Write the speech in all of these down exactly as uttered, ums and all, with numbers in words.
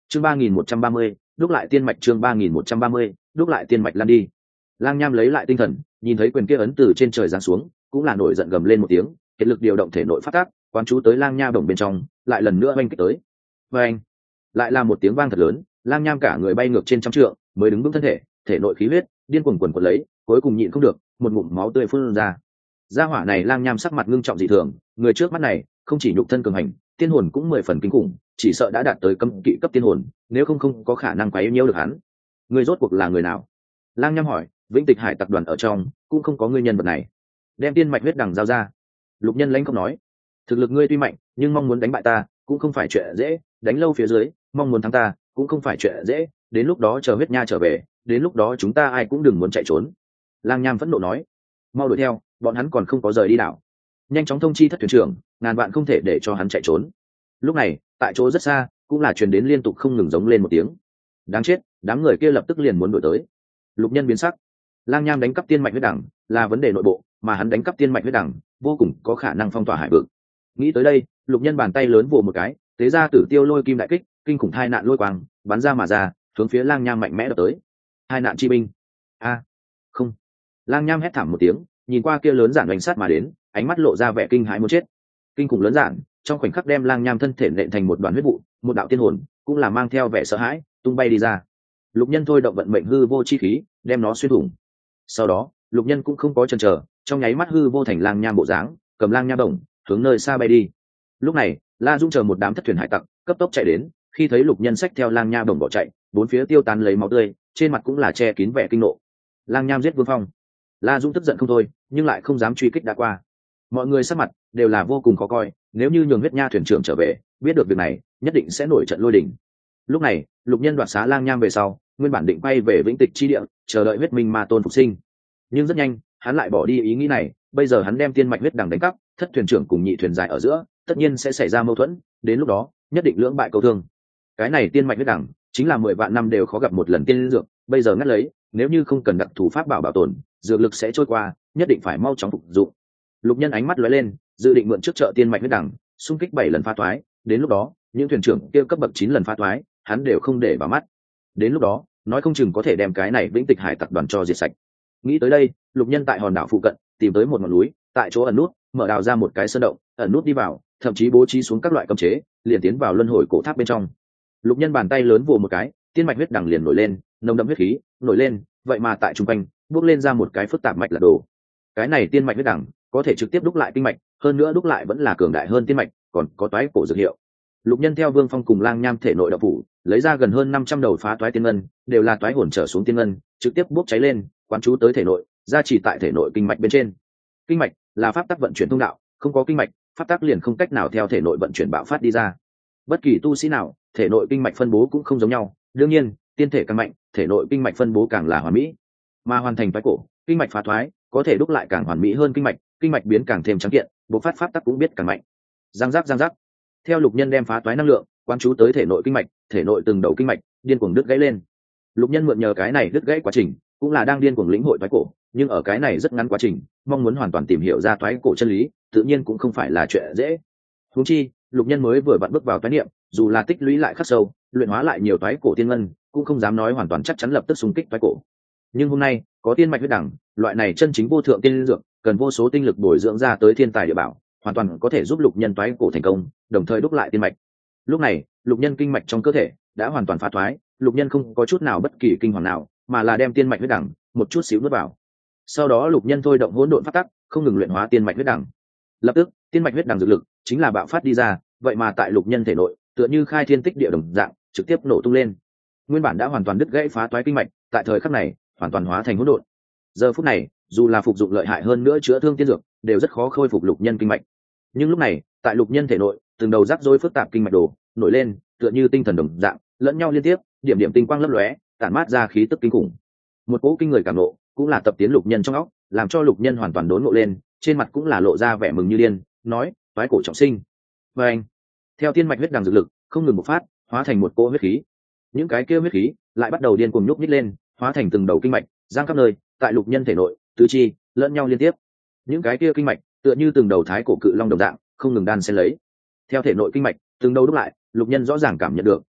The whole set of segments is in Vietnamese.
chương ba nghìn một trăm ba mươi đúc lại tiên mạch chương ba nghìn một trăm ba mươi đúc lại tiên mạch lan đi. Lang Nham lấy lại tinh thần, nhìn thấy quyền kia ấn từ trên trời giáng xuống, cũng là nổi giận gầm lên một tiếng, kết lực điều động thể nội phát tác, quán chú tới Lang Nha đồng bên trong, lại lần nữa oanh kích tới. Và anh, lại là một tiếng vang thật lớn, Lang Nham cả người bay ngược trên trăm trượng, mới đứng vững thân thể, thể nội khí huyết điên cuồng quần quật lấy, cuối cùng nhịn không được, một ngụm máu tươi phun ra. Gia hỏa này Lang Nham sắc mặt ngưng trọng dị thường, người trước mắt này không chỉ nhục thân cường hành, tiên hồn cũng mười phần kinh khủng, chỉ sợ đã đạt tới cấm kỵ cấp tiên hồn, nếu không không có khả năng quấy nhiễu được hắn. Người rốt cuộc là người nào? Lang Nham hỏi. Vĩnh Tịch Hải tập đoàn ở trong cũng không có ngươi nhân vật này. Đem tiên mạch huyết đằng giao ra. Lục Nhân lãnh không nói. Thực lực ngươi tuy mạnh, nhưng mong muốn đánh bại ta cũng không phải chuyện dễ, đánh lâu phía dưới, mong muốn thắng ta cũng không phải chuyện dễ, đến lúc đó chờ huyết nha trở về, đến lúc đó chúng ta ai cũng đừng muốn chạy trốn. Lang Nham phẫn nộ nói. Mau đuổi theo, bọn hắn còn không có rời đi đảo. Nhanh chóng thông chi thất thuyền trưởng, ngàn vạn không thể để cho hắn chạy trốn. Lúc này, tại chỗ rất xa, cũng là truyền đến liên tục không ngừng giống lên một tiếng. Đáng chết, đám người kia lập tức liền muốn đuổi tới. Lục Nhân biến sắc. Lang Nham đánh cắp tiên mạch huyết đẳng là vấn đề nội bộ, mà hắn đánh cắp tiên mạch huyết đẳng vô cùng có khả năng phong tỏa hải vực. Nghĩ tới đây, Lục Nhân bàn tay lớn vồ một cái, tế ra Tử Tiêu Lôi Kim đại kích, kinh khủng thai nạn lôi quang bắn ra mà ra, hướng phía Lang Nham mạnh mẽ đập tới. Hai nạn chi binh. A, không. Lang Nham hét thảm một tiếng, nhìn qua kia lớn giản đánh sát mà đến, ánh mắt lộ ra vẻ kinh hãi muốn chết. Kinh khủng lớn giản, trong khoảnh khắc đem Lang Nham thân thể nện thành một đoàn huyết vụ, một đạo tiên hồn cũng là mang theo vẻ sợ hãi, tung bay đi ra. Lục Nhân thôi động vận mệnh hư vô chi khí, đem nó xuyên thủng. Sau đó, Lục Nhân cũng không có chần chờ, trong nháy mắt hư vô thành Lang Nham bộ dáng, cầm Lang Nham đồng hướng nơi xa bay đi. Lúc này, La Dung chờ một đám thất thuyền hải tặc cấp tốc chạy đến, khi thấy Lục Nhân xách theo Lang Nham đồng bỏ chạy, bốn phía tiêu tán lấy máu tươi, trên mặt cũng là che kín vẻ kinh nộ. Lang Nham giết Vương Phong. La Dung tức giận không thôi, nhưng lại không dám truy kích đã qua. Mọi người sắc mặt đều là vô cùng khó coi, nếu như nhường huyết nha thuyền trưởng trở về, biết được việc này, nhất định sẽ nổi trận lôi đình. Lúc này, Lục Nhân đoạt xá Lang Nham về sau, nguyên bản định quay về Vĩnh Tịch chi địa, chờ đợi huyết minh ma tôn phục sinh, nhưng rất nhanh hắn lại bỏ đi ý nghĩ này. Bây giờ hắn đem tiên mạch huyết đằng đánh cắp, thất thuyền trưởng cùng nhị thuyền dài ở giữa tất nhiên sẽ xảy ra mâu thuẫn, đến lúc đó nhất định lưỡng bại câu thương. Cái này tiên mạch huyết đằng chính là mười vạn năm đều khó gặp một lần tiên dược, bây giờ ngắt lấy, nếu như không cần đặc thù pháp bảo bảo tồn, dược lực sẽ trôi qua, nhất định phải mau chóng phục dụng. Lục Nhân ánh mắt lóe lên, dự định mượn trước trợ tiên mạch huyết đằng xung kích bảy lần phá thoái, đến lúc đó những thuyền trưởng kia cấp bậc chín lần phá thoái hắn đều không để vào mắt, đến lúc đó nói không chừng có thể đem cái này Vĩnh Tịch Hải tập đoàn cho diệt sạch. Nghĩ tới đây, Lục Nhân tại hòn đảo phụ cận tìm tới một ngọn núi, tại chỗ ẩn nút mở đào ra một cái sơn động, ẩn nút đi vào, thậm chí bố trí xuống các loại cấm chế, liền tiến vào luân hồi cổ tháp bên trong. Lục Nhân bàn tay lớn vồ một cái, tiên mạch huyết đằng liền nổi lên, nồng đậm huyết khí nổi lên, vậy mà tại trung quanh bước lên ra một cái phức tạp mạch là đồ. Cái này tiên mạch huyết đằng có thể trực tiếp đúc lại kinh mạch, hơn nữa đúc lại vẫn là cường đại hơn tiên mạch, còn có toái cổ dược hiệu. Lục Nhân theo Vương Phong cùng Lang Nham thể nội đạo phủ lấy ra gần hơn năm trăm đầu phá toái tiên ngân, đều là toái hồn trở xuống tiên ngân, trực tiếp bốc cháy lên, quán chú tới thể nội, gia trì tại thể nội kinh mạch bên trên. Kinh mạch là pháp tắc vận chuyển thông đạo, không có kinh mạch, pháp tắc liền không cách nào theo thể nội vận chuyển bạo phát đi ra. Bất kỳ tu sĩ nào, thể nội kinh mạch phân bố cũng không giống nhau, đương nhiên, tiên thể càng mạnh, thể nội kinh mạch phân bố càng là hoàn mỹ. Mà hoàn thành toái cổ, kinh mạch phá thoái, có thể đúc lại càng hoàn mỹ hơn kinh mạch, kinh mạch biến càng thêm trắng kiện, bộc phát pháp tắc cũng biết càng mạnh. Giang giác giang giác. Theo Lục Nhân đem phá toái năng lượng quán chú tới thể nội kinh mạch, thể nội từng đầu kinh mạch điên cuồng đứt gãy lên. Lục Nhân mượn nhờ cái này đứt gãy quá trình, cũng là đang điên cuồng lĩnh hội toái cổ, nhưng ở cái này rất ngắn quá trình, mong muốn hoàn toàn tìm hiểu ra toái cổ chân lý, tự nhiên cũng không phải là chuyện dễ. Huống chi, Lục Nhân mới vừa vặn bước vào toái niệm, dù là tích lũy lại khắc sâu, luyện hóa lại nhiều toái cổ tiên ngân, cũng không dám nói hoàn toàn chắc chắn lập tức xung kích toái cổ. Nhưng hôm nay, có tiên mạch huyết đẳng, loại này chân chính vô thượng tiên dược, cần vô số tinh lực bồi dưỡng ra tới thiên tài địa bảo, hoàn toàn có thể giúp Lục Nhân toái cổ thành công, đồng thời đúc lại tiên mạch. Lúc này, Lục Nhân kinh mạch trong cơ thể đã hoàn toàn phá thoái, Lục Nhân không có chút nào bất kỳ kinh hoàng nào, mà là đem tiên mạch huyết đẳng một chút xíu nuốt vào. Sau đó Lục Nhân thôi động hỗn độn pháp tắc, không ngừng luyện hóa tiên mạch huyết đẳng. Lập tức, tiên mạch huyết đẳng dược lực chính là bạo phát đi ra, vậy mà tại Lục Nhân thể nội, tựa như khai thiên tích địa đồng dạng, trực tiếp nổ tung lên. Nguyên bản đã hoàn toàn đứt gãy phá toái kinh mạch, tại thời khắc này, hoàn toàn hóa thành hỗn độn. Giờ phút này, dù là phục dụng lợi hại hơn nữa chữa thương tiên dược, đều rất khó khôi phục Lục Nhân kinh mạch. Nhưng lúc này, tại Lục Nhân thể nội, từng đầu rắc rối phức tạp kinh mạch đồ nổi lên, tựa như tinh thần đồng dạng, lẫn nhau liên tiếp, điểm điểm tinh quang lấp lóe, tản mát ra khí tức kinh khủng. Một cỗ kinh người cảm nộ, cũng là tập tiến Lục Nhân trong óc, làm cho Lục Nhân hoàn toàn đốn ngộ lên, trên mặt cũng là lộ ra vẻ mừng như điên, nói: "Toái cổ trọng sinh." Và anh, theo tiên mạch huyết đằng dược lực không ngừng bộc phát, hóa thành một cỗ huyết khí. Những cái kia huyết khí lại bắt đầu điên cuồng nhúc nhích lên, hóa thành từng đầu kinh mạch, giang khắp nơi, tại Lục Nhân thể nội, tứ chi lẫn nhau liên tiếp. Những cái kia kinh mạch tựa như từng đầu thái cổ cự long đồng dạng, không ngừng đan xen lấy. Theo thể nội kinh mạch từng đầu đúc lại, Lục Nhân rõ ràng cảm nhận được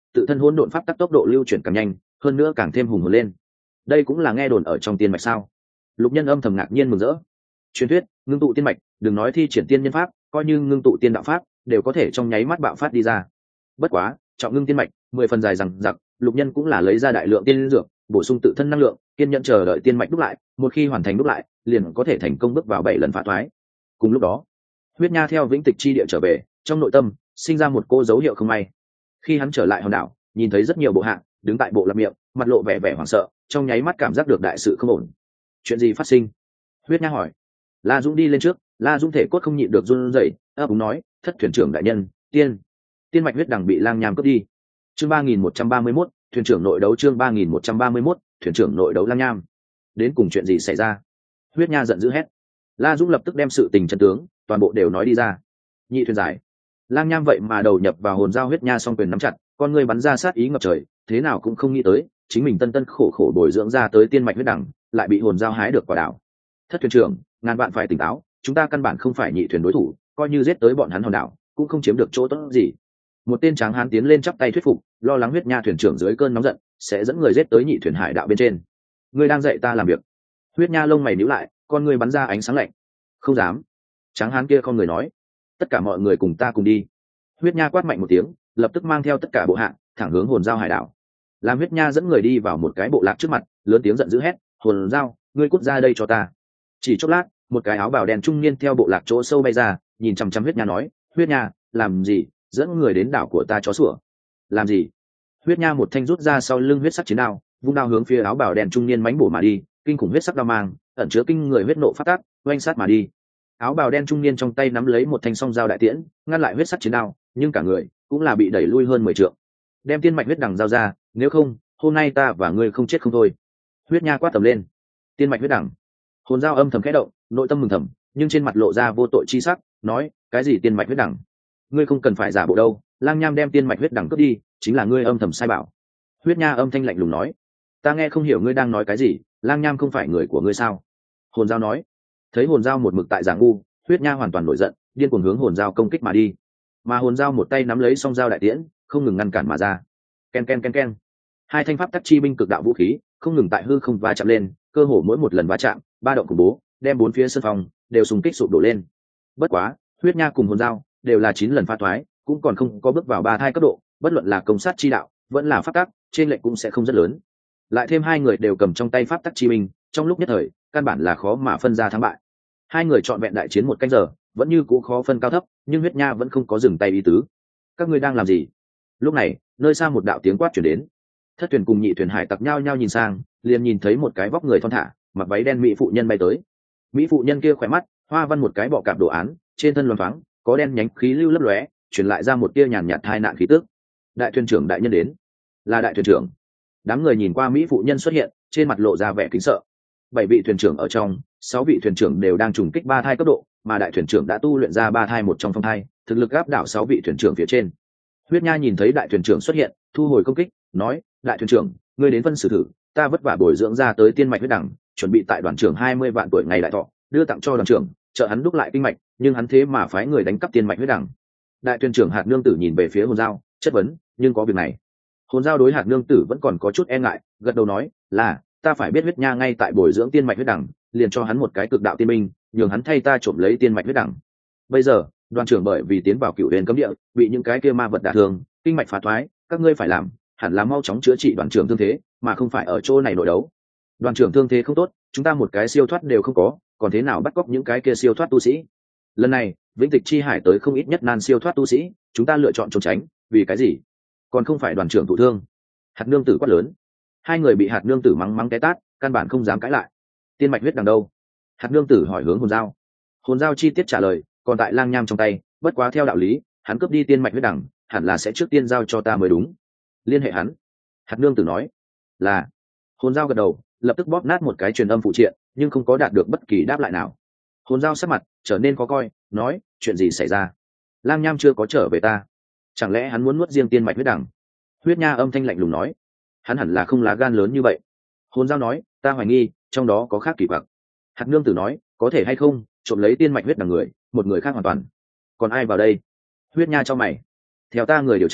tự thân hỗn độn pháp tắc tốc độ lưu chuyển càng nhanh, hơn nữa càng thêm hùng hồn lên. Đây cũng là nghe đồn ở trong tiên mạch sao? Lục Nhân âm thầm ngạc nhiên mừng rỡ. Truyền thuyết, ngưng tụ tiên mạch, đừng nói thi triển tiên nhân pháp, coi như ngưng tụ tiên đạo pháp, đều có thể trong nháy mắt bạo phát đi ra. Bất quá, trọng ngưng tiên mạch, mười phần dài rằng giặc, Lục Nhân cũng là lấy ra đại lượng tiên dược, bổ sung tự thân năng lượng, kiên nhẫn chờ đợi tiên mạch đúc lại, một khi hoàn thành đúc lại, liền có thể thành công bước vào bảy lần phá thoái. Cùng lúc đó, Huyết Nha theo Vĩnh Tịch chi địa trở về, trong nội tâm sinh ra một cô dấu hiệu không may. Khi hắn trở lại hòn đảo, nhìn thấy rất nhiều bộ hạ đứng tại bộ lạc miệng, mặt lộ vẻ vẻ hoảng sợ, trong nháy mắt cảm giác được đại sự không ổn. Chuyện gì phát sinh? Huyết Nha hỏi. La Dũng đi lên trước, La Dũng thể cốt không nhịn được run rẩy, ấp úng nói, thất thuyền trưởng đại nhân, tiên tiên mạch huyết đằng bị Lang Nham cướp đi. Chương ba nghìn một trăm ba mươi mốt, thuyền trưởng nội đấu. Chương ba nghìn một trăm ba mươi mốt, thuyền trưởng nội đấu. Lang Nham, đến cùng chuyện gì xảy ra? Huyết Nha giận dữ hét. La Dũng lập tức đem sự tình chân tướng toàn bộ đều nói đi ra. Nhị thuyền giải. Lang Nham vậy mà đầu nhập vào hồn dao. Huyết Nha song quyền nắm chặt, con người bắn ra sát ý ngập trời, thế nào cũng không nghĩ tới, chính mình tân tân khổ khổ bồi dưỡng ra tới tiên mạch huyết đằng, lại bị hồn dao hái được quả đảo. Thất thuyền trưởng, ngàn vạn phải tỉnh táo, chúng ta căn bản không phải nhị thuyền đối thủ, coi như giết tới bọn hắn hòn đảo, cũng không chiếm được chỗ tốt gì. Một tên tráng hán tiến lên chắp tay thuyết phục, lo lắng Huyết Nha thuyền trưởng dưới cơn nóng giận sẽ dẫn người giết tới nhị thuyền hải đạo bên trên. Ngươi đang dạy ta làm việc? Huyết Nha lông mày nhíu lại, con ngươi bắn ra ánh sáng lạnh. Không dám. Tráng hán kia không người nói. Tất cả mọi người cùng ta cùng đi. Huyết Nha quát mạnh một tiếng, lập tức mang theo tất cả bộ hạ thẳng hướng hồn dao hải đảo. Làm Huyết Nha dẫn người đi vào một cái bộ lạc trước mặt, lớn tiếng giận dữ hét, hồn dao, ngươi cút ra đây cho ta. Chỉ chốc lát, một cái áo bào đen trung niên theo bộ lạc chỗ sâu bay ra, nhìn chằm chằm Huyết Nha nói, Huyết Nha, làm gì dẫn người đến đảo của ta chó sủa? Làm gì? Huyết Nha một thanh rút ra sau lưng huyết sắc chiến đao, vung đao hướng phía áo bào đen trung niên mãnh bổ mà đi, kinh khủng huyết sắc đao mang ẩn chứa kinh người huyết nộ phát tác, oanh sát mà đi. Áo bào đen trung niên trong tay nắm lấy một thanh song dao đại tiễn, ngăn lại huyết sắc chiến đao, nhưng cả người cũng là bị đẩy lui hơn mười trượng. Đem tiên mạch huyết đằng giao ra, nếu không, hôm nay ta và ngươi không chết không thôi. Huyết Nha quát tầm lên. Tiên mạch huyết đằng. Hồn dao âm thầm khẽ động, nội tâm mừng thầm, nhưng trên mặt lộ ra vô tội chi sắc, nói, cái gì tiên mạch huyết đằng? Ngươi không cần phải giả bộ đâu, Lang Nham đem tiên mạch huyết đằng cướp đi, chính là ngươi âm thầm sai bảo. Huyết Nha âm thanh lạnh lùng nói, ta nghe không hiểu ngươi đang nói cái gì, Lang Nham không phải người của ngươi sao? Hồn dao nói. Thấy hồn dao một mực tại giả ngu, Huyết Nha hoàn toàn nổi giận, điên cuồng hướng hồn dao công kích mà đi. Mà hồn dao một tay nắm lấy song dao đại tiễn, không ngừng ngăn cản mà ra. Ken ken ken ken. Hai thanh pháp tắc chi binh cực đạo vũ khí, không ngừng tại hư không va chạm lên, cơ hồ mỗi một lần va chạm, ba động khủng bố, đem bốn phía sân phòng đều xung kích sụp đổ lên. Bất quá, Huyết Nha cùng hồn dao đều là chín lần pha thoái, cũng còn không có bước vào ba thai cấp độ, bất luận là công sát chi đạo, vẫn là pháp tắc, trên lệnh cũng sẽ không rất lớn. Lại thêm hai người đều cầm trong tay pháp tắc chi binh, trong lúc nhất thời, căn bản là khó mà phân ra thắng bại. Hai người chọn vẹn đại chiến một canh giờ, vẫn như cũ khó phân cao thấp, nhưng Huyết Nha vẫn không có dừng tay ý tứ. Các ngươi đang làm gì? Lúc này, nơi xa một đạo tiếng quát truyền đến. Thất thuyền cùng nhị thuyền hải tặc nhao nhao nhìn sang, liền nhìn thấy một cái vóc người thon thả, mặc váy đen mỹ phụ nhân bay tới. Mỹ phụ nhân kia khỏe mắt, hoa văn một cái bọ cạp đồ án, trên thân loáng thoáng có đen nhánh khí lưu lấp lóe, truyền lại ra một tia nhàn nhạt tai nạn khí tức. Đại thuyền trưởng đại nhân đến. Là đại thuyền trưởng. Đám người nhìn qua mỹ phụ nhân xuất hiện, trên mặt lộ ra vẻ kính sợ. Bảy vị thuyền trưởng ở trong, sáu vị thuyền trưởng đều đang trùng kích ba thai cấp độ, mà đại thuyền trưởng đã tu luyện ra ba thai một trong phong thai, thực lực áp đảo sáu vị thuyền trưởng phía trên. Huyết Nha nhìn thấy đại thuyền trưởng xuất hiện, thu hồi công kích, nói, đại thuyền trưởng, ngươi đến phân xử thử, ta vất vả bồi dưỡng ra tới tiên mạch huyết đẳng, chuẩn bị tại đoàn trưởng hai mươi vạn tuổi ngày đại thọ, đưa tặng cho đoàn trưởng, trợ hắn đúc lại kinh mạch, nhưng hắn thế mà phái người đánh cắp tiên mạch huyết đẳng. Đại thuyền trưởng Hạt Nương Tử nhìn về phía Hồn Dao, chất vấn, nhưng có việc này. Hồn Dao đối Hạt Nương Tử vẫn còn có chút e ngại, gật đầu nói, là, ta phải biết Huyết Nha ngay tại bồi dưỡng tiên mạch huyết đẳng, liền cho hắn một cái cực đạo tiên minh, nhường hắn thay ta trộm lấy tiên mạch huyết đẳng. Bây giờ, đoàn trưởng bởi vì tiến vào cựu huyền cấm địa, bị những cái kia ma vật đả thương, kinh mạch phá thoái, các ngươi phải làm, hẳn là mau chóng chữa trị đoàn trưởng thương thế, mà không phải ở chỗ này nội đấu. Đoàn trưởng thương thế không tốt, chúng ta một cái siêu thoát đều không có, còn thế nào bắt cóc những cái kia siêu thoát tu sĩ? Lần này, Vĩnh Tịch chi hải tới không ít nhất nan siêu thoát tu sĩ, chúng ta lựa chọn trốn tránh, vì cái gì? Còn không phải đoàn trưởng thụ thương. Hạt Nương Tử quát lớn. Hai người bị Hạt Nương Tử mắng mắng té tát, căn bản không dám cãi lại. Tiên mạch huyết đằng đâu? Hạt Nương Tử hỏi hướng Hồn Dao. Hồn Dao chi tiết trả lời, còn tại Lang Nham trong tay, bất quá theo đạo lý, hắn cướp đi tiên mạch huyết đằng, hẳn là sẽ trước tiên giao cho ta mới đúng. Liên hệ hắn. Hạt Nương Tử nói. Là. Hồn Dao gật đầu, lập tức bóp nát một cái truyền âm phụ triện, nhưng không có đạt được bất kỳ đáp lại nào. Hồn Dao sắc mặt trở nên khó coi, nói, chuyện gì xảy ra? Lang Nham chưa có trở về ta, chẳng lẽ hắn muốn nuốt riêng tiên mạch huyết đằng? Huyết Nha âm thanh lạnh lùng nói, hắn hẳn là không lá gan lớn như vậy. Hồn Dao nói, ta hoài nghi trong đó có khác kỳ quặc. Hạt Nương Tử nói, có thể hay không trộm lấy tiên mạch huyết đằng người, một người khác hoàn toàn. Còn ai vào đây? Huyết Nha cho mày. Theo ta người điều tra,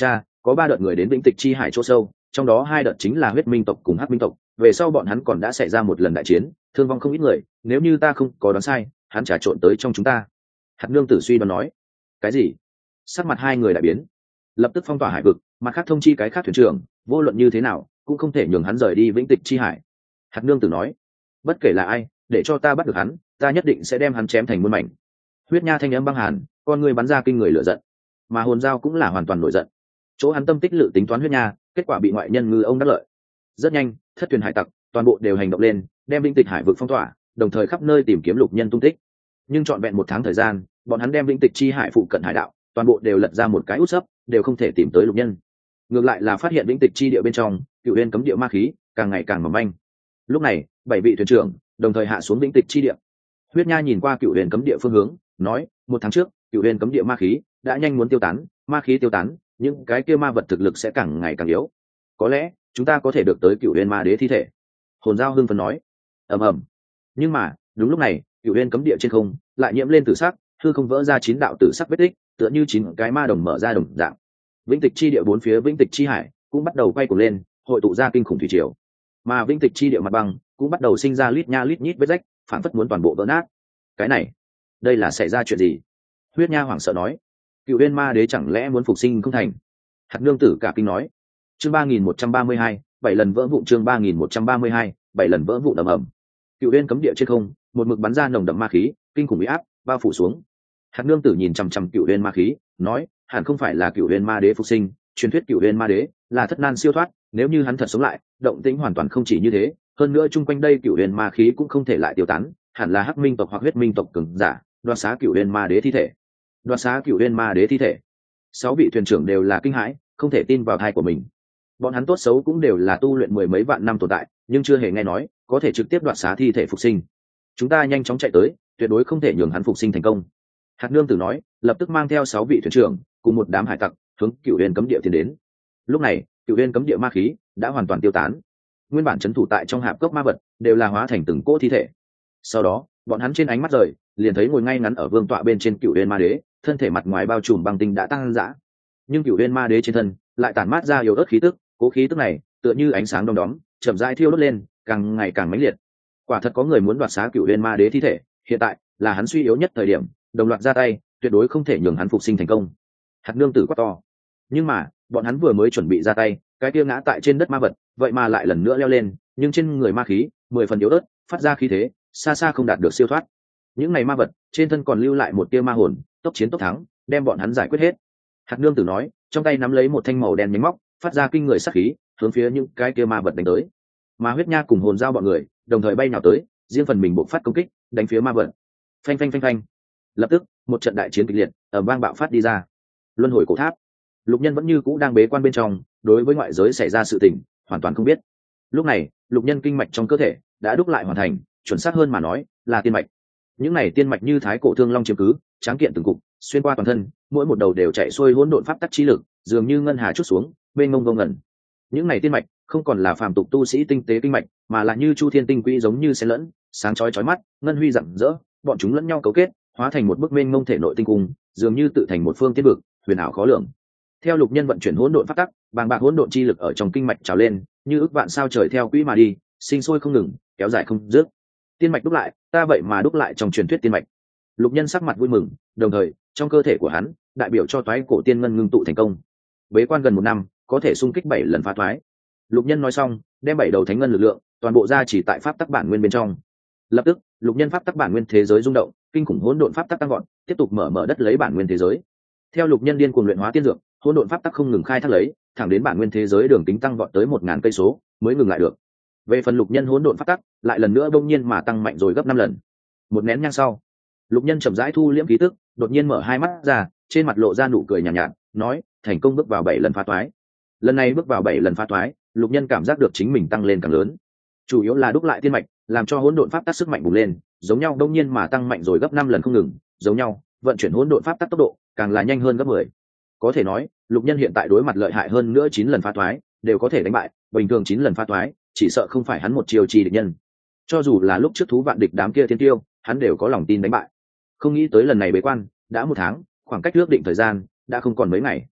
có ba đợt người đến vĩnh tịch chi hải chỗ sâu, trong đó hai đợt chính là huyết minh tộc cùng hắc minh tộc, về sau bọn hắn còn đã xảy ra một lần đại chiến, thương vong không ít người, nếu như ta không có đoán sai, hắn trà trộn tới trong chúng ta. Hạt nương tử suy đoán nói. Cái gì? Sắc mặt hai người đại biến, lập tức phong tỏa hải vực, mặt khác thông chi cái khác thuyền trưởng, vô luận như thế nào cũng không thể nhường hắn rời đi vĩnh tịch chi hải. Hạt nương tử nói, bất kể là ai, để cho ta bắt được hắn, ta nhất định sẽ đem hắn chém thành muôn mảnh. Huyết nha thanh âm băng hàn, con người bắn ra kinh người lửa giận, mà hồn dao cũng là hoàn toàn nổi giận. Chỗ hắn tâm tích lự tính toán huyết nha, kết quả bị ngoại nhân ngư ông đắc lợi. Rất nhanh, thất thuyền hải tặc toàn bộ đều hành động lên, đem vĩnh tịch hải vực phong tỏa, đồng thời khắp nơi tìm kiếm lục nhân tung tích. Nhưng trọn vẹn một tháng thời gian, bọn hắn đem vĩnh tịch chi hải phụ cận hải đạo toàn bộ đều lật ra một cái út sấp, đều không thể tìm tới lục nhân. Ngược lại là phát hiện vĩnh tịch chi địa bên trong cựu huyền cấm địa ma khí càng ngày càng mỏng manh. Lúc này bảy vị thuyền trưởng đồng thời hạ xuống vĩnh tịch chi địa. Huyết nha nhìn qua cựu huyền cấm địa phương hướng, nói, một tháng trước cựu huyền cấm địa ma khí đã nhanh muốn tiêu tán, ma khí tiêu tán, những cái kia ma vật thực lực sẽ càng ngày càng yếu, có lẽ chúng ta có thể được tới cựu huyền ma đế thi thể. Hồn dao hưng phấn nói. Ầm ầm. Nhưng mà đúng lúc này cựu huyền cấm địa trên không lại nhiễm lên tử sắc, hư không vỡ ra chín đạo tử sắc vết tích, tựa như chín cái ma đồng mở ra đồng dạng. Vĩnh tịch chi địa bốn phía vĩnh tịch chi hải cũng bắt đầu quay cuồng lên, hội tụ ra kinh khủng thủy triều, mà vĩnh tịch chi địa mặt băng cũng bắt đầu sinh ra lít nha lít nhít vết rách, phản phất muốn toàn bộ vỡ nát. Cái này, đây là xảy ra chuyện gì? Huyết nha hoảng sợ nói. Cựu huyền ma đế chẳng lẽ muốn phục sinh không thành? Hạt nương tử cả kinh nói. Chương ba nghìn một trăm ba mươi hai, bảy lần vỡ vụn. Chương ba nghìn một trăm ba mươi hai, bảy lần vỡ vụn ầm ầm. Cựu huyền cấm địa trên không, một mực bắn ra nồng đậm ma khí, kinh khủng uy áp bao phủ xuống. Hạt nương tử nhìn chằm chằm cựu huyền ma khí, nói, hẳn không phải là cựu huyền ma đế phục sinh, truyền thuyết cựu huyền ma đế là thất nan siêu thoát, nếu như hắn thật sống lại, động tĩnh hoàn toàn không chỉ như thế, hơn nữa chung quanh đây cựu huyền ma khí cũng không thể lại tiêu tán, hẳn là hắc minh tộc hoặc huyết minh tộc cường giả đoạt xá cựu huyền ma đế thi thể. Đoạt xá cựu huyền ma đế thi thể. Sáu vị thuyền trưởng đều là kinh hãi, không thể tin vào tai của mình. Bọn hắn tốt xấu cũng đều là tu luyện mười mấy vạn năm tồn tại, nhưng chưa hề nghe nói có thể trực tiếp đoạt xá thi thể phục sinh. Chúng ta nhanh chóng chạy tới, tuyệt đối không thể nhường hắn phục sinh thành công. Hạt nương tử nói, lập tức mang theo sáu vị thuyền trưởng cùng một đám hải tặc hướng cựu huyền cấm địa tiến đến. Lúc này cựu huyền cấm địa ma khí đã hoàn toàn tiêu tán, nguyên bản trấn thủ tại trong hạp cốc ma vật đều là hóa thành từng cỗ thi thể. Sau đó bọn hắn trên ánh mắt rời, liền thấy ngồi ngay ngắn ở vương tọa bên trên cựu huyền ma đế, thân thể mặt ngoài bao trùm băng tinh đã tăng dã, nhưng cựu huyền ma đế trên thân lại tản mát ra yếu ớt khí tức, cố khí tức này tựa như ánh sáng đom đóm chậm rãi thiêu đốt lên, càng ngày càng mãnh liệt. Quả thật có người muốn đoạt xá cựu huyền ma đế thi thể, hiện tại là hắn suy yếu nhất thời điểm, đồng loạt ra tay, tuyệt đối không thể nhường hắn phục sinh thành công. Hạt nương tử quát to. Nhưng mà bọn hắn vừa mới chuẩn bị ra tay, cái kia ngã tại trên đất ma vật vậy mà lại lần nữa leo lên, nhưng trên người ma khí mười phần yếu ớt, phát ra khí thế xa xa không đạt được siêu thoát. Những này ma vật trên thân còn lưu lại một tia ma hồn, tốc chiến tốc thắng, đem bọn hắn giải quyết hết. Hạt nương tử nói, trong tay nắm lấy một thanh màu đen nhánh móc, phát ra kinh người sát khí, hướng phía những cái kia ma vật đánh tới. Mà huyết nha cùng hồn dao bọn người đồng thời bay nhào tới, riêng phần mình bộc phát công kích, đánh phía ma vật. Phanh phanh phanh phanh. Lập tức một trận đại chiến kịch liệt ở vang bạo phát đi ra. Luân hồi cổ tháp. Lục nhân vẫn như cũ đang bế quan bên trong, đối với ngoại giới xảy ra sự tình hoàn toàn không biết. Lúc này lục nhân kinh mạch trong cơ thể đã đúc lại hoàn thành, chuẩn xác hơn mà nói là tiên mạch. Những này tiên mạch như thái cổ thương long chiếm cứ, tráng kiện từng cục, xuyên qua toàn thân, mỗi một đầu đều chạy xuôi hỗn độn pháp tắc chi lực, dường như ngân hà chút xuống, mênh mông vô ngần. Những này tiên mạch không còn là phàm tục tu sĩ tinh tế kinh mạch, mà là như chu thiên tinh quỹ giống như xen lẫn, sáng chói chói mắt, ngân huy rạng rỡ, bọn chúng lẫn nhau cấu kết, hóa thành một bức mênh mông thể nội tinh cung, dường như tự thành một phương tiên vực, huyền ảo khó lường. Theo lục nhân vận chuyển hỗn độn pháp tắc, bàng bạc hỗn độn chi lực ở trong kinh mạch trào lên, như ức vạn sao trời theo quỹ mà đi, sinh sôi không ngừng, kéo dài không dứt. Tiên mạch đúc lại, ta vậy mà đúc lại trong truyền thuyết tiên mạch. Lục nhân sắc mặt vui mừng, đồng thời trong cơ thể của hắn đại biểu cho toái cổ tiên ngân ngưng tụ thành công. Bế quan gần một năm, có thể xung kích bảy lần phá toái. Lục nhân nói xong, đem bảy đầu thánh ngân lực lượng toàn bộ ra chỉ tại pháp tắc bản nguyên bên trong. Lập tức lục nhân pháp tắc bản nguyên thế giới rung động, kinh khủng hỗn độn pháp tắc tăng gọn, tiếp tục mở mở đất lấy bản nguyên thế giới. Theo lục nhân điên cuồng luyện hóa tiên dược, hỗn độn pháp tắc không ngừng khai thác lấy, thẳng đến bản nguyên thế giới đường kính tăng vọt tới một ngàn cây số mới ngừng lại được. Về phần lục nhân hỗn độn pháp tắc, lại lần nữa bỗng nhiên mà tăng mạnh rồi gấp năm lần. Một nén nhang sau, lục nhân chậm rãi thu liễm khí tức, đột nhiên mở hai mắt ra, trên mặt lộ ra nụ cười nhàn nhạt, nhạt, nói, thành công bước vào bảy lần phá toái. Lần này bước vào bảy lần phá toái, lục nhân cảm giác được chính mình tăng lên càng lớn. Chủ yếu là đúc lại tiên mạch, làm cho hỗn độn pháp tắc sức mạnh bùng lên, giống nhau đông nhiên mà tăng mạnh rồi gấp năm lần không ngừng, giống nhau, vận chuyển hỗn độn pháp tắc tốc độ càng là nhanh hơn gấp mười. Có thể nói, lục nhân hiện tại đối mặt lợi hại hơn nữa chín lần phá toái, đều có thể đánh bại, bình thường chín lần phá toái, chỉ sợ không phải hắn một chiêu chi địch nhân. Cho dù là lúc trước thú vạn địch đám kia thiên tiêu, hắn đều có lòng tin đánh bại. Không nghĩ tới lần này bế quan, đã một tháng, khoảng cách ước định thời gian đã không còn mấy ngày.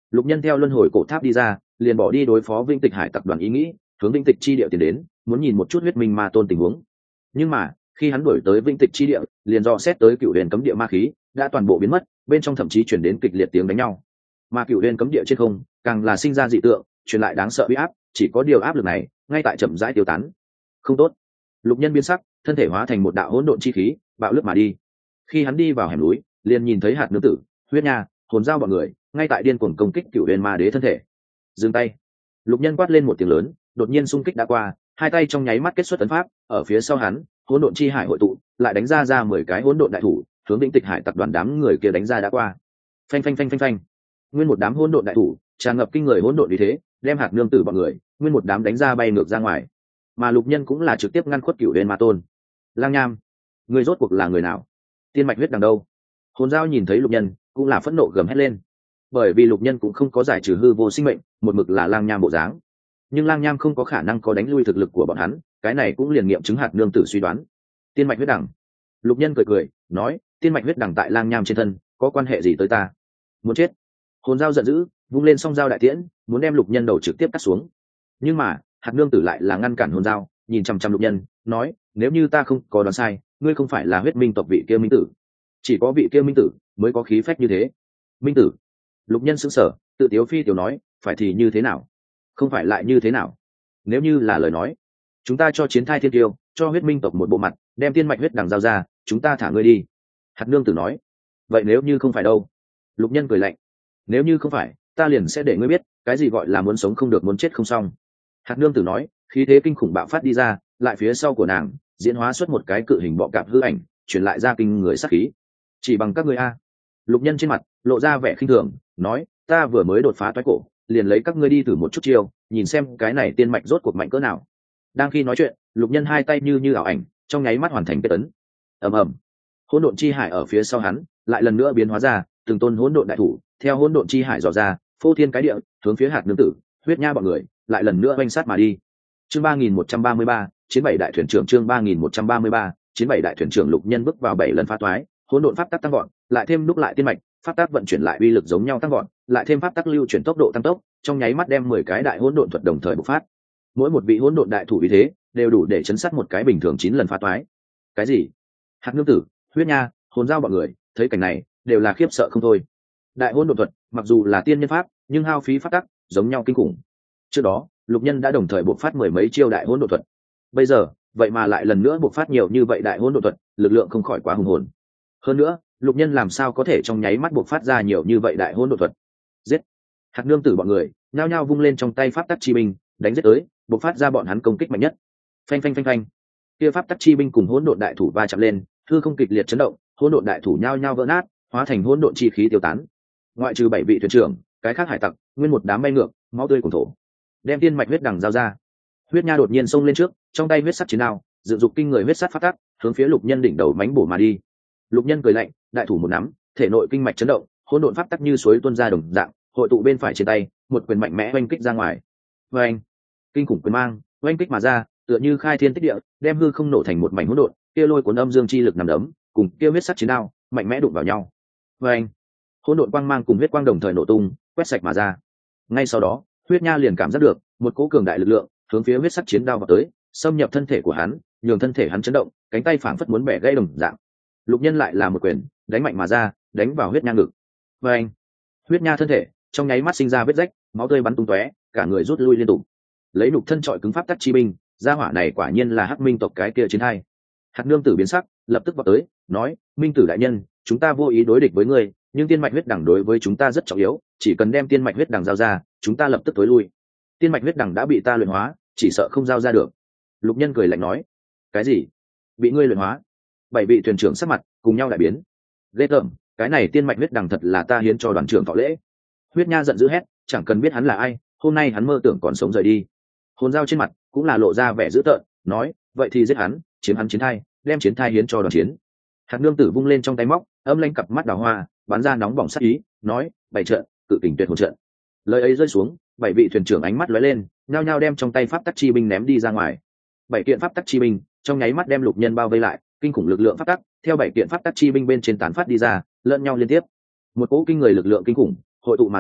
Lục Nhân theo luân hồi cổ tháp đi ra, liền bỏ đi đối phó Vĩnh Tịch Hải tập đoàn ý nghĩ, hướng Vĩnh Tịch chi địa tiến đến, muốn nhìn một chút huyết minh ma tôn tình huống. Nhưng mà khi hắn đuổi tới Vĩnh Tịch chi địa, liền do xét tới cựu huyền cấm địa ma khí đã toàn bộ biến mất, bên trong thậm chí chuyển đến kịch liệt tiếng đánh nhau. Mà cựu huyền cấm địa trên không càng là sinh ra dị tượng, truyền lại đáng sợ uy áp, chỉ có điều áp lực này ngay tại chậm rãi tiêu tán. Không tốt. Lục Nhân biến sắc, thân thể hóa thành một đạo hỗn độn chi khí, bạo lướt mà đi. Khi hắn đi vào hẻm núi, liền nhìn thấy hạt nữ tử, huyết nha, hồn dao bọn người ngay tại điên cuồng công kích cựu huyền ma đế thân thể. Dừng tay. Lục Nhân quát lên một tiếng lớn, đột nhiên xung kích đã qua, hai tay trong nháy mắt kết xuất ấn pháp, ở phía sau hắn hỗn độn chi hải hội tụ, lại đánh ra ra mười cái hỗn độn đại thủ, hướng Vĩnh Tịch Hải tập đoàn đám người kia đánh ra đã qua. Phanh phanh phanh phanh phanh. Nguyên một đám hỗn độn đại thủ tràn ngập kinh người hỗn độn uy thế, đem hạt nương tử bọn người nguyên một đám đánh ra bay ngược ra ngoài. Mà Lục Nhân cũng là trực tiếp ngăn khuất cựu huyền ma tôn. Lang Nham, người rốt cuộc là người nào? Tiên mạch huyết đằng đâu? Hồn dao nhìn thấy Lục Nhân cũng là phẫn nộ gầm hét lên, bởi vì Lục Nhân cũng không có giải trừ hư vô sinh mệnh, một mực là Lang Nham bộ dáng. Nhưng Lang Nham không có khả năng có đánh lui thực lực của bọn hắn, cái này cũng liền nghiệm chứng hạt nương tử suy đoán. Tiên mạch huyết đằng. Lục Nhân cười cười nói, tiên mạch huyết đằng tại Lang Nham trên thân có quan hệ gì tới ta? Muốn chết. Hồn dao giận dữ, vung lên song dao đại tiễn, muốn đem Lục Nhân đầu trực tiếp cắt xuống. Nhưng mà hạt nương tử lại là ngăn cản hồn dao, nhìn chăm chăm Lục Nhân nói, nếu như ta không có đoán sai, ngươi không phải là huyết minh tộc vị kia minh tử, chỉ có vị kia minh tử mới có khí phách như thế. Minh tử. Lục Nhân sững sờ, tự tiếu phi tiểu nói, phải thì như thế nào? Không phải lại như thế nào? Nếu như là lời nói, chúng ta cho chiến thai thiên tiêu, cho huyết minh tộc một bộ mặt, đem tiên mạch huyết đằng giao ra, chúng ta thả ngươi đi. Hạt nương tử nói. Vậy nếu như không phải đâu? Lục Nhân cười lạnh. Nếu như không phải, ta liền sẽ để ngươi biết cái gì gọi là muốn sống không được, muốn chết không xong. Hạt nương tử nói, khí thế kinh khủng bạo phát đi ra, lại phía sau của nàng diễn hóa xuất một cái cự hình bọ cạp hư ảnh, truyền lại ra kinh người sát khí. Chỉ bằng các ngươi a? Lục Nhân trên mặt lộ ra vẻ khinh thường, nói, ta vừa mới đột phá toái cổ, liền lấy các ngươi đi thử một chút chiêu, nhìn xem cái này tiên mạch rốt cuộc mạnh cỡ nào. Đang khi nói chuyện, Lục Nhân hai tay như như ảo ảnh, trong nháy mắt hoàn thành kết ấn. Ầm ầm. Hỗn độn chi hải ở phía sau hắn lại lần nữa biến hóa ra từng tôn hỗn độn đại thủ, theo hỗn độn chi hải dò ra, phô thiên cái địa, hướng phía hạt nương tử, huyết nha bọn người lại lần nữa oanh sát mà đi. Chương ba nghìn một trăm ba mươi ba, chiến bảy đại thuyền trưởng. Chương ba nghìn một trăm ba mươi ba, chiến bảy đại thuyền trưởng. Lục Nhân bước vào bảy lần phá toái, hỗn độn pháp tắc tăng vọt, lại thêm đúc lại tiên mạch, pháp tắc vận chuyển lại uy lực giống nhau tăng vọt, lại thêm pháp tắc lưu chuyển tốc độ tăng tốc, trong nháy mắt đem mười cái đại hỗn độn thuật đồng thời bộc phát. Mỗi một vị hỗn độn đại thủ uy thế đều đủ để chấn sát một cái bình thường chín lần phá toái. Cái gì? Hạt nương tử, huyết nha, hồn dao bọn người thấy cảnh này đều là khiếp sợ không thôi. Đại hỗn độn thuật mặc dù là tiên nhân pháp, nhưng hao phí pháp tắc giống nhau kinh khủng. Trước đó Lục Nhân đã đồng thời bộc phát mười mấy chiêu đại hỗn độn thuật, bây giờ vậy mà lại lần nữa bộc phát nhiều như vậy đại hỗn độn thuật, lực lượng không khỏi quá hùng hồn. Hơn nữa Lục Nhân làm sao có thể trong nháy mắt bộc phát ra nhiều như vậy đại hỗn độn thuật? Giết! Hạt nương tử bọn người nhao nhao vung lên trong tay pháp tắc chi binh, đánh giết tới, bộc phát ra bọn hắn công kích mạnh nhất. Phanh phanh phanh phanh. Kia pháp tắc chi binh cùng hỗn độn đại thủ va chạm lên, hư không kịch liệt chấn động, hỗn độn đại thủ nhao nhao vỡ nát, hóa thành hỗn độn chi khí tiêu tán. Ngoại trừ bảy vị thuyền trưởng, cái khác hải tặc nguyên một đám bay ngược, máu tươi cùng thổ. Đem tiên mạch huyết đằng giao ra. Huyết nha đột nhiên xông lên trước, trong tay huyết sắt chiến đao, dự dục kinh người huyết sắt phát tắc, hướng phía Lục Nhân đỉnh đầu mánh bổ mà đi. Lục Nhân cười lạnh, đại thủ một nắm, thể nội kinh mạch chấn động, hỗn độn pháp tắc như suối tuôn ra đồng dạng, hội tụ bên phải trên tay, một quyền mạnh mẽ oanh kích ra ngoài. Oanh! Kinh khủng quyền mang, oanh kích mà ra, tựa như khai thiên tích địa, đem hư không nổ thành một mảnh hỗn độn, kia lôi cuốn âm dương chi lực nằm đấm, cùng kia huyết sắt chiến đao, mạnh mẽ đụng vào nhau. Oanh! Hỗn độn quang mang cùng huyết quang đồng thời nổ tung, quét sạch mà ra. Ngay sau đó, huyết nha liền cảm giác được một cỗ cường đại lực lượng hướng phía huyết sắt chiến đao vào tới, xâm nhập thân thể của hắn, nhường thân thể hắn chấn động, cánh tay phảng phất muốn bẻ gãy đồng dạng. Lục Nhân lại là một quyền đánh mạnh mà ra, đánh vào huyết nha ngực. Oanh! Huyết nha thân thể trong nháy mắt sinh ra vết rách, máu tươi bắn tung tóe, cả người rút lui liên tục. Lấy nhục thân trọi cứng pháp tắc chi binh, gia hỏa này quả nhiên là hắc minh tộc cái kia chiến hai. Hạt nương tử biến sắc, lập tức vào tới, nói, minh tử đại nhân, chúng ta vô ý đối địch với ngươi, nhưng tiên mạch huyết đằng đối với chúng ta rất trọng yếu, chỉ cần đem tiên mạch huyết đằng giao ra, chúng ta lập tức tối lui. Tiên mạch huyết đằng đã bị ta luyện hóa, chỉ sợ không giao ra được. Lục Nhân cười lạnh nói, cái gì? Bị ngươi luyện hóa? Bảy vị thuyền trưởng sắc mặt cùng nhau đại biến. Ghê tởm, cái này tiên mạch huyết đằng thật là ta hiến cho đoàn trưởng thọ lễ. Huyết nha giận dữ hét, chẳng cần biết hắn là ai, hôm nay hắn mơ tưởng còn sống rời đi. Hồn dao trên mặt cũng là lộ ra vẻ dữ tợn, nói, vậy thì giết hắn, chiếm hắn chiến thai, đem chiến thai hiến cho đoàn chiến. Hạt nương tử vung lên trong tay móc, âm lanh cặp mắt đào hoa, bắn ra nóng bỏng sắc ý, nói, bảy trận, cự kình tuyệt hồn trận. Lời ấy rơi xuống, bảy vị thuyền trưởng ánh mắt lóe lên, nhao nhao đem trong tay pháp tắc chi binh ném đi ra ngoài. Bảy kiện pháp tắc chi binh trong nháy mắt đem Lục Nhân bao vây lại, kinh khủng lực lượng pháp tắc theo bảy kiện pháp tắc chi binh bên trên tán phát đi ra, lẫn nhau liên tiếp. Một cỗ kinh người lực lượng kinh khủng hội tụ mà ra,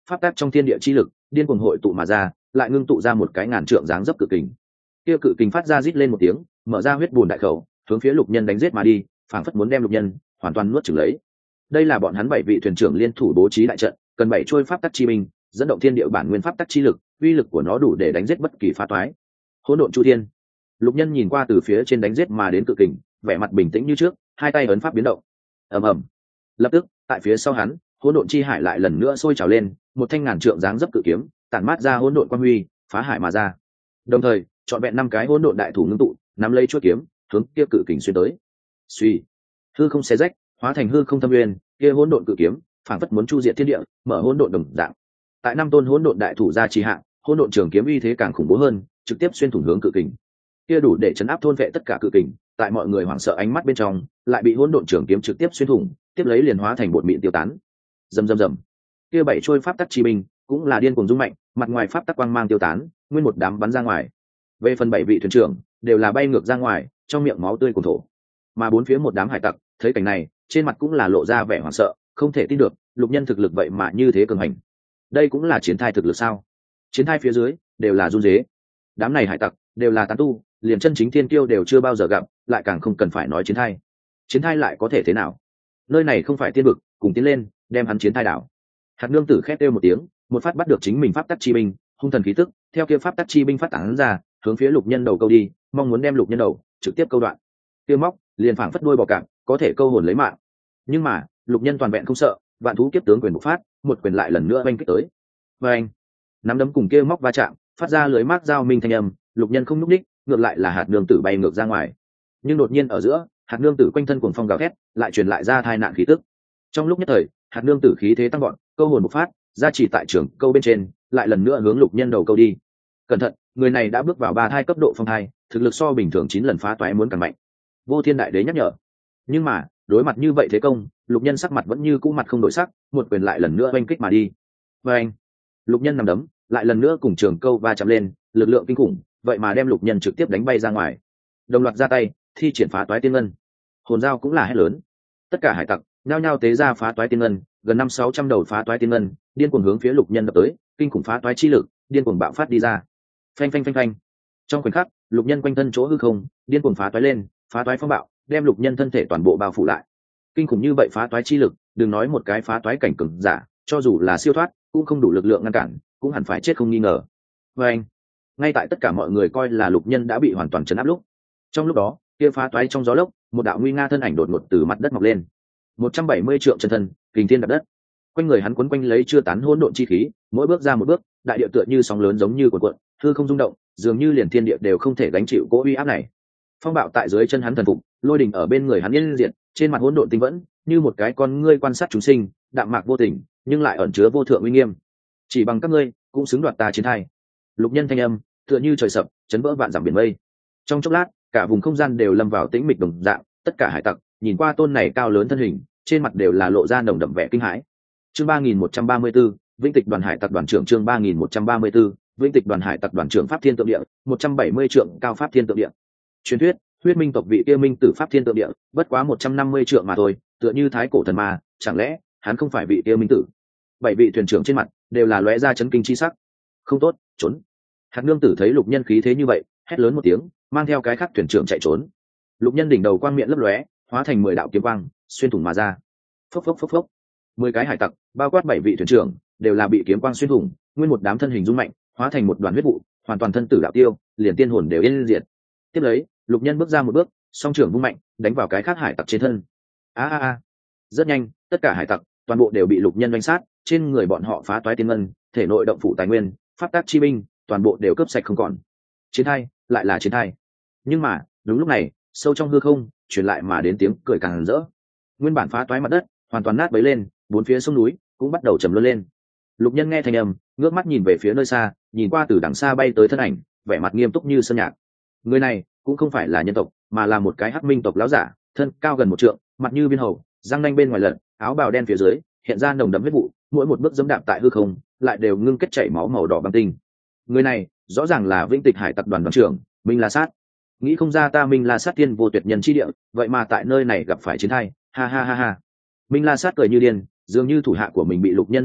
pháp tắc trong thiên địa chi lực điên cuồng hội tụ mà ra, lại ngưng tụ ra một cái ngàn trượng dáng dấp cự kình. Kia cự kình phát ra rít lên một tiếng, mở ra huyết bùn đại khẩu, hướng phía lục nhân đánh giết mà đi, phảng phất muốn đem lục nhân hoàn toàn nuốt chửng lấy. Đây là bọn hắn bảy vị thuyền trưởng liên thủ bố trí đại trận, cần bảy trôi pháp tắc chi binh, dẫn động thiên địa bản nguyên pháp tắc chi lực, uy lực của nó đủ để đánh giết bất kỳ phá toái. Hỗn độn chu thiên. Lục nhân nhìn qua từ phía trên đánh giết mà đến cự kình, vẻ mặt bình tĩnh như trước, hai tay ấn pháp biến động. Ầm ầm. Lập tức, tại phía sau hắn, hỗn độn chi hải lại lần nữa sôi trào lên, một thanh ngàn trượng dáng dấp cự kiếm, tản mát ra hỗn độn quang huy, phá hải mà ra. Đồng thời, chọn vẹn năm cái hỗn độn đại thủ ngưng tụ, nắm lấy chuôi kiếm, hướng kia cự kình xuyên tới. Suy, hư không xé rách, hóa thành hư không thâm nguyên, kia hỗn độn cự kiếm, phảng phất muốn chu diệt thiên địa, mở hỗn độn đồng dạng. Tại năm tôn hỗn độn đại thủ gia trì hạ, hỗn độn trường kiếm uy thế càng khủng bố hơn, trực tiếp xuyên thủng hướng cự kình. Kia đủ để chấn áp thôn vệ tất cả cự kình, tại mọi người hoảng sợ ánh mắt bên trong, lại bị hỗn độn trường kiếm trực tiếp xuyên thủng, tiếp lấy liền hóa thành bột mịn tiêu tán. Rầm rầm rầm. Kia bảy trôi pháp tắc chi binh, cũng là điên cuồng rung mạnh, mặt ngoài pháp tắc quang mang tiêu tán, nguyên một đám bắn ra ngoài. Về phần bảy vị thuyền trưởng, đều là bay ngược ra ngoài, trong miệng máu tươi cuồn thổ. Mà bốn phía một đám hải tặc, thấy cảnh này, trên mặt cũng là lộ ra vẻ hoảng sợ, không thể tin được, lục nhân thực lực vậy mà như thế cường hành. Đây cũng là chiến thai thực lực sao? Chiến thai phía dưới đều là run rế. Đám này hải tặc đều là tán tu, liền chân chính thiên kiêu đều chưa bao giờ gặp, lại càng không cần phải nói chiến thai. Chiến thai lại có thể thế nào? Nơi này không phải tiên vực, cùng tiến lên, đem hắn chiến thai đảo. Hạt nương tử khét kêu một tiếng, một phát bắt được chính mình pháp tắc chi binh, hung thần khí tức, theo kia pháp tắc chi binh phát tán ra, hướng phía lục nhân đầu câu đi, mong muốn đem lục nhân đầu trực tiếp câu đoạn. Kia móc liền phảng phất đuôi bò cạp, có thể câu hồn lấy mạng. Nhưng mà lục nhân toàn vẹn không sợ, vạn thú kiếp tướng quyền bộc phát, một quyền lại lần nữa oanh kích tới. Và anh nắm đấm cùng kia móc va chạm, phát ra lưới mác dao minh thanh âm, lục nhân không nhúc nhích, ngược lại là hạt nương tử bay ngược ra ngoài. Nhưng đột nhiên ở giữa, hạt nương tử quanh thân cuồng phong gào thét, lại truyền lại ra tai nạn khí tức. Trong lúc nhất thời, hạt nương tử khí thế tăng gọn, câu hồn bộc phát, ra chỉ tại trường câu bên trên, lại lần nữa hướng lục nhân đầu câu đi. Cẩn thận, người này đã bước vào ba thai cấp độ phong thai, thực lực so bình thường chín lần phá toái muốn càng mạnh. Vô Thiên đại đế nhắc nhở. Nhưng mà đối mặt như vậy thế công, lục nhân sắc mặt vẫn như cũ mặt không đổi sắc, một quyền lại lần nữa oanh kích mà đi. Và anh lục nhân nằm đấm lại lần nữa cùng trường câu va chạm lên, lực lượng kinh khủng vậy mà đem lục nhân trực tiếp đánh bay ra ngoài. Đồng loạt ra tay thi triển phá toái tiên ngân, hồn dao cũng là hét lớn. Tất cả hải tặc nhao nhao tế ra phá toái tiên ngân, gần năm sáu trăm đầu phá toái tiên ngân điên cuồng hướng phía lục nhân đập tới, kinh khủng phá toái chi lực điên cuồng bạo phát đi ra. Phanh phanh phanh phanh. Trong khoảnh khắc, lục nhân quanh thân chỗ hư không điên cuồng phá toái lên, phá toái phong bạo đem lục nhân thân thể toàn bộ bao phủ lại. Kinh khủng như vậy phá toái chi lực, đừng nói một cái phá toái cảnh cường giả, cho dù là siêu thoát cũng không đủ lực lượng ngăn cản, cũng hẳn phải chết không nghi ngờ. Và anh ngay tại tất cả mọi người coi là lục nhân đã bị hoàn toàn chấn áp lúc, trong lúc đó kia phá toái trong gió lốc, một đạo nguy nga thân ảnh đột ngột từ mặt đất mọc lên, một trăm bảy mươi trượng chân thân, kình thiên đạp đất. Quanh người hắn quấn quanh lấy chưa tán hỗn độn chi khí, mỗi bước ra một bước, đại địa tựa như sóng lớn giống như cuộn cuộn, hư không rung động, dường như liền thiên địa đều không thể gánh chịu cỗ uy áp này. Phong bạo tại dưới chân hắn thần phục, lôi đỉnh ở bên người hắn yên diệt, trên mặt hỗn độn tinh vẫn như một cái con ngươi quan sát chúng sinh, đạm mạc vô tình, nhưng lại ẩn chứa vô thượng uy nghiêm. Chỉ bằng các ngươi cũng xứng đoạt ta chiến thai. Lục nhân thanh âm tựa như trời sập, chấn vỡ vạn dặm biển mây. Trong chốc lát, cả vùng không gian đều lâm vào tĩnh mịch đồng dạng, tất cả hải tặc nhìn qua tôn này cao lớn thân hình, trên mặt đều là lộ ra nồng đậm vẻ kinh hãi. Chương ba nghìn một trăm ba mươi 34, Vĩnh Tịch đoàn hải tặc đoàn trưởng. Chương ba nghìn một trăm ba mươi 34, Vĩnh Tịch đoàn hải tặc đoàn trưởng Pháp Thiên Tượng Địa, một trăm bảy mươi trượng cao Pháp Thiên Tượng Địa. Truyền thuyết, huyết minh tộc vị kia minh tử Pháp Thiên Tượng Địa, bất quá một trăm năm mươi trượng mà thôi, tựa như thái cổ thần ma, chẳng lẽ hắn không phải vị kia minh tử? Bảy vị thuyền trưởng trên mặt đều là lóe ra chấn kinh chi sắc. Không tốt, trốn. Hạt nương tử thấy lục nhân khí thế như vậy, hét lớn một tiếng, mang theo cái khác thuyền trưởng chạy trốn. Lục nhân đỉnh đầu quang miệng lấp lóe, hóa thành mười đạo kiếm quang, xuyên thủng mà ra. Phốc phốc phốc phốc. Mười cái hải tặc, bao quát bảy vị thuyền trưởng, đều là bị kiếm quang xuyên thủng, nguyên một đám thân hình rung mạnh, hóa thành một đoàn huyết vụ, hoàn toàn thân tử đạo tiêu, liền tiên hồn đều yên diệt. Tiếp lấy, lục nhân bước ra một bước, song trưởng vung mạnh, đánh vào cái khác hải tặc trên thân. A a a. Rất nhanh, tất cả hải tặc, toàn bộ đều bị lục nhân đánh sát, trên người bọn họ phá toái tiên ngân, thể nội động phủ tài nguyên, pháp tác chi binh, toàn bộ đều cướp sạch không còn. Chiến thai, lại là chiến thai. Nhưng mà, đúng lúc này, sâu trong hư không, truyền lại mà đến tiếng cười càng rỡ. Nguyên bản phá toái mặt đất, hoàn toàn nát bấy lên, bốn phía sông núi cũng bắt đầu trầm luân lên. Lục nhân nghe thanh âm, ngước mắt nhìn về phía nơi xa, nhìn qua từ đằng xa bay tới thân ảnh, vẻ mặt nghiêm túc như sơn nhạc. Người này cũng không phải là nhân tộc, mà là một cái hắc minh tộc lão giả, thân cao gần một trượng, mặt như viên hầu, răng nanh bên ngoài lật, áo bào đen phía dưới hiện ra nồng đậm huyết vụ, mỗi một bước dẫm đạp tại hư không, lại đều ngưng kết chảy máu màu đỏ băng tinh. Người này rõ ràng là Vĩnh Tịch hải tặc đoàn đoàn trưởng Minh La Sát. Nghĩ không ra ta Minh La Sát tiên vô tuyệt nhân chi địa, vậy mà tại nơi này gặp phải chiến thai, ha ha ha ha. Minh La Sát cười như điên, dường như thủ hạ của mình bị lục nhân giết chết,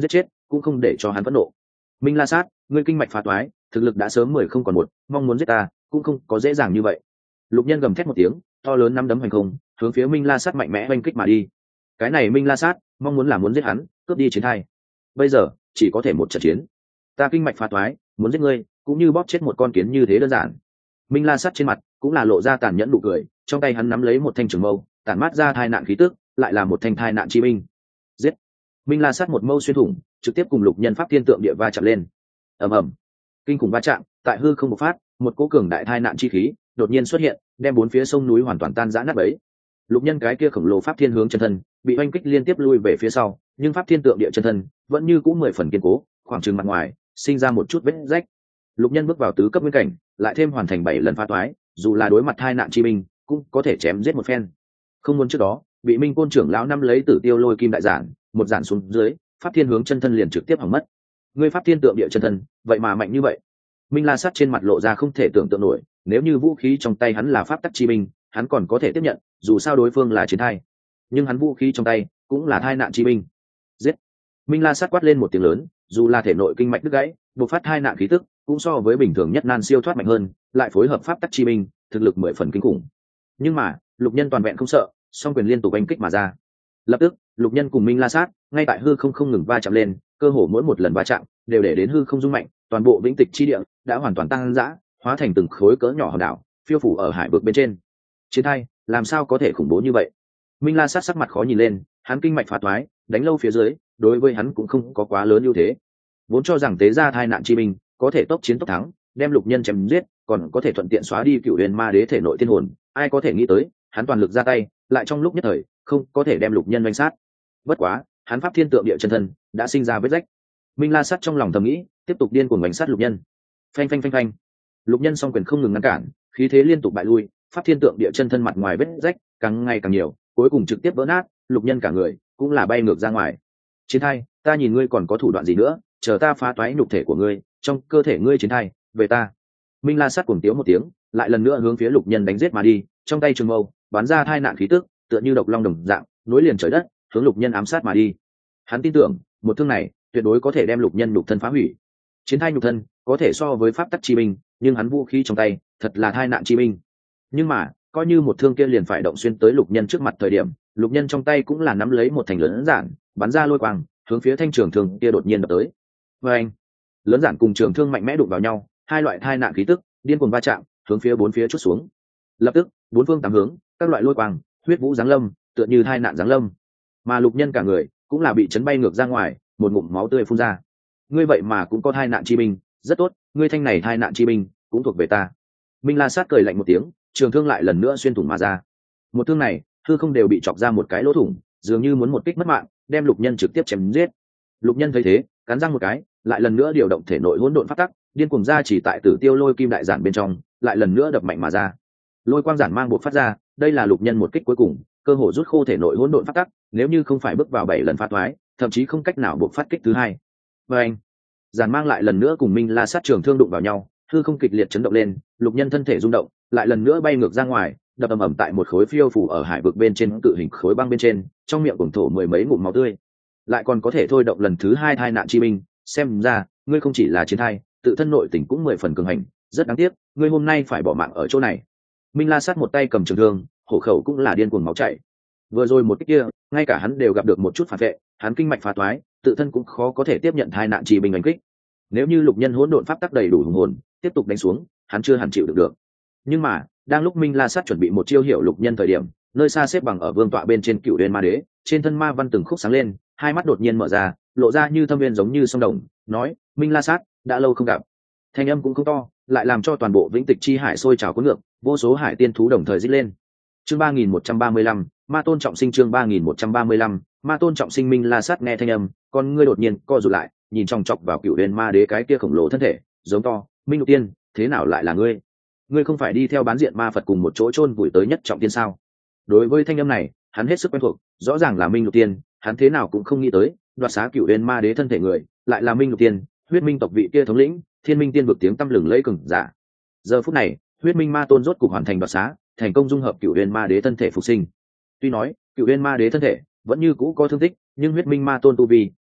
cũng không để cho hắn phẫn nộ. Minh La Sát, ngươi kinh mạch phá toái, thực lực đã sớm mười không còn một, mong muốn giết ta cũng không có dễ dàng như vậy. Lục Nhân gầm thét một tiếng, to lớn năm đấm hành không, hướng phía Minh La Sát mạnh mẽ oanh kích mà đi. Cái này Minh La Sát mong muốn là muốn giết hắn, cướp đi chiến thai. Bây giờ chỉ có thể một trận chiến. Ta kinh mạch phá toái, muốn giết ngươi cũng như bóp chết một con kiến như thế đơn giản. Minh La Sát trên mặt cũng là lộ ra tàn nhẫn nụ cười, trong tay hắn nắm lấy một thanh trường mâu, tản mát ra thai nạn khí tức, lại là một thanh thai nạn chi binh. Giết! Minh La Sát một mâu xuyên thủng, trực tiếp cùng Lục Nhân pháp thiên tượng địa va chạm lên. Ầm ầm! Kinh khủng va chạm, tại hư không bộc phát, một cỗ cường đại thai nạn chi khí đột nhiên xuất hiện, đem bốn phía sông núi hoàn toàn tan rã nát bấy. Lục Nhân cái kia khổng lồ pháp thiên hướng chân thân, bị oanh kích liên tiếp lui về phía sau, nhưng pháp thiên tượng địa chân thân vẫn như cũ mười phần kiên cố, khoảng chừng mặt ngoài sinh ra một chút vết rách. Lục Nhân bước vào tứ cấp nguyên cảnh, lại thêm hoàn thành bảy lần phá toái, dù là đối mặt thai nạn chi binh, cũng có thể chém giết một phen. Không muốn trước đó, bị Minh Côn trưởng lão năm lấy Tử Tiêu Lôi Kim đại giản, một giản xuống dưới, pháp thiên hướng chân thân liền trực tiếp hỏng mất. Ngươi pháp thiên tượng địa chân thân, vậy mà mạnh như vậy. Minh La Sát trên mặt lộ ra không thể tưởng tượng nổi, nếu như vũ khí trong tay hắn là pháp tắc chi binh, hắn còn có thể tiếp nhận, dù sao đối phương là chiến thai. Nhưng hắn vũ khí trong tay cũng là thai nạn chi binh. Giết! Minh La Sát quát lên một tiếng lớn, dù là thể nội kinh mạch đứt gãy, bộc phát thai nạn khí tức, cũng so với bình thường nhất nan siêu thoát mạnh hơn, lại phối hợp pháp tắc chi binh, thực lực mười phần kinh khủng. Nhưng mà, Lục Nhân toàn vẹn không sợ, song quyền liên tục đánh kích mà ra. Lập tức, Lục Nhân cùng Minh La Sát ngay tại hư không không ngừng va chạm lên, cơ hồ mỗi một lần va chạm đều để đến hư không rung mạnh, toàn bộ vĩnh tịch chi địa đã hoàn toàn tăng dã, hóa thành từng khối cỡ nhỏ hòn đảo, phiêu phủ ở hải vực bên trên. Chiến thai, làm sao có thể khủng bố như vậy? Minh La Sát sắc mặt khó nhìn lên, hắn kinh mạch phá toái, đánh lâu phía dưới, đối với hắn cũng không có quá lớn ưu thế. Vốn cho rằng tế gia thai nạn chi binh có thể tốc chiến tốc thắng, đem Lục Nhân chém giết, còn có thể thuận tiện xóa đi Cựu Huyền Ma Đế thể nội tiên hồn, ai có thể nghĩ tới, hắn toàn lực ra tay, lại trong lúc nhất thời, không có thể đem Lục Nhân đánh sát. Bất quá, hắn pháp thiên tượng địa chân thân đã sinh ra vết rách. Minh La Sát trong lòng thầm nghĩ, tiếp tục điên cuồng đánh sát Lục Nhân. Phanh phanh phanh phanh. Lục Nhân song quyền không ngừng ngăn cản, khí thế liên tục bại lui, pháp thiên tượng địa chân thân mặt ngoài vết rách càng ngày càng nhiều, cuối cùng trực tiếp vỡ nát, Lục Nhân cả người cũng là bay ngược ra ngoài. Chiến thai, ta nhìn ngươi còn có thủ đoạn gì nữa, chờ ta phá toái nhục thể của ngươi, trong cơ thể ngươi chiến thai, về ta. Minh La Sát cuồng tiếu một tiếng, lại lần nữa hướng phía Lục Nhân đánh giết mà đi, trong tay trường mâu bắn ra thai nạn khí tức, tựa như độc long đồng dạng, nối liền trời đất, hướng Lục Nhân ám sát mà đi. Hắn tin tưởng, một thương này tuyệt đối có thể đem Lục Nhân nhục thân phá hủy. Chiến thai nhục thân có thể so với pháp tắc chi binh, nhưng hắn vũ khí trong tay thật là thai nạn chi binh. Nhưng mà, coi như một thương kia liền phải động xuyên tới Lục Nhân trước mặt thời điểm, Lục Nhân trong tay cũng là nắm lấy một thành lớn giản, bắn ra lôi quang, hướng phía thanh trường thương kia đột nhiên đập tới. Và anh, lớn giản cùng trường thương mạnh mẽ đụng vào nhau, hai loại thai nạn khí tức điên cuồng va chạm, hướng phía bốn phía chút xuống. Lập tức, bốn phương tám hướng, các loại lôi quang, huyết vũ giáng lâm, tựa như thai nạn giáng lâm. Mà Lục Nhân cả người cũng là bị chấn bay ngược ra ngoài, một ngụm máu tươi phun ra. Ngươi vậy mà cũng có thai nạn chi binh, rất tốt, ngươi thanh này thai nạn chi binh cũng thuộc về ta. Minh La Sát cười lạnh một tiếng, trường thương lại lần nữa xuyên thủng mà ra. Một thương này, hư không đều bị chọc ra một cái lỗ thủng, dường như muốn một kích mất mạng, đem Lục Nhân trực tiếp chém giết. Lục Nhân thấy thế, cắn răng một cái, lại lần nữa điều động thể nội hỗn độn pháp tắc, điên cuồng ra chỉ tại Tử Tiêu Lôi Kim đại giản bên trong, lại lần nữa đập mạnh mà ra. Lôi quang giản mang bộc phát ra, đây là Lục Nhân một kích cuối cùng, cơ hồ rút khô thể nội hỗn độn pháp tắc, nếu như không phải bước vào bảy lần phá toái, thậm chí không cách nào bộc phát kích thứ hai. Và anh, giản mang lại lần nữa cùng Minh La Sát trường thương đụng vào nhau, hư không kịch liệt chấn động lên, Lục Nhân thân thể rung động, lại lần nữa bay ngược ra ngoài, đập ầm ầm tại một khối phiêu phủ ở hải vực bên trên cự hình khối băng bên trên, trong miệng cuồng thổ mười mấy ngụm máu tươi. Lại còn có thể thôi động lần thứ hai thai nạn chi binh, xem ra ngươi không chỉ là chiến thai, tự thân nội tình cũng mười phần cường hành, rất đáng tiếc, ngươi hôm nay phải bỏ mạng ở chỗ này. Minh La Sát một tay cầm trường thương, hổ khẩu cũng là điên cuồng máu chảy. Vừa rồi một cái kia, ngay cả hắn đều gặp được một chút phản vệ, hắn kinh mạch phá toái, tự thân cũng khó có thể tiếp nhận thai nạn chi binh đánh kích. Nếu như Lục Nhân hỗn độn pháp tắc đầy đủ hùng hồn, tiếp tục đánh xuống, hắn chưa hẳn chịu được được. Nhưng mà, đang lúc Minh La Sát chuẩn bị một chiêu hiểu Lục Nhân thời điểm, nơi xa xếp bằng ở vương tọa bên trên Cựu Huyền Ma Đế, trên thân ma văn từng khúc sáng lên, hai mắt đột nhiên mở ra, lộ ra như thâm viên giống như sông đồng, nói: "Minh La Sát, đã lâu không gặp." Thanh âm cũng không to, lại làm cho toàn bộ vĩnh tịch chi hải sôi trào cuốn ngược, vô số hải tiên thú đồng thời rít lên. Chương ba nghìn một trăm ba mươi lăm, Ma Tôn trọng sinh. Chương ba nghìn một trăm ba mươi lăm, Ma Tôn trọng sinh. Minh La Sát nghe thanh âm, con ngươi đột nhiên co rụt lại, nhìn chòng chọc vào Cựu Huyền Ma Đế cái kia khổng lồ thân thể, giống to: "Minh Lục Tiên, thế nào lại là ngươi? Ngươi không phải đi theo bán diện ma Phật cùng một chỗ chôn vùi tới nhất trọng tiên sao?" Đối với thanh âm này, hắn hết sức quen thuộc, rõ ràng là Minh Lục Tiên, hắn thế nào cũng không nghĩ tới, đoạt xá Cựu Huyền Ma Đế thân thể người, lại là Minh Lục Tiên, Huyết Minh tộc vị kia thống lĩnh, Thiên Minh Tiên vực tiếng tăm lừng lẫy cường giả. Giờ phút này, Huyết Minh Ma Tôn rốt cục hoàn thành đoạt xá, thành công dung hợp Cựu Huyền Ma Đế thân thể phục sinh. Tuy nói, Cựu Huyền Ma Đế thân thể vẫn như cũ có thương tích, nhưng Huyết Minh Ma Tôn tu vi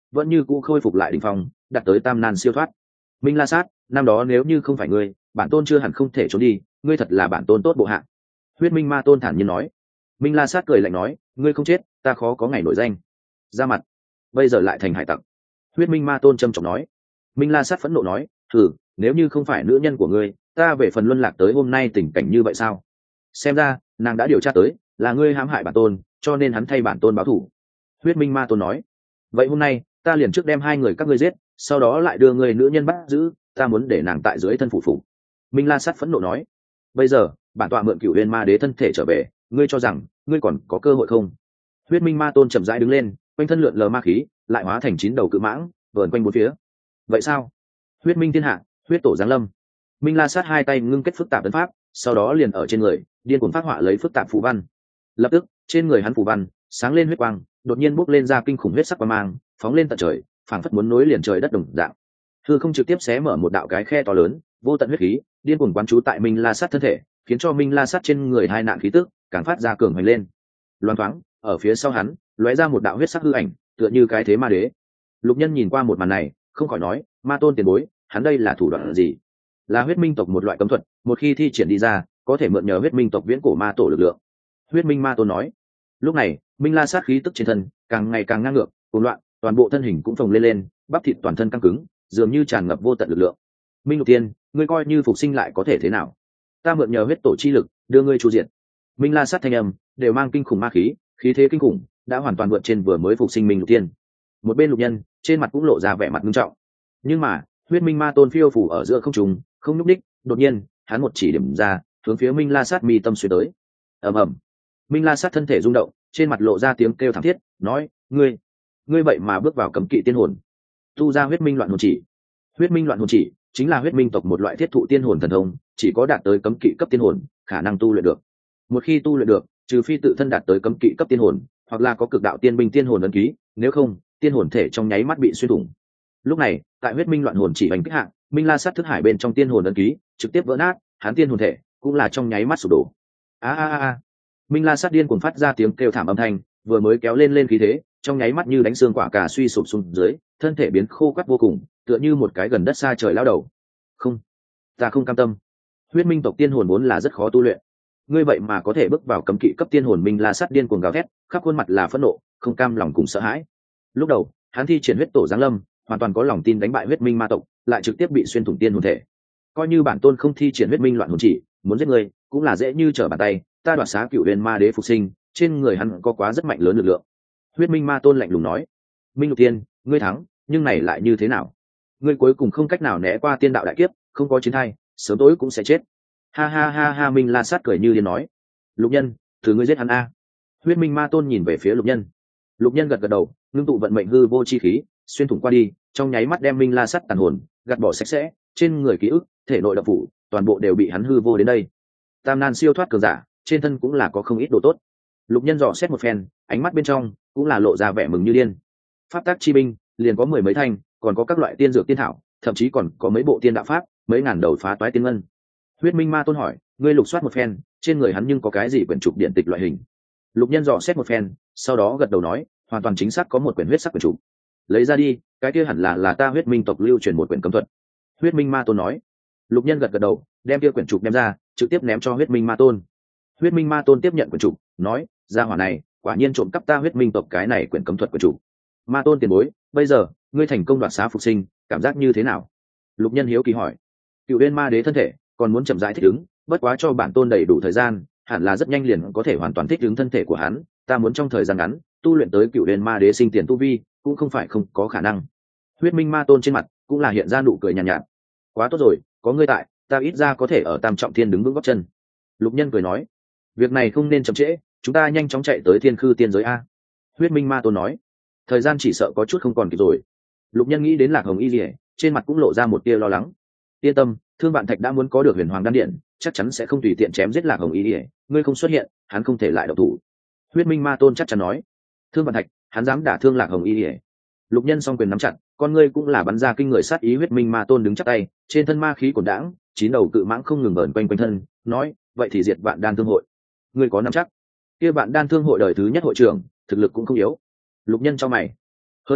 vẫn như cũ khôi phục lại đỉnh phong, đạt tới tam nan siêu thoát. Minh La Sát, năm đó nếu như không phải ngươi, bản tôn chưa hẳn không thể trốn đi, ngươi thật là bản tôn tốt bộ hạ. Huyết Minh Ma Tôn thản nhiên nói. Minh La Sát cười lạnh nói, ngươi không chết, ta khó có ngày nổi danh. Ra mặt, bây giờ lại thành hải tặc. Huyết Minh Ma Tôn trầm trọng nói. Minh La Sát phẫn nộ nói, thử, nếu như không phải nữ nhân của ngươi, ta về phần luân lạc tới hôm nay tình cảnh như vậy sao? Xem ra nàng đã điều tra tới, là ngươi hãm hại bản tôn, cho nên hắn thay bản tôn báo thù. Huyết Minh Ma Tôn nói, vậy hôm nay ta liền trước đem hai người các ngươi giết, sau đó lại đưa người nữ nhân bắt giữ, ta muốn để nàng tại dưới thân phủ phủ. Minh La Sát phẫn nộ nói, bây giờ bản tọa mượn Cửu Uyên Ma Đế thân thể trở về, ngươi cho rằng ngươi còn có cơ hội không? Huyết Minh Ma Tôn chậm rãi đứng lên, quanh thân lượn lờ ma khí, lại hóa thành chín đầu cự mãng, vờn quanh bốn phía. Vậy sao? Huyết Minh thiên hạ, huyết tổ giáng lâm. Minh La Sát hai tay ngưng kết phức tạp ấn pháp, sau đó liền ở trên người điên cuồng phát họa lấy phức tạp phù văn. Lập tức trên người hắn phù văn sáng lên huyết quang, đột nhiên bốc lên ra kinh khủng huyết sắc quang mang, phóng lên tận trời, phảng phất muốn nối liền trời đất đồng dạng. Hư không trực tiếp xé mở một đạo cái khe to lớn, vô tận huyết khí điên cuồng quán trú tại Minh La Sát thân thể, khiến cho Minh La Sát trên người hai nạn khí tức càng phát ra cường hành lên. Loan thoáng ở phía sau hắn lóe ra một đạo huyết sắc hư ảnh, tựa như cái thế ma đế. Lục Nhân nhìn qua một màn này, không khỏi nói, Ma Tôn tiền bối, hắn đây là thủ đoạn gì? Là huyết minh tộc một loại cấm thuật, một khi thi triển đi ra, có thể mượn nhờ huyết minh tộc viễn cổ ma tổ lực lượng. Huyết Minh Ma Tôn nói. Lúc này Minh La Sát khí tức trên thân càng ngày càng ngang ngược, cuồng loạn, toàn bộ thân hình cũng phồng lên lên, bắp thịt toàn thân căng cứng, dường như tràn ngập vô tận lực lượng. Minh Lục Tiên, ngươi coi như phục sinh lại có thể thế nào? Ta mượn nhờ huyết tổ chi lực đưa ngươi chu diệt. Minh La Sát thanh âm đều mang kinh khủng ma khí, khí thế kinh khủng đã hoàn toàn vượt trên vừa mới phục sinh Minh Lục Tiên. Một bên Lục Nhân trên mặt cũng lộ ra vẻ mặt nghiêm trọng. Nhưng mà Huyết Minh Ma Tôn phiêu phủ ở giữa không trung, không nhúc đích, đột nhiên hắn một chỉ điểm ra, hướng phía Minh La Sát mi tâm xuyên tới. Ầm ầm. Minh La Sát thân thể rung động, trên mặt lộ ra tiếng kêu thảm thiết, nói, ngươi, ngươi vậy mà bước vào cấm kỵ tiên hồn, tu ra huyết minh loạn hồn chỉ. Huyết minh loạn hồn chỉ chính là huyết minh tộc một loại thiết thụ tiên hồn thần thông, chỉ có đạt tới cấm kỵ cấp tiên hồn khả năng tu luyện được. Một khi tu luyện được, trừ phi tự thân đạt tới cấm kỵ cấp tiên hồn, hoặc là có cực đạo tiên binh tiên hồn ấn ký, nếu không, tiên hồn thể trong nháy mắt bị xuyên thủng. Lúc này, tại huyết minh loạn hồn chỉ hành kích hạng, Minh La Sát thức hải bên trong tiên hồn ấn ký trực tiếp vỡ nát, hắn tiên hồn thể cũng là trong nháy mắt sụp đổ. A a a. Minh La Sát điên cuồng phát ra tiếng kêu thảm âm thanh, vừa mới kéo lên lên khí thế, trong nháy mắt như đánh xương quả cà suy sụp xuống dưới, thân thể biến khô quắt vô cùng, tựa như một cái gần đất xa trời lao đầu. Không, ta không cam tâm. Huyết minh tộc tiên hồn vốn là rất khó tu luyện, ngươi vậy mà có thể bước vào cấm kỵ cấp tiên hồn. Minh La Sát điên cuồng gào thét, khắp khuôn mặt là phẫn nộ, không cam lòng cùng sợ hãi. Lúc đầu, hắn thi triển huyết tổ giáng lâm, hoàn toàn có lòng tin đánh bại huyết minh ma tộc, lại trực tiếp bị xuyên thủng tiên hồn thể. Coi như bản tôn không thi triển huyết minh loạn hồn chỉ, muốn giết ngươi cũng là dễ như trở bàn tay. Ta đoạt xá Cựu Uyên Ma Đế phục sinh, trên người hắn có quá rất mạnh lớn lực lượng. Huyết Minh Ma Tôn lạnh lùng nói. Minh Lục Tiên, ngươi thắng, nhưng này lại như thế nào? Ngươi cuối cùng không cách nào né qua tiên đạo đại kiếp, không có chiến thai, sớm tối cũng sẽ chết. Ha ha ha ha. Minh La Sát cười như điên nói. Lục Nhân, thử ngươi giết hắn a. Huyết Minh Ma Tôn nhìn về phía Lục Nhân. Lục Nhân gật gật đầu, ngưng tụ vận mệnh hư vô chi khí, xuyên thủng qua đi, trong nháy mắt đem Minh La Sát tàn hồn gạt bỏ sạch sẽ, trên người ký ức, thể nội độc phủ, toàn bộ đều bị hắn hư vô đến đây. Tam nan siêu thoát cường giả, trên thân cũng là có không ít đồ tốt. Lục Nhân dò xét một phen, ánh mắt bên trong cũng là lộ ra vẻ mừng như điên. Pháp tác chi binh liền có mười mấy thanh, còn có các loại tiên dược tiên thảo, thậm chí còn có mấy bộ tiên đạo pháp, mấy ngàn đầu phá toái tiên ngân. Huyết Minh Ma Tôn hỏi, ngươi lục soát một phen, trên người hắn nhưng có cái gì quyển trục điện tịch loại hình? Lục Nhân dò xét một phen, sau đó gật đầu nói, hoàn toàn chính xác có một quyển huyết sắc quyển trục. Lấy ra đi, cái kia hẳn là là ta Huyết Minh tộc lưu truyền một quyển cấm thuật. Huyết Minh Ma Tôn nói. Lục Nhân gật gật đầu, đem kia quyển trục đem ra, trực tiếp ném cho Huyết Minh Ma Tôn. Huyết Minh Ma Tôn tiếp nhận quyển trục, nói, gia hỏa này quả nhiên trộm cắp ta Huyết Minh tộc cái này quyển cấm thuật quyển trục. Ma Tôn tiền bối, bây giờ ngươi thành công đoạt xá phục sinh, cảm giác như thế nào? Lục Nhân hiếu kỳ hỏi. Cựu Uyên Ma Đế thân thể còn muốn chậm rãi thích ứng, bất quá cho bản tôn đầy đủ thời gian, hẳn là rất nhanh liền có thể hoàn toàn thích ứng thân thể của hắn. Ta muốn trong thời gian ngắn tu luyện tới Cựu Uyên Ma Đế sinh tiền tu vi, cũng không phải không có khả năng. Huyết Minh Ma Tôn trên mặt cũng là hiện ra nụ cười nhàn nhạt, nhạt. Quá tốt rồi, có ngươi tại, ta ít ra có thể ở Tam Trọng Thiên đứng vững gót chân. Lục Nhân cười nói, việc này không nên chậm trễ, chúng ta nhanh chóng chạy tới Thiên Khư Tiên giới a. Huyết Minh Ma Tôn nói, thời gian chỉ sợ có chút không còn kịp rồi. Lục Nhân nghĩ đến Lạc Hồng Y Lìa, trên mặt cũng lộ ra một tia lo lắng. Yên tâm, Thương Vạn Thạch đã muốn có được Huyền Hoàng Đan Điện, chắc chắn sẽ không tùy tiện chém giết Lạc Hồng Y Lìa, ngươi không xuất hiện, hắn không thể lại động thủ. Huyết Minh Ma Tôn chắc chắn nói, Thương Vạn Thạch, hắn dám đả thương Lạc Hồng Y Lìa. Lục Nhân song quyền nắm chặt, con ngươi cũng là bắn ra kinh người sát ý. Huyết Minh Ma Tôn đứng chắp tay, trên thân ma khí cuồn đãng, chín đầu cự mãng không ngừng vờn quanh quanh thân, nói, vậy thì diệt Vạn Đan Thương hội. Ngươi có nắm chắc? Kia Vạn Đan Thương hội đời thứ nhất hội trưởng, thực lực cũng không yếu. Lục Nhân cho mày. Hơn nữa,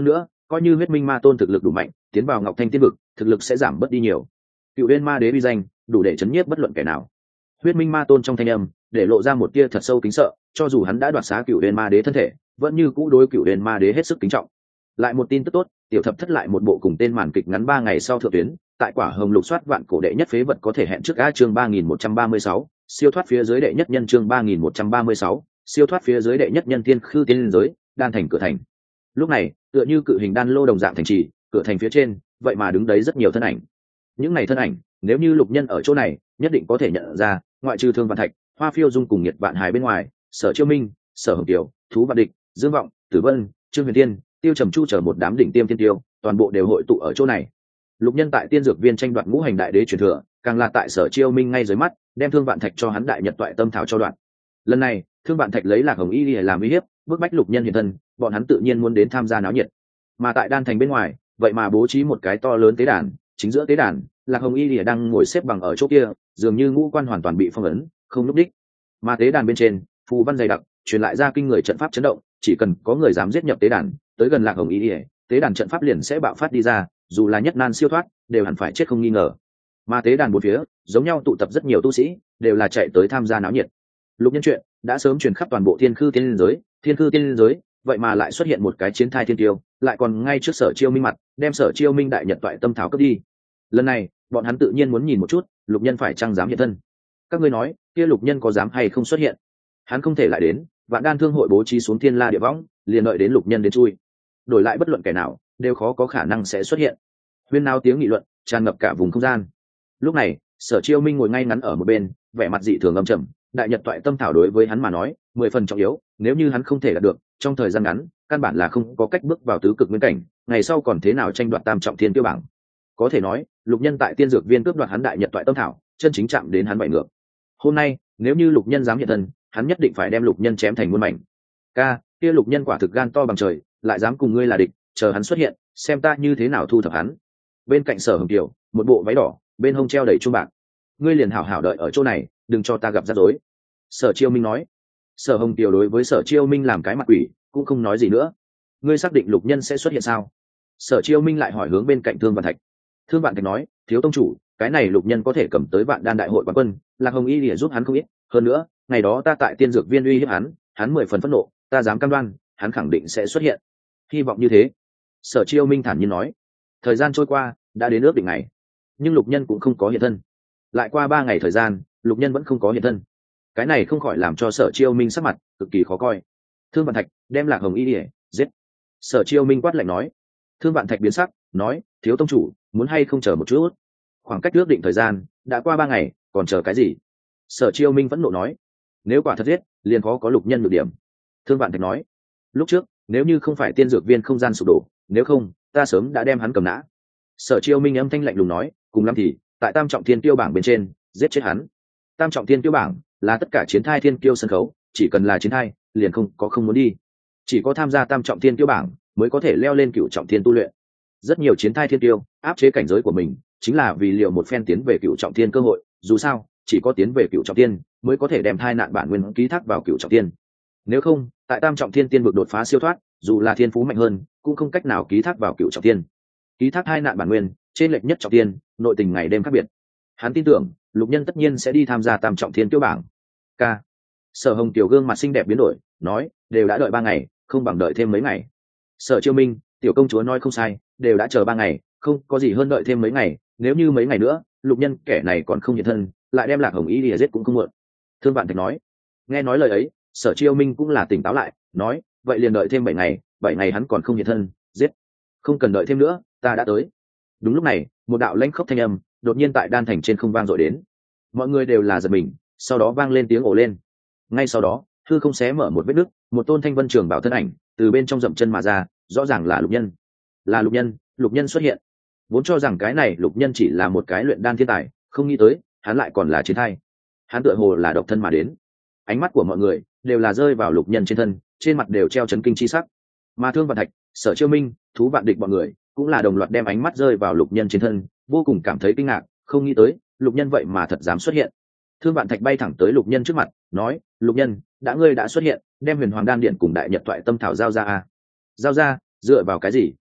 coi như huyết minh ma tôn thực lực đủ mạnh, tiến vào ngọc thanh tiên vực thực lực sẽ giảm bớt đi nhiều. Cựu uyên ma đế uy danh đủ để chấn nhiếp bất luận kẻ nào. Huyết minh ma tôn trong thanh âm để lộ ra một tia thật sâu kính sợ, cho dù hắn đã đoạt xá cựu uyên ma đế thân thể, vẫn như cũ đối cựu uyên ma đế hết sức kính trọng. Lại một tin tức tốt, tiểu thập thất lại một bộ cùng tên màn kịch ngắn ba ngày sau thượng tuyến, tại quả hồng lục soát vạn cổ đệ nhất phế vật có thể hẹn trước a chương ba nghìn một trăm ba mươi sáu, siêu thoát phía dưới đệ nhất nhân chương ba nghìn một trăm ba mươi sáu, siêu thoát phía dưới đệ nhất nhân thiên khư tiên giới, đan thành cửa thành. Lúc này, tựa như cự hình đan lô đồng dạng thành trì, cửa thành phía trên, vậy mà đứng đấy rất nhiều thân ảnh. Những này thân ảnh, nếu như lục nhân ở chỗ này, nhất định có thể nhận ra, ngoại trừ Thương Vạn Thạch, Hoa Phiêu Dung cùng Nhiệt Vạn Hải bên ngoài, Sở Chiêu Minh, Sở Hồng Tiểu, Thú Vạn Địch, Dương Vọng, Tử Vân, Trương Huyền Tiên, Tiêu Trầm Chu chờ một đám đỉnh tiêm tiên tiêu, toàn bộ đều hội tụ ở chỗ này. Lục nhân tại tiên dược viên tranh đoạt ngũ hành đại đế truyền thừa, càng là tại Sở Chiêu Minh ngay dưới mắt, đem Thương Vạn Thạch cho hắn đại nhật toại tâm thảo cho đoạn. Lần này, Thương Vạn Thạch lấy Lạc Hồng Y để làm uy hiếp, bức bách lục nhân hiện thân, bọn hắn tự nhiên muốn đến tham gia náo nhiệt. Mà tại đan thành bên ngoài, vậy mà bố trí một cái to lớn tế đàn, chính giữa tế đàn, Lạc Hồng Y lìa đang ngồi xếp bằng ở chỗ kia, dường như ngũ quan hoàn toàn bị phong ấn, không lúc đích. Mà tế đàn bên trên, phù văn dày đặc, truyền lại ra kinh người trận pháp chấn động, chỉ cần có người dám giết nhập tế đàn, tới gần Lạc Hồng Y lìa, tế đàn trận pháp liền sẽ bạo phát đi ra, dù là nhất nan siêu thoát, đều hẳn phải chết không nghi ngờ. Mà tế đàn bốn phía, giống nhau tụ tập rất nhiều tu sĩ, đều là chạy tới tham gia náo nhiệt. Lục nhân chuyện đã sớm truyền khắp toàn bộ thiên khư tiên giới, thiên khư tiên giới, vậy mà lại xuất hiện một cái chiến thai thiên tiêu, lại còn ngay trước Sở Chiêu Minh mặt, đem Sở Chiêu Minh đại nhật toại tâm thảo cướp đi. Lần này, bọn hắn tự nhiên muốn nhìn một chút, lục nhân phải chăng dám hiện thân. Các ngươi nói, kia lục nhân có dám hay không xuất hiện? Hắn không thể lại đến, Vạn Đan Thương hội bố trí xuống thiên la địa võng, liền đợi đến lục nhân đến chui. Đổi lại bất luận kẻ nào, đều khó có khả năng sẽ xuất hiện. Huyên náo tiếng nghị luận tràn ngập cả vùng không gian. Lúc này, Sở Chiêu Minh ngồi ngay ngắn ở một bên, vẻ mặt dị thường âm trầm. Đại nhật toại tâm thảo đối với hắn mà nói, mười phần trọng yếu, nếu như hắn không thể đạt được, trong thời gian ngắn, căn bản là không có cách bước vào tứ cực nguyên cảnh, ngày sau còn thế nào tranh đoạt tam trọng thiên tiêu bảng. Có thể nói, lục nhân tại tiên dược viên cướp đoạt hắn đại nhật toại tâm thảo, chân chính chạm đến hắn bảy ngược. Hôm nay, nếu như lục nhân dám hiện thân, hắn nhất định phải đem lục nhân chém thành muôn mảnh. Ca, kia lục nhân quả thực gan to bằng trời, lại dám cùng ngươi là địch, chờ hắn xuất hiện, xem ta như thế nào thu thập hắn. Bên cạnh Sở Hồng Kiều, một bộ váy đỏ, bên hông treo đầy chuông bạc. Ngươi liền hảo hảo đợi ở chỗ này, đừng cho ta gặp rắc rối. Sở Chiêu Minh nói. Sở Hồng Kiều đối với Sở Chiêu Minh làm cái mặt quỷ, cũng không nói gì nữa. Ngươi xác định lục nhân sẽ xuất hiện sao? Sở Chiêu Minh lại hỏi hướng bên cạnh Thương Vạn Thạch. Thương Vạn Thạch nói, thiếu tông chủ, cái này lục nhân có thể cầm tới Vạn Đan đại hội quán quân, Lạc Hồng Y lìa giúp hắn không ít, hơn nữa, ngày đó ta tại tiên dược viên uy hiếp hắn, hắn mười phần phẫn nộ, ta dám cam đoan, hắn khẳng định sẽ xuất hiện. Hy vọng như thế. Sở Chiêu Minh thản nhiên nói. Thời gian trôi qua, đã đến ước định ngày, nhưng lục nhân cũng không có hiện thân. Lại qua ba ngày thời gian, lục nhân vẫn không có hiện thân. Cái này không khỏi làm cho Sở Chiêu Minh sắc mặt cực kỳ khó coi. Thương Vạn Thạch đem Lạc Hồng Y lìa giết. Sở Chiêu Minh quát lạnh nói. Thương Vạn Thạch biến sắc, nói, thiếu tông chủ, muốn hay không chờ một chút? Khoảng cách ước định thời gian đã qua ba ngày, còn chờ cái gì? Sở Chiêu Minh vẫn nộ nói, nếu quả thật giết, liền khó có lục nhân nhược điểm. Thương Vạn Thạch nói, lúc trước, nếu như không phải tiên dược viên không gian sụp đổ, nếu không, ta sớm đã đem hắn cầm nã. Sở Chiêu Minh âm thanh lạnh lùng nói, cùng lắm thì, tại tam trọng thiên tiêu bảng bên trên, giết chết hắn. Tam trọng thiên tiêu bảng là tất cả chiến thai thiên kiêu sân khấu, chỉ cần là chiến thai, liền không có không muốn đi. Chỉ có tham gia tam trọng thiên tiêu bảng mới có thể leo lên cựu trọng thiên tu luyện. Rất nhiều chiến thai thiên tiêu áp chế cảnh giới của mình, chính là vì liệu một phen tiến về cựu trọng thiên cơ hội. Dù sao, chỉ có tiến về cựu trọng thiên mới có thể đem thai nạn bản nguyên ký thác vào cựu trọng thiên. Nếu không, tại tam trọng thiên tiên vực đột phá siêu thoát, dù là thiên phú mạnh hơn, cũng không cách nào ký thác vào cựu trọng thiên. Ký thác hai nạn bản nguyên, trên lệch nhất trọng thiên, nội tình ngày đêm khác biệt. Hắn tin tưởng, lục nhân tất nhiên sẽ đi tham gia tam trọng thiên tiêu bảng. K. Sở Hồng Tiểu gương mặt xinh đẹp biến đổi, nói, đều đã đợi ba ngày, không bằng đợi thêm mấy ngày. Sở Chiêu Minh, tiểu công chúa nói không sai, đều đã chờ ba ngày, không có gì hơn đợi thêm mấy ngày. Nếu như mấy ngày nữa, lục nhân kẻ này còn không hiện thân, lại đem Lạc Hồng Y lìa giết cũng không muộn. Thương Vạn Thạch nói. Nghe nói lời ấy, Sở Chiêu Minh cũng là tỉnh táo lại, nói, vậy liền đợi thêm bảy ngày, bảy ngày hắn còn không hiện thân, giết. Không cần đợi thêm nữa, ta đã tới. Đúng lúc này, một đạo lãnh khốc thanh âm đột nhiên tại đan thành trên không vang dội đến. Mọi người đều là giật mình, sau đó vang lên tiếng ồ lên. Ngay sau đó, hư không xé mở một vết nứt, một tôn thanh vân trường bảo thân ảnh từ bên trong dậm chân mà ra, rõ ràng là lục nhân. Là lục nhân, lục nhân xuất hiện. Vốn cho rằng cái này lục nhân chỉ là một cái luyện đan thiên tài, không nghĩ tới, hắn lại còn là chiến thai. Hắn tựa hồ là độc thân mà đến. Ánh mắt của mọi người đều là rơi vào lục nhân trên thân, trên mặt đều treo chấn kinh chi sắc. Mà Thương Vạn Thạch, Sở Chiêu Minh, Thú Vạn Địch bọn người cũng là đồng loạt đem ánh mắt rơi vào lục nhân trên thân, vô cùng cảm thấy kinh ngạc, không nghĩ tới, lục nhân vậy mà thật dám xuất hiện. Thương Vạn Thạch bay thẳng tới lục nhân trước mặt, nói, lục nhân, đã ngươi đã xuất hiện, đem huyền hoàng đan điện cùng đại nhật thoại tâm thảo giao ra à? Giao ra, dựa vào cái gì?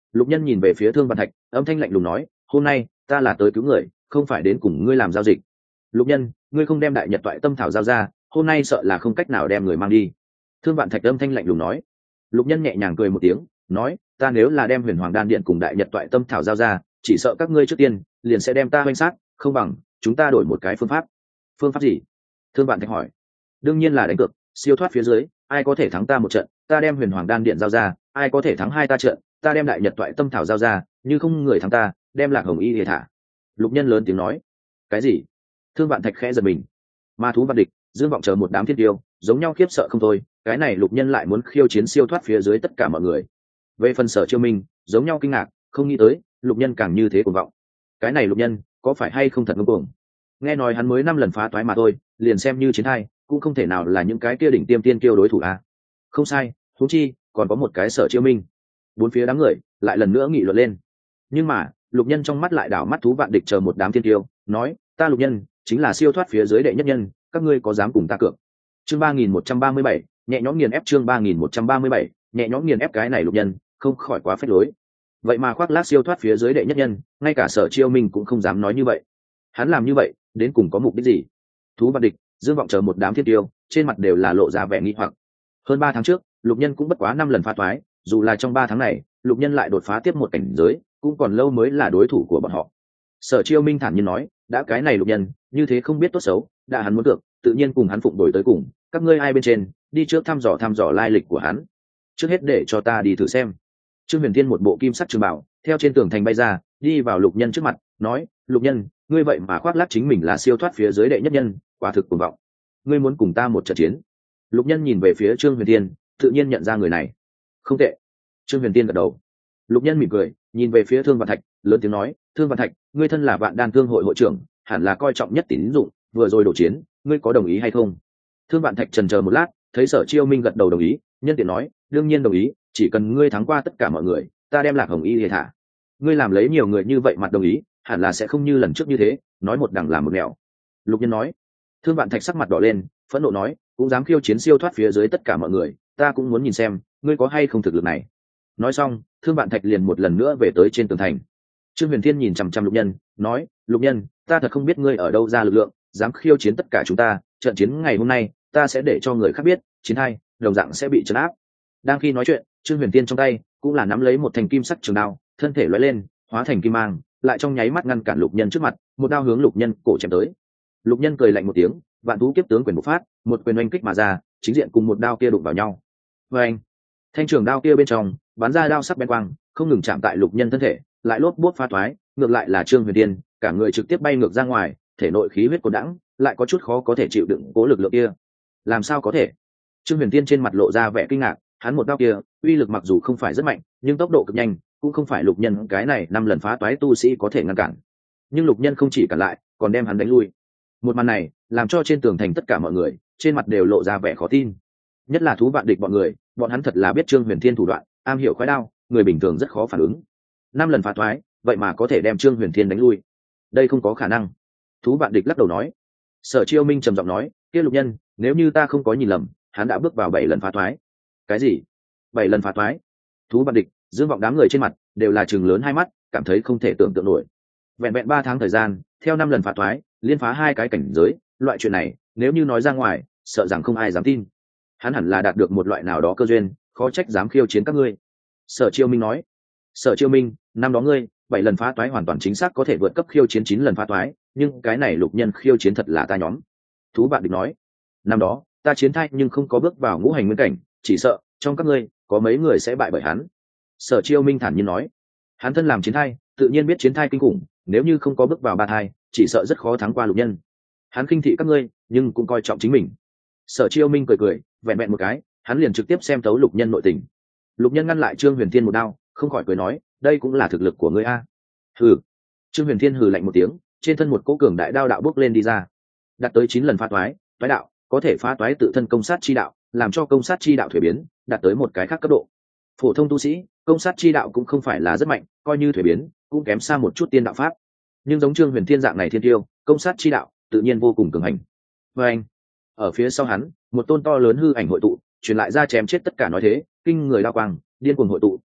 Lục Nhân nhìn về phía Thương Vạn Thạch, âm thanh lạnh lùng nói, hôm nay ta là tới cứu người, không phải đến cùng ngươi làm giao dịch. Lục Nhân, ngươi không đem đại nhật toại tâm thảo giao ra, hôm nay sợ là không cách nào đem người mang đi. Thương Vạn Thạch âm thanh lạnh lùng nói. Lục Nhân nhẹ nhàng cười một tiếng, nói, ta nếu là đem huyền hoàng đan điện cùng đại nhật toại tâm thảo giao ra, chỉ sợ các ngươi trước tiên liền sẽ đem ta oanh sát, không bằng chúng ta đổi một cái phương pháp. Phương pháp gì? Thương Vạn Thạch hỏi. Đương nhiên là đánh cược, siêu thoát phía dưới, ai có thể thắng ta một trận, ta đem huyền hoàng đan điện giao ra, ai có thể thắng hai ta trận, ta đem đại nhật toại tâm thảo giao ra, như không người thắng ta, đem lạc hồng y để thả. Lục Nhân lớn tiếng nói. Cái gì? Thương Vạn Thạch khẽ giật mình. Ma thú Vạn Địch, Dương Vọng chờ một đám thiên tiêu, giống nhau khiếp sợ không thôi, cái này Lục Nhân lại muốn khiêu chiến siêu thoát phía dưới tất cả mọi người. Về phần Sở Chiêu Minh, giống nhau kinh ngạc, không nghĩ tới Lục Nhân càng như thế cuồng vọng. Cái này Lục Nhân có phải hay không thật ngông cuồng? Nghe nói hắn mới năm lần phá toái mà thôi, liền xem như chiến thai cũng không thể nào là những cái kia đỉnh tiêm tiên kiêu đối thủ à? Không sai, huống chi còn có một cái Sở Chiêu Minh. Bốn phía đám người lại lần nữa nghị luận lên. Nhưng mà Lục Nhân trong mắt lại đảo mắt thú Vạn Địch chờ một đám thiên kiêu, nói, ta Lục Nhân chính là siêu thoát phía dưới đệ nhất nhân, các ngươi có dám cùng ta cược? Chương ba nghìn một trăm ba mươi bảy, nhẹ nhõm nghiền ép. Chương ba nghìn một trăm ba mươi bảy, nhẹ nhõm nghiền ép. Cái này Lục Nhân không khỏi quá phách lối. Vậy mà khoác lác siêu thoát phía dưới đệ nhất nhân, ngay cả Sở Chiêu Minh cũng không dám nói như vậy. Hắn làm như vậy đến cùng có mục đích gì? Thú Vạn Địch, Dương Vọng chờ một đám thiên tiêu, trên mặt đều là lộ ra vẻ nghi hoặc. Hơn ba tháng trước, Lục Nhân cũng bất quá năm lần phá toái, dù là trong ba tháng này, Lục Nhân lại đột phá tiếp một cảnh giới, cũng còn lâu mới là đối thủ của bọn họ. Sở Chiêu Minh thản nhiên nói, đã cái này Lục Nhân như thế không biết tốt xấu, đã hắn muốn được, tự nhiên cùng hắn phụng đổi tới cùng, các ngươi ai bên trên, đi trước thăm dò thăm dò lai lịch của hắn. Trước hết để cho ta đi thử xem. Trương Huyền Tiên một bộ kim sắc trường bảo, theo trên tường thành bay ra, đi vào Lục Nhân trước mặt, nói, Lục Nhân, ngươi vậy mà khoác lác chính mình là siêu thoát phía dưới đệ nhất nhân, quả thực cuồng vọng. Ngươi muốn cùng ta một trận chiến? Lục Nhân nhìn về phía Trương Huyền Tiên, tự nhiên nhận ra người này. Không tệ. Trương Huyền Tiên gật đầu. Lục Nhân mỉm cười, nhìn về phía Thương Vạn Thạch, lớn tiếng nói, Thương Vạn Thạch, ngươi thân là Vạn Đan Thương hội hội trưởng, hẳn là coi trọng nhất tín dụng, vừa rồi đổ chiến, ngươi có đồng ý hay không? Thương Vạn Thạch chần chờ một lát, thấy Sở Chiêu Minh gật đầu đồng ý, nhân tiện nói, đương nhiên đồng ý, chỉ cần ngươi thắng qua tất cả mọi người, ta đem Lạc Hồng Y để thả. Ngươi làm lấy nhiều người như vậy mặt đồng ý, hẳn là sẽ không như lần trước như thế, nói một đằng làm một nẻo. Lục Nhân nói. Thương Vạn Thạch sắc mặt đỏ lên, phẫn nộ nói, cũng dám khiêu chiến siêu thoát phía dưới tất cả mọi người, ta cũng muốn nhìn xem ngươi có hay không thực lực này. Nói xong, Thương Vạn Thạch liền một lần nữa về tới trên tường thành. Trương Huyền Thiên nhìn chằm chằm Lục Nhân, nói, Lục Nhân, ta thật không biết ngươi ở đâu ra lực lượng, dám khiêu chiến tất cả chúng ta, trận chiến ngày hôm nay, ta sẽ để cho người khác biết, chiến hai, đồng dạng sẽ bị trấn áp. Đang khi nói chuyện, Trương Huyền Thiên trong tay cũng là nắm lấy một thanh kim sắc trường đao, thân thể lóe lên, hóa thành kim mang, lại trong nháy mắt ngăn cản Lục Nhân trước mặt, một đao hướng Lục Nhân cổ chém tới. Lục Nhân cười lạnh một tiếng, vạn thú kiếp tướng quyền bộc phát, một quyền oanh kích mà ra, chính diện cùng một đao kia đụng vào nhau. Oanh! Thanh trường đao kia bên trong bắn ra đao sắc bén quang, không ngừng chạm tại Lục Nhân thân thể, lại lốp bốt phá thoái, ngược lại là Trương Huyền Tiên, cả người trực tiếp bay ngược ra ngoài, thể nội khí huyết cuồn đãng, lại có chút khó có thể chịu đựng cố lực lượng kia. Làm sao có thể? Trương Huyền Tiên trên mặt lộ ra vẻ kinh ngạc, hắn một đao kia, uy lực mặc dù không phải rất mạnh, nhưng tốc độ cực nhanh, cũng không phải Lục Nhân cái này năm lần phá toái tu sĩ có thể ngăn cản. Nhưng Lục Nhân không chỉ cản lại, còn đem hắn đánh lui. Một màn này làm cho trên tường thành tất cả mọi người trên mặt đều lộ ra vẻ khó tin, nhất là Thú Vạn Địch bọn người, bọn hắn thật là biết Trương Huyền Thiên thủ đoạn, am hiểu khoái đao, người bình thường rất khó phản ứng. Năm lần phá thoái, vậy mà có thể đem Trương Huyền Thiên đánh lui, đây không có khả năng. Thú Vạn Địch lắc đầu nói. Sở Chiêu Minh trầm giọng nói, kia Lục Nhân, nếu như ta không có nhìn lầm, hắn đã bước vào bảy lần phá thoái. Cái gì? Bảy lần phá thoái? Thú Vạn Địch, Dương Vọng đám người trên mặt đều là trừng lớn hai mắt, cảm thấy không thể tưởng tượng nổi. Vẹn vẹn ba tháng thời gian, theo năm lần phá thoái, liên phá hai cái cảnh giới, loại chuyện này nếu như nói ra ngoài, sợ rằng không ai dám tin. Hắn hẳn là đạt được một loại nào đó cơ duyên, khó trách dám khiêu chiến các ngươi. Sở Chiêu Minh nói. Sở Chiêu Minh, năm đó ngươi bảy lần phá toái hoàn toàn chính xác có thể vượt cấp khiêu chiến chín lần phá toái, nhưng cái này Lục Nhân khiêu chiến thật là ta nhóm. Thú Vạn Địch nói. Năm đó ta chiến thai nhưng không có bước vào ngũ hành nguyên cảnh, chỉ sợ trong các ngươi có mấy người sẽ bại bởi hắn. Sở Chiêu Minh thản nhiên nói. Hắn thân làm chiến thai, tự nhiên biết chiến thai kinh khủng, nếu như không có bước vào ba thai, chỉ sợ rất khó thắng qua Lục Nhân. Hắn khinh thị các ngươi, nhưng cũng coi trọng chính mình. Sở Chiêu Minh cười cười, vẹn vẹn một cái, hắn liền trực tiếp xem tấu Lục Nhân nội tình. Lục Nhân ngăn lại Trương Huyền Thiên một đao, không khỏi cười nói, đây cũng là thực lực của ngươi a. Hừ. Trương Huyền Thiên hừ lạnh một tiếng, trên thân một cỗ cường đại đao đạo bước lên đi ra, đạt tới chín lần phá toái, toái đạo có thể phá toái tự thân công sát chi đạo, làm cho công sát chi đạo thuế biến, đạt tới một cái khác cấp độ. Phổ thông tu sĩ, công sát chi đạo cũng không phải là rất mạnh, coi như thuế biến, cũng kém xa một chút tiên đạo pháp. Nhưng giống Trương Huyền Thiên dạng này thiên tiêu, công sát chi đạo tự nhiên vô cùng cường hành. Và anh, ở phía sau hắn, một tôn to lớn hư ảnh hội tụ, truyền lại ra chém chết tất cả nói thế, kinh người đao quang, điên cuồng hội tụ,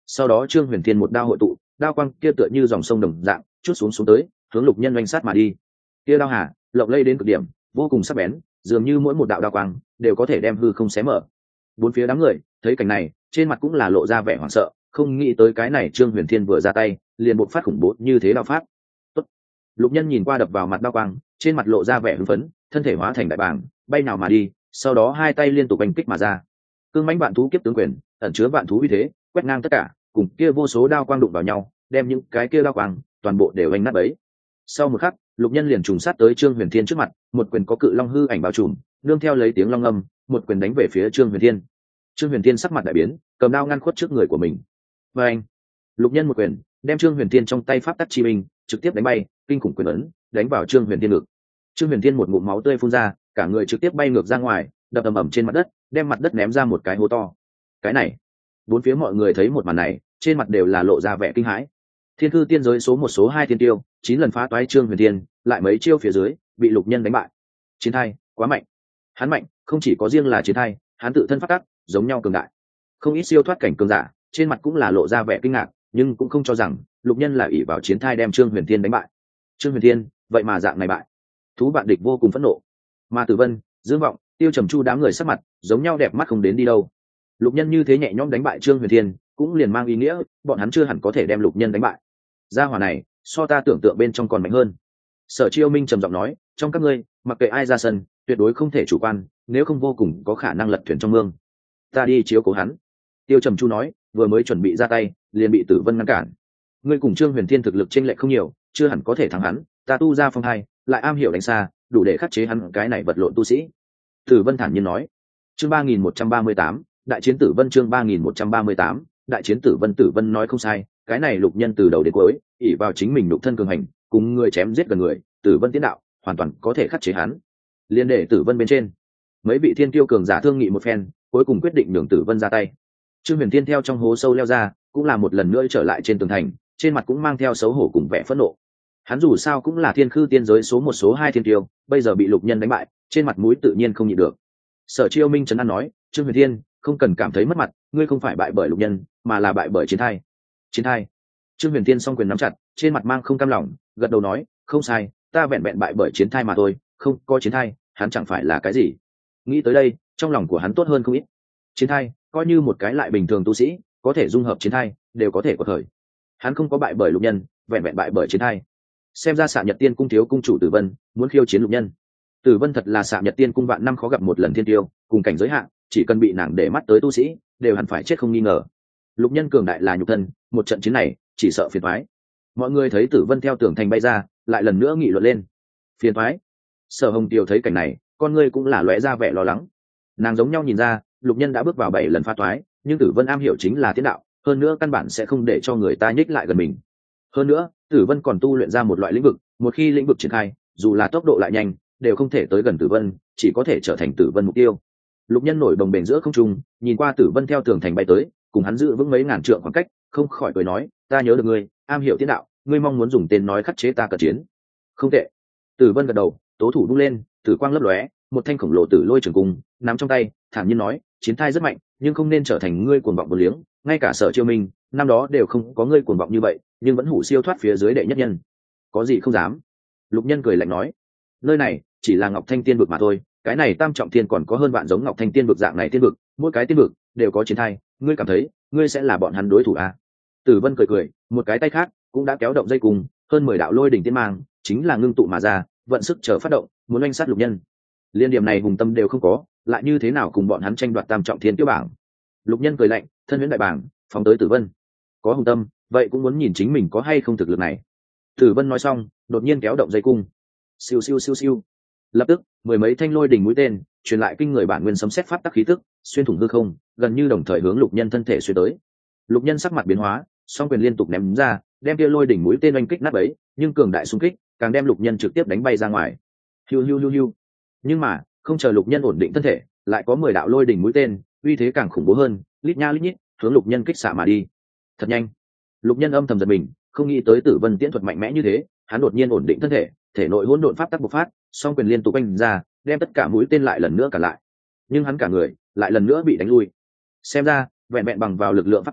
sau đó trương huyền thiên một đao hội tụ, đao quang kia tựa như dòng sông đồng dạng chút xuống xuống tới, hướng lục nhân oanh sát mà đi. Kia đao hà lộng lây đến cực điểm, vô cùng sắc bén, dường như mỗi một đạo đao quang đều có thể đem hư không xé mở. Bốn phía đám người thấy cảnh này, trên mặt cũng là lộ ra vẻ hoảng sợ, không nghĩ tới cái này trương huyền thiên vừa ra tay liền bộc phát khủng bố như thế đao pháp. Tốt. Lục nhân nhìn qua đập vào mặt đao quang, trên mặt lộ ra vẻ hưng phấn, thân thể hóa thành đại bàng bay nào mà đi, sau đó hai tay liên tục đánh kích mà ra. Cương mãnh vạn thú kiếp tướng quyền ẩn chứa vạn thú uy thế, quét ngang tất cả, cùng kia vô số đao quang đụng vào nhau, đem những cái kia đao quang toàn bộ đều đánh nát bấy. Sau một khắc, lục nhân liền trùng sát tới trương huyền thiên trước mặt, một quyền có cự long hư ảnh bao trùm, nương theo lấy tiếng long âm, một quyền đánh về phía trương huyền thiên. Trương huyền thiên sắc mặt đại biến, cầm đao ngăn khuất trước người của mình. Và anh, lục nhân một quyền đem trương huyền thiên trong tay pháp tắc chi minh trực tiếp đánh bay, kinh khủng quyền ấn đánh vào trương huyền thiên ngực. Trương huyền thiên một ngụm máu tươi phun ra, cả người trực tiếp bay ngược ra ngoài, đập ầm ầm trên mặt đất, đem mặt đất ném ra một cái hố to. Cái này, bốn phía mọi người thấy một màn này, trên mặt đều là lộ ra vẻ kinh hãi. Thiên Cư tiên giới số một số hai tiên tiêu, chín lần phá toái trương huyền thiên, lại mấy chiêu phía dưới bị lục nhân đánh bại. Chiến thai quá mạnh, hắn mạnh không chỉ có riêng là chiến thai, hắn tự thân phát tắc giống nhau cường đại. Không ít siêu thoát cảnh cường giả trên mặt cũng là lộ ra vẻ kinh ngạc, nhưng cũng không cho rằng lục nhân là ỷ vào chiến thai đem trương huyền thiên đánh bại. Trương huyền thiên vậy mà dạng này bại, thú bạn địch vô cùng phẫn nộ. Mà Tử Vân, Dương Vọng, Tiêu Trầm Chu đám người sắc mặt giống nhau đẹp mắt không đến đi đâu. Lục nhân như thế nhẹ nhõm đánh bại trương huyền thiên, cũng liền mang ý nghĩa bọn hắn chưa hẳn có thể đem lục nhân đánh bại. Gia hỏa này so ta tưởng tượng bên trong còn mạnh hơn. Sở Chiêu Minh trầm giọng nói, trong các ngươi mặc kệ ai ra sân tuyệt đối không thể chủ quan, nếu không vô cùng có khả năng lật thuyền trong mương. Ta đi chiếu cố hắn. Tiêu Trầm Chu nói, vừa mới chuẩn bị ra tay liền bị Tử Vân ngăn cản. Ngươi cùng trương huyền thiên thực lực chênh lệch không nhiều, chưa hẳn có thể thắng hắn, ta tu ra phong hai lại am hiểu đánh xa, đủ để khắc chế hắn cái này vật lộn tu sĩ. Tử Vân thản nhiên nói. Chương ba nghìn một trăm ba mươi tám, đại chiến Tử Vân. Chương ba nghìn một trăm ba mươi tám, đại chiến Tử Vân. Tử Vân nói không sai, cái này lục nhân từ đầu đến cuối ỷ vào chính mình lục thân cường hành, cùng người chém giết gần người, Tử Vân tiến đạo hoàn toàn có thể khắc chế hắn. Liên để Tử Vân bên trên mấy vị thiên tiêu cường giả thương nghị một phen, cuối cùng quyết định nhường Tử Vân ra tay. Trương huyền thiên theo trong hố sâu leo ra, cũng là một lần nữa trở lại trên tường thành, trên mặt cũng mang theo xấu hổ cùng vẻ phẫn nộ. Hắn dù sao cũng là thiên khư tiên giới số một số hai thiên tiêu, bây giờ bị lục nhân đánh bại, trên mặt mũi tự nhiên không nhịn được. Sở Chiêu Minh trấn an nói, Trương huyền thiên không cần cảm thấy mất mặt, ngươi không phải bại bởi lục nhân, mà là bại bởi chiến thai. Chiến thai. Trương huyền thiên song quyền nắm chặt, trên mặt mang không cam lòng, gật đầu nói, không sai, ta vẹn vẹn bại bởi chiến thai mà thôi, không có chiến thai hắn chẳng phải là cái gì. Nghĩ tới đây, trong lòng của hắn tốt hơn không ít. Chiến thai coi như một cái lại bình thường tu sĩ, có thể dung hợp chiến thai đều có thể có thời. Hắn không có bại bởi lục nhân, vẹn vẹn bại bởi chiến thai. Xem ra Xạ Nhật Tiên cung thiếu cung chủ Tử Vân muốn khiêu chiến lục nhân. Tử Vân thật là Xạ Nhật Tiên cung vạn năm khó gặp một lần thiên tiêu, cùng cảnh giới hạn, chỉ cần bị nàng để mắt tới tu sĩ đều hẳn phải chết không nghi ngờ. Lục nhân cường đại là nhục thân, một trận chiến này chỉ sợ phiền toái. Mọi người thấy Tử Vân theo tường thành bay ra, lại lần nữa nghị luận lên. Phiền toái. Sở Hồng Tiêu thấy cảnh này, con ngươi cũng là lóe ra vẻ lo lắng. Nàng giống nhau nhìn ra, lục nhân đã bước vào bảy lần pha toái, nhưng Tử Vân am hiểu chính là tiến đạo, hơn nữa căn bản sẽ không để cho người ta nhích lại gần mình. Hơn nữa, Tử Vân còn tu luyện ra một loại lĩnh vực, một khi lĩnh vực triển khai, dù là tốc độ lại nhanh, đều không thể tới gần Tử Vân, chỉ có thể trở thành Tử Vân mục tiêu. Lục nhân nổi đồng bền giữa không trung, nhìn qua Tử Vân theo tường thành bay tới, cùng hắn giữ vững mấy ngàn trượng khoảng cách, không khỏi cười nói, ta nhớ được ngươi, am hiểu tiến đạo, ngươi mong muốn dùng tên nói khắc chế ta cận chiến. Không tệ. Tử Vân gật đầu, tố thủ đung lên, tử quang lấp lóe, một thanh khổng lồ tử lôi trường cung nắm trong tay, thản nhiên nói, chiến thai rất mạnh, nhưng không nên trở thành ngươi cuồng vọng vô liếng, ngay cả Sở Chiêu Minh năm đó đều không có ngươi cuồng vọng như vậy, nhưng vẫn hủ siêu thoát phía dưới đệ nhất nhân. Có gì không dám? Lục nhân cười lạnh nói, nơi này chỉ là Ngọc Thanh tiên vực mà thôi, cái này Tam Trọng Thiên còn có hơn vạn giống Ngọc Thanh tiên vực dạng này tiên vực, mỗi cái tiên vực đều có chiến thai, ngươi cảm thấy ngươi sẽ là bọn hắn đối thủ à? Tử Vân cười cười, một cái tay khác cũng đã kéo động dây cùng, hơn mười đạo lôi đỉnh tiên mang chính là ngưng tụ mà ra, vận sức chờ phát động, muốn oanh sát lục nhân. Liên điểm này hùng tâm đều không có, lại như thế nào cùng bọn hắn tranh đoạt Tam Trọng Thiên tiêu bảng? Lục nhân cười lạnh, thân huyễn đại bảng phóng tới Tử Vân. Có hùng tâm, vậy cũng muốn nhìn chính mình có hay không thực lực này. Tử Vân nói xong, đột nhiên kéo động dây cung, siêu siêu siêu siêu. Lập tức, mười mấy thanh lôi đỉnh mũi tên truyền lại kinh người bản nguyên sấm sét pháp tắc khí tức, xuyên thủng hư không, gần như đồng thời hướng lục nhân thân thể xuyên tới. Lục nhân sắc mặt biến hóa, song quyền liên tục ném ra, đem kia lôi đỉnh mũi tên oanh kích nát bấy, nhưng cường đại xung kích càng đem lục nhân trực tiếp đánh bay ra ngoài. Hiu hiu hiu hiu. Nhưng mà, không chờ lục nhân ổn định thân thể, lại có mười đạo lôi đỉnh mũi tên, uy thế càng khủng bố hơn, lít nha lít nhít, hướng lục nhân kích xạ mà đi. Thật nhanh. Lục nhân âm thầm giật mình, không nghĩ tới Tử Vân tiễn thuật mạnh mẽ như thế, hắn đột nhiên ổn định thân thể, thể nội hỗn độn pháp tắc bộc phát, song quyền liên tục oanh ra, đem tất cả mũi tên lại lần nữa cả lại. Nhưng hắn cả người lại lần nữa bị đánh lui. Xem ra, vẹn vẹn bằng vào lực lượng pháp tắc,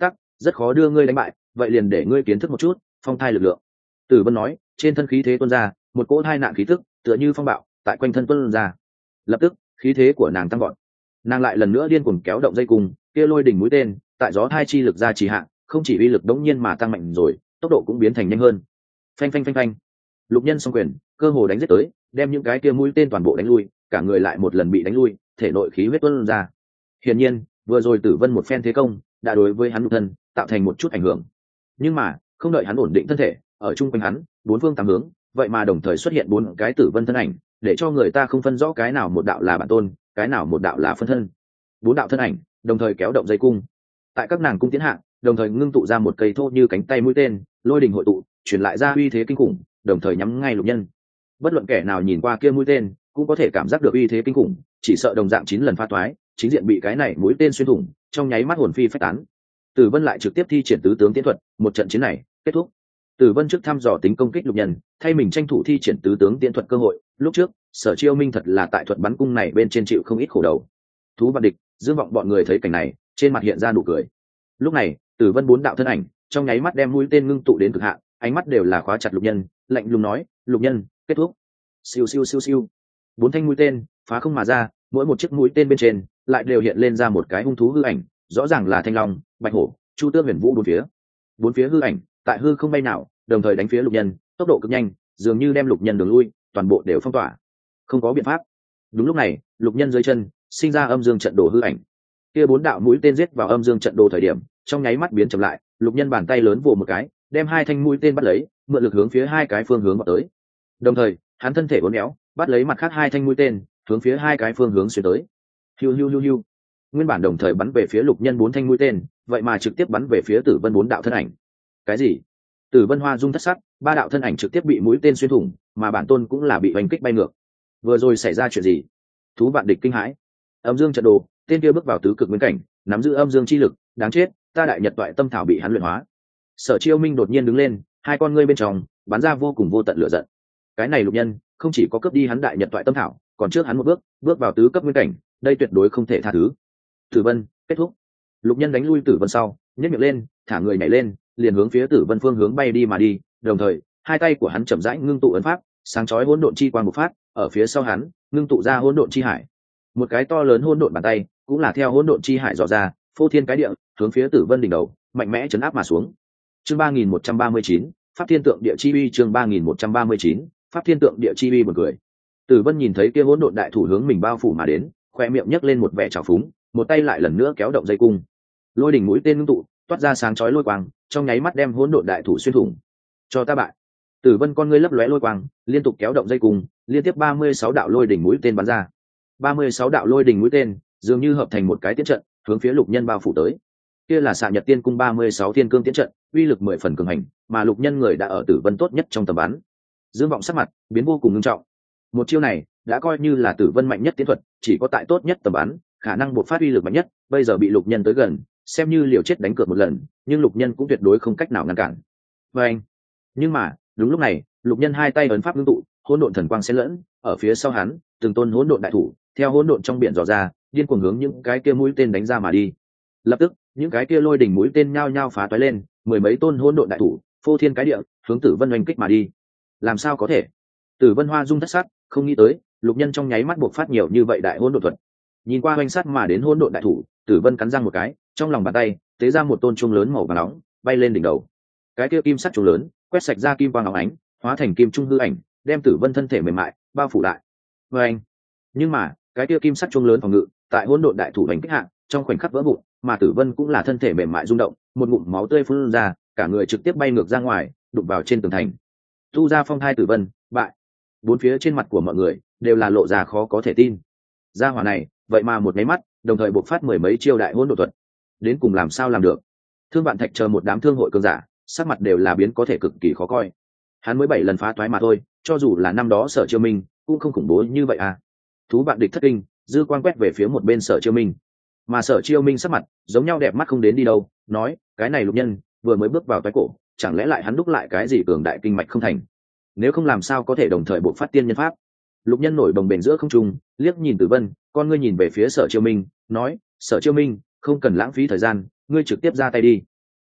rất khó đưa ngươi đánh bại, vậy liền để ngươi kiến thức một chút phong thai lực lượng. Tử Vân nói, trên thân khí thế tuôn ra, một cỗ hai nạn khí tức tựa như phong bạo tại quanh thân tuôn ra. Lập tức khí thế của nàng tăng vọt, nàng lại lần nữa điên cuồng kéo động dây cung, kia lôi đỉnh mũi tên tại gió thai chi lực ra trì hạ, không chỉ uy lực đống nhiên mà tăng mạnh rồi, tốc độ cũng biến thành nhanh hơn. Phanh phanh phanh phanh, Lục Nhân song quyền cơ hồ đánh giết tới, đem những cái kia mũi tên toàn bộ đánh lui, cả người lại một lần bị đánh lui, thể nội khí huyết tuôn ra. Hiển nhiên, vừa rồi Tử Vân một phen thế công đã đối với hắn nhục thân tạo thành một chút ảnh hưởng. Nhưng mà, không đợi hắn ổn định thân thể, ở chung quanh hắn, bốn phương tám hướng, vậy mà đồng thời xuất hiện bốn cái Tử Vân thân ảnh, để cho người ta không phân rõ cái nào một đạo là bản tôn, cái nào một đạo là phân thân. Bốn đạo thân ảnh đồng thời kéo động dây cung. Tại các nàng cung tiến hạ, đồng thời ngưng tụ ra một cây thô như cánh tay mũi tên, lôi đình hội tụ, truyền lại ra uy thế kinh khủng, đồng thời nhắm ngay Lục Nhân. Bất luận kẻ nào nhìn qua kia mũi tên, cũng có thể cảm giác được uy thế kinh khủng, chỉ sợ đồng dạng chín lần pha toái, chính diện bị cái này mũi tên xuyên thủng, trong nháy mắt hồn phi phách tán. Tử Vân lại trực tiếp thi triển tứ tướng tiến thuật, một trận chiến này kết thúc. Tử Vân trước thăm dò tính công kích Lục Nhân, thay mình tranh thủ thi triển tứ tướng tiến thuật cơ hội, lúc trước, Sở Chiêu Minh thật là tại thuật bắn cung này bên trên chịu không ít khổ đầu. Thú Vạn Địch, Dương Vọng bọn người thấy cảnh này, trên mặt hiện ra nụ cười. Lúc này, Tử Vân bốn đạo thân ảnh, trong nháy mắt đem mũi tên ngưng tụ đến cực hạn, ánh mắt đều là khóa chặt Lục Nhân, lạnh lùng nói, "Lục Nhân, kết thúc." Siêu siêu siêu siêu. Bốn thanh mũi tên phá không mà ra, mỗi một chiếc mũi tên bên trên lại đều hiện lên ra một cái hung thú hư ảnh, rõ ràng là thanh long, bạch hổ, chu tước, huyền vũ bốn phía. Bốn phía hư ảnh, tại hư không bay nào, đồng thời đánh phía Lục Nhân, tốc độ cực nhanh, dường như đem Lục Nhân đường lui, toàn bộ đều phong tỏa. Không có biện pháp. Đúng lúc này, Lục Nhân dưới chân sinh ra âm dương trận đồ hư ảnh. Kia bốn đạo mũi tên giết vào âm dương trận đồ thời điểm, trong nháy mắt biến chậm lại, Lục Nhân bàn tay lớn vồ một cái, đem hai thanh mũi tên bắt lấy, mượn lực hướng phía hai cái phương hướng vào tới. Đồng thời, hắn thân thể uốn éo, bắt lấy mặt khác hai thanh mũi tên, hướng phía hai cái phương hướng xuyên tới. Hiu hiu hiu hiu. Nguyên bản đồng thời bắn về phía Lục Nhân bốn thanh mũi tên, vậy mà trực tiếp bắn về phía Tử Vân bốn đạo thân ảnh. Cái gì? Tử Vân hoa dung thất sắc, ba đạo thân ảnh trực tiếp bị mũi tên xuyên thủng, mà bản tôn cũng là bị hoành kích bay ngược. Vừa rồi xảy ra chuyện gì? Thú Vạn Địch kinh hãi. Âm dương trận đồ, tên kia bước vào tứ cực nguyên cảnh, nắm giữ âm dương chi lực, đáng chết, ta đại nhật toại tâm thảo bị hắn luyện hóa. Sở Chiêu Minh đột nhiên đứng lên, hai con ngươi bên trong bắn ra vô cùng vô tận lửa giận. Cái này Lục Nhân không chỉ có cướp đi hắn đại nhật toại tâm thảo, còn trước hắn một bước bước vào tứ cấp nguyên cảnh, đây tuyệt đối không thể tha thứ. Tử Vân kết thúc. Lục Nhân đánh lui Tử Vân sau, nhếch miệng lên, thả người nhảy lên, liền hướng phía Tử Vân phương hướng bay đi mà đi, đồng thời hai tay của hắn chậm rãi ngưng tụ ấn pháp, sáng chói hỗn độn chi quang bộc phát, ở phía sau hắn ngưng tụ ra hỗn độn chi hải. Một cái to lớn hỗn độn bàn tay cũng là theo hỗn độn chi hải dò ra, phô thiên cái địa, hướng phía Tử Vân đỉnh đầu mạnh mẽ chấn áp mà xuống. Chương ba nghìn một trăm ba mươi chín, Pháp Thiên Tượng Địa Chi Uy. Chương ba nghìn một trăm ba mươi chín, Pháp Thiên Tượng Địa Chi Uy. Buồn cười. Tử Vân nhìn thấy kia hỗn độn đại thủ hướng mình bao phủ mà đến, khoe miệng nhếch lên một vẻ trào phúng, một tay lại lần nữa kéo động dây cung. Lôi đỉnh mũi tên ngưng tụ, toát ra sáng chói lôi quang, trong nháy mắt đem hỗn độn đại thủ xuyên thủng. Cho ta bại. Tử Vân con ngươi lấp lóe lôi quang, liên tục kéo động dây cung, liên tiếp ba mươi sáu đạo lôi đỉnh mũi tên bắn ra. ba mươi sáu đạo lôi đỉnh mũi tên, dường như hợp thành một cái tiễn trận, hướng phía Lục Nhân bao phủ tới. Kia là Xạ Nhật Tiên Cung ba mươi sáu thiên cương tiễn trận, uy lực mười phần cường hành, mà Lục Nhân người đã ở Tử Vân tốt nhất trong tầm bắn. Dương Vọng sắc mặt biến vô cùng nghiêm trọng. Một chiêu này đã coi như là Tử Vân mạnh nhất tiễn thuật, chỉ có tại tốt nhất tầm bắn, khả năng bộc phát uy lực mạnh nhất, bây giờ bị Lục Nhân tới gần, xem như liều chết đánh cược một lần, nhưng Lục Nhân cũng tuyệt đối không cách nào ngăn cản. Và anh, nhưng mà đúng lúc này, Lục Nhân hai tay ấn pháp ngưng tụ, hỗn độn thần quang xen lẫn, ở phía sau hắn, từng tôn hỗn độn đại thủ, theo hỗn độn trong biển dò ra, điên cuồng hướng những cái kia mũi tên đánh ra mà đi. Lập tức, những cái kia lôi đỉnh mũi tên nhao nhao phá toái lên, mười mấy tôn hỗn độn đại thủ, phô thiên cái địa, hướng Tử Vân oanh kích mà đi. Làm sao có thể? Tử Vân hoa dung thất sắc, không nghĩ tới, Lục Nhân trong nháy mắt bộc phát nhiều như vậy đại hỗn độn thuật. Nhìn qua oanh sát mà đến hỗn độn đại thủ, Tử Vân cắn răng một cái, trong lòng bàn tay tế ra một tôn chuông lớn màu vàng nóng, bay lên đỉnh đầu. Cái kia kim sắc chuông lớn, quét sạch ra kim quang óng ánh, hóa thành kim trung hư ảnh, đem Tử Vân thân thể mềm mại bao phủ lại. Và anh, nhưng mà cái kia kim sắc chuông lớn phòng ngự, tại hỗn độn đại thủ đánh kích hạ, trong khoảnh khắc vỡ vụn, mà Tử Vân cũng là thân thể mềm mại rung động, một ngụm máu tươi phun ra, cả người trực tiếp bay ngược ra ngoài, đụng vào trên tường thành. Tu ra phong thai Tử Vân bại. Bốn phía trên mặt của mọi người đều là lộ ra khó có thể tin. Gia hỏa này, vậy mà một máy mắt, đồng thời bộc phát mười mấy chiêu đại hỗn độn thuật, đến cùng làm sao làm được? Thương Vạn Thạch chờ một đám thương hội cường giả, sắc mặt đều là biến có thể cực kỳ khó coi. Hắn mới bảy lần phá toái mà thôi, cho dù là năm đó Sở Chiêu Minh cũng không khủng bố như vậy à? Thú Vạn Địch thất kinh, dư quan quét về phía một bên Sở Chiêu Minh, mà Sở Chiêu Minh sắc mặt giống nhau đẹp mắt không đến đi đâu, nói, cái này Lục Nhân vừa mới bước vào toái cổ, chẳng lẽ lại hắn đúc lại cái gì cường đại kinh mạch không thành? Nếu không làm sao có thể đồng thời bộc phát tiên nhân pháp? Lục Nhân nổi bồng bềnh giữa không trung, liếc nhìn Tử Vân, con ngươi nhìn về phía Sở Chiêu Minh, nói, Sở Chiêu Minh, không cần lãng phí thời gian, ngươi trực tiếp ra tay đi.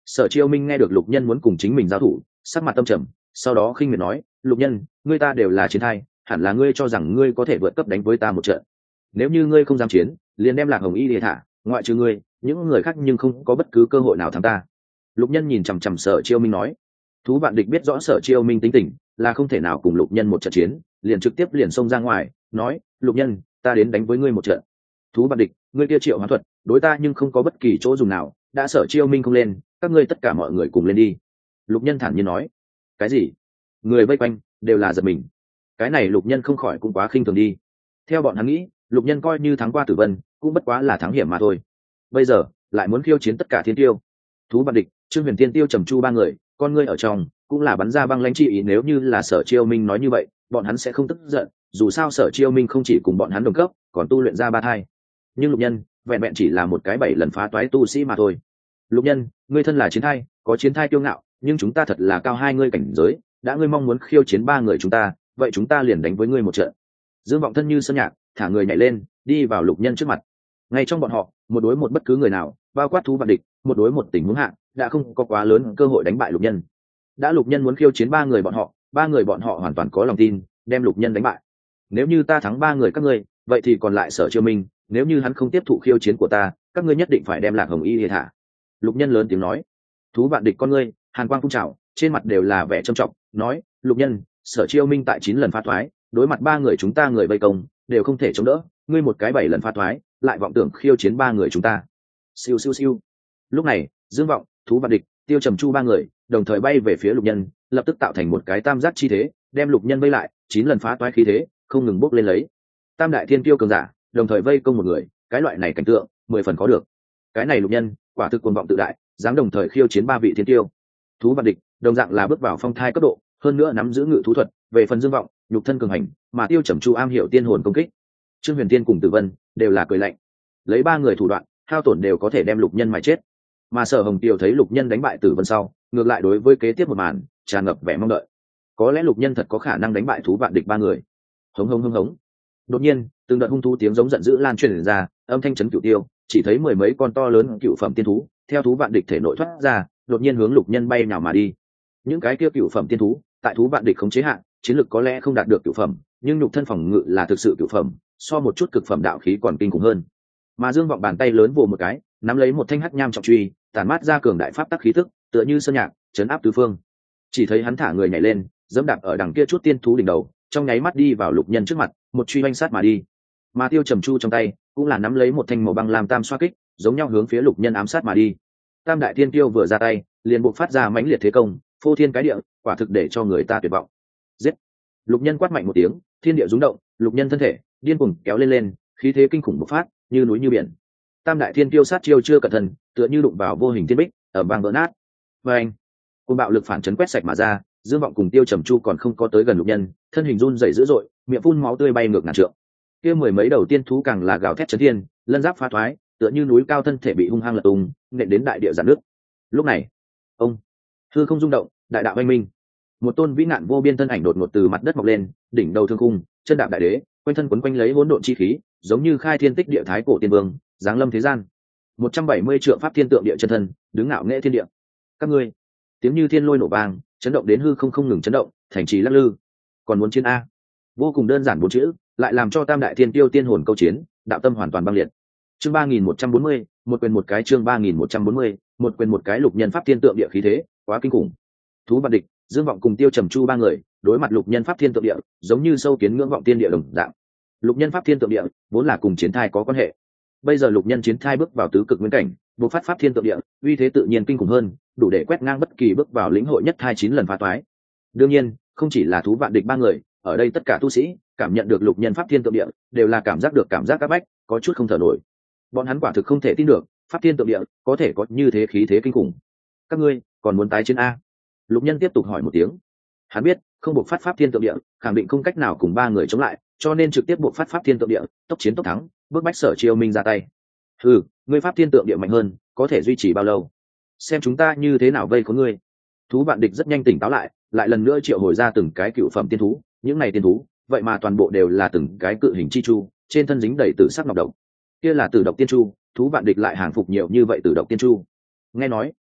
Sở Chiêu Minh nghe được lục nhân muốn cùng chính mình giao thủ, sắc mặt tâm trầm, sau đó khinh miệt nói, lục nhân, ngươi ta đều là chiến thai, hẳn là ngươi cho rằng ngươi có thể vượt cấp đánh với ta một trận. Nếu như ngươi không dám chiến, liền đem Lạc Hồng Y để thả, ngoại trừ ngươi, những người khác nhưng không có bất cứ cơ hội nào thắng ta. Lục nhân nhìn chằm chằm Sở Chiêu Minh nói. Thú Vạn Địch biết rõ Sở Chiêu Minh tính tình, là không thể nào cùng lục nhân một trận chiến, liền trực tiếp liền xông ra ngoài, nói, lục nhân, ta đến đánh với ngươi một trận. Thú Vạn Địch, ngươi kia triệu hoán thuật, đối ta nhưng không có bất kỳ chỗ dùng nào, đã Sở Chiêu Minh không lên, các ngươi tất cả mọi người cùng lên đi. Lục nhân thản nhiên nói. Cái gì? Người vây quanh đều là giật mình. Cái này lục nhân không khỏi cũng quá khinh thường đi. Theo bọn hắn nghĩ, lục nhân coi như thắng qua Tử Vân, cũng bất quá là thắng hiểm mà thôi. Bây giờ lại muốn khiêu chiến tất cả thiên tiêu. Thú Vạn Địch, Trương Huyền Tiên Tiêu Trầm Chu ba người, con ngươi ở trong cũng là bắn ra băng lãnh chi ý. Nếu như là Sở Chiêu Minh nói như vậy, bọn hắn sẽ không tức giận, dù sao Sở Chiêu Minh không chỉ cùng bọn hắn đồng cấp, còn tu luyện ra ba thai. Nhưng lục nhân vẹn vẹn chỉ là một cái bảy lần phá toái tu sĩ mà thôi. Lục nhân, ngươi thân là chiến thai, có chiến thai kiêu ngạo, nhưng chúng ta thật là cao hai ngươi cảnh giới, đã ngươi mong muốn khiêu chiến ba người chúng ta, vậy chúng ta liền đánh với ngươi một trận. Dương Vọng thân như sơn nhạc, thả người nhảy lên, đi vào lục nhân trước mặt. Ngay trong bọn họ, một đối một bất cứ người nào, bao quát Thú Vạn Địch, một đối một tình huống hạ, đã không có quá lớn cơ hội đánh bại lục nhân. Đã lục nhân muốn khiêu chiến ba người bọn họ, ba người bọn họ hoàn toàn có lòng tin đem lục nhân đánh bại. Nếu như ta thắng ba người các ngươi, vậy thì còn lại Sở Chiêu Minh, nếu như hắn không tiếp thụ khiêu chiến của ta, các ngươi nhất định phải đem Lạc Hồng Y để thả. Lục nhân lớn tiếng nói. Thú Vạn Địch con ngươi hàn quang phun trào, trên mặt đều là vẻ trầm trọng, nói, lục nhân, Sở Chiêu Minh tại chín lần phá thoái, đối mặt ba người chúng ta người vây công đều không thể chống đỡ, ngươi một cái bảy lần phá thoái lại vọng tưởng khiêu chiến ba người chúng ta. Siêu siêu siêu. Lúc này Dương Vọng, Thú Vạn Địch, Tiêu Trầm Chu ba người đồng thời bay về phía lục nhân, lập tức tạo thành một cái tam giác chi thế, đem lục nhân vây lại. Chín lần phá toái khí thế không ngừng bốc lên lấy. Tam đại thiên tiêu cường giả đồng thời vây công một người, cái loại này cảnh tượng mười phần có được. Cái này lục nhân quả thực cuồng vọng tự đại, dám đồng thời khiêu chiến ba vị thiên tiêu. Thú Vạn Địch đồng dạng là bước vào phong thai cấp độ, hơn nữa nắm giữ ngự thú thuật. Về phần Dương Vọng, nhục thân cường hành, mà Tiêu Trầm Chu am hiểu tiên hồn công kích. Trương Huyền Tiên cùng Tử Vân đều là cười lạnh, lấy ba người thủ đoạn hao tổn đều có thể đem lục nhân mà chết. Mà Sở Hồng Tiêu thấy lục nhân đánh bại Tử Vân sau, ngược lại đối với kế tiếp một màn tràn ngập vẻ mong đợi. Có lẽ lục nhân thật có khả năng đánh bại Thú Vạn Địch ba người. Hống hống hống hống. Đột nhiên, từng đợt hung thú tiếng giống giận dữ lan truyền ra, âm thanh chấn cửu tiêu, chỉ thấy mười mấy con to lớn cựu phẩm tiên thú theo Thú Vạn Địch thể nội thoát ra, đột nhiên hướng lục nhân bay nhào mà đi. Những cái kia cựu phẩm tiên thú, tại Thú Vạn Địch khống chế hạn, chiến lực có lẽ không đạt được cựu phẩm, nhưng nhục thân phòng ngự là thực sự cựu phẩm, so một chút cực phẩm đạo khí còn kinh khủng hơn. Mà Dương Vọng bàn tay lớn vồ một cái, nắm lấy một thanh hắc nham trọng truy, tản mát ra cường đại pháp tắc khí tức, tựa như sơn nhạc, chấn áp tứ phương. Chỉ thấy hắn thả người nhảy lên, dẫm đạp ở đằng kia chút tiên thú đỉnh đầu, trong nháy mắt đi vào lục nhân trước mặt, một truy oanh sát mà đi. Mà Tiêu Trầm Chu trong tay cũng là nắm lấy một thanh màu băng làm tam xoa kích, giống nhau hướng phía lục nhân ám sát mà đi. Tam đại thiên tiêu vừa ra tay, liền buộc phát ra mãnh liệt thế công, phô thiên cái địa, quả thực để cho người ta tuyệt vọng. Giết! Lục nhân quát mạnh một tiếng, thiên địa rung động, lục nhân thân thể điên cuồng kéo lên lên, khí thế kinh khủng bộc phát, như núi như biển. Tam đại thiên tiêu sát chiêu chưa cẩn thận, tựa như đụng vào vô hình thiên bích, ở vang vỡ nát. Và anh, cơn bạo lực phản chấn quét sạch mà ra, Dương Vọng cùng Tiêu Trầm Chu còn không có tới gần lục nhân, thân hình run rẩy dữ dội, miệng phun máu tươi bay ngược ngàn trượng. Kia mười mấy đầu tiên thú càng là gào thét chấn thiên, lân giáp phá thoái, tựa như núi cao thân thể bị hung hăng lật tung, nện đến đại địa giãn nước. Lúc này, ông hư không rung động, đại đạo oanh minh, một tôn vĩ nạn vô biên thân ảnh đột ngột từ mặt đất mọc lên, đỉnh đầu thương khung, chân đạp đại đế, quanh thân quấn quanh lấy hỗn độn chi khí, giống như khai thiên tích địa thái cổ tiên vương, giáng lâm thế gian. một trăm bảy mươi trượng pháp thiên tượng địa chân thân, đứng ngạo nghệ thiên địa. Các ngươi, tiếng như thiên lôi nổ vang, chấn động đến hư không không ngừng chấn động, thành trì lắc lư. Còn muốn chiến a? Vô cùng đơn giản bốn chữ, lại làm cho tam đại thiên tiêu tiên hồn câu chiến, đạo tâm hoàn toàn băng liệt. Chương ba nghìn một trăm bốn mươi, một quyền một cái chương ba nghìn một trăm bốn mươi, một quyền một cái lục nhân pháp thiên tượng địa khí thế, quá kinh khủng. Thú Vạn Địch, Dương Vọng cùng Tiêu Trầm Chu ba người, đối mặt lục nhân pháp thiên tượng địa, giống như sâu kiến ngưỡng vọng tiên địa đồng dạng. Lục nhân pháp thiên tượng địa vốn là cùng chiến thai có quan hệ. Bây giờ lục nhân chiến thai bước vào tứ cực nguyên cảnh, bộc phát pháp thiên tượng địa, uy thế tự nhiên kinh khủng hơn, đủ để quét ngang bất kỳ bước vào lĩnh hội nhất thai chín lần phá toái. Đương nhiên, không chỉ là Thú Vạn Địch ba người, ở đây tất cả tu sĩ cảm nhận được lục nhân pháp thiên tượng địa, đều là cảm giác được cảm giác các bách, có chút không thở nổi. Bọn hắn quả thực không thể tin được, pháp thiên tượng địa có thể có như thế khí thế kinh khủng. Các ngươi còn muốn tái chiến a? Lục nhân tiếp tục hỏi một tiếng. Hắn biết, không buộc phát pháp thiên tượng địa, khẳng định không cách nào cùng ba người chống lại, cho nên trực tiếp buộc phát pháp thiên tượng địa, tốc chiến tốc thắng, bước bách Sở Chiêu Minh ra tay. Ừ, ngươi pháp thiên tượng địa mạnh hơn, có thể duy trì bao lâu? Xem chúng ta như thế nào vây khốn ngươi. Thú Vạn Địch rất nhanh tỉnh táo lại, lại lần nữa triệu hồi ra từng cái cựu phẩm tiên thú, những này tiên thú, vậy mà toàn bộ đều là từng cái cự hình chi chu, trên thân dính đầy tử sắc ngọc độc. Kia là tử độc tiên chu, Thú Vạn Địch lại hàng phục nhiều như vậy tử độc tiên chu. Nghe nói,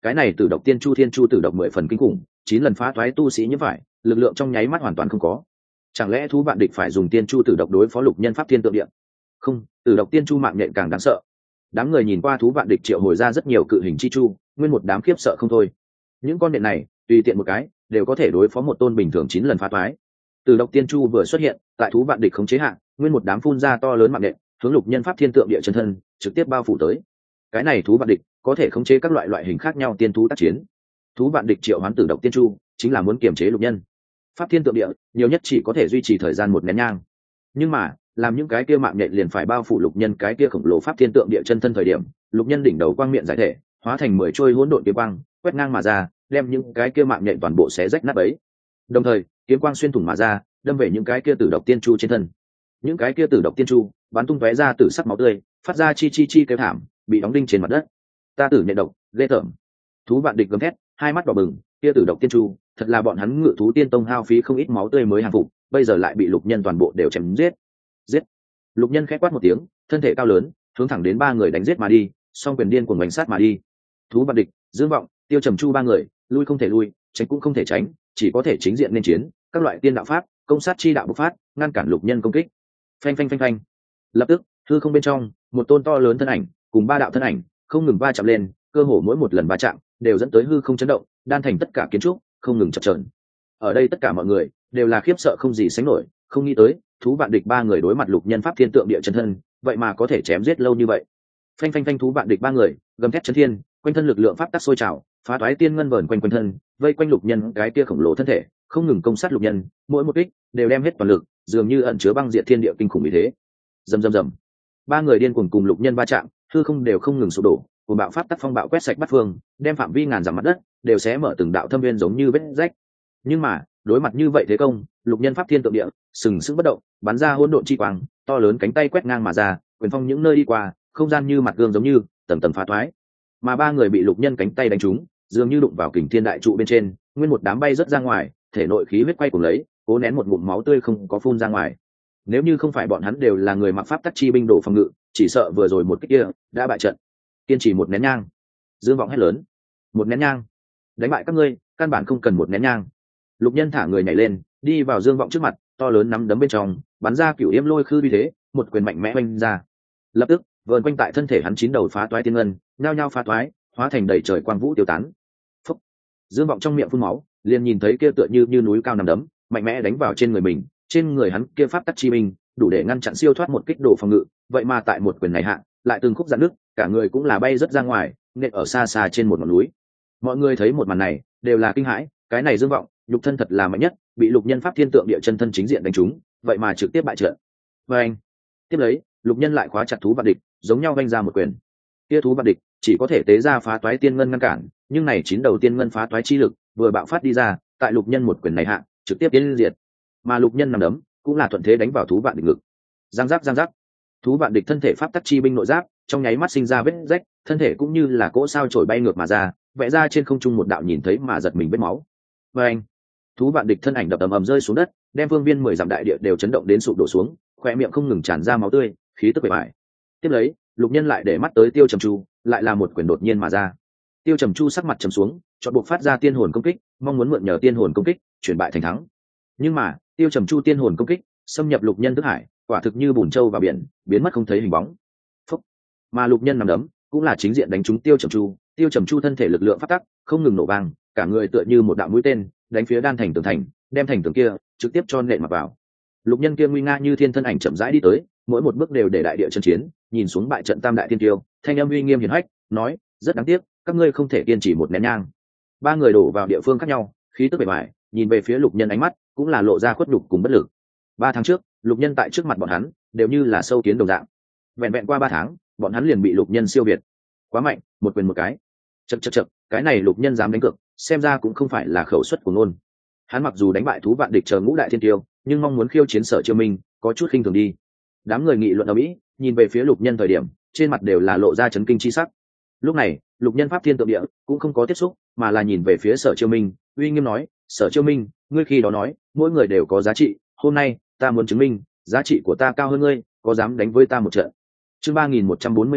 cái này tử độc tiên chu thiên chu tử độc mười phần kinh khủng, chín lần phá toái tu sĩ như phải, lực lượng trong nháy mắt hoàn toàn không có. Chẳng lẽ thú vạn địch phải dùng tiên chu tử độc đối phó lục nhân pháp thiên tượng địa? Không, tử độc tiên chu mạng nhện càng đáng sợ. Đám người nhìn qua thú vạn địch triệu hồi ra rất nhiều cự hình chi chu, nguyên một đám khiếp sợ không thôi. Những con nhện này tùy tiện một cái đều có thể đối phó một tôn bình thường chín lần phá toái. Tử độc tiên chu vừa xuất hiện, tại thú vạn địch khống chế hạ, nguyên một đám phun ra to lớn mạng nhện, hướng lục nhân pháp thiên tượng địa chân thân trực tiếp bao phủ tới. Cái này thú vạn địch có thể khống chế các loại loại hình khác nhau tiên thú tác chiến. Thú vạn địch triệu hoán tử độc tiên chu chính là muốn kiềm chế lục nhân pháp thiên tượng địa, nhiều nhất chỉ có thể duy trì thời gian một nén nhang. Nhưng mà làm những cái kia mạng nhện liền phải bao phủ lục nhân cái kia khổng lồ pháp thiên tượng địa chân thân thời điểm, lục nhân đỉnh đầu quang miệng giải thể hóa thành mười trôi hỗn độn kiếm quang quét ngang mà ra, đem những cái kia mạng nhện toàn bộ xé rách nát ấy. Đồng thời kiếm quang xuyên thủng mà ra, đâm về những cái kia tử độc tiên chu trên thân. Những cái kia tử độc tiên chu bắn tung tóe ra tử sắc máu tươi, phát ra chi chi chi kêu thảm, bị đóng đinh trên mặt đất. Ta tử nhện độc, ghê tởm. Thú vạn địch gầm thét, hai mắt đỏ bừng, kia tử độc tiên chu, thật là bọn hắn ngự thú tiên tông hao phí không ít máu tươi mới hàng phục, bây giờ lại bị lục nhân toàn bộ đều chém giết. Giết! Lục nhân khẽ quát một tiếng, thân thể cao lớn, hướng thẳng đến ba người đánh giết mà đi, song quyền điên cuồng bánh sát mà đi. Thú vạn địch, Dương Vọng, Tiêu Trầm Chu ba người, lui không thể lui, tránh cũng không thể tránh, chỉ có thể chính diện nên chiến, các loại tiên đạo pháp, công sát chi đạo bộc phát, ngăn cản lục nhân công kích. Phanh phanh phanh phanh. Lập tức, hư không bên trong, một tôn to lớn thân ảnh, cùng ba đạo thân ảnh, không ngừng va chạm lên, cơ hồ mỗi một lần va chạm đều dẫn tới hư không chấn động, đan thành tất cả kiến trúc không ngừng chập chờn. Ở đây tất cả mọi người đều là khiếp sợ không gì sánh nổi, không nghĩ tới thú vạn địch ba người đối mặt lục nhân pháp thiên tượng địa chân thân, vậy mà có thể chém giết lâu như vậy. Phanh phanh phanh, thú vạn địch ba người gầm thét chấn thiên, quanh thân lực lượng pháp tắc sôi trào, phá toái tiên ngân vờn quanh quanh thân, vây quanh lục nhân cái kia khổng lồ thân thể, không ngừng công sát lục nhân, mỗi một kích đều đem hết toàn lực, dường như ẩn chứa băng diệt thiên địa kinh khủng như thế. Rầm rầm rầm, ba người điên cuồng cùng lục nhân va chạm, hư không đều không ngừng sụp đổ, cùng bạo pháp tắc phong bạo quét sạch bát phương, đem phạm vi ngàn dặm mặt đất đều xé mở từng đạo thâm viên giống như vết rách. Nhưng mà đối mặt như vậy thế công, lục nhân pháp thiên tượng địa sừng sững bất động, bắn ra hỗn độn chi quang, to lớn cánh tay quét ngang mà ra, quyền phong những nơi đi qua, không gian như mặt gương giống như tầng tầng phá thoái. Mà ba người bị lục nhân cánh tay đánh trúng, dường như đụng vào kình thiên đại trụ bên trên, nguyên một đám bay rất ra ngoài, thể nội khí huyết quay cuồng lấy, cố nén một ngụm máu tươi không có phun ra ngoài. Nếu như không phải bọn hắn đều là người mặc pháp tắc chi binh đồ phòng ngự, chỉ sợ vừa rồi một kích kia đã bại trận. Kiên trì một nén nhang. Dương Vọng hét lớn. Một nén nhang. Đánh bại các ngươi, căn bản không cần một nén nhang. Lục nhân thả người nhảy lên, đi vào Dương Vọng trước mặt, to lớn nắm đấm bên trong bắn ra cửu yêm lôi khư uy thế, một quyền mạnh mẽ oanh ra. Lập tức vờn quanh tại thân thể hắn chín đầu phá toái tiên ngân nhao nhao phá toái, hóa thành đầy trời quang vũ tiêu tán. Phúc. Dương Vọng trong miệng phun máu, liền nhìn thấy kia tựa như như núi cao nằm đấm mạnh mẽ đánh vào trên người mình, trên người hắn kia pháp tắc chi minh đủ để ngăn chặn siêu thoát một kích độ phòng ngự, vậy mà tại một quyền này hạ lại từng khúc dạn nước, cả người cũng là bay rất ra ngoài, nện ở xa xa trên một ngọn núi. Mọi người thấy một màn này đều là kinh hãi, cái này Dương Vọng nhục thân thật là mạnh nhất, bị lục nhân pháp thiên tượng địa chân thân chính diện đánh trúng, vậy mà trực tiếp bại trận. Và anh tiếp lấy lục nhân lại khóa chặt thú vạn địch, giống nhau vanh ra một quyền. Kia thú vạn địch chỉ có thể tế ra phá toái tiên ngân ngăn cản, nhưng này chín đầu tiên ngân phá toái chi lực vừa bạo phát đi ra, tại lục nhân một quyền này hạ trực tiếp tiến diệt. Mà lục nhân nằm đấm cũng là thuận thế đánh vào thú vạn địch ngực. Giang giác giang giác, thú vạn địch thân thể pháp tắc chi binh nội giáp trong nháy mắt sinh ra vết rách, thân thể cũng như là cỗ sao trổi bay ngược mà ra, vẽ ra trên không trung một đạo nhìn thấy mà giật mình vết máu. Và anh thú vạn địch thân ảnh đập ầm ầm rơi xuống đất, đem phương viên mười dặm đại địa đều chấn động đến sụp đổ xuống, khoe miệng không ngừng tràn ra máu tươi, khí tức bề bại. Tiếp lấy lục nhân lại để mắt tới Tiêu Trầm Chu, lại là một quyền đột nhiên mà ra. Tiêu Trầm Chu sắc mặt trầm xuống, chọn buộc phát ra tiên hồn công kích, mong muốn mượn nhờ tiên hồn công kích chuyển bại thành thắng. Nhưng mà Tiêu Trầm Chu tiên hồn công kích xâm nhập lục nhân thức hải, quả thực như bùn trâu vào biển, biến mất không thấy hình bóng. Phúc. Mà lục nhân nằm đấm cũng là chính diện đánh trúng Tiêu Trầm Chu, Tiêu Trầm Chu thân thể lực lượng phát tắc không ngừng nổ vang, cả người tựa như một đạo mũi tên đánh phía đan thành tường thành, đem thành tường kia trực tiếp cho nện mặt vào. Lục nhân kia nguy nga như thiên thân ảnh chậm rãi đi tới, mỗi một bước đều để đại địa chân chiến, nhìn xuống bại trận tam đại thiên tiêu, thanh âm uy nghiêm hiển hách nói, rất đáng tiếc, các ngươi không thể kiên trì một nén nhang. Ba người đổ vào địa phương khác nhau, khí tức bề bại, nhìn về phía lục nhân ánh mắt cũng là lộ ra khuất nhục cùng bất lực. Ba tháng trước lục nhân tại trước mặt bọn hắn đều như là sâu kiến đồng dạng, vẹn vẹn qua ba tháng bọn hắn liền bị lục nhân siêu việt. Quá mạnh, một quyền một cái. Chậc chậc chậc, cái này lục nhân dám đánh cược, xem ra cũng không phải là khẩu suất của ngôn. Hắn mặc dù đánh bại thú vạn địch chờ ngũ đại thiên tiêu, nhưng mong muốn khiêu chiến Sở Chiêu Minh có chút khinh thường đi. Đám người nghị luận ầm ĩ, nhìn về phía lục nhân thời điểm trên mặt đều là lộ ra chấn kinh chi sắc. Lúc này lục nhân pháp thiên tượng địa cũng không có tiếp xúc, mà là nhìn về phía Sở Chiêu Minh, uy nghiêm nói, Sở Chiêu Minh, ngươi khi đó nói mỗi người đều có giá trị, hôm nay ta muốn chứng minh giá trị của ta cao hơn ngươi, có dám đánh với ta một trận. Chương ba nghìn một trăm bốn mươi mốt,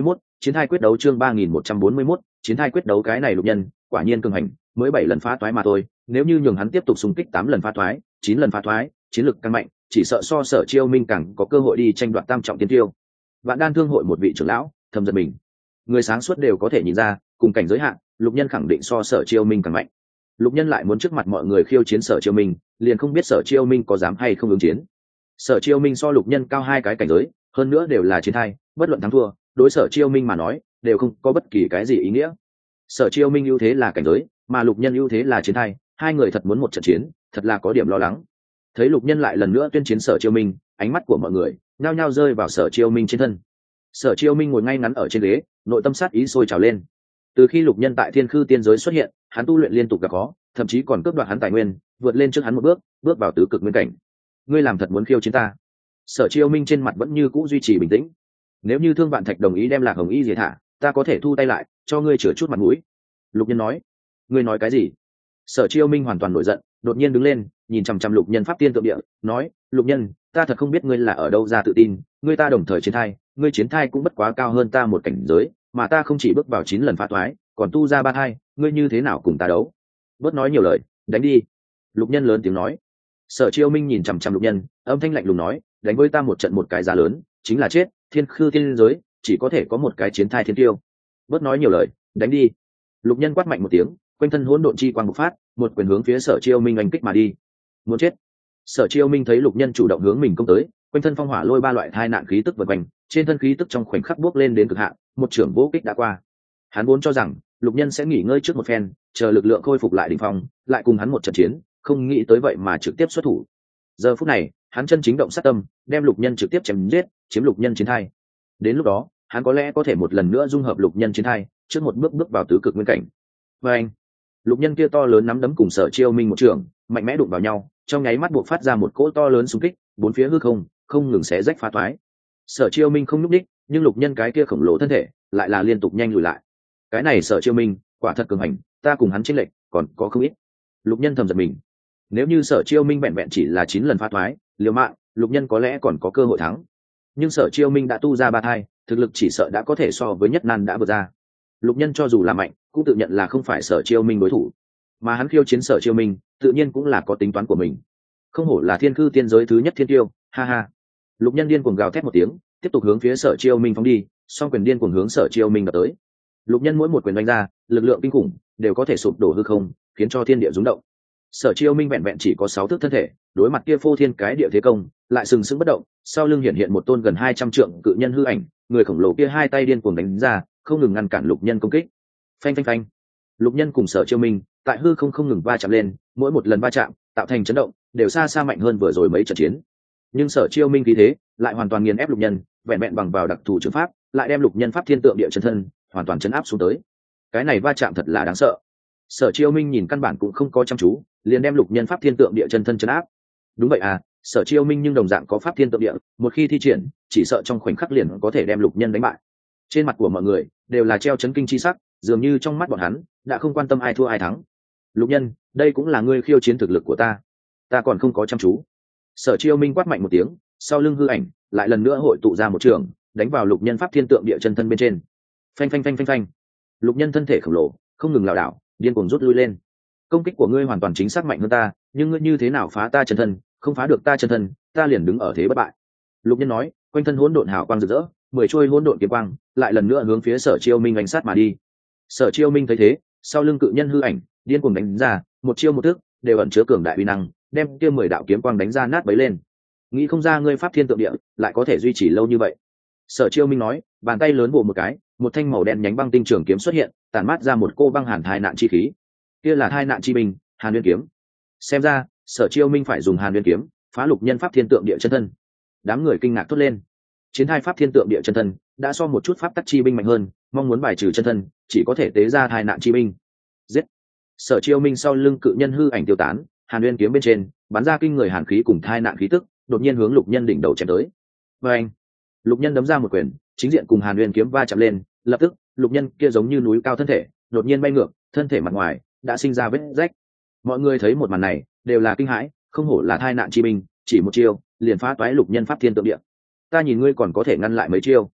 Chiến thai quyết đấu chương ba nghìn một trăm bốn mươi mốt, chiến thai quyết đấu. Cái này Lục Nhân quả nhiên cường hành, mới bảy lần phá toái mà thôi, nếu như nhường hắn tiếp tục xung kích tám lần phá toái, chín lần phá toái, chiến lực càng mạnh, chỉ sợ so Sở Chiêu Minh càng có cơ hội đi tranh đoạt tam trọng tiên tiêu. Vạn Đan Thương hội một vị trưởng lão thầm giật mình, người sáng suốt đều có thể nhìn ra, cùng cảnh giới hạn, Lục Nhân khẳng định so Sở Chiêu Minh càng mạnh. Lục Nhân lại muốn trước mặt mọi người khiêu chiến Sở Chiêu Minh, liền không biết Sở Chiêu Minh có dám hay không ứng chiến. Sở Chiêu Minh so Lục Nhân cao hai cái cảnh giới, hơn nữa đều là chiến thai, bất luận thắng thua, đối Sở Chiêu Minh mà nói, đều không có bất kỳ cái gì ý nghĩa. Sở Chiêu Minh ưu thế là cảnh giới, mà Lục Nhân ưu thế là chiến thai, hai người thật muốn một trận chiến, thật là có điểm lo lắng. Thấy Lục Nhân lại lần nữa tuyên chiến Sở Chiêu Minh, ánh mắt của mọi người nhao nhao rơi vào Sở Chiêu Minh trên thân. Sở Chiêu Minh ngồi ngay ngắn ở trên ghế, nội tâm sát ý sôi trào lên. Từ khi Lục Nhân tại Thiên Khư Tiên giới xuất hiện, hắn tu luyện liên tục gặp khó, thậm chí còn cướp đoạt hắn tài nguyên, vượt lên trước hắn một bước, bước vào tứ cực nguyên cảnh. Ngươi làm thật muốn khiêu chiến ta? Sở Chiêu Minh trên mặt vẫn như cũ duy trì bình tĩnh. Nếu như Thương Vạn Thạch đồng ý đem Lạc Hồng Y diệt hạ, ta có thể thu tay lại, cho ngươi chữa chút mặt mũi. Lục Nhân nói. Ngươi nói cái gì? Sở Chiêu Minh hoàn toàn nổi giận, đột nhiên đứng lên, nhìn chằm chằm Lục Nhân pháp tiên tượng địa, nói: Lục Nhân, ta thật không biết ngươi là ở đâu ra tự tin, ngươi ta đồng thời chiến thai, ngươi chiến thai cũng bất quá cao hơn ta một cảnh giới, mà ta không chỉ bước vào chín lần phá toái, còn tu ra ba thai, ngươi như thế nào cùng ta đấu? Bớt nói nhiều lời, đánh đi. Lục Nhân lớn tiếng nói. Sở Chiêu Minh nhìn chằm chằm Lục Nhân, âm thanh lạnh lùng nói: đánh với ta một trận một cái giá lớn, chính là chết. Thiên Khư Tiên giới chỉ có thể có một cái chiến thai thiên tiêu. Bớt nói nhiều lời, đánh đi. Lục Nhân quát mạnh một tiếng, quanh thân hỗn độn chi quang bộc phát, một quyền hướng phía Sở Chiêu Minh oanh kích mà đi. Muốn chết. Sở Chiêu Minh thấy Lục Nhân chủ động hướng mình công tới, quanh thân phong hỏa lôi ba loại thai nạn khí tức vần quanh, trên thân khí tức trong khoảnh khắc bước lên đến cực hạn, một trưởng vỗ kích đã qua. Hắn vốn cho rằng Lục Nhân sẽ nghỉ ngơi trước một phen, chờ lực lượng khôi phục lại đỉnh phong, lại cùng hắn một trận chiến, không nghĩ tới vậy mà trực tiếp xuất thủ. Giờ phút này, hắn chân chính động sát tâm, đem Lục Nhân trực tiếp chém giết, chiếm Lục Nhân chiến thai. Đến lúc đó, hắn có lẽ có thể một lần nữa dung hợp Lục Nhân chiến thai, trước một bước bước vào tứ cực nguyên cảnh. Và anh, Lục Nhân kia to lớn nắm đấm cùng Sở Chiêu Minh một trường, mạnh mẽ đụng vào nhau, trong nháy mắt buộc phát ra một cỗ to lớn xung kích, bốn phía hư không không ngừng xé rách phá toái. Sở Chiêu Minh không nhúc đích, nhưng Lục Nhân cái kia khổng lồ thân thể lại là liên tục nhanh lùi lại. Cái này Sở Chiêu Minh quả thật cường hành, ta cùng hắn chênh lệch còn có không ít. Lục Nhân thầm giật mình. Nếu như Sở Chiêu Minh vẹn vẹn chỉ là chín lần phá toái, liều mạng, Lục Nhân có lẽ còn có cơ hội thắng. Nhưng Sở Chiêu Minh đã tu ra ba thai, thực lực chỉ sợ đã có thể so với Nhất Nan đã vượt ra. Lục Nhân cho dù là mạnh, cũng tự nhận là không phải Sở Chiêu Minh đối thủ, mà hắn khiêu chiến Sở Chiêu Minh, tự nhiên cũng là có tính toán của mình. Không hổ là Thiên Khư Tiên giới thứ nhất thiên tiêu, ha ha. Lục Nhân điên cuồng gào thét một tiếng, tiếp tục hướng phía Sở Chiêu Minh phóng đi, song quyền điên cuồng hướng Sở Chiêu Minh đập tới. Lục Nhân mỗi một quyền đánh ra, lực lượng kinh khủng, đều có thể sụp đổ hư không, khiến cho thiên địa rung động. Sở Chiêu Minh vẹn vẹn chỉ có sáu thước thân thể, đối mặt kia phô thiên cái địa thế công, lại sừng sững bất động, sau lưng hiện hiện một tôn gần hai trăm trượng cự nhân hư ảnh, người khổng lồ kia hai tay điên cuồng đánh ra, không ngừng ngăn cản Lục Nhân công kích. Phanh phanh phanh. Lục Nhân cùng Sở Chiêu Minh tại hư không không ngừng va chạm lên, mỗi một lần va chạm tạo thành chấn động, đều xa xa mạnh hơn vừa rồi mấy trận chiến. Nhưng Sở Chiêu Minh khí thế lại hoàn toàn nghiền ép Lục Nhân, vẹn vẹn bằng vào đặc thù trường pháp, lại đem Lục Nhân pháp thiên tượng địa chân thân hoàn toàn chấn áp xuống tới. Cái này va chạm thật là đáng sợ. Sở Chiêu Minh nhìn căn bản cũng không có chăm chú, liền đem Lục Nhân pháp thiên tượng địa chân thân chấn áp. Đúng vậy à, Sở Chiêu Minh nhưng đồng dạng có pháp thiên tượng địa, một khi thi triển, chỉ sợ trong khoảnh khắc liền có thể đem Lục Nhân đánh bại. Trên mặt của mọi người đều là treo chấn kinh chi sắc, dường như trong mắt bọn hắn đã không quan tâm ai thua ai thắng. Lục Nhân, đây cũng là ngươi khiêu chiến thực lực của ta, ta còn không có chăm chú. Sở Chiêu Minh quát mạnh một tiếng, sau lưng hư ảnh lại lần nữa hội tụ ra một trường, đánh vào Lục Nhân pháp thiên tượng địa chân thân bên trên. Phanh phanh phanh phanh phanh. Lục Nhân thân thể khổng lồ không ngừng lảo đảo, điên cuồng rút lui lên. Công kích của ngươi hoàn toàn chính xác mạnh hơn ta, nhưng ngươi như thế nào phá ta chân thân, không phá được ta chân thân, ta liền đứng ở thế bất bại. Lục Nhân nói, quanh thân hỗn độn hào quang rực rỡ, mười trôi hỗn độn kiếm quang lại lần nữa hướng phía Sở Chiêu Minh đánh sát mà đi. Sở Chiêu Minh thấy thế, sau lưng cự nhân hư ảnh điên cuồng đánh ra, một chiêu một thức đều ẩn chứa cường đại uy năng, đem kia mười đạo kiếm quang đánh ra nát bấy lên. Nghĩ không ra ngươi pháp thiên tượng địa lại có thể duy trì lâu như vậy. Sở Chiêu Minh nói, bàn tay lớn vồ một cái, một thanh màu đen nhánh băng tinh trường kiếm xuất hiện, tản mát ra một cô băng hàn thai nạn chi khí. Kia là thai nạn chi binh, Hàn Nguyên kiếm. Xem ra, Sở Chiêu Minh phải dùng Hàn Nguyên kiếm phá Lục Nhân pháp thiên tượng địa chân thân. Đám người kinh ngạc thốt lên. Chiến thai pháp thiên tượng địa chân thân đã so một chút pháp tắc chi binh mạnh hơn, mong muốn bài trừ chân thân, chỉ có thể tế ra thai nạn chi binh. Giết! Sở Chiêu Minh sau lưng cự nhân hư ảnh tiêu tán, Hàn Nguyên kiếm bên trên bắn ra kinh người hàn khí cùng thai nạn khí tức, đột nhiên hướng Lục Nhân đỉnh đầu chém tới. Và anh, Lục Nhân đấm ra một quyền, chính diện cùng Hàn Nguyên kiếm va chạm lên, lập tức, Lục Nhân kia giống như núi cao thân thể, đột nhiên bay ngược, thân thể mặt ngoài đã sinh ra vết rách. Mọi người thấy một màn này, đều là kinh hãi, không hổ là thai nạn chi binh, chỉ một chiêu, liền phá toái Lục Nhân pháp thiên tượng địa. Ta nhìn ngươi còn có thể ngăn lại mấy chiêu.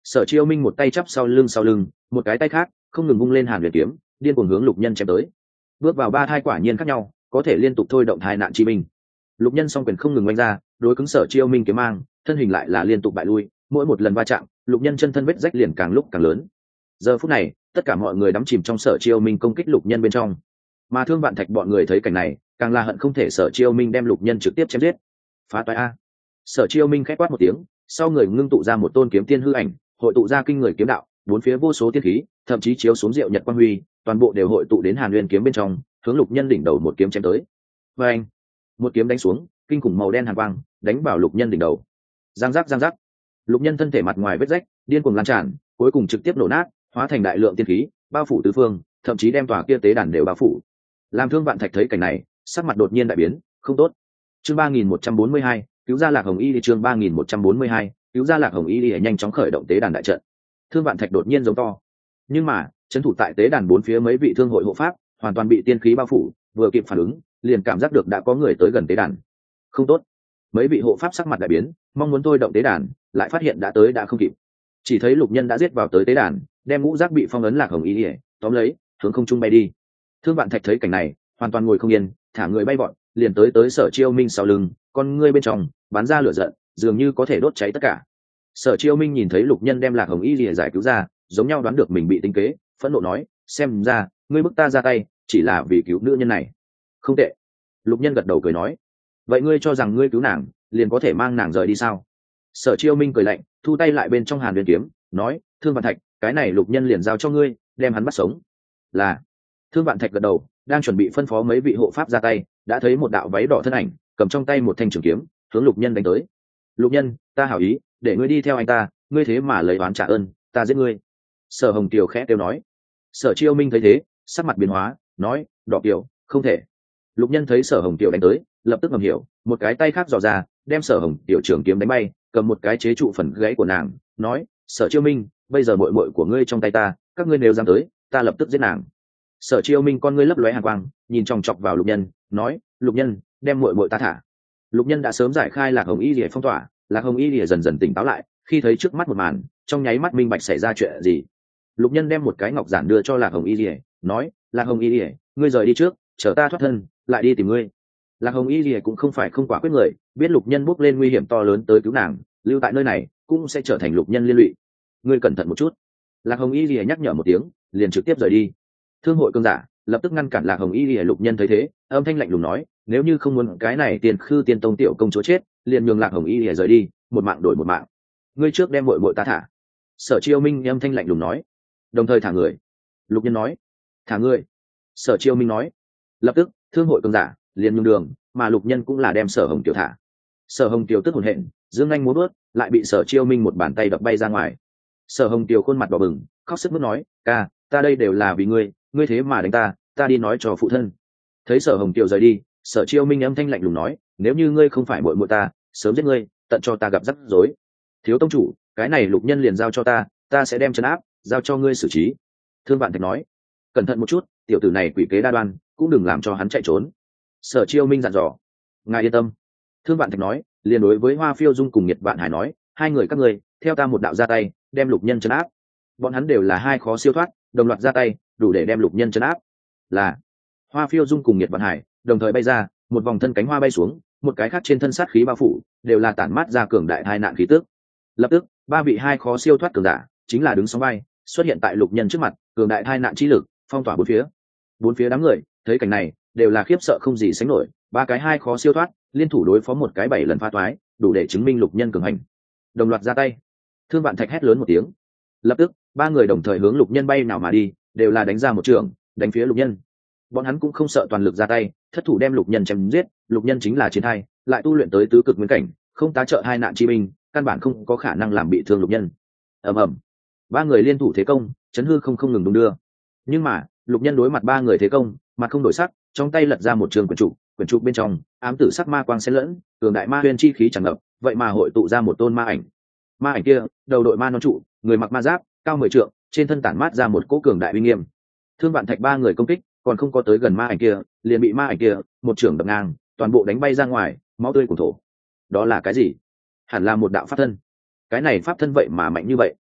Sở Chiêu Minh một tay chắp sau lưng sau lưng, một cái tay khác không ngừng vung lên hàn huyền kiếm, điên cuồng hướng Lục Nhân chém tới. Bước vào ba thai quả nhiên khác nhau, có thể liên tục thôi động hai nạn chi minh. Lục Nhân song quyền không ngừng oanh ra, đối cứng Sở Chiêu Minh kiếm mang, thân hình lại là liên tục bại lui, mỗi một lần va chạm, Lục Nhân chân thân vết rách liền càng lúc càng lớn. Giờ phút này, tất cả mọi người đắm chìm trong Sở Chiêu Minh công kích Lục Nhân bên trong. Mà Thương Vạn Thạch bọn người thấy cảnh này, càng là hận không thể Sở Chiêu Minh đem Lục Nhân trực tiếp chém giết. Phá toái a! Sở Chiêu Minh khẽ quát một tiếng, sau người ngưng tụ ra một tôn kiếm tiên hư ảnh, hội tụ ra kinh người kiếm đạo, bốn phía vô số tiên khí, thậm chí chiếu xuống diệu nhật quang huy, toàn bộ đều hội tụ đến Hàn Nguyên kiếm bên trong, hướng Lục Nhân đỉnh đầu một kiếm chém tới. Và anh, một kiếm đánh xuống, kinh khủng màu đen hàn quang, đánh vào Lục Nhân đỉnh đầu. Giang giác giang giác. Lục Nhân thân thể mặt ngoài vết rách, điên cuồng lan tràn, cuối cùng trực tiếp nổ nát, hóa thành đại lượng tiên khí, bao phủ tứ phương, thậm chí đem tòa kia tế đàn đều bao phủ. Làm Thương Vạn Thạch thấy cảnh này, sắc mặt đột nhiên đại biến, không tốt. Chương ba nghìn một trăm bốn mươi hai, cứu ra Lạc Hồng Y đi chương ba nghìn một trăm bốn mươi hai, cứu ra Lạc Hồng Y đi nhanh chóng khởi động tế đàn đại trận. Thương Vạn Thạch đột nhiên giống to. Nhưng mà, trấn thủ tại tế đàn bốn phía mấy vị thương hội hộ pháp, hoàn toàn bị tiên khí bao phủ, vừa kịp phản ứng, liền cảm giác được đã có người tới gần tế đàn. Không tốt. Mấy vị hộ pháp sắc mặt đại biến, mong muốn thôi động tế đàn, lại phát hiện đã tới đã không kịp. Chỉ thấy Lục Nhân đã giết vào tới tế đàn, đem ngũ giác bị phong ấn Lạc Hồng Y, tóm lấy, hướng không trung bay đi. Thương Vạn Thạch thấy cảnh này, hoàn toàn ngồi không yên, thả người bay vọt, liền tới tới Sở Chiêu Minh sau lưng, con ngươi bên trong bắn ra lửa giận, dường như có thể đốt cháy tất cả. Sở Chiêu Minh nhìn thấy Lục Nhân đem Lạc Hồng Y lìa giải cứu ra, giống nhau đoán được mình bị tính kế, phẫn nộ nói, xem ra ngươi bức ta ra tay chỉ là vì cứu nữ nhân này. Không tệ. Lục Nhân gật đầu cười nói, vậy ngươi cho rằng ngươi cứu nàng liền có thể mang nàng rời đi sao? Sở Chiêu Minh cười lạnh, thu tay lại bên trong Hàn Huyền kiếm, nói, Thương Vạn Thạch, cái này Lục Nhân liền giao cho ngươi, đem hắn bắt sống. Là. Thương Vạn Thạch gật đầu, đang chuẩn bị phân phó mấy vị hộ pháp ra tay, đã thấy một đạo váy đỏ thân ảnh cầm trong tay một thanh trường kiếm, hướng Lục Nhân đánh tới. Lục Nhân, ta hảo ý, để ngươi đi theo anh ta, ngươi thế mà lấy oán trả ơn, ta giết ngươi. Sở Hồng Kiều khẽ kêu nói. Sở Chiêu Minh thấy thế, sắc mặt biến hóa, nói, Đỏ Kiều, không thể. Lục Nhân thấy Sở Hồng Kiều đánh tới, lập tức ngầm hiểu, một cái tay khác dò ra, đem Sở Hồng Kiều trường kiếm đánh bay, cầm một cái chế trụ phần gãy của nàng, nói, Sở Chiêu Minh, bây giờ muội muội của ngươi trong tay ta, các ngươi nếu dám tới, ta lập tức giết nàng. Sở Chiêu Minh con ngươi lấp lóe hàn quang, nhìn chòng chọc vào Lục Nhân, nói, Lục Nhân, đem muội muội ta thả. Lục Nhân đã sớm giải khai Lạc Hồng Y Lìa phong tỏa, Lạc Hồng Y Lìa dần dần tỉnh táo lại, khi thấy trước mắt một màn, trong nháy mắt minh bạch xảy ra chuyện gì. Lục Nhân đem một cái ngọc giản đưa cho Lạc Hồng Y Lìa, nói, Lạc Hồng Y Lìa, ngươi rời đi trước, chờ ta thoát thân, lại đi tìm ngươi. Lạc Hồng Y Lìa cũng không phải không quả quyết người, biết Lục Nhân bước lên nguy hiểm to lớn tới cứu nàng, lưu tại nơi này cũng sẽ trở thành Lục Nhân liên lụy. Ngươi cẩn thận một chút. Lạc Hồng Y Lìa nhắc nhở một tiếng, liền trực tiếp rời đi. Thương hội cường giả lập tức ngăn cản Lạc Hồng Y Lìa. Lục Nhân thấy thế, âm thanh lạnh lùng nói, nếu như không muốn cái này tiền khư tiên tông tiểu công chúa chết, liền nhường Lạc Hồng Y Lìa rời đi, một mạng đổi một mạng. Ngươi trước đem muội muội ta thả. Sở Chiêu Minh âm thanh lạnh lùng nói, đồng thời thả người. Lục Nhân nói, thả người. Sở Chiêu Minh nói, lập tức thương hội cường giả liền nhường đường, mà Lục Nhân cũng là đem Sở Hồng Kiều thả. Sở Hồng Kiều tức hồn hện, dương anh múa bước, lại bị Sở Chiêu Minh một bàn tay đập bay ra ngoài. Sở Hồng Kiều khuôn mặt đỏ bừng, khóc sướt mướt nói, ca, ta đây đều là vì ngươi, ngươi thế mà đánh ta, ta đi nói cho phụ thân. Thấy Sở Hồng Kiều rời đi, Sở Chiêu Minh âm thanh lạnh lùng nói, nếu như ngươi không phải muội muội ta, sớm giết ngươi, tận cho ta gặp rắc rối. Thiếu tông chủ, cái này Lục Nhân liền giao cho ta, ta sẽ đem trấn áp, giao cho ngươi xử trí. Thương Vạn Thạch nói, cẩn thận một chút, tiểu tử này quỷ kế đa đoan, cũng đừng làm cho hắn chạy trốn. Sở Chiêu Minh dặn dò. Ngài yên tâm. Thương Vạn Thạch nói, liền đối với Hoa Phiêu Dung cùng Nhiệt Vạn Hải nói, hai người các ngươi theo ta một đạo ra tay, đem Lục Nhân trấn áp. Bọn hắn đều là hai khó siêu thoát, đồng loạt ra tay, đủ để đem Lục Nhân trấn áp. Là. Hoa Phiêu Dung cùng Nhiệt Vạn Hải đồng thời bay ra, một vòng thân cánh hoa bay xuống, một cái khác trên thân sát khí bao phủ, đều là tản mát ra cường đại hai nạn khí tức. Lập tức, ba vị hai khó siêu thoát cường giả, chính là đứng sóng bay, xuất hiện tại Lục Nhân trước mặt, cường đại hai nạn chi lực, phong tỏa bốn phía. Bốn phía đám người thấy cảnh này, đều là khiếp sợ không gì sánh nổi, ba cái hai khó siêu thoát, liên thủ đối phó một cái bảy lần pha toái, đủ để chứng minh Lục Nhân cường hành. Đồng loạt ra tay. Thương Vạn Thạch hét lớn một tiếng. Lập tức, ba người đồng thời hướng Lục Nhân bay nào mà đi, đều là đánh ra một trường, đánh phía Lục Nhân. Bọn hắn cũng không sợ toàn lực ra tay, thất thủ đem Lục Nhân chém giết. Lục Nhân chính là chiến thai, lại tu luyện tới tứ cực nguyên cảnh, không tá trợ hai nạn chi binh, căn bản không có khả năng làm bị thương Lục Nhân. Ầm ầm, ba người liên thủ thế công, chấn hư không không ngừng đung đưa. Nhưng mà Lục Nhân đối mặt ba người thế công, mặt không đổi sắc, trong tay lật ra một trường quyển trục, quyển trục bên trong ám tử sắc ma quang xen lẫn, cường đại ma huyền chi khí tràn ngập, vậy mà hội tụ ra một tôn ma ảnh. Ma ảnh kia đầu đội ma nón trụ, người mặc ma giáp, cao mười trượng, trên thân tản mát ra một cỗ cường đại uy nghiêm. Thương Vạn Thạch ba người công kích, còn không có tới gần ma ảnh kia, liền bị ma ảnh kia một trường đập ngang, toàn bộ đánh bay ra ngoài, máu tươi cuồn thổ. Đó là cái gì? Hẳn là một đạo pháp thân. Cái này pháp thân vậy mà mạnh như vậy.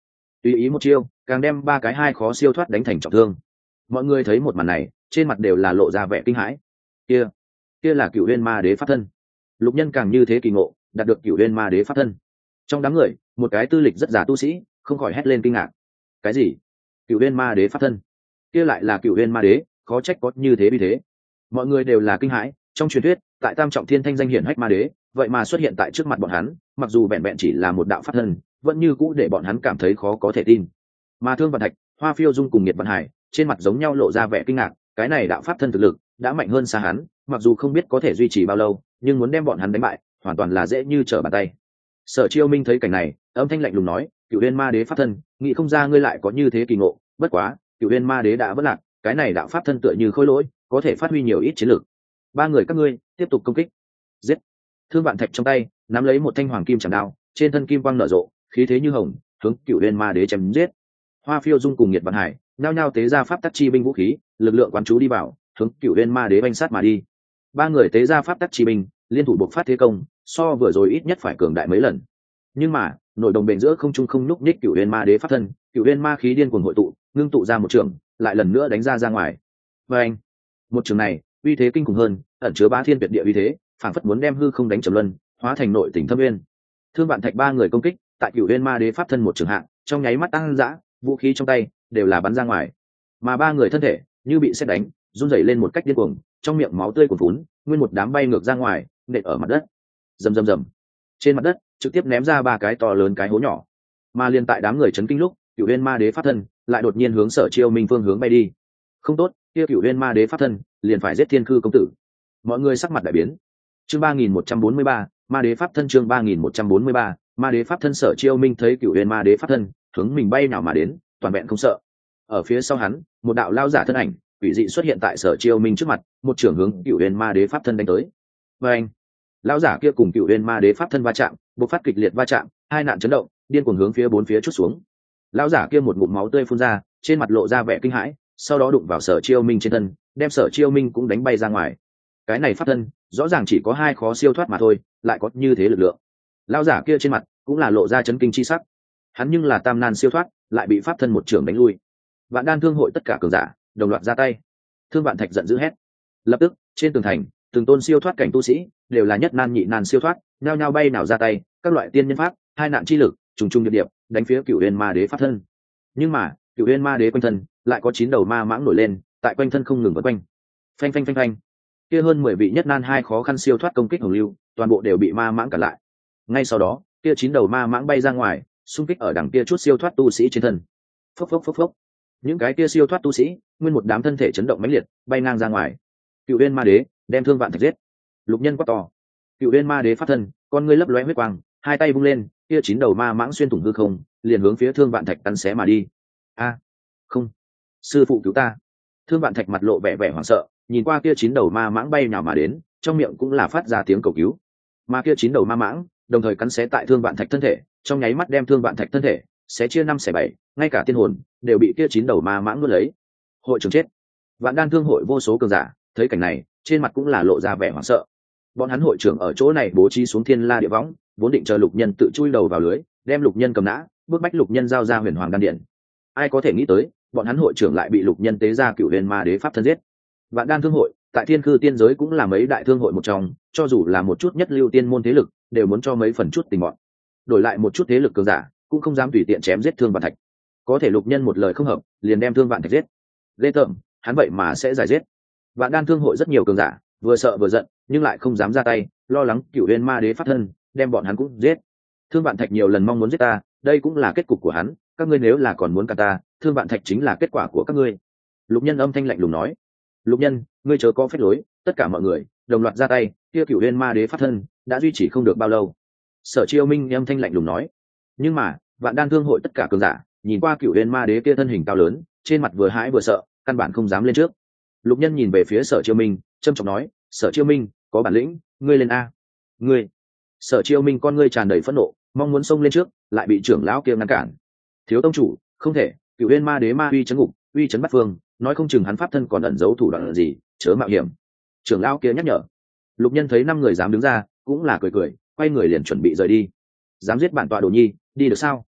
tùy ý một chiêu càng đem ba cái hai khó siêu thoát đánh thành trọng thương. Mọi người thấy một màn này trên mặt đều là lộ ra vẻ kinh hãi. Kia kia là Cửu Uyên Ma Đế pháp thân. Lục Nhân càng như thế kỳ ngộ, đạt được Cửu Uyên Ma Đế pháp thân. Trong đám người một cái tư lịch rất già tu sĩ không khỏi hét lên kinh ngạc. Cái gì? Cửu Uyên Ma Đế pháp thân? Kia lại là Cửu Uyên Ma Đế, khó trách có như thế vì thế. Mọi người đều là kinh hãi. Trong truyền thuyết tại Tam Trọng Thiên thanh danh hiển hách Ma Đế vậy mà xuất hiện tại trước mặt bọn hắn, mặc dù vẹn vẹn chỉ là một đạo pháp thân vẫn như cũ để bọn hắn cảm thấy khó có thể tin. Mà Thương Vạn Thạch, Hoa Phiêu Dung cùng Nhiệt Vạn Hải trên mặt giống nhau lộ ra vẻ kinh ngạc, cái này đạo pháp thân thực lực đã mạnh hơn xa hắn, mặc dù không biết có thể duy trì bao lâu nhưng muốn đem bọn hắn đánh bại hoàn toàn là dễ như trở bàn tay. Sở Chiêu Minh thấy cảnh này âm thanh lạnh lùng nói, Cửu Uyên Ma Đế pháp thân, nghĩ không ra ngươi lại có như thế kỳ ngộ, bất quá Cửu Uyên Ma Đế đã vất lạc, cái này đạo pháp thân tựa như khôi lỗi có thể phát huy nhiều ít chiến lược. Ba người các ngươi tiếp tục công kích. Giết. Thương Vạn Thạch trong tay nắm lấy một thanh hoàng kim chảm đao, trên thân kim quang nở rộ, khí thế như hồng, hướng Cửu Uyên Ma Đế chém giết. Hoa Phiêu Dung cùng Nhiệt Vạn Hải nhao nhao tế ra pháp tắc chi binh vũ khí, lực lượng quán chú đi vào, hướng Cửu Uyên Ma Đế banh sát mà đi. Ba người tế ra pháp tắc chi binh, liên thủ bộc phát thế công, so vừa rồi ít nhất phải cường đại mấy lần. Nhưng mà, nội đồng bền giữa không trung không núc nhích Cửu Uyên Ma Đế pháp thân, Cửu Uyên Ma khí điên cuồng hội tụ, ngưng tụ ra một trường, lại lần nữa đánh ra ra ngoài. Và anh, một trường này, uy thế kinh khủng hơn, ẩn chứa bá thiên tuyệt địa uy thế, phảng phất muốn đem hư không đánh trầm luân, hóa thành nội tỉnh thâm uyên. Thương Vạn Thạch ba người công kích, tại Cửu Uyên Ma Đế pháp thân một trường hạng, trong nháy mắt tăng dã, vũ khí trong tay đều là bắn ra ngoài. Mà ba người thân thể như bị sét đánh, run rẩy lên một cách điên cuồng, trong miệng máu tươi cuồn phún, nguyên một đám bay ngược ra ngoài, nện ở mặt đất. Rầm rầm rầm. Trên mặt đất trực tiếp ném ra ba cái to lớn cái hố nhỏ. Mà liên tại đám người chấn kinh lúc, Cửu Uyên Ma Đế pháp thân lại đột nhiên hướng Sở Chiêu Minh phương hướng bay đi. Không tốt, kia Cửu Uyên Ma Đế pháp thân liền phải giết Thiên Khư công tử. Mọi người sắc mặt đại biến. Chương ba nghìn một trăm bốn mươi ba, Ma Đế pháp thân chương ba nghìn một trăm bốn mươi ba, Ma Đế pháp thân. Sở Chiêu Minh thấy Cửu Uyên Ma Đế pháp thân hướng mình bay nào mà đến, toàn vẹn không sợ. Ở phía sau hắn, một đạo lao giả thân ảnh quỷ dị xuất hiện tại Sở Chiêu Minh trước mặt, một trưởng hướng Cửu Uyên Ma Đế pháp thân đánh tới. Và anh, lão giả kia cùng Cửu Uyên Ma Đế pháp thân va chạm, bộc phát kịch liệt va chạm, hai nạn chấn động, điên cuồng hướng phía bốn phía chút xuống. Lão giả kia một ngụm máu tươi phun ra, trên mặt lộ ra vẻ kinh hãi, sau đó đụng vào Sở Chiêu Minh trên thân, đem Sở Chiêu Minh cũng đánh bay ra ngoài. Cái này pháp thân rõ ràng chỉ có hai khó siêu thoát mà thôi, lại có như thế lực lượng. Lão giả kia trên mặt cũng là lộ ra chấn kinh chi sắc. Hắn nhưng là tam nan siêu thoát, lại bị pháp thân một trưởng đánh lui. Vạn Đan Thương hội tất cả cường giả đồng loạt ra tay. Thương Vạn Thạch giận dữ hét. Lập tức, trên tường thành, từng tôn siêu thoát cảnh tu sĩ, đều là nhất nan nhị nan siêu thoát, nhao nhao bay nào ra tay, các loại tiên nhân pháp, hai nạn chi lực, trùng trùng điệp điệp, đánh phía Cửu Uyên Ma Đế pháp thân. Nhưng mà, Cửu Uyên Ma Đế quanh thân, lại có chín đầu ma mãng nổi lên, tại quanh thân không ngừng vần quanh. Phanh phanh phanh phanh. Kia hơn mười vị nhất nan hai khó khăn siêu thoát công kích hồng lưu, toàn bộ đều bị ma mãng cản lại. Ngay sau đó, kia chín đầu ma mãng bay ra ngoài, xung kích ở đằng kia chút siêu thoát tu sĩ trên thân. Phốc phốc phốc phốc. Những cái kia siêu thoát tu sĩ, nguyên một đám thân thể chấn động mãnh liệt, bay ngang ra ngoài. Cửu Uyên Ma Đế đem Thương Vạn Thạch giết. Lục Nhân quát to. Cửu Uyên Ma Đế pháp thân, con ngươi lấp lóe huyết quang, hai tay vung lên, kia chín đầu ma mãng xuyên thủng hư không, liền hướng phía Thương Vạn Thạch cắn xé mà đi. A, không, sư phụ cứu ta! Thương Vạn Thạch mặt lộ vẻ vẻ hoảng sợ, nhìn qua kia chín đầu ma mãng bay nào mà đến, trong miệng cũng là phát ra tiếng cầu cứu. Mà kia chín đầu ma mãng đồng thời cắn xé tại Thương Vạn Thạch thân thể, trong nháy mắt đem Thương Vạn Thạch thân thể xé chia năm xẻ bảy, ngay cả tiên hồn đều bị kia chín đầu ma mãng nuốt lấy. Hội trưởng chết! Vạn Đan Thương hội vô số cường giả thấy cảnh này, trên mặt cũng là lộ ra vẻ hoảng sợ. Bọn hắn hội trưởng ở chỗ này bố trí xuống thiên la địa võng, vốn định chờ Lục Nhân tự chui đầu vào lưới, đem Lục Nhân cầm nã, bước bách Lục Nhân giao ra Huyền Hoàng đan điện. Ai có thể nghĩ tới, bọn hắn hội trưởng lại bị Lục Nhân tế ra Cửu Uyên Ma Đế pháp thân giết. Vạn Đan Thương hội tại Thiên Khư tiên giới cũng là mấy đại thương hội một trong, cho dù là một chút nhất lưu tiên môn thế lực, đều muốn cho mấy phần chút tình bọn. Đổi lại một chút thế lực cường giả, cũng không dám tùy tiện chém giết Thương Vạn Thạch. Có thể Lục Nhân một lời không hợp, liền đem Thương Vạn Thạch giết. Lê Tởm, hắn vậy mà sẽ giải giết. Vạn Đan Thương hội rất nhiều cường giả, vừa sợ vừa giận, nhưng lại không dám ra tay, lo lắng Cửu Uyên Ma Đế pháp thân, đem bọn hắn cũng giết. Thương Vạn Thạch nhiều lần mong muốn giết ta, đây cũng là kết cục của hắn, các ngươi nếu là còn muốn cả ta, Thương Vạn Thạch chính là kết quả của các ngươi. Lục Nhân âm thanh lạnh lùng nói. Lục Nhân, ngươi chớ có phép lối, tất cả mọi người đồng loạt ra tay, kia Cửu Uyên Ma Đế pháp thân đã duy trì không được bao lâu. Sở Chiêu Minh âm thanh lạnh lùng nói. Nhưng mà, Vạn Đan Thương hội tất cả cường giả nhìn qua Cửu Uyên Ma Đế kia thân hình cao lớn, trên mặt vừa hãi vừa sợ, căn bản không dám lên trước. Lục Nhân nhìn về phía Sở Chiêu Minh, trầm trọng nói, Sở Chiêu Minh, có bản lĩnh, ngươi lên a. Ngươi. Sở Chiêu Minh con ngươi tràn đầy phẫn nộ, mong muốn xông lên trước, lại bị trưởng lão kia ngăn cản. Thiếu tông chủ, không thể, Cửu Uyên Ma Đế ma uy chấn ngục, uy chấn bắt phương, nói không chừng hắn pháp thân còn ẩn giấu thủ đoạn gì, chớ mạo hiểm. Trưởng lão kia nhắc nhở. Lục Nhân thấy năm người dám đứng ra, cũng là cười cười, quay người liền chuẩn bị rời đi. Dám giết bản tọa Đồ Nhi, đi được sao?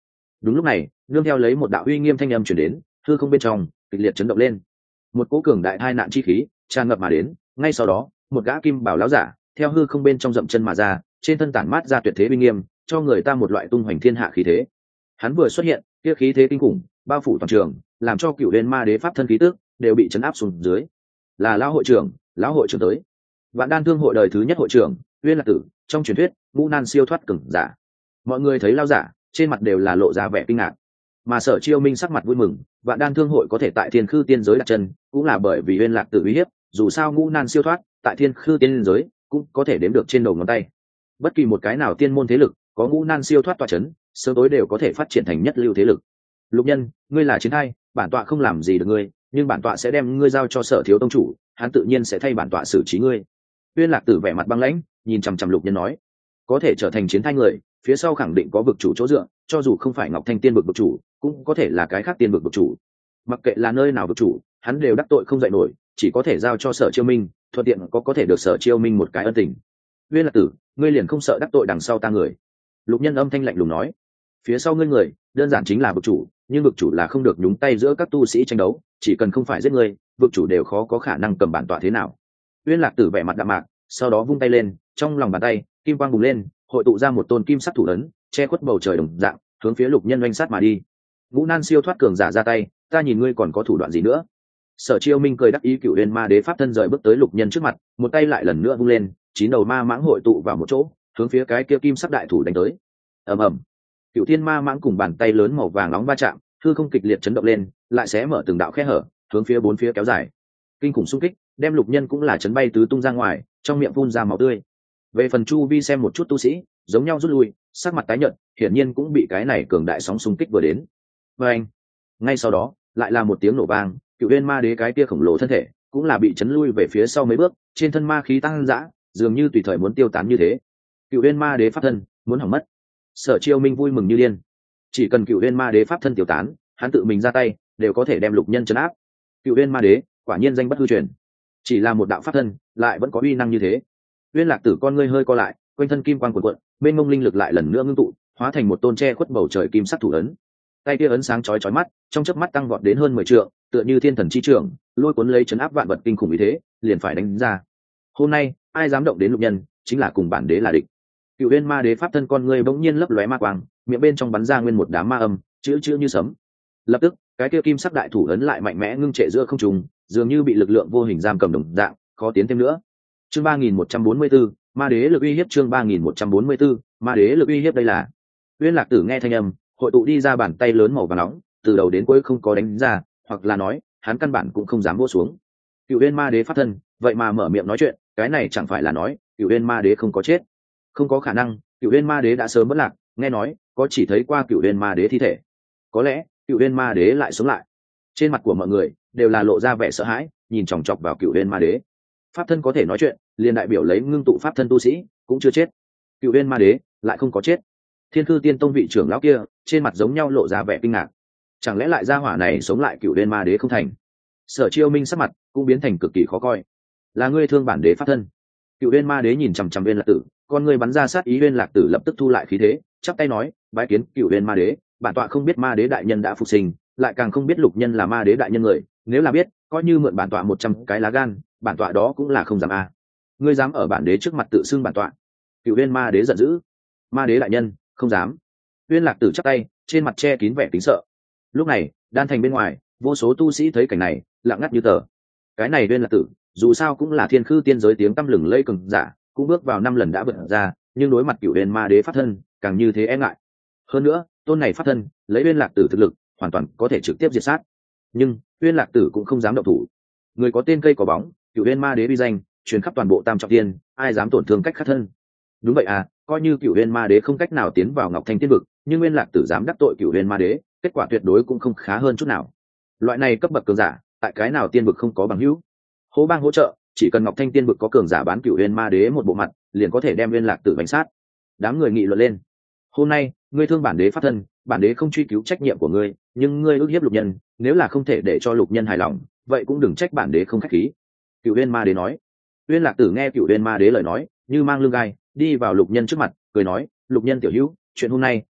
Đúng lúc này nương theo lấy một đạo uy nghiêm thanh âm chuyển đến, hư không bên trong kịch liệt chấn động lên, một cỗ cường đại hai nạn chi khí tràn ngập mà đến. Ngay sau đó một gã kim bảo láo giả theo hư không bên trong dậm chân mà ra, trên thân tản mát ra tuyệt thế uy nghiêm, cho người ta một loại tung hoành thiên hạ khí thế. Hắn vừa xuất hiện, kia khí thế kinh khủng bao phủ toàn trường, làm cho cửu huyền ma đế pháp thân khí tức đều bị chấn áp xuống dưới. Là lão hội trưởng, lão hội trưởng tới. Vạn Đan Thương hội đời thứ nhất hội trưởng Uyên Lạc Tử, trong truyền thuyết ngũ nan siêu thoát cường giả. Mọi người thấy lão giả trên mặt đều là lộ ra vẻ kinh ngạc, mà Sở Chiêu Minh sắc mặt vui mừng. Vạn Đan Thương hội có thể tại Thiên Khư tiên giới đặt chân cũng là bởi vì Uyên Lạc Tử uy hiếp, dù sao ngũ nan siêu thoát tại Thiên Khư tiên giới cũng có thể đếm được trên đầu ngón tay. Bất kỳ một cái nào tiên môn thế lực có ngũ nan siêu thoát tọa chấn, sớm tối đều có thể phát triển thành nhất lưu thế lực. Lục Nhân, ngươi là chiến hai, bản tọa không làm gì được ngươi, nhưng bản tọa sẽ đem ngươi giao cho Sở thiếu tông chủ, hắn tự nhiên sẽ thay bản tọa xử trí ngươi. Uyên Lạc Tử vẻ mặt băng lãnh, nhìn chằm chằm Lục Nhân nói, có thể trở thành chiến thai người, phía sau khẳng định có vực chủ chỗ dựa, cho dù không phải Ngọc Thanh tiên vực vực chủ, cũng có thể là cái khác tiên vực vực chủ. Mặc kệ là nơi nào vực chủ, hắn đều đắc tội không dậy nổi, chỉ có thể giao cho Sở Chiêu Minh, thuận tiện có có thể được Sở Chiêu Minh một cái ân tình. Uyên Lạc Tử, ngươi liền không sợ đắc tội đằng sau ta người? Lục Nhân âm thanh lạnh lùng nói, phía sau ngươi người đơn giản chính là vực chủ, nhưng vực chủ là không được nhúng tay giữa các tu sĩ tranh đấu, chỉ cần không phải giết ngươi, vực chủ đều khó có khả năng cầm bản tọa thế nào. Uyên Lạc Tử vẻ mặt đạm mạc, sau đó vung tay lên, trong lòng bàn tay kim quang bùng lên, hội tụ ra một tôn kim sắc thủ ấn, che khuất bầu trời đồng dạng, hướng phía Lục Nhân oanh sát mà đi. Ngũ nan siêu thoát cường giả ra tay, ta nhìn ngươi còn có thủ đoạn gì nữa? Sở Chiêu Minh cười đắc ý, cửu huyền ma đế pháp thân rời bước tới Lục Nhân trước mặt, một tay lại lần nữa vung lên, chín đầu ma mãng hội tụ vào một chỗ, hướng phía cái kia kim sắc đại thủ đánh tới. Ầm ầm, cửu thiên ma mãng cùng bàn tay lớn màu vàng nóng va chạm, hư không kịch liệt chấn động lên, lại xé mở từng đạo khe hở, hướng phía bốn phía kéo dài. Kinh khủng xung kích đem Lục Nhân cũng là chấn bay tứ tung ra ngoài, trong miệng phun ra máu tươi. Về phần chu vi xem một chút tu sĩ giống nhau rút lui, sắc mặt tái nhợt, hiển nhiên cũng bị cái này cường đại sóng xung kích vừa đến. Và anh, ngay sau đó lại là một tiếng nổ vang, cửu huyền ma đế cái kia khổng lồ thân thể cũng là bị chấn lui về phía sau mấy bước, trên thân ma khí tăng dã, dường như tùy thời muốn tiêu tán như thế. Cửu huyền ma đế pháp thân muốn hỏng mất. Sở Chiêu Minh vui mừng như điên, chỉ cần cửu huyền ma đế pháp thân tiêu tán, hắn tự mình ra tay đều có thể đem Lục Nhân trấn áp. Cửu huyền ma đế quả nhiên danh bất hư truyền, chỉ là một đạo pháp thân lại vẫn có uy năng như thế. Uyên Lạc Tử con ngươi hơi co lại, quanh thân kim quang cuộn cuộn, bên ngông linh lực lại lần nữa ngưng tụ, hóa thành một tôn che khuất bầu trời kim sắc thủ ấn. Tay kia ấn sáng chói chói mắt, trong chớp mắt tăng vọt đến hơn mười trượng, tựa như thiên thần chi trưởng, lôi cuốn lấy chấn áp vạn vật kinh khủng như thế, liền phải đánh ra. Hôm nay, ai dám động đến Lục Nhân, chính là cùng bản đế là địch. Cửu huyền ma đế pháp thân con ngươi bỗng nhiên lấp lóe ma quang, miệng bên trong bắn ra nguyên một đám ma âm, chữ chữ như sấm. Lập tức, cái kia kim sắc đại thủ ấn lại mạnh mẽ ngưng trệ giữa không trung, dường như bị lực lượng vô hình giam cầm đồng dạng, khó tiến thêm nữa. Chương ba nghìn một trăm bốn mươi tư, ma đế lực uy hiếp. Chương ba nghìn một trăm bốn mươi tư, ma đế lực uy hiếp. Đây là Uyên Lạc Tử nghe thanh âm, hội tụ đi ra bàn tay lớn màu vàng nóng, từ đầu đến cuối không có đánh ra, hoặc là nói hắn căn bản cũng không dám vỗ xuống. Cửu huyền ma đế pháp thân vậy mà mở miệng nói chuyện, cái này chẳng phải là nói cửu huyền ma đế không có chết? Không có khả năng, cửu huyền ma đế đã sớm mất lạc, nghe nói có chỉ thấy qua cửu huyền ma đế thi thể. Có lẽ cửu huyền ma đế lại sống lại. Trên mặt của mọi người đều là lộ ra vẻ sợ hãi, nhìn chòng chọc vào cửu huyền ma đế. Pháp thân có thể nói chuyện, liền đại biểu lấy ngưng tụ pháp thân tu sĩ cũng chưa chết, cửu huyền ma đế lại không có chết. Thiên Cư Tiên Tông vị trưởng lão kia trên mặt giống nhau lộ ra vẻ kinh ngạc, chẳng lẽ lại gia hỏa này sống lại cửu huyền ma đế không thành? Sở Chiêu Minh sắc mặt cũng biến thành cực kỳ khó coi. Là ngươi thương bản đế pháp thân? Cửu huyền ma đế nhìn chằm chằm Uyên Lạc Tử, con ngươi bắn ra sát ý. Uyên Lạc Tử lập tức thu lại khí thế, chắp tay nói, bái kiến cửu huyền ma đế, bản tọa không biết ma đế đại nhân đã phục sinh, lại càng không biết Lục Nhân là ma đế đại nhân người, nếu là biết, coi như mượn bản tọa một trăm cái lá gan, bản tọa đó cũng là không dám a. À. Ngươi dám ở bản đế trước mặt tự xưng bản tọa? Cửu huyền ma đế giận dữ. Ma đế đại nhân không dám. Uyên Lạc Tử chắp tay, trên mặt che kín vẻ kính sợ. Lúc này đan thành bên ngoài, vô số tu sĩ thấy cảnh này lặng ngắt như tờ. Cái này Uyên Lạc Tử dù sao cũng là Thiên Khư tiên giới tiếng tăm lừng lây cường giả, cũng bước vào năm lần đã vượt ra, nhưng đối mặt cửu huyền ma đế pháp thân càng như thế e ngại. Hơn nữa tôn này pháp thân lấy Uyên Lạc Tử thực lực hoàn toàn có thể trực tiếp diệt sát, nhưng Uyên Lạc Tử cũng không dám động thủ. Người có tên cây có bóng, cửu huyền ma đế uy danh truyền khắp toàn bộ Tam Trọng Thiên, ai dám tổn thương cách khắc thân? Đúng vậy à, coi như cửu huyền ma đế không cách nào tiến vào Ngọc Thanh tiên vực, nhưng Uyên Lạc Tử dám đắc tội cửu huyền ma đế, kết quả tuyệt đối cũng không khá hơn chút nào. Loại này cấp bậc cường giả tại cái nào tiên vực không có bằng hữu? Hố bang hỗ trợ, chỉ cần Ngọc Thanh tiên vực có cường giả bán cửu huyền ma đế một bộ mặt, liền có thể đem Uyên Lạc Tử bánh sát. Đám người nghị luận lên. Hôm nay ngươi thương bản đế pháp thân, bản đế không truy cứu trách nhiệm của ngươi, nhưng ngươi ức hiếp Lục Nhân, nếu là không thể để cho Lục Nhân hài lòng, vậy cũng đừng trách bản đế không khách khí. Cửu huyền ma đế nói. Uyên Lạc Tử nghe cửu huyền ma đế lời nói, như mang lưng gai, đi vào Lục Nhân trước mặt, cười nói, Lục Nhân tiểu hữu, chuyện hôm nay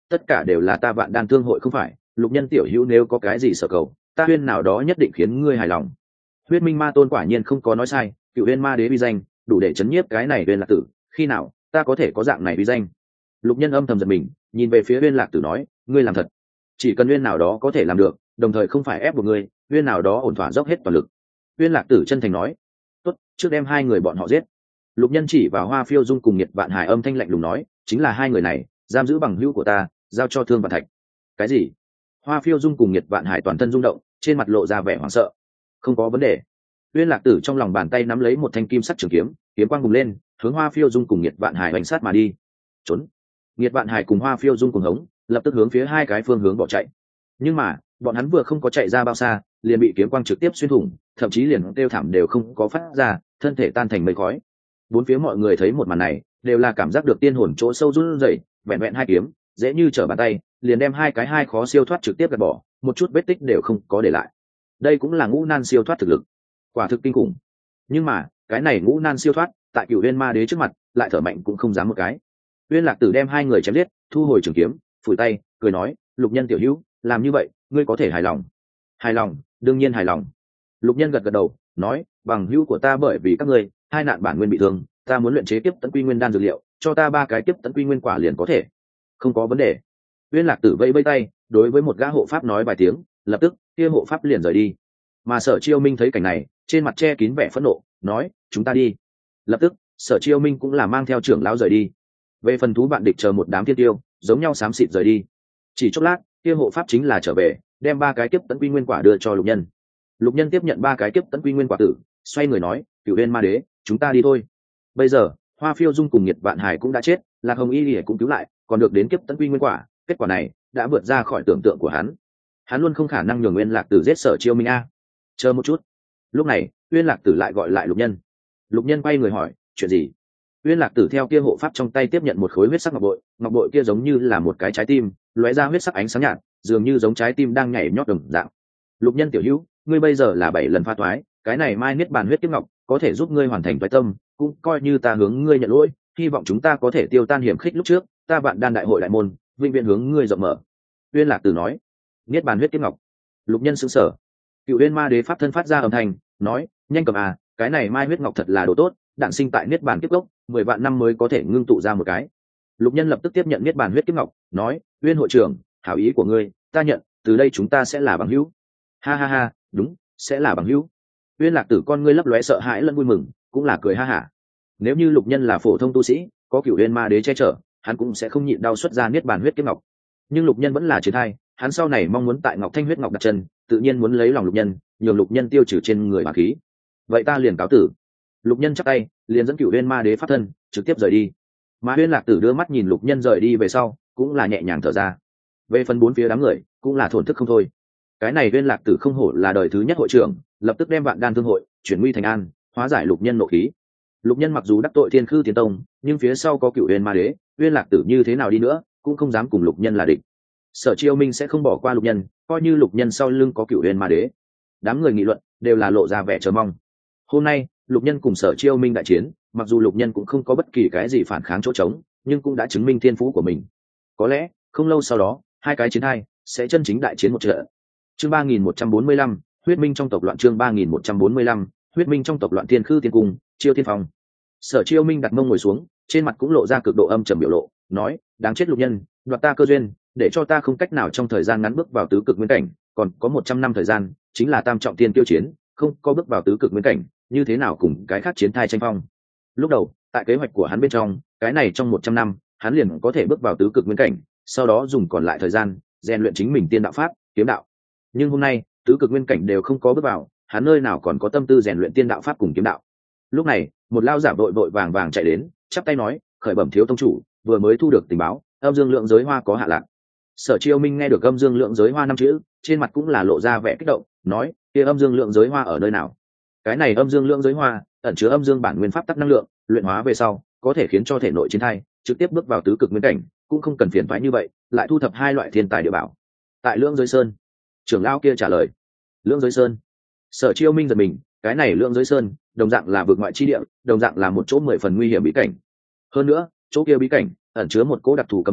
tất cả đều là ta vạn đan thương hội không phải. Lục Nhân tiểu hữu nếu có cái gì sở cầu, ta huyên nào đó nhất định khiến ngươi hài lòng. Huyết Minh Ma Tôn quả nhiên không có nói sai, cựu huyên ma đế uy danh đủ để chấn nhiếp cái này Huyên Lạc Tử, khi nào ta có thể có dạng này uy danh? Lục Nhân âm thầm giật mình, nhìn về phía Huyên Lạc Tử nói, ngươi làm thật, chỉ cần Huyên nào đó có thể làm được, đồng thời không phải ép buộc ngươi, Huyên nào đó ổn thỏa dốc hết toàn lực. Huyên Lạc Tử chân thành nói, tốt, trước đem hai người bọn họ giết. Lục Nhân chỉ vào Hoa Phiêu Dung cùng Nhiệt Vạn Hải âm thanh lạnh lùng nói, chính là hai người này, giam giữ bằng hữu của ta, giao cho Thương Vạn Thạch. Cái gì? Hoa Phiêu Dung cùng Nhiệt Vạn Hải toàn thân rung động, trên mặt lộ ra vẻ hoảng sợ. Không có vấn đề. Uyên Lạc Tử trong lòng bàn tay nắm lấy một thanh kim sắc trường kiếm, kiếm quang bùng lên, hướng Hoa Phiêu Dung cùng Nhiệt Vạn Hải hoành sát mà đi. Trốn! Nhiệt Vạn Hải cùng Hoa Phiêu Dung cùng hống, lập tức hướng phía hai cái phương hướng bỏ chạy. Nhưng mà, bọn hắn vừa không có chạy ra bao xa, liền bị kiếm quang trực tiếp xuyên thủng, thậm chí liền kêu thảm đều không có phát ra, thân thể tan thành mây khói. Bốn phía mọi người thấy một màn này, đều là cảm giác được tiên hồn chỗ sâu run rẩy, vẹn vẹn hai kiếm, dễ như trở bàn tay, liền đem hai cái hai khó siêu thoát trực tiếp gạt bỏ, một chút vết tích đều không có để lại. Đây cũng là ngũ nan siêu thoát thực lực, quả thực kinh khủng. Nhưng mà cái này ngũ nan siêu thoát tại Cửu Uyên Ma Đế trước mặt lại thở mạnh cũng không dám một cái. Uyên Lạc Tử đem hai người chém giết, thu hồi trường kiếm, phủi tay cười nói, Lục Nhân tiểu hữu, làm như vậy ngươi có thể hài lòng? Hài lòng, đương nhiên hài lòng. Lục Nhân gật gật đầu nói, bằng hữu của ta bởi vì các ngươi hai nạn bản nguyên bị thương, ta muốn luyện chế tiếp tấn quy nguyên đan dược liệu, cho ta ba cái tiếp tấn quy nguyên quả liền có thể. Không có vấn đề. Uyên Lạc Tử vẫy vẫy tay, đối với một gã hộ pháp nói vài tiếng, lập tức kia hộ pháp liền rời đi. Mà Sở Chiêu Minh thấy cảnh này, trên mặt che kín vẻ phẫn nộ, nói, chúng ta đi. Lập tức Sở Chiêu Minh cũng là mang theo trưởng lão rời đi. Về phần thú bạn địch chờ một đám thiên tiêu giống nhau xám xịt rời đi. Chỉ chốc lát, kia hộ pháp chính là trở về, đem ba cái tiếp tấn quy nguyên quả đưa cho Lục Nhân. Lục Nhân tiếp nhận ba cái tiếp tấn quy nguyên quả tử, xoay người nói, Cửu Uyên Ma Đế, chúng ta đi thôi. Bây giờ Hoa Phiêu Dung cùng Nhiệt Vạn Hải cũng đã chết, Lạc Hồng Y Lìa cũng cứu lại, còn được đến kiếp tấn quy nguyên quả, kết quả này đã vượt ra khỏi tưởng tượng của hắn. Hắn luôn không khả năng nhường Uyên Lạc Tử giết Sở Chiêu Minh a. Chờ một chút. Lúc này Uyên Lạc Tử lại gọi lại Lục Nhân. Lục Nhân quay người hỏi, chuyện gì? Uyên Lạc Tử theo kia hộ pháp trong tay tiếp nhận một khối huyết sắc ngọc bội, ngọc bội kia giống như là một cái trái tim, lóe ra huyết sắc ánh sáng nhạt, dường như giống trái tim đang nhảy nhót đồng dạng. Lục Nhân tiểu hữu, ngươi bây giờ là bảy lần pha toái, cái này mai niết bàn huyết kiếp ngọc có thể giúp ngươi hoàn thành toái tâm, cũng coi như ta hướng ngươi nhận lỗi, hy vọng chúng ta có thể tiêu tan hiểm khích lúc trước, ta Vạn Đan đại hội đại môn, vĩnh viễn hướng ngươi rộng mở. Uyên Lạc Tử nói. Niết bàn huyết kiếp ngọc. Lục Nhân sững sờ. Cựu Uyên Ma Đế pháp thân phát ra âm thanh, nói, nhanh cầm à, cái này mai huyết ngọc thật là đồ tốt, đản sinh tại niết bàn kiếp gốc, mười vạn năm mới có thể ngưng tụ ra một cái. Lục Nhân lập tức tiếp nhận niết bàn huyết kiếp ngọc, nói, Uyên hội trưởng, hảo ý của ngươi, ta nhận, từ đây chúng ta sẽ là bằng hữu. Ha ha ha, đúng, sẽ là bằng hữu. Uyên Lạc Tử con ngươi lấp lóe sợ hãi lẫn vui mừng, cũng là cười ha hả. Nếu như Lục Nhân là phổ thông tu sĩ, có Cửu Uyên Ma Đế che chở, hắn cũng sẽ không nhịn đau xuất ra niết bàn huyết kiếp ngọc. Nhưng Lục Nhân vẫn là chiến thai, hắn sau này mong muốn tại Ngọc Thanh huyết ngọc đặt chân, tự nhiên muốn lấy lòng Lục Nhân, nhường Lục Nhân tiêu trừ trên người bá khí. Vậy ta liền cáo tử. Lục Nhân chắp tay, liền dẫn Cửu Uyên Ma Đế pháp thân trực tiếp rời đi. Mà Uyên Lạc Tử đưa mắt nhìn Lục Nhân rời đi về sau, cũng là nhẹ nhàng thở ra. Về phần bốn phía đám người, cũng là thổn thức không thôi. Cái này Uyên Lạc Tử không hổ là đời thứ nhất hội trưởng, lập tức đem Vạn Đan thương hội chuyển nguy thành an, hóa giải Lục Nhân nộ khí. Lục Nhân mặc dù đắc tội Thiên Khư Tiên Tông, nhưng phía sau có Cửu Uyên Ma Đế, Uyên Lạc Tử như thế nào đi nữa, cũng không dám cùng Lục Nhân là địch. Sở Chiêu Minh sẽ không bỏ qua Lục Nhân, coi như Lục Nhân sau lưng có Cửu Uyên Ma Đế. Đám người nghị luận đều là lộ ra vẻ chờ mong. Hôm nay Lục Nhân cùng Sở Chiêu Minh đại chiến, mặc dù Lục Nhân cũng không có bất kỳ cái gì phản kháng chỗ trống, nhưng cũng đã chứng minh thiên phú của mình. Có lẽ không lâu sau đó, hai cái chiến hai sẽ chân chính đại chiến một trận. Chương ba nghìn một trăm bốn mươi lăm, huyết minh trong tộc loạn. Chương ba nghìn một trăm bốn mươi lăm, huyết minh trong tộc loạn. Thiên Khư Tiên Cung, Chiêu Thiên Phong. Sở Chiêu Minh đặt mông ngồi xuống, trên mặt cũng lộ ra cực độ âm trầm biểu lộ, nói, đáng chết Lục Nhân, đoạt ta cơ duyên, để cho ta không cách nào trong thời gian ngắn bước vào tứ cực nguyên cảnh, còn có một trăm năm thời gian, chính là tam trọng tiên tiêu chiến, không có bước vào tứ cực nguyên cảnh, như thế nào cùng cái khác chiến thai tranh phong. Lúc đầu, tại kế hoạch của hắn bên trong, cái này trong một trăm năm, hắn liền có thể bước vào tứ cực nguyên cảnh, sau đó dùng còn lại thời gian rèn luyện chính mình tiên đạo pháp, kiếm đạo. Nhưng hôm nay, tứ cực nguyên cảnh đều không có bước vào, hắn nơi nào còn có tâm tư rèn luyện tiên đạo pháp cùng kiếm đạo. Lúc này, một lao giả vội vội vàng vàng chạy đến, chắp tay nói, khởi bẩm thiếu tông chủ, vừa mới thu được tình báo, âm dương lượng giới hoa có hạ lạc. Sở Chiêu Minh nghe được âm dương lượng giới hoa năm chữ, trên mặt cũng là lộ ra vẻ kích động, nói, kia âm dương lượng giới hoa ở nơi nào? Cái này âm dương lượng giới hoa ẩn chứa âm dương bản nguyên pháp tắc năng lượng, luyện hóa về sau có thể khiến cho thể nội chiến thai trực tiếp bước vào tứ cực nguyên cảnh, cũng không cần phiền toái như vậy, lại thu thập hai loại thiên tài địa bảo. Tại Lượng Giới Sơn, trưởng lão kia trả lời. Lượng Giới Sơn. Sở Chiêu Minh giật mình, cái này Lượng Giới Sơn đồng dạng là vực ngoại chi địa, đồng dạng là một chỗ mười phần nguy hiểm bí cảnh. Hơn nữa, chỗ kia bí cảnh ẩn chứa một cỗ đặc thù cấm chế,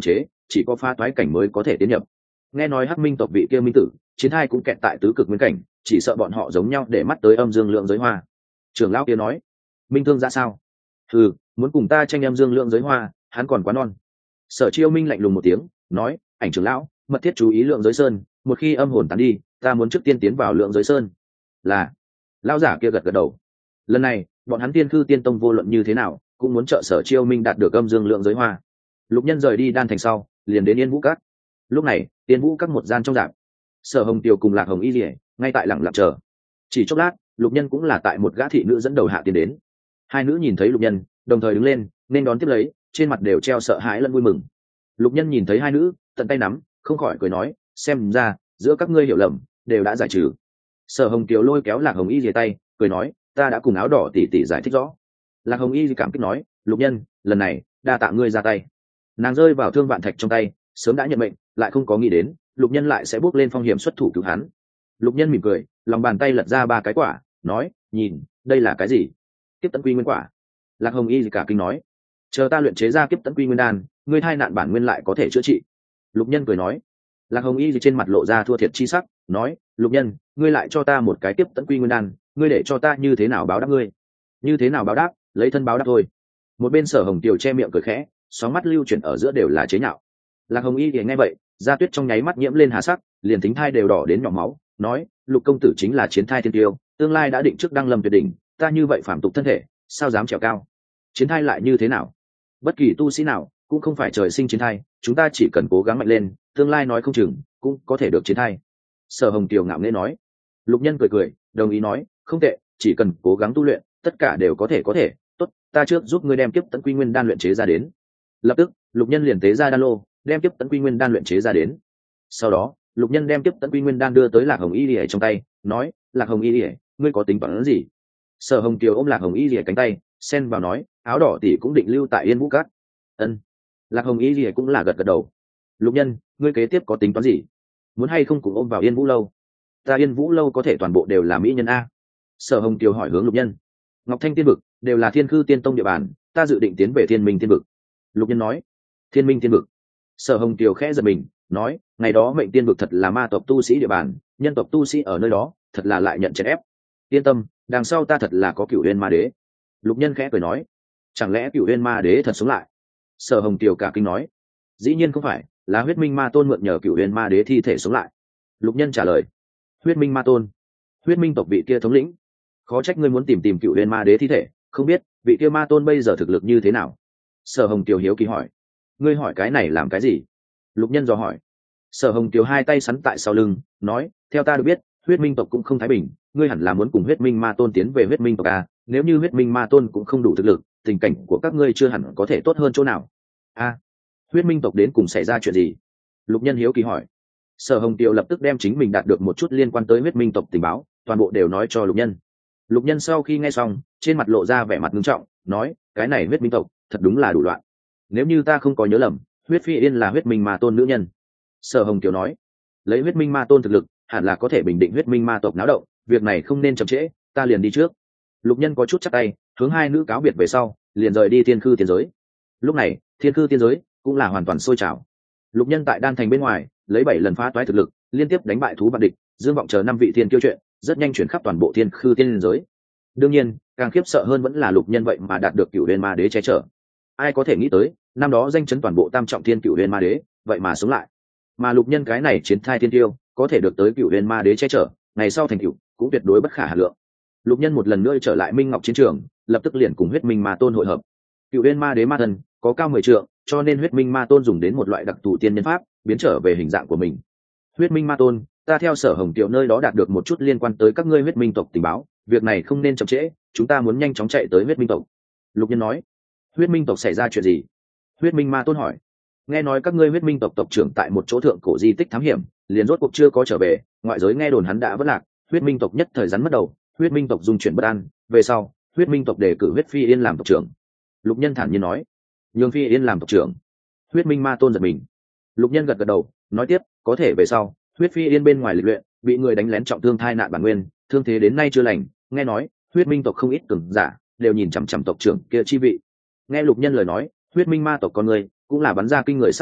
chỉ có phá toái cảnh mới có thể tiến nhập. Nghe nói hắc minh tộc vị kia minh tử chiến thai cũng kẹt tại tứ cực nguyên cảnh, chỉ sợ bọn họ giống nhau để mắt tới âm dương lượng giới hoa. Trưởng lão kia nói, minh thương ra sao? Ừ, muốn cùng ta tranh âm dương lượng giới hoa, hắn còn quá non. Sở Chiêu Minh lạnh lùng một tiếng nói, ảnh trưởng lão mật thiết chú ý lượng giới sơn, một khi âm hồn tán đi ta muốn trước tiên tiến vào lượng giới sơn. Là. Lão giả kia gật gật đầu. Lần này bọn hắn Tiên Khư Tiên Tông vô luận như thế nào cũng muốn trợ Sở Chiêu Minh đạt được âm dương lượng giới hoa. Lục Nhân rời đi đan thành sau liền đến Yên Vũ Các. Lúc này Yên Vũ Các một gian trong rạp, Sở Hồng Tiêu cùng Lạc Hồng Y Lìa ngay tại lặng lặng chờ. Chỉ chốc lát Lục Nhân cũng là tại một gã thị nữ dẫn đầu hạ tiến đến. Hai nữ nhìn thấy Lục Nhân đồng thời đứng lên nên đón tiếp lấy, trên mặt đều treo sợ hãi lẫn vui mừng. Lục Nhân nhìn thấy hai nữ tận tay nắm, không khỏi cười nói, xem ra giữa các ngươi hiểu lầm đều đã giải trừ. Sở Hồng Kiều lôi kéo Lạc Hồng Y rìa tay cười nói, ta đã cùng áo đỏ tỷ tỷ giải thích rõ. Lạc Hồng Y cảm kích nói, Lục Nhân lần này đa tạ ngươi ra tay. Nàng rơi vào thương vạn thạch trong tay, sớm đã nhận mệnh, lại không có nghĩ đến Lục Nhân lại sẽ bước lên phong hiểm xuất thủ cứu hắn. Lục Nhân mỉm cười, lòng bàn tay lật ra ba cái quả, nói, nhìn đây là cái gì? Kiếp tấn quy nguyên quả. Lạc Hồng Y cả kinh nói, chờ ta luyện chế ra kiếp tấn quy nguyên đan, ngươi thai nạn bản nguyên lại có thể chữa trị. Lục Nhân cười nói. Lạc Hồng Y trên mặt lộ ra thua thiệt chi sắc, nói, Lục Nhân ngươi lại cho ta một cái kiếp tấn quy nguyên đan, ngươi để cho ta như thế nào báo đáp ngươi? Như thế nào báo đáp? Lấy thân báo đáp thôi. Một bên Sở Hồng Kiều che miệng cười khẽ, sóng mắt lưu chuyển ở giữa đều là chế nhạo. Lạc Hồng Y thì nghe vậy, da tuyết trong nháy mắt nhiễm lên hà sắc, liền thính thai đều đỏ đến nhỏ máu, nói, Lục công tử chính là chiến thai thiên tiêu, tương lai đã định trước đăng lâm tuyệt đỉnh, ta như vậy phàm tục thân thể, sao dám trèo cao? Chiến thai lại như thế nào? Bất kỳ tu sĩ nào cũng không phải trời sinh chiến thai, chúng ta chỉ cần cố gắng mạnh lên, tương lai nói không chừng cũng có thể được chiến thai. Sở Hồng Kiều ngạo nghễ nói. Lục Nhân cười cười đồng ý nói, không tệ, chỉ cần cố gắng tu luyện tất cả đều có thể có thể. Tốt, ta trước giúp ngươi đem kiếp tấn quy nguyên đan luyện chế ra đến. Lập tức Lục Nhân liền tế ra đan lô, đem kiếp tấn quy nguyên đan luyện chế ra đến. Sau đó Lục Nhân đem kiếp tấn quy nguyên đan đưa tới Lạc Hồng Y lìa trong tay, nói, Lạc Hồng Y lìa, ngươi có tính toán gì? Sở Hồng Kiều ôm Lạc Hồng Y lìa cánh tay, xen vào nói, áo đỏ tỷ cũng định lưu tại Yên Vũ Các. Ân. Lạc Hồng Y lìa cũng là gật gật đầu. Lục Nhân ngươi kế tiếp có tính toán gì? Muốn hay không cùng ôm vào Yên Vũ lâu? Ta Yên Vũ lâu có thể toàn bộ đều là mỹ nhân a. Sở Hồng Kiều hỏi hướng Lục Nhân. Ngọc Thanh Tiên vực đều là Thiên Khư Tiên Tông địa bàn, ta dự định tiến về Thiên Minh Tiên vực. Lục Nhân nói. Thiên Minh Tiên vực. Sở Hồng Kiều khẽ giật mình, nói, ngày đó Mệnh Tiên vực thật là ma tộc tu sĩ địa bàn, nhân tộc tu sĩ ở nơi đó thật là lại nhận chèn ép. Yên tâm, đằng sau ta thật là có Cửu Uyên Ma Đế. Lục Nhân khẽ cười nói, chẳng lẽ Cửu Uyên Ma Đế thật sống lại? Sở Hồng Kiều cả kinh nói, dĩ nhiên không phải, là Huyết Minh Ma Tôn mượn nhờ Cửu Uyên Ma Đế thi thể sống lại. Lục Nhân trả lời, Huyết Minh Ma Tôn, Huyết Minh tộc vị kia thống lĩnh, khó trách ngươi muốn tìm tìm Cửu Uyên Ma Đế thi thể, không biết vị kia Ma Tôn bây giờ thực lực như thế nào? Sở Hồng Kiều hiếu kỳ hỏi, ngươi hỏi cái này làm cái gì? Lục Nhân dò hỏi. Sở Hồng Kiều hai tay sắn tại sau lưng, nói, theo ta được biết, Huyết Minh tộc cũng không thái bình, ngươi hẳn là muốn cùng Huyết Minh Ma Tôn tiến về Huyết Minh tộc à? Nếu như Huyết Minh Ma Tôn cũng không đủ thực lực, tình cảnh của các ngươi chưa hẳn có thể tốt hơn chỗ nào. A, à, Huyết Minh tộc đến cùng xảy ra chuyện gì? Lục Nhân hiếu kỳ hỏi. Sở Hồng Kiều lập tức đem chính mình đạt được một chút liên quan tới Huyết Minh tộc tình báo, toàn bộ đều nói cho Lục Nhân. Lục Nhân sau khi nghe xong, trên mặt lộ ra vẻ mặt nghiêm trọng, nói, cái này Huyết Minh tộc thật đúng là đủ loạn. Nếu như ta không có nhớ lầm, Huyết Phi Yên là Huyết Minh Ma Tôn nữ nhân. Sở Hồng Kiều nói, lấy Huyết Minh Ma Tôn thực lực, hẳn là có thể bình định Huyết Minh Ma tộc náo động, việc này không nên chậm trễ, ta liền đi trước. Lục Nhân có chút chắp tay, hướng hai nữ cáo biệt về sau, liền rời đi Thiên Khư tiên giới. Lúc này, Thiên Khư tiên giới cũng là hoàn toàn sôi trào. Lục Nhân tại đan thành bên ngoài, lấy bảy lần phá toái thực lực, liên tiếp đánh bại thú vạn địch, dương vọng chờ năm vị thiên kiêu chuyện, rất nhanh chuyển khắp toàn bộ Thiên Khư tiên giới. Đương nhiên, càng khiếp sợ hơn vẫn là Lục Nhân vậy mà đạt được Cửu Uyên Ma Đế che chở. Ai có thể nghĩ tới, năm đó danh chấn toàn bộ Tam Trọng Thiên Cửu Uyên Ma Đế, vậy mà sống lại. Mà Lục Nhân cái này chiến thai thiên tiêu, có thể được tới Cửu Uyên Ma Đế che chở, ngày sau thành cửu cũng tuyệt đối bất khả hà lượng. Lục Nhân một lần nữa trở lại Minh Ngọc chiến trường, lập tức liền cùng Huyết Minh Ma Tôn hội hợp. Cửu Uyên Ma Đế ma thần có cao mười trượng, cho nên Huyết Minh Ma Tôn dùng đến một loại đặc thù tiên nhân pháp, biến trở về hình dạng của mình. Huyết Minh Ma Tôn, ta theo Sở Hồng Kiều nơi đó đạt được một chút liên quan tới các ngươi Huyết Minh tộc tình báo, việc này không nên chậm trễ, chúng ta muốn nhanh chóng chạy tới Huyết Minh tộc. Lục Nhân nói. Huyết Minh tộc xảy ra chuyện gì? Huyết Minh Ma Tôn hỏi. Nghe nói các ngươi Huyết Minh tộc tộc trưởng tại một chỗ thượng cổ di tích thám hiểm, liền rốt cuộc chưa có trở về, ngoại giới nghe đồn hắn đã vất lạc, Huyết Minh tộc nhất thời rắn mất đầu, Huyết Minh tộc dung chuyển bất an, về sau Huyết Minh tộc đề cử Huyết Phi Yên làm tộc trưởng. Lục Nhân thản nhiên nói. Nhường Phi Yên làm tộc trưởng? Huyết Minh Ma Tôn giật mình. Lục Nhân gật gật đầu, nói tiếp, có thể về sau Huyết Phi Yên bên ngoài lịch luyện, bị người đánh lén trọng thương thai nạn bản nguyên, thương thế đến nay chưa lành, nghe nói Huyết Minh tộc không ít cường giả đều nhìn chằm chằm tộc trưởng kia chi vị. Nghe Lục Nhân lời nói, Huyết Minh Ma tộc con người cũng là bắn ra kinh người sắc cơ,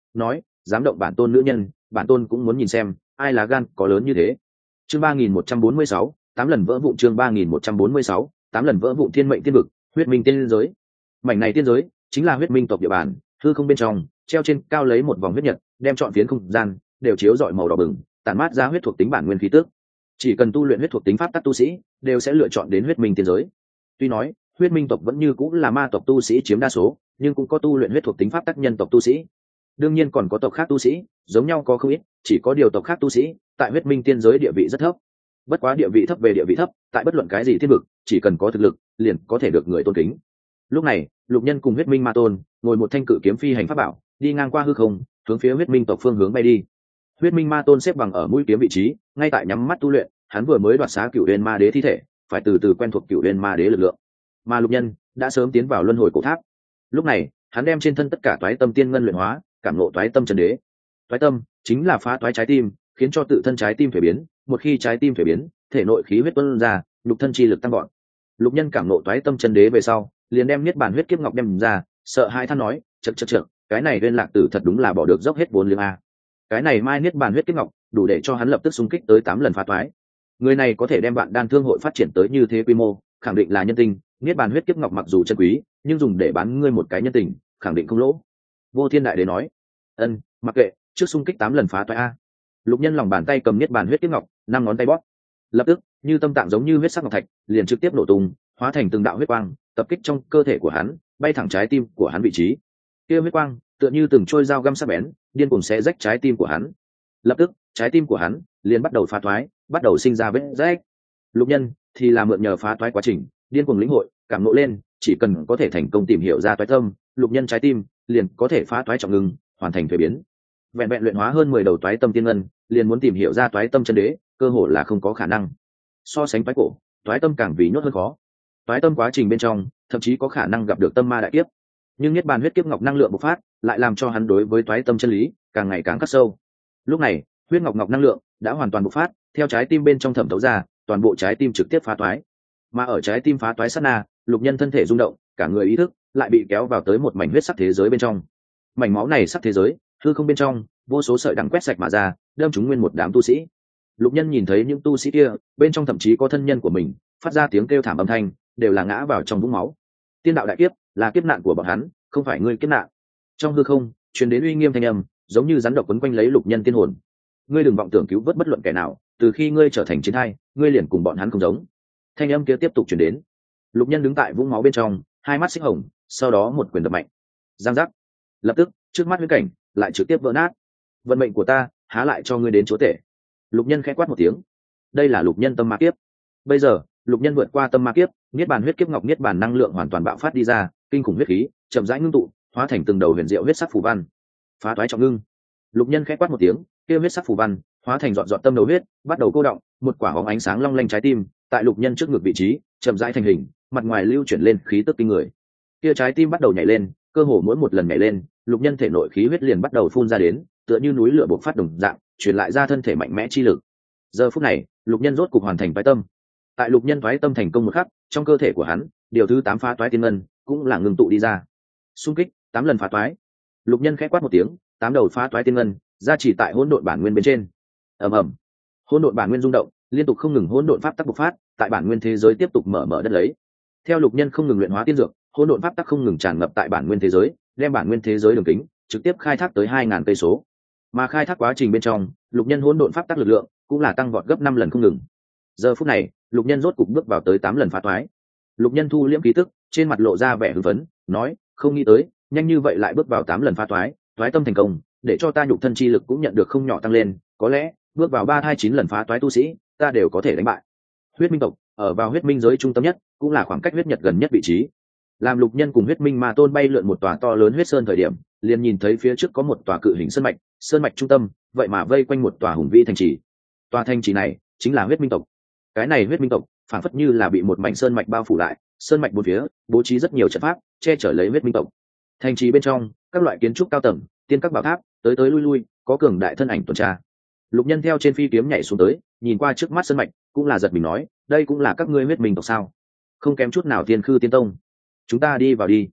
nói dám động bản tôn nữ nhân, bản tôn cũng muốn nhìn xem ai lá gan có lớn như thế. Chương ba nghìn một trăm bốn mươi sáu, tám lần vỡ vụn. Chương ba nghìn một trăm bốn mươi sáu, tám lần vỡ vụn. Thiên mệnh tiên vực, huyết minh tiên giới. Mảnh này tiên giới chính là huyết minh tộc địa bàn, hư không bên trong treo trên cao lấy một vòng huyết nhật, đem trọn phiến không gian đều chiếu rọi màu đỏ bừng, tản mát ra huyết thuộc tính bản nguyên khí tức. Chỉ cần tu luyện huyết thuộc tính pháp tắc tu sĩ đều sẽ lựa chọn đến huyết minh tiên giới. Tuy nói huyết minh tộc vẫn như cũng là ma tộc tu sĩ chiếm đa số, nhưng cũng có tu luyện huyết thuộc tính pháp tắc nhân tộc tu sĩ, đương nhiên còn có tộc khác tu sĩ, giống nhau có không ít, chỉ có điều tộc khác tu sĩ tại huyết minh tiên giới địa vị rất thấp. Bất quá địa vị thấp về địa vị thấp, tại bất luận cái gì thiên vực, chỉ cần có thực lực liền có thể được người tôn kính. Lúc này Lục Nhân cùng huyết minh ma tôn ngồi một thanh cự kiếm phi hành pháp bảo, đi ngang qua hư không, hướng phía huyết minh tộc phương hướng bay đi. Huyết minh ma tôn xếp bằng ở mũi kiếm vị trí, ngay tại nhắm mắt tu luyện. Hắn vừa mới đoạt xá cửu huyền ma đế thi thể, phải từ từ quen thuộc cửu huyền ma đế lực lượng. Mà Lục Nhân đã sớm tiến vào luân hồi cổ tháp. Lúc này hắn đem trên thân tất cả toái tâm tiên ngân luyện hóa, cảm ngộ toái tâm chân đế. Toái tâm chính là phá toái trái tim, khiến cho tự thân trái tim phải biến, một khi trái tim phải biến, thể nội khí huyết tuôn ra, nhục thân chi lực tăng vọt. Lục Nhân cảm ngộ toái tâm chân đế về sau, liền đem niết bàn huyết kiếp ngọc đem ra, sợ hai than nói, chậc chậc chậc, cái này Uyên Lạc Tử thật đúng là bỏ được dốc hết vốn liếng a. Cái này mai niết bàn huyết kiếp ngọc đủ để cho hắn lập tức xung kích tới tám lần phá toái. Người này có thể đem Vạn Đan Thương hội phát triển tới như thế quy mô, khẳng định là nhân tình. Niết bàn huyết kiếp ngọc mặc dù chân quý, nhưng dùng để bán ngươi một cái nhân tình, khẳng định không lỗ. Vô Thiên Đại Đế nói, ân, mặc kệ, trước xung kích tám lần phá toái a. Lục Nhân lòng bàn tay cầm niết bàn huyết kiếp ngọc, năm ngón tay bóp, lập tức như tâm tạng giống như huyết sắc ngọc thạch liền trực tiếp nổ tung, hóa thành từng đạo huyết quang tập kích trong cơ thể của hắn, bay thẳng trái tim của hắn vị trí. Kia huyết quang tựa như từng trôi dao găm sắc bén, điên cuồng xé rách trái tim của hắn. Lập tức trái tim của hắn liền bắt đầu phá toái, bắt đầu sinh ra vết rách. Lục Nhân thì là mượn nhờ phá toái quá trình, điên cuồng lĩnh hội, cảm ngộ lên, chỉ cần có thể thành công tìm hiểu ra toái tâm, Lục Nhân trái tim liền có thể phá toái trọng ngưng, hoàn thành thuế biến. Vẹn vẹn luyện hóa hơn mười đầu toái tâm tiên ngân, liền muốn tìm hiểu ra toái tâm chân đế, cơ hội là không có khả năng. So sánh toái cổ, toái tâm càng vì nhốt hơn khó. Toái tâm quá trình bên trong, thậm chí có khả năng gặp được tâm ma đại kiếp. Nhưng niết bàn huyết kiếp ngọc năng lượng bộc phát, lại làm cho hắn đối với toái tâm chân lý càng ngày càng khắc sâu. Lúc này, huyết ngọc ngọc năng lượng đã hoàn toàn bộc phát, theo trái tim bên trong thẩm thấu ra, toàn bộ trái tim trực tiếp phá toái. Mà ở trái tim phá toái sát na, Lục Nhân thân thể rung động, cả người ý thức lại bị kéo vào tới một mảnh huyết sắc thế giới bên trong. Mảnh máu này sắc thế giới, hư không bên trong, vô số sợi đằng quét sạch mà ra, đâm chúng nguyên một đám tu sĩ. Lục Nhân nhìn thấy những tu sĩ kia, bên trong thậm chí có thân nhân của mình, phát ra tiếng kêu thảm âm thanh, đều là ngã vào trong vũng máu. Tiên đạo đại kiếp, là kiếp nạn của bọn hắn, không phải ngươi kiếp nạn. Trong hư không, truyền đến uy nghiêm thanh âm, giống như rắn độc quấn quanh lấy Lục Nhân tiên hồn. Ngươi đừng vọng tưởng cứu vớt bất luận kẻ nào, từ khi ngươi trở thành chiến thai, ngươi liền cùng bọn hắn không giống. Thanh âm kia tiếp tục truyền đến. Lục Nhân đứng tại vũng máu bên trong, hai mắt xích hồng, sau đó một quyền đập mạnh. Giang giác. Lập tức, trước mắt huyễn cảnh lại trực tiếp vỡ nát. Vận mệnh của ta, há lại cho ngươi đến chúa tể. Lục Nhân khẽ quát một tiếng. Đây là Lục Nhân tâm ma kiếp. Bây giờ, Lục Nhân vượt qua tâm ma kiếp, niết bàn huyết kiếp ngọc niết bàn năng lượng hoàn toàn bạo phát đi ra, kinh khủng huyết khí chậm rãi ngưng tụ, hóa thành từng đầu huyền diệu huyết sắc phù văn. Phá toái trọng ngưng. Lục Nhân khẽ quát một tiếng, kia huyết sắc phù văn hóa thành dọn dọn tâm đầu huyết, bắt đầu cô động, một quả bóng ánh sáng long lanh trái tim, tại Lục Nhân trước ngực vị trí, chậm rãi thành hình, mặt ngoài lưu chuyển lên khí tức kinh người. Kia trái tim bắt đầu nhảy lên, cơ hồ mỗi một lần nhảy lên, Lục Nhân thể nội khí huyết liền bắt đầu phun ra đến, tựa như núi lửa bộc phát đồng dạng, truyền lại ra thân thể mạnh mẽ chi lực. Giờ phút này, Lục Nhân rốt cục hoàn thành toái tâm. Tại Lục Nhân toái tâm thành công một khắc, trong cơ thể của hắn, điều thứ tám phá toái tiên ngân cũng là ngừng tụ đi ra. Xung kích, tám lần phá toái. Lục Nhân khẽ quát một tiếng, tám đầu phá toái tiên ngân ra chỉ tại hỗn độn bản nguyên bên trên. Ầm ầm. Hỗn độn bản nguyên rung động, liên tục không ngừng hỗn độn pháp tắc bộc phát, tại bản nguyên thế giới tiếp tục mở mở đất lấy. Theo Lục Nhân không ngừng luyện hóa tiên dược, hỗn độn pháp tắc không ngừng tràn ngập tại bản nguyên thế giới, đem bản nguyên thế giới đường kính trực tiếp khai thác tới hai ngàn cây số. Mà khai thác quá trình bên trong, Lục Nhân hỗn độn pháp tắc lực lượng cũng là tăng vọt gấp năm lần không ngừng. Giờ phút này, Lục Nhân rốt cục bước vào tới tám lần phá toái. Lục Nhân thu liễm khí tức, trên mặt lộ ra vẻ hưng phấn, nói, không nghĩ tới, nhanh như vậy lại bước vào tám lần phá toái, toái tâm thành công, để cho ta nhục thân chi lực cũng nhận được không nhỏ tăng lên, có lẽ, bước vào ba hai chín lần phá toái tu sĩ, ta đều có thể đánh bại. Huyết Minh tộc, ở vào huyết minh giới trung tâm nhất, cũng là khoảng cách huyết nhật gần nhất vị trí. Làm Lục Nhân cùng huyết minh ma tôn bay lượn một tòa to lớn huyết sơn thời điểm, liền nhìn thấy phía trước có một tòa cự hình sơn mạch, sơn mạch trung tâm, vậy mà vây quanh một tòa hùng vĩ thành trì. Tòa thành trì này chính là huyết minh tộc. Cái này huyết minh tộc, phản phất như là bị một mảnh sơn mạch bao phủ lại, sơn mạch bốn phía bố trí rất nhiều trận pháp, che chở lấy huyết minh tộc. Thành trì bên trong, các loại kiến trúc cao tầng, tiên các bảo tháp, tới tới lui lui, có cường đại thân ảnh tuần tra. Lục Nhân theo trên phi kiếm nhảy xuống tới, nhìn qua trước mắt sơn mạch, cũng là giật mình nói, đây cũng là các ngươi huyết minh tộc sao? Không kém chút nào tiên khư tiên tông. Chúng ta đi vào đi.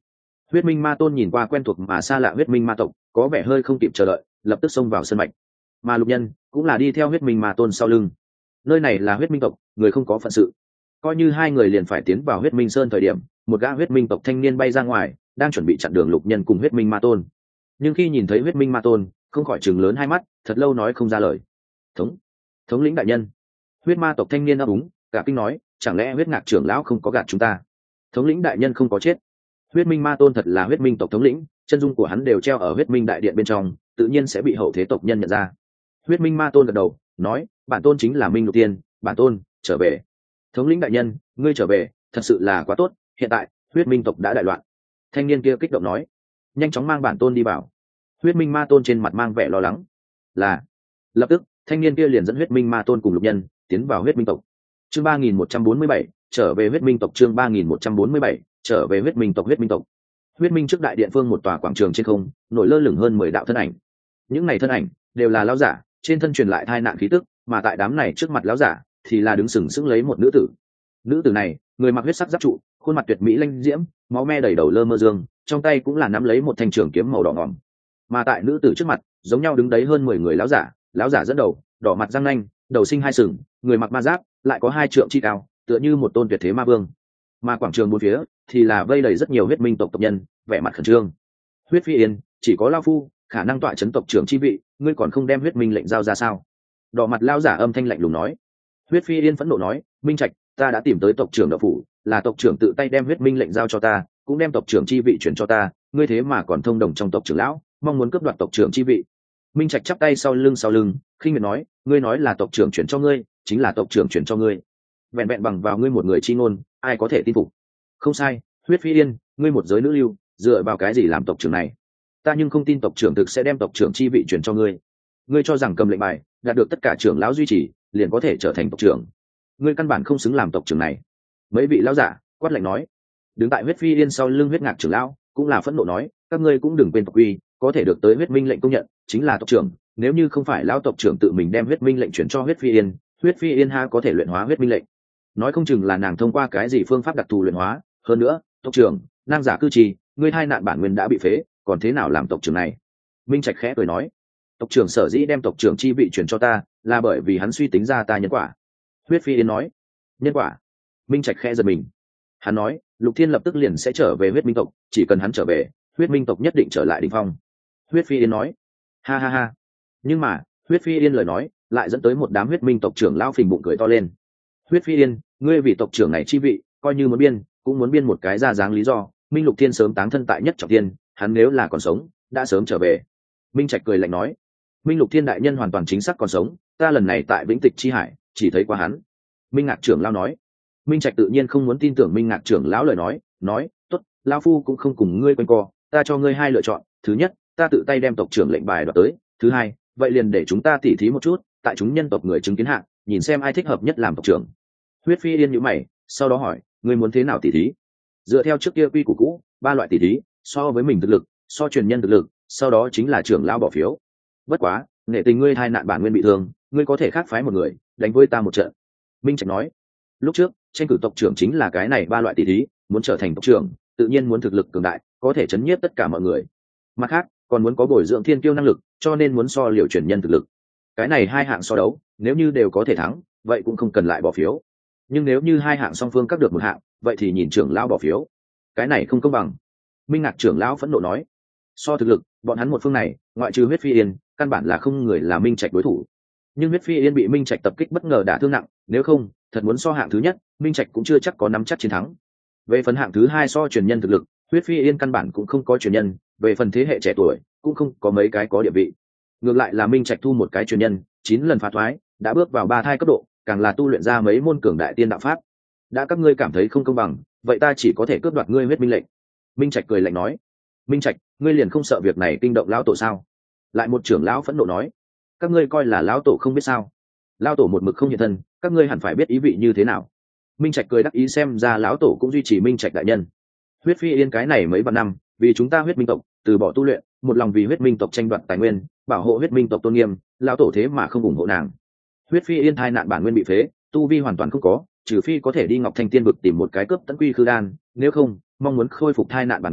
Huyết minh ma tôn nhìn qua quen thuộc mà xa lạ huyết minh ma tộc, có vẻ hơi không kịp chờ đợi, lập tức xông vào sân mạch. Mà Lục Nhân cũng là đi theo huyết minh ma tôn sau lưng. Nơi này là huyết minh tộc, người không có phận sự. Coi như hai người liền phải tiến vào huyết minh sơn thời điểm, một gã huyết minh tộc thanh niên bay ra ngoài, đang chuẩn bị chặn đường Lục Nhân cùng huyết minh ma tôn. Nhưng khi nhìn thấy huyết minh ma tôn, không khỏi chừng lớn hai mắt, thật lâu nói không ra lời. thống thống lĩnh đại nhân. Huyết ma tộc thanh niên ấp úng, cả kinh nói, chẳng lẽ huyết ngạc trưởng lão không có gạt chúng ta? Thống lĩnh đại nhân không có chết. Huyết minh ma tôn thật là huyết minh tộc thống lĩnh, chân dung của hắn đều treo ở huyết minh đại điện bên trong, tự nhiên sẽ bị hậu thế tộc nhân nhận ra. Huyết minh ma tôn gật đầu nói, bản tôn chính là Minh Lục Tiên, bản tôn trở về. Thống lĩnh đại nhân, ngươi trở về thật sự là quá tốt, hiện tại huyết minh tộc đã đại loạn. Thanh niên kia kích động nói, nhanh chóng mang bản tôn đi vào. Huyết minh ma tôn trên mặt mang vẻ lo lắng. Là. Lập tức thanh niên kia liền dẫn huyết minh ma tôn cùng Lục Nhân tiến vào huyết minh tộc. Chương ba nghìn một trăm bốn mươi bảy, trở về huyết minh tộc. Chương ba nghìn một trăm bốn mươi bảy, trở về huyết minh tộc. Huyết minh tộc. Huyết minh trước đại điện phương một tòa quảng trường trên không, nổi lơ lửng hơn mười đạo thân ảnh. Những này thân ảnh đều là lão giả, trên thân truyền lại tai nạn khí tức, mà tại đám này trước mặt lão giả thì là đứng sừng sững lấy một nữ tử. Nữ tử này, người mặc huyết sắc giáp trụ, khuôn mặt tuyệt mỹ lanh diễm, máu me đầy đầu lơ mơ dương, trong tay cũng là nắm lấy một thanh trường kiếm màu đỏ ngòm. Mà tại nữ tử trước mặt, giống nhau đứng đấy hơn mười người lão giả, lão giả dẫn đầu, đỏ mặt răng nanh, đầu sinh hai sừng, người mặc ma giáp, lại có hai trượng chi cao, tựa như một tôn tuyệt thế ma vương. Mà quảng trường bốn phía thì là vây đầy rất nhiều huyết minh tộc tộc nhân, vẻ mặt khẩn trương. Huyết Phi Yên, chỉ có lão phu khả năng tọa chấn tộc trưởng chi vị, ngươi còn không đem huyết minh lệnh giao ra sao? Đỏ mặt lão giả âm thanh lạnh lùng nói. Huyết Phi Yên phẫn nộ nói, minh trạch, ta đã tìm tới tộc trưởng đạo phủ, là tộc trưởng tự tay đem huyết minh lệnh giao cho ta, cũng đem tộc trưởng chi vị chuyển cho ta, ngươi thế mà còn thông đồng trong tộc trưởng lão, mong muốn cướp đoạt tộc trưởng chi vị. Minh trạch chắp tay sau lưng sau lưng, khinh miệt nói, ngươi nói là tộc trưởng chuyển cho ngươi, chính là tộc trưởng chuyển cho ngươi. Vẹn vẹn bằng vào ngươi một người chi ngôn, ai có thể tin phục? Không sai, Huyết Phi Yên, ngươi một giới nữ lưu, dựa vào cái gì làm tộc trưởng này? Ta nhưng không tin tộc trưởng thực sẽ đem tộc trưởng chi vị chuyển cho ngươi. Ngươi cho rằng cầm lệnh bài, đạt được tất cả trưởng lão duy trì, liền có thể trở thành tộc trưởng? Ngươi căn bản không xứng làm tộc trưởng này. Mấy vị lão giả quát lạnh nói. Đứng tại Huyết Phi Yên sau lưng huyết ngạc trưởng lão cũng là phẫn nộ nói, các ngươi cũng đừng quên tộc quy, có thể được tới huyết minh lệnh công nhận chính là tộc trưởng, nếu như không phải lão tộc trưởng tự mình đem huyết minh lệnh chuyển cho Huyết Phi Yên, Huyết Phi Yên ha có thể luyện hóa huyết minh lệnh? Nói không chừng là nàng thông qua cái gì phương pháp đặc thù luyện hóa. Hơn nữa, tộc trưởng, nam giả cư trì, ngươi hai nạn bản nguyên đã bị phế, còn thế nào làm tộc trưởng này? Minh trạch khẽ cười nói, tộc trưởng sở dĩ đem tộc trưởng chi vị chuyển cho ta, là bởi vì hắn suy tính ra ta nhân quả. Huyết Phi Yên nói, nhân quả? Minh trạch khẽ giật mình. Hắn nói, Lục Thiên lập tức liền sẽ trở về huyết minh tộc, chỉ cần hắn trở về, huyết minh tộc nhất định trở lại đỉnh phong. Huyết Phi Yên nói, ha ha ha. Nhưng mà Huyết Phi Yên lời nói lại dẫn tới một đám huyết minh tộc trưởng lao phình bụng cười to lên. Huyết Phi Yên, ngươi vì tộc trưởng này chi vị, coi như muốn biên cũng muốn biên một cái ra dáng lý do. Minh Lục Thiên sớm táng thân tại nhất trọng thiên, hắn nếu là còn sống đã sớm trở về. Minh trạch cười lạnh nói, Minh Lục Thiên đại nhân hoàn toàn chính xác còn sống, ta lần này tại Vĩnh Tịch chi hải chỉ thấy qua hắn. Minh Ngạc trưởng lao nói. Minh trạch tự nhiên không muốn tin tưởng Minh Ngạc trưởng lão lời nói, nói, tốt, lão phu cũng không cùng ngươi quanh co, ta cho ngươi hai lựa chọn. Thứ nhất, ta tự tay đem tộc trưởng lệnh bài đoạt tới. Thứ hai, vậy liền để chúng ta tỉ thí một chút, tại chúng nhân tộc người chứng kiến hạng, nhìn xem ai thích hợp nhất làm tộc trưởng. Huyết Phi Yên nhíu mày, sau đó hỏi, ngươi muốn thế nào tỉ thí? Dựa theo trước kia quy củ cũ, ba loại tỉ thí, so với mình thực lực, so truyền nhân thực lực, sau đó chính là trưởng lão bỏ phiếu. Bất quá, nể tình ngươi hai nạn bản nguyên bị thương, ngươi có thể khác phái một người đánh với ta một trận. Minh trạch nói, lúc trước tranh cử tộc trưởng chính là cái này ba loại tỉ thí, muốn trở thành tộc trưởng, tự nhiên muốn thực lực cường đại, có thể chấn nhiếp tất cả mọi người. Mặt khác, còn muốn có bồi dưỡng thiên kiêu năng lực, cho nên muốn so liều truyền nhân thực lực. Cái này hai hạng so đấu, nếu như đều có thể thắng, vậy cũng không cần lại bỏ phiếu. Nhưng nếu như hai hạng song phương các được một hạng, vậy thì nhìn trưởng lão bỏ phiếu. Cái này không công bằng. Minh Ngạc trưởng lão phẫn nộ nói, so thực lực, bọn hắn một phương này, ngoại trừ Huyết Phi Yên, căn bản là không người là Minh trạch đối thủ. Nhưng Huyết Phi Yên bị Minh trạch tập kích bất ngờ đả thương nặng, nếu không, thật muốn so hạng thứ nhất, Minh trạch cũng chưa chắc có nắm chắc chiến thắng. Về phần hạng thứ hai so truyền nhân thực lực, Huyết Phi Yên căn bản cũng không có truyền nhân, về phần thế hệ trẻ tuổi, cũng không có mấy cái có địa vị. Ngược lại là Minh trạch thu một cái truyền nhân, chín lần phá thoái, đã bước vào ba thai cấp độ, càng là tu luyện ra mấy môn cường đại tiên đạo pháp. Đã các ngươi cảm thấy không công bằng, vậy ta chỉ có thể cướp đoạt ngươi huyết minh lệnh. Minh trạch cười lạnh nói, Minh trạch, ngươi liền không sợ việc này kinh động lão tổ sao? Lại một trưởng lão phẫn nộ nói, các ngươi coi là lão tổ không biết sao? Lão tổ một mực không hiện thân, các ngươi hẳn phải biết ý vị như thế nào. Minh trạch cười đắc ý, xem ra lão tổ cũng duy trì Minh trạch đại nhân. Huyết Phi Yên cái này mấy vạn năm, vì chúng ta huyết minh tộc từ bỏ tu luyện, một lòng vì huyết minh tộc tranh đoạt tài nguyên, bảo hộ huyết minh tộc tôn nghiêm, lão tổ thế mà không ủng hộ nàng. Huyết Phi Yên thai nạn bản nguyên bị phế, tu vi hoàn toàn không có, trừ phi có thể đi Ngọc Thanh Tiên vực tìm một cái cướp tấn quy khư đan, nếu không, mong muốn khôi phục thai nạn bản nguyên,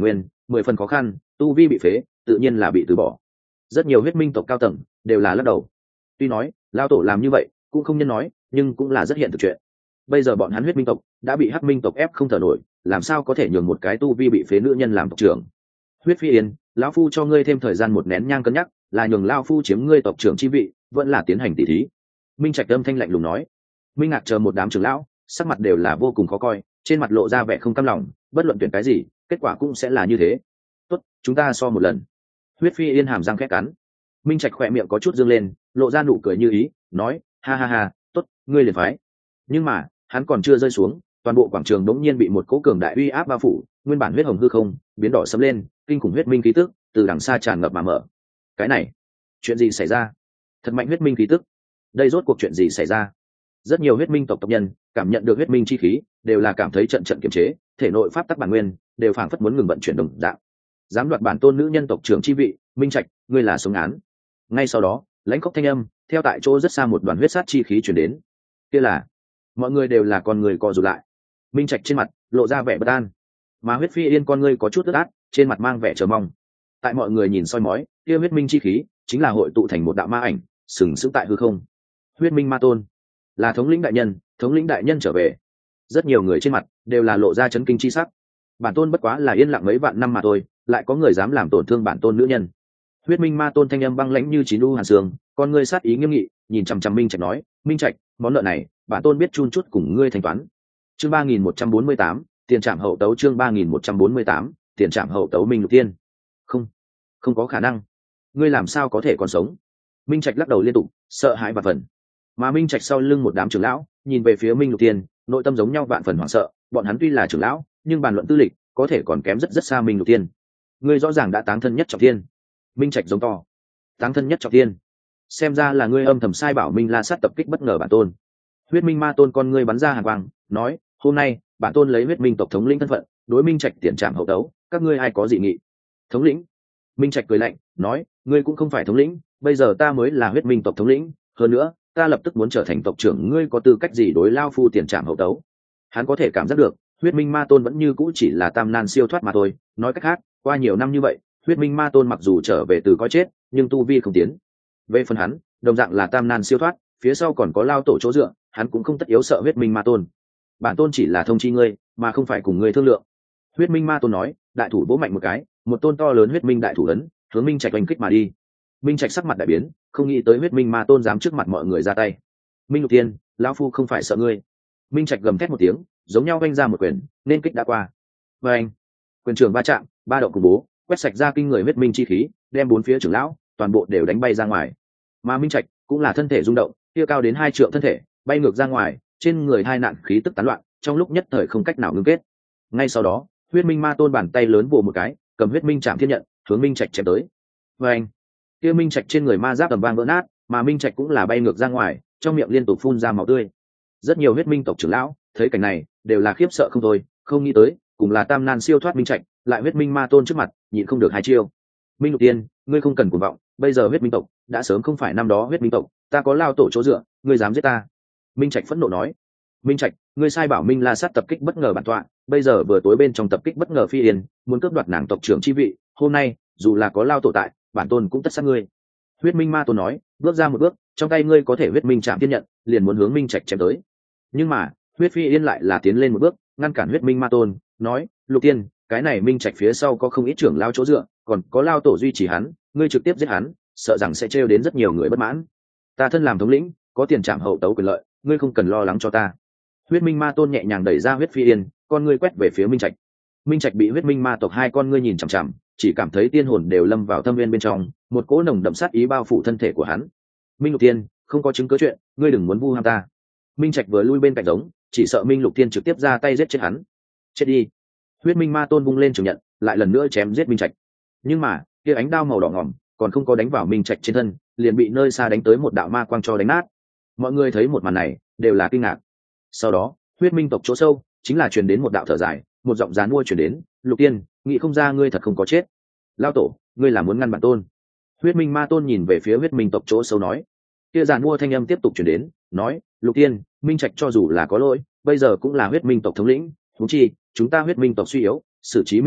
mười phần khó khăn, tu vi bị phế tự nhiên là bị từ bỏ. Rất nhiều huyết minh tộc cao tầng đều là lắc đầu. Tuy nói lao tổ làm như vậy cũng không nhân nói, nhưng cũng là rất hiện thực chuyện. Bây giờ bọn hắn huyết minh tộc đã bị hắc minh tộc ép không thở nổi, làm sao có thể nhường một cái tu vi bị phế nữ nhân làm tộc trưởng. Huyết Phi Yên, lão phu cho ngươi thêm thời gian một nén nhang cân nhắc, là nhường lao phu chiếm ngươi tộc trưởng chi vị, vẫn là tiến hành tỷ thí. Minh Trạch âm thanh lạnh lùng nói. Minh Ngạc chờ một đám trưởng lão, sắc mặt đều là vô cùng khó coi, trên mặt lộ ra vẻ không cam lòng, bất luận tuyển cái gì, kết quả cũng sẽ là như thế. Tốt, chúng ta so một lần. Huyết Phi Yên hàm răng khẽ cắn. Minh Trạch khỏe miệng có chút dương lên, lộ ra nụ cười như ý, nói, ha ha ha, tốt, ngươi liền phái. Nhưng mà, hắn còn chưa rơi xuống, toàn bộ quảng trường đống nhiên bị một cỗ cường đại uy áp bao phủ, nguyên bản huyết hồng hư không biến đỏ sẫm lên, kinh khủng huyết minh khí tức từ đằng xa tràn ngập mà mở. Cái này, chuyện gì xảy ra? Thật mạnh huyết minh khí tức. Đây rốt cuộc chuyện gì xảy ra? Rất nhiều huyết minh tộc tộc nhân cảm nhận được huyết minh chi khí, đều là cảm thấy trận trận kiềm chế, thể nội pháp tắc bản nguyên đều phảng phất muốn ngừng vận chuyển đồng dạng. Dám đoạt bản tôn nữ nhân tộc trưởng chi vị, Minh Trạch, ngươi là sống án. Ngay sau đó, lãnh khốc thanh âm theo tại chỗ rất xa một đoàn huyết sát chi khí truyền đến. Kia là, mọi người đều là con người co rụt lại. Minh Trạch trên mặt lộ ra vẻ bất an, mà Huyết Phi Yên con ngươi có chút ướt át, trên mặt mang vẻ chờ mong. Tại mọi người nhìn soi mói, kia huyết minh chi khí chính là hội tụ thành một đạo ma ảnh, sừng sững tại hư không. Huyết minh ma tôn, là thống lĩnh đại nhân, thống lĩnh đại nhân trở về. Rất nhiều người trên mặt đều là lộ ra chấn kinh chi sắc. Bản tôn bất quá là yên lặng mấy vạn năm mà thôi, lại có người dám làm tổn thương bản tôn nữ nhân. Huyết minh ma tôn thanh âm băng lãnh như chín u hàn sương, con ngươi sát ý nghiêm nghị, nhìn chằm chằm Minh Trạch nói, Minh Trạch, món nợ này bản tôn biết chun chút cùng ngươi thanh toán. Chương ba nghìn một trăm bốn mươi tám, tiền trạm hậu tấu. Chương ba nghìn một trăm bốn mươi tám, tiền trạm hậu tấu. Minh Lục Tiên, không, không có khả năng, ngươi làm sao có thể còn sống? Minh Trạch lắc đầu liên tục, sợ hãi và phần. Mà Minh Trạch sau lưng một đám trưởng lão nhìn về phía Minh Lục Tiên, nội tâm giống nhau vạn phần hoảng sợ. Bọn hắn tuy là trưởng lão, nhưng bàn luận tư lịch có thể còn kém rất rất xa Minh Lục Tiên. Ngươi rõ ràng đã táng thân nhất trọng thiên. Minh Trạch giống to, táng thân nhất trọng thiên, xem ra là ngươi âm thầm sai bảo Minh La Sát tập kích bất ngờ bản tôn. Huyết minh ma tôn con ngươi bắn ra hàn quang, nói, hôm nay bản tôn lấy huyết minh tộc thống lĩnh thân phận đối Minh Trạch tiền trạm hậu tấu, các ngươi ai có dị nghị? Thống lĩnh? Minh Trạch cười lạnh, nói, ngươi cũng không phải thống lĩnh, bây giờ ta mới là huyết minh tộc thống lĩnh, hơn nữa ta lập tức muốn trở thành tộc trưởng, ngươi có tư cách gì đối lao phu tiền trạm hậu tấu? Hắn có thể cảm giác được huyết minh ma tôn vẫn như cũ chỉ là tam nan siêu thoát mà thôi. Nói cách khác, qua nhiều năm như vậy, huyết minh ma tôn mặc dù trở về từ coi chết, nhưng tu vi không tiến. Về phần hắn, đồng dạng là tam nan siêu thoát, phía sau còn có lao tổ chỗ dựa, hắn cũng không tất yếu sợ huyết minh ma tôn. Bản tôn chỉ là thông chi ngươi, mà không phải cùng ngươi thương lượng. Huyết minh ma tôn nói, đại thủ vỗ mạnh một cái, một tôn to lớn huyết minh đại thủ ấn hướng Minh Trạch oanh kích mà đi. Minh Trạch sắc mặt đại biến, không nghĩ tới huyết minh ma tôn dám trước mặt mọi người ra tay. Minh Lục Tiên, lão phu không phải sợ ngươi. Minh Trạch gầm thét một tiếng, giống nhau vung ra một quyền, nên kích đã qua. Và anh, quyền trường ba chạm, ba động cùng bố, quét sạch ra kinh người huyết minh chi khí, đem bốn phía trưởng lão toàn bộ đều đánh bay ra ngoài. Mà Minh Trạch cũng là thân thể rung động, kia cao đến hai trượng thân thể bay ngược ra ngoài, trên người hai nạn khí tức tán loạn, trong lúc nhất thời không cách nào ngưng kết. Ngay sau đó, huyết minh ma tôn bàn tay lớn vồ một cái, cầm huyết minh chạm thiên nhận hướng Minh Trạch chém tới. Và anh, kia Minh Trạch trên người ma giáp tầm vang vỡ nát, mà Minh Trạch cũng là bay ngược ra ngoài, trong miệng liên tục phun ra máu tươi. Rất nhiều huyết minh tộc trưởng lão thấy cảnh này đều là khiếp sợ không thôi, không nghĩ tới cùng là tam nan siêu thoát Minh Trạch lại huyết minh ma tôn trước mặt nhịn không được hai chiêu. Minh Lục Tiên, ngươi không cần cuồng vọng, bây giờ huyết minh tộc đã sớm không phải năm đó huyết minh tộc, ta có lao tổ chỗ dựa, ngươi dám giết ta? Minh Trạch phẫn nộ nói. Minh Trạch, ngươi sai bảo Minh La Sát tập kích bất ngờ bản tọa, bây giờ vừa tối bên trong tập kích bất ngờ Phi Yên, muốn cướp đoạt nàng tộc trưởng chi vị, hôm nay dù là có lao tổ tại, bản tôn cũng tất sát ngươi. Huyết minh ma tôn nói, bước ra một bước, trong tay ngươi có thể huyết minh chạm thiên nhận, liền muốn hướng Minh Trạch chém tới. Nhưng mà huyết Phi Yên lại là tiến lên một bước, ngăn cản huyết minh ma tôn, nói, Lục Tiên, cái này Minh Trạch phía sau có không ít trưởng lao chỗ dựa, còn có lao tổ duy trì hắn, ngươi trực tiếp giết hắn, sợ rằng sẽ trêu đến rất nhiều người bất mãn. Ta thân làm thống lĩnh, có tiền trạm hậu tấu quyền lợi, ngươi không cần lo lắng cho ta. Huyết minh ma tôn nhẹ nhàng đẩy ra huyết Phi Yên, con ngươi quét về phía Minh Trạch. Minh Trạch bị huyết minh ma tộc hai con ngươi nhìn chằm chằm, chỉ cảm thấy tiên hồn đều lâm vào thâm viên bên trong, một cỗ nồng đậm sát ý bao phủ thân thể của hắn. Minh Lục Tiên, không có chứng cứ chuyện, ngươi đừng muốn vu ham ta. Minh Trạch vừa lui bên cạnh giống, chỉ sợ Minh Lục Tiên trực tiếp ra tay giết chết hắn. Chết đi. Huyết minh ma tôn vung lên trường nhận, lại lần nữa chém giết Minh Trạch. Nhưng mà kia ánh đao màu đỏ ngỏm còn không có đánh vào Minh Trạch trên thân, liền bị nơi xa đánh tới một đạo ma quang cho đánh nát. Mọi người thấy một màn này đều là kinh ngạc. Sau đó huyết minh tộc chỗ sâu chính là truyền đến một đạo thở dài, một giọng dán mua truyền đến, Lục Tiên, nghĩ không ra ngươi thật không có chết. Lao tổ, ngươi là muốn ngăn bản tôn? Huyết minh ma tôn nhìn về phía huyết minh tộc chỗ sâu nói. Kia giàn mua thanh âm tiếp tục truyền đến, nói, Lục Tiên, Minh Trạch cho dù là có lỗi, bây giờ cũng là huyết minh tộc thống lĩnh, huống chi chúng ta huyết minh tộc suy yếu, xử trí Minh Trạch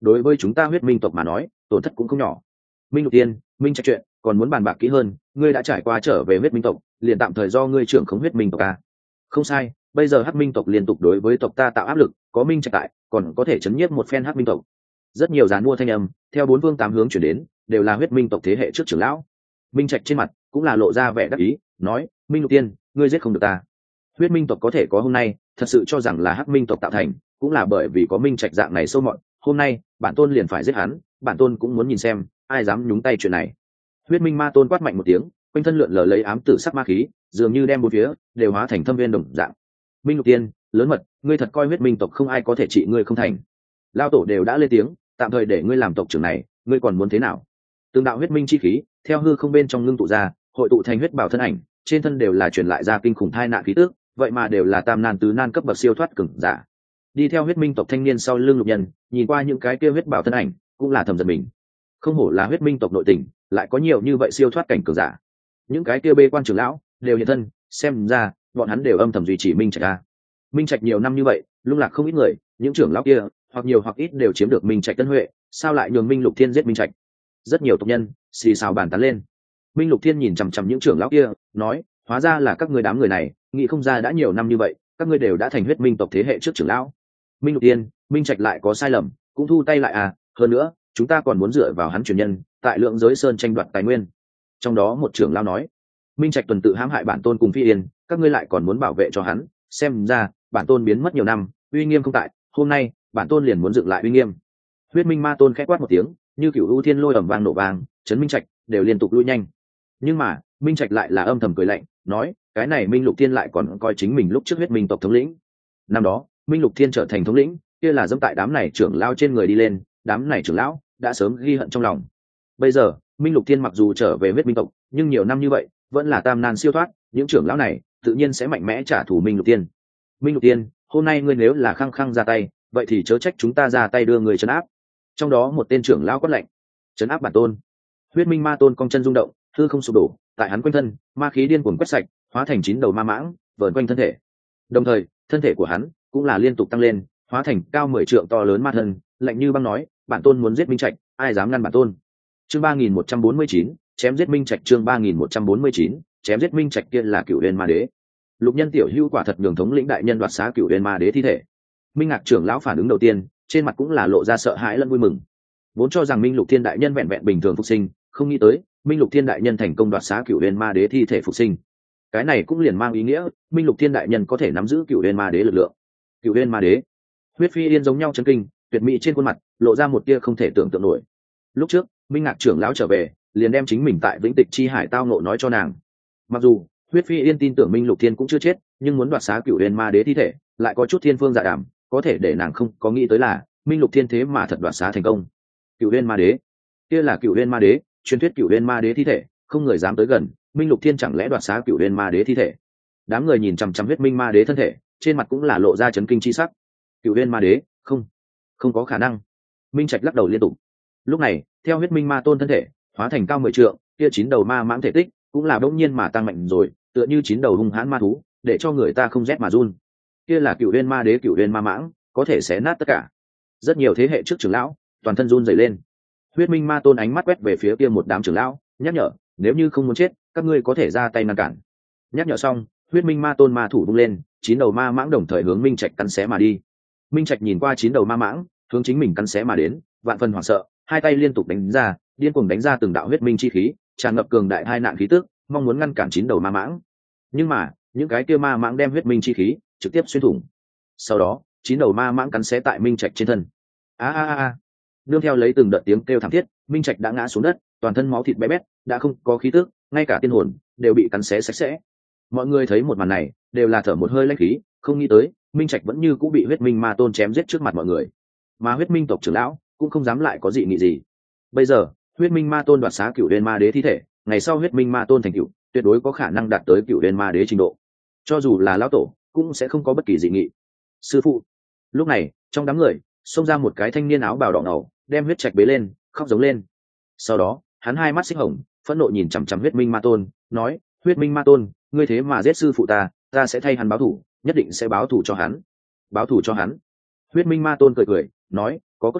đối với chúng ta huyết minh tộc mà nói tổn thất cũng không nhỏ. Minh Lục Tiên, Minh Trạch chuyện còn muốn bàn bạc kỹ hơn, ngươi đã trải qua trở về huyết minh tộc, liền tạm thời do ngươi trưởng khống huyết minh tộc a. Không sai, bây giờ hắc minh tộc liên tục đối với tộc ta tạo áp lực, có Minh Trạch tại còn có thể chấn nhiếp một phen hắc minh tộc. Rất nhiều gián mua thanh âm theo bốn phương tám hướng chuyển đến, đều là huyết minh tộc thế hệ trước trưởng lão. Minh Trạch trên mặt cũng là lộ ra vẻ đắc ý, nói: Minh Lục Tiên, ngươi giết không được ta. Huyết minh tộc có thể có hôm nay, thật sự cho rằng là hắc minh tộc tạo thành, cũng là bởi vì có Minh Trạch dạng này sâu mọt. Hôm nay bản tôn liền phải giết hắn, bản tôn cũng muốn nhìn xem ai dám nhúng tay chuyện này. Huyết minh ma tôn quát mạnh một tiếng, quanh thân lượn lờ lấy ám tử sắc ma khí, dường như đem bốn phía đều hóa thành thâm viên đồng dạng. Minh Lục Tiên, lớn mật, ngươi thật coi huyết minh tộc không ai có thể trị ngươi không thành? Lao tổ đều đã lên tiếng, tạm thời để ngươi làm tộc trưởng này, ngươi còn muốn thế nào? Từng đạo huyết minh chi khí theo hư không bên trong ngưng tụ ra, hội tụ thành huyết bảo thân ảnh, trên thân đều là truyền lại ra kinh khủng thai nạn khí tức, vậy mà đều là tam nan tứ nan cấp bậc siêu thoát cường giả. Đi theo huyết minh tộc thanh niên sau lưng Lục Nhân, nhìn qua những cái kia huyết bảo thân ảnh, cũng là thầm giật mình. Không hổ là huyết minh tộc nội tình, lại có nhiều như vậy siêu thoát cảnh cường giả. Những cái kia bê quan trưởng lão đều hiện thân, xem ra bọn hắn đều âm thầm duy trì Minh Trạch a. Minh Trạch nhiều năm như vậy, lung lạc không ít người, những trưởng lão kia hoặc nhiều hoặc ít đều chiếm được Minh Trạch tân huệ, sao lại nhường Minh Lục Thiên giết Minh Trạch? Rất nhiều tộc nhân xì xào bàn tán lên. Minh Lục Thiên nhìn chằm chằm những trưởng lão kia, nói: hóa ra là các ngươi đám người này, nghĩ không ra đã nhiều năm như vậy, các ngươi đều đã thành huyết minh tộc thế hệ trước trưởng lão. Minh Lục Thiên, Minh Trạch lại có sai lầm, cũng thu tay lại à? Hơn nữa, chúng ta còn muốn dựa vào hắn truyền nhân, tại Lượng Giới Sơn tranh đoạt tài nguyên. Trong đó một trưởng lão nói: Minh Trạch tuần tự hãm hại bản tôn cùng Phi Yên, các ngươi lại còn muốn bảo vệ cho hắn, xem ra bản tôn biến mất nhiều năm, uy nghiêm không tại, hôm nay bản tôn liền muốn dựng lại uy nghiêm. Huyết minh ma tôn khẽ quát một tiếng, như cựu ưu thiên lôi ầm vang nổ vang, chấn Minh Trạch đều liên tục lui nhanh. Nhưng mà Minh Trạch lại là âm thầm cười lạnh, nói: cái này Minh Lục Thiên lại còn coi chính mình lúc trước huyết minh tộc thống lĩnh. Năm đó Minh Lục Thiên trở thành thống lĩnh, kia là dẫm tại đám này trưởng lão trên người đi lên, đám này trưởng lão đã sớm ghi hận trong lòng. Bây giờ Minh Lục Thiên mặc dù trở về huyết minh tộc, nhưng nhiều năm như vậy vẫn là tam nan siêu thoát, những trưởng lão này tự nhiên sẽ mạnh mẽ trả thù Minh Lục Thiên. Minh Lục Thiên, hôm nay ngươi nếu là khăng khăng ra tay, vậy thì chớ trách chúng ta ra tay đưa người trấn áp. Trong đó một tên trưởng lão quát lạnh: trấn áp bản tôn. Huyết minh ma tôn cong chân rung động, hư không sụp đổ, tại hắn quanh thân ma khí điên cuồng quét sạch, hóa thành chín đầu ma mãng vờn quanh thân thể. Đồng thời thân thể của hắn cũng là liên tục tăng lên, hóa thành cao mười trượng to lớn ma thân, lạnh như băng nói: bản tôn muốn giết Minh Trạch, ai dám ngăn bản tôn? Chương ba nghìn một trăm bốn mươi chín, chém giết Minh Trạch. Chương ba nghìn một trăm bốn mươi chín, chém giết Minh Trạch. Kia là Cửu Uyên Ma Đế. Lục Nhân tiểu hữu quả thật nhường thống lĩnh đại nhân đoạt xá Cửu Uyên Ma Đế thi thể. Minh Ngạc trưởng lão phản ứng đầu tiên, trên mặt cũng là lộ ra sợ hãi lẫn vui mừng. Vốn cho rằng Minh Lục Thiên đại nhân vẹn vẹn bình thường phục sinh, không nghĩ tới Minh Lục Thiên đại nhân thành công đoạt xá Cửu Uyên Ma Đế thi thể phục sinh. Cái này cũng liền mang ý nghĩa Minh Lục Thiên đại nhân có thể nắm giữ Cửu Uyên Ma Đế lực lượng. Cửu Uyên Ma Đế. Huyết Phi Yên giống nhau chấn kinh, tuyệt mỹ trên khuôn mặt lộ ra một tia không thể tưởng tượng nổi. Lúc trước Minh Ngạc trưởng lão trở về, liền đem chính mình tại Vĩnh Tịch Chi Hải tao ngộ nói cho nàng. Mặc dù Huyết Phi Yên tin tưởng Minh Lục Thiên cũng chưa chết, nhưng muốn đoạt xá Cửu Uyên Ma Đế thi thể, lại có chút thiên phương dạ đàm, có thể để nàng không có nghĩ tới là Minh Lục Thiên thế mà thật đoạt xá thành công. Cửu Uyên Ma Đế, kia là Cửu Uyên Ma Đế, truyền thuyết Cửu Uyên Ma Đế thi thể, không người dám tới gần. Minh Lục Thiên chẳng lẽ đoạt xá Cửu Uyên Ma Đế thi thể? Đám người nhìn chằm chằm Huyết Minh Ma Đế thân thể, trên mặt cũng là lộ ra chấn kinh chi sắc. Cửu Uyên Ma Đế, không, không có khả năng. Minh Trạch lắc đầu liên tục. Lúc này theo Huyết Minh Ma tôn thân thể hóa thành cao mười trượng, kia chín đầu ma mãng thể tích cũng là đống nhiên mà tăng mạnh rồi, tựa như chín đầu hung hãn ma thú, để cho người ta không rét mà run. Kia là Cửu Uyên Ma Đế, Cửu Uyên ma mãng, có thể xé nát tất cả. Rất nhiều thế hệ trước trưởng lão toàn thân run rẩy lên. Huyết Minh Ma tôn ánh mắt quét về phía kia một đám trưởng lão, nhắc nhở: nếu như không muốn chết, các ngươi có thể ra tay ngăn cản. Nhắc nhở xong, Huyết Minh Ma tôn ma thủ vung lên, chín đầu ma mãng đồng thời hướng Minh Trạch cắn xé mà đi. Minh Trạch nhìn qua chín đầu ma mãng hướng chính mình cắn xé mà đến, vạn phần hoảng sợ, hai tay liên tục đánh ra, điên cuồng đánh ra từng đạo huyết minh chi khí, tràn ngập cường đại hai nạn khí tức, mong muốn ngăn cản chín đầu ma mãng. Nhưng mà những cái kia ma mãng đem huyết minh chi khí trực tiếp xuyên thủng. Sau đó chín đầu ma mãng cắn xé tại Minh Trạch trên thân. A a a! Nương theo lấy từng đợt tiếng kêu thảm thiết, Minh Trạch đã ngã xuống đất, toàn thân máu thịt bé bét, đã không có khí tức, ngay cả tiên hồn đều bị cắn xé sạch sẽ. Mọi người thấy một màn này, đều là thở một hơi lãnh khí, không nghĩ tới Minh Trạch vẫn như cũng bị huyết minh ma tôn chém giết trước mặt mọi người, mà huyết minh tộc trưởng lão cũng không dám lại có dị nghị gì. Bây giờ huyết minh ma tôn đoạt xá Cửu Uyên Ma Đế thi thể, ngày sau huyết minh ma tôn thành cựu, tuyệt đối có khả năng đạt tới Cửu Uyên Ma Đế trình độ, cho dù là lão tổ cũng sẽ không có bất kỳ dị nghị. Sư phụ! Lúc này trong đám người xông ra một cái thanh niên áo bào đỏ ngầu, đem huyết trạch bế lên, khóc giống lên. Sau đó hắn hai mắt xích hồng, phẫn nộ nhìn chằm chằm huyết minh ma tôn, nói: huyết minh ma tôn, ngươi thế mà giết sư phụ ta, ta sẽ thay hắn báo thù, nhất định sẽ báo thù cho hắn. Báo thù cho hắn? Huyết minh ma tôn cười cười, nói: có cốt khí,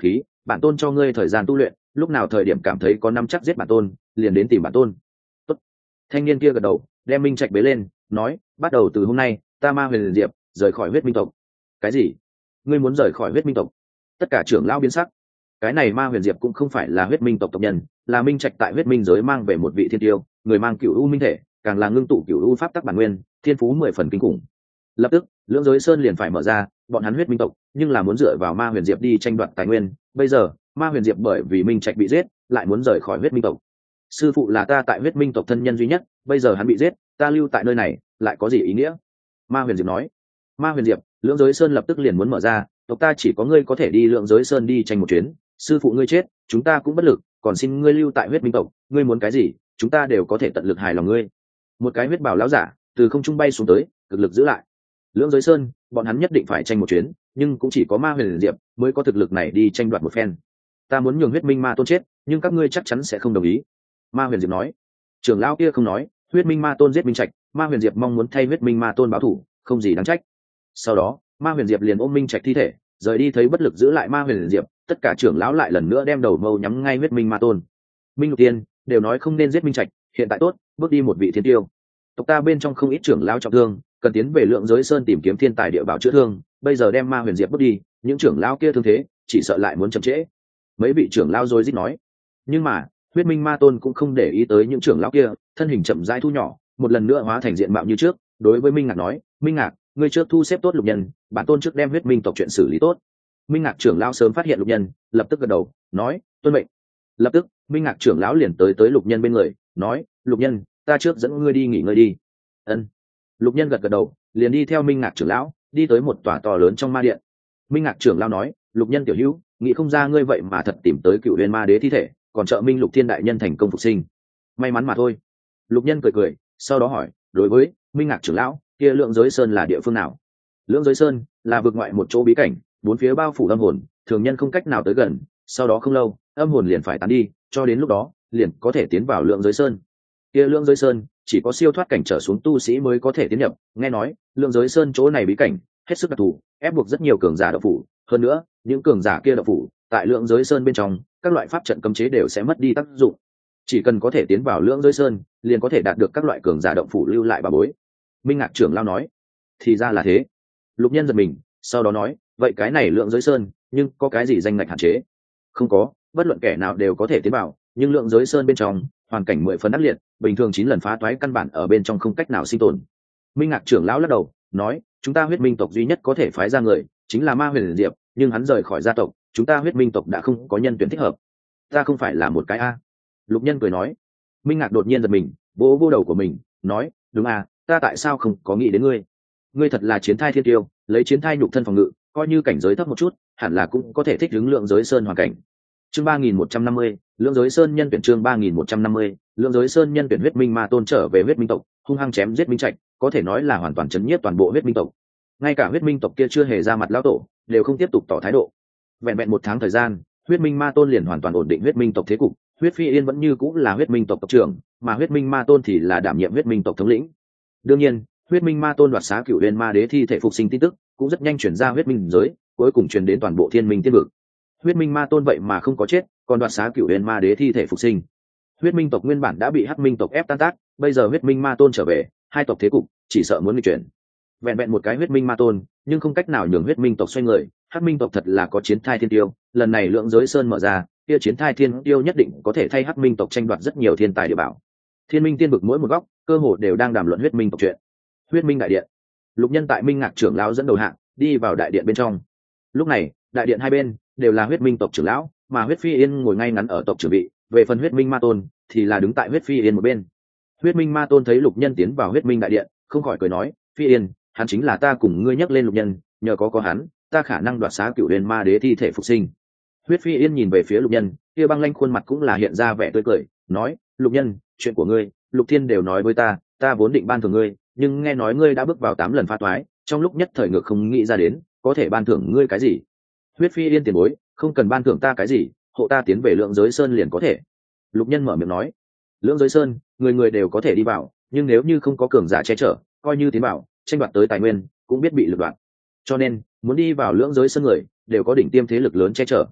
bản tôn cho ngươi thời gian tu luyện, lúc nào thời điểm cảm thấy có nắm chắc giết bản tôn liền đến tìm bản tôn. Tốt. Thanh niên kia gật đầu, đem minh trạch bế lên, nói, bắt đầu từ hôm nay ta Ma Huyền Diệp rời khỏi huyết minh tộc. Cái gì? Ngươi muốn rời khỏi huyết minh tộc? Tất cả trưởng lão biến sắc. Cái này Ma Huyền Diệp cũng không phải là huyết minh tộc tộc nhân, là minh trạch tại huyết minh giới mang về một vị thiên tiêu, người mang cựu u minh thể, càng là ngưng tụ cựu u pháp tắc bản nguyên, thiên phú mười phần kinh khủng. Lập tức lưỡng giới sơn liền phải mở ra, bọn hắn huyết minh tộc nhưng là muốn dựa vào Ma Huyền Diệp đi tranh đoạt tài nguyên. Bây giờ Ma Huyền Diệp bởi vì minh trạch bị giết lại muốn rời khỏi huyết minh tộc. Sư phụ là ta tại huyết minh tộc thân nhân duy nhất, bây giờ hắn bị giết, ta lưu tại nơi này lại có gì ý nghĩa? Ma Huyền Diệp nói. Ma Huyền Diệp, lưỡng giới sơn lập tức liền muốn mở ra, tộc ta chỉ có ngươi có thể đi lưỡng giới sơn đi tranh một chuyến, sư phụ ngươi chết chúng ta cũng bất lực, còn xin ngươi lưu tại huyết minh tộc, ngươi muốn cái gì chúng ta đều có thể tận lực hài lòng ngươi. Một cái huyết bào lão giả từ không trung bay xuống tới, cực lực giữ lại lưỡng giới sơn, bọn hắn nhất định phải tranh một chuyến, nhưng cũng chỉ có Ma Huyền Diệp mới có thực lực này đi tranh đoạt một phen. Ta muốn nhường huyết minh ma tôn chết, nhưng các ngươi chắc chắn sẽ không đồng ý. Ma Huyền Diệp nói. Trưởng lão kia không nói, huyết minh ma tôn giết minh trạch, Ma Huyền Diệp mong muốn thay huyết minh ma tôn báo thù, không gì đáng trách. Sau đó Ma Huyền Diệp liền ôm minh trạch thi thể rời đi, thấy bất lực giữ lại Ma Huyền Diệp, tất cả trưởng lão lại lần nữa đem đầu mâu nhắm ngay huyết minh ma tôn. Minh Lục Tiên đều nói không nên giết minh trạch, hiện tại tốt, bước đi một vị thiên tiêu. Tộc ta bên trong không ít trưởng lão trọng thương, cần tiến về lượng giới sơn tìm kiếm thiên tài địa bảo chữa thương, bây giờ đem Ma Huyền Diệp bước đi, những trưởng lão kia thương thế chỉ sợ lại muốn chậm trễ. Mấy vị trưởng lão rối rít nói. Nhưng mà huyết minh ma tôn cũng không để ý tới những trưởng lão kia, thân hình chậm rãi thu nhỏ, một lần nữa hóa thành diện mạo như trước, đối với Minh Ngạc nói, Minh Ngạc, ngươi trước thu xếp tốt Lục Nhân, bản tôn trước đem huyết minh tộc chuyện xử lý tốt. Minh Ngạc trưởng lão sớm phát hiện Lục Nhân, lập tức gật đầu, nói, tuân mệnh. Lập tức Minh Ngạc trưởng lão liền tới tới Lục Nhân bên người, nói, Lục Nhân, ta trước dẫn ngươi đi nghỉ ngơi đi. Ân. Lục Nhân gật gật đầu, liền đi theo Minh Ngạc trưởng lão đi tới một tòa to lớn trong ma điện. Minh Ngạc trưởng lão nói, Lục Nhân tiểu hữu, nghĩ không ra ngươi vậy mà thật tìm tới cựu huyền ma đế thi thể, còn trợ Minh Lục Thiên đại nhân thành công phục sinh. May mắn mà thôi. Lục Nhân cười cười, sau đó hỏi, đối với Minh Ngạc trưởng lão, kia Lượng Giới Sơn là địa phương nào? Lượng Giới Sơn là vực ngoại một chỗ bí cảnh, bốn phía bao phủ âm hồn, thường nhân không cách nào tới gần, sau đó không lâu âm hồn liền phải tán đi, cho đến lúc đó liền có thể tiến vào Lượng Giới Sơn. Kia Lượng Giới Sơn chỉ có siêu thoát cảnh trở xuống tu sĩ mới có thể tiến nhập, nghe nói Lượng Giới Sơn chỗ này bí cảnh hết sức đặc thù, ép buộc rất nhiều cường giả độc phủ, hơn nữa những cường giả kia độc phủ tại Lượng Giới Sơn bên trong, các loại pháp trận cấm chế đều sẽ mất đi tác dụng, chỉ cần có thể tiến vào Lượng Giới Sơn liền có thể đạt được các loại cường giả động phủ lưu lại bà bối. Minh Ngạc trưởng lão nói. Thì ra là thế. Lục Nhân giật mình, sau đó nói, vậy cái này Lượng Giới Sơn nhưng có cái gì danh ngạch hạn chế? Không có, bất luận kẻ nào đều có thể tiến vào, nhưng Lượng Giới Sơn bên trong hoàn cảnh mười phần ác liệt, bình thường chín lần phá toái căn bản ở bên trong không cách nào sinh tồn. Minh Ngạc trưởng lão lắc đầu, nói, chúng ta huyết minh tộc duy nhất có thể phái ra người chính là Ma Huyền Diệp, nhưng hắn rời khỏi gia tộc, chúng ta huyết minh tộc đã không có nhân tuyển thích hợp. Ta không phải là một cái a. Lục Nhân cười nói. Minh Ngạc đột nhiên giật mình, vỗ vỗ đầu của mình, nói, đúng à, ta tại sao không có nghĩ đến ngươi? Ngươi thật là chiến thai thiên tiêu, lấy chiến thai nhục thân phòng ngự, coi như cảnh giới thấp một chút, hẳn là cũng có thể thích ứng Lượng Giới Sơn hoàn cảnh. Chương ba nghìn một trăm năm mươi, Lượng Giới Sơn nhân tuyển chương ba nghìn một trăm năm mươi, Lượng Giới Sơn nhân tuyển huyết minh ma tôn trở về huyết minh tộc, hung hăng chém giết minh trạch, có thể nói là hoàn toàn chấn nhiếp toàn bộ huyết minh tộc. Ngay cả huyết minh tộc kia chưa hề ra mặt lão tổ, đều không tiếp tục tỏ thái độ. Vẹn vẹn một tháng thời gian, huyết minh ma tôn liền hoàn toàn ổn định huyết minh tộc thế cục, huyết phi yên vẫn như cũng là huyết minh tộc tộc trưởng, mà huyết minh ma tôn thì là đảm nhiệm huyết minh tộc thống lĩnh. Đương nhiên huyết minh ma tôn đoạt xá cửu huyền ma đế thi thể phục sinh tin tức cũng rất nhanh chuyển ra huyết minh giới, cuối cùng truyền đến toàn bộ thiên minh tiên vực. Huyết minh ma tôn vậy mà không có chết, còn đoạt xá cửu huyền ma đế thi thể phục sinh. Huyết minh tộc nguyên bản đã bị hắc minh tộc ép tan tác, bây giờ huyết minh ma tôn trở về, hai tộc thế cục chỉ sợ muốn nghịch chuyển. Vẹn vẹn một cái huyết minh ma tôn nhưng không cách nào nhường huyết minh tộc xoay người, hắc minh tộc thật là có chiến thai thiên tiêu, lần này Lượng Giới Sơn mở ra, kia chiến thai thiên tiêu nhất định có thể thay hắc minh tộc tranh đoạt rất nhiều thiên tài địa bảo. Thiên minh tiên vực mỗi một góc cơ hồ đều đang đàm luận huyết minh tộc chuyện. Huyết minh đại điện, Lục Nhân tại Minh Ngạc trưởng lão dẫn đầu hạng đi vào đại điện bên trong. Lúc này đại điện hai bên đều là huyết minh tộc trưởng lão, mà huyết phi yên ngồi ngay ngắn ở tộc trưởng vị, về phần huyết minh ma tôn thì là đứng tại huyết phi yên một bên. Huyết minh ma tôn thấy Lục Nhân tiến vào huyết minh đại điện, không khỏi cười nói, phi yên, hắn chính là ta cùng ngươi nhắc lên Lục Nhân, nhờ có có hắn, ta khả năng đoạt xá cửu huyền ma đế thi thể phục sinh. Huyết phi yên nhìn về phía Lục Nhân, kia băng lanh khuôn mặt cũng là hiện ra vẻ tươi cười, nói, Lục Nhân, chuyện của ngươi Lục Thiên đều nói với ta, ta vốn định ban thưởng ngươi, nhưng nghe nói ngươi đã bước vào tám lần phá toái, trong lúc nhất thời ngược không nghĩ ra đến có thể ban thưởng ngươi cái gì. Huyết phi yên tiền bối, không cần ban thưởng ta cái gì, hộ ta tiến về Lượng Giới Sơn liền có thể. Lục Nhân mở miệng nói. Lượng Giới Sơn người người đều có thể đi vào, nhưng nếu như không có cường giả che chở, coi như tiến vào tranh đoạt tới tài nguyên cũng biết bị lật đoạn, cho nên muốn đi vào Lượng Giới Sơn người đều có đỉnh tiêm thế lực lớn che chở.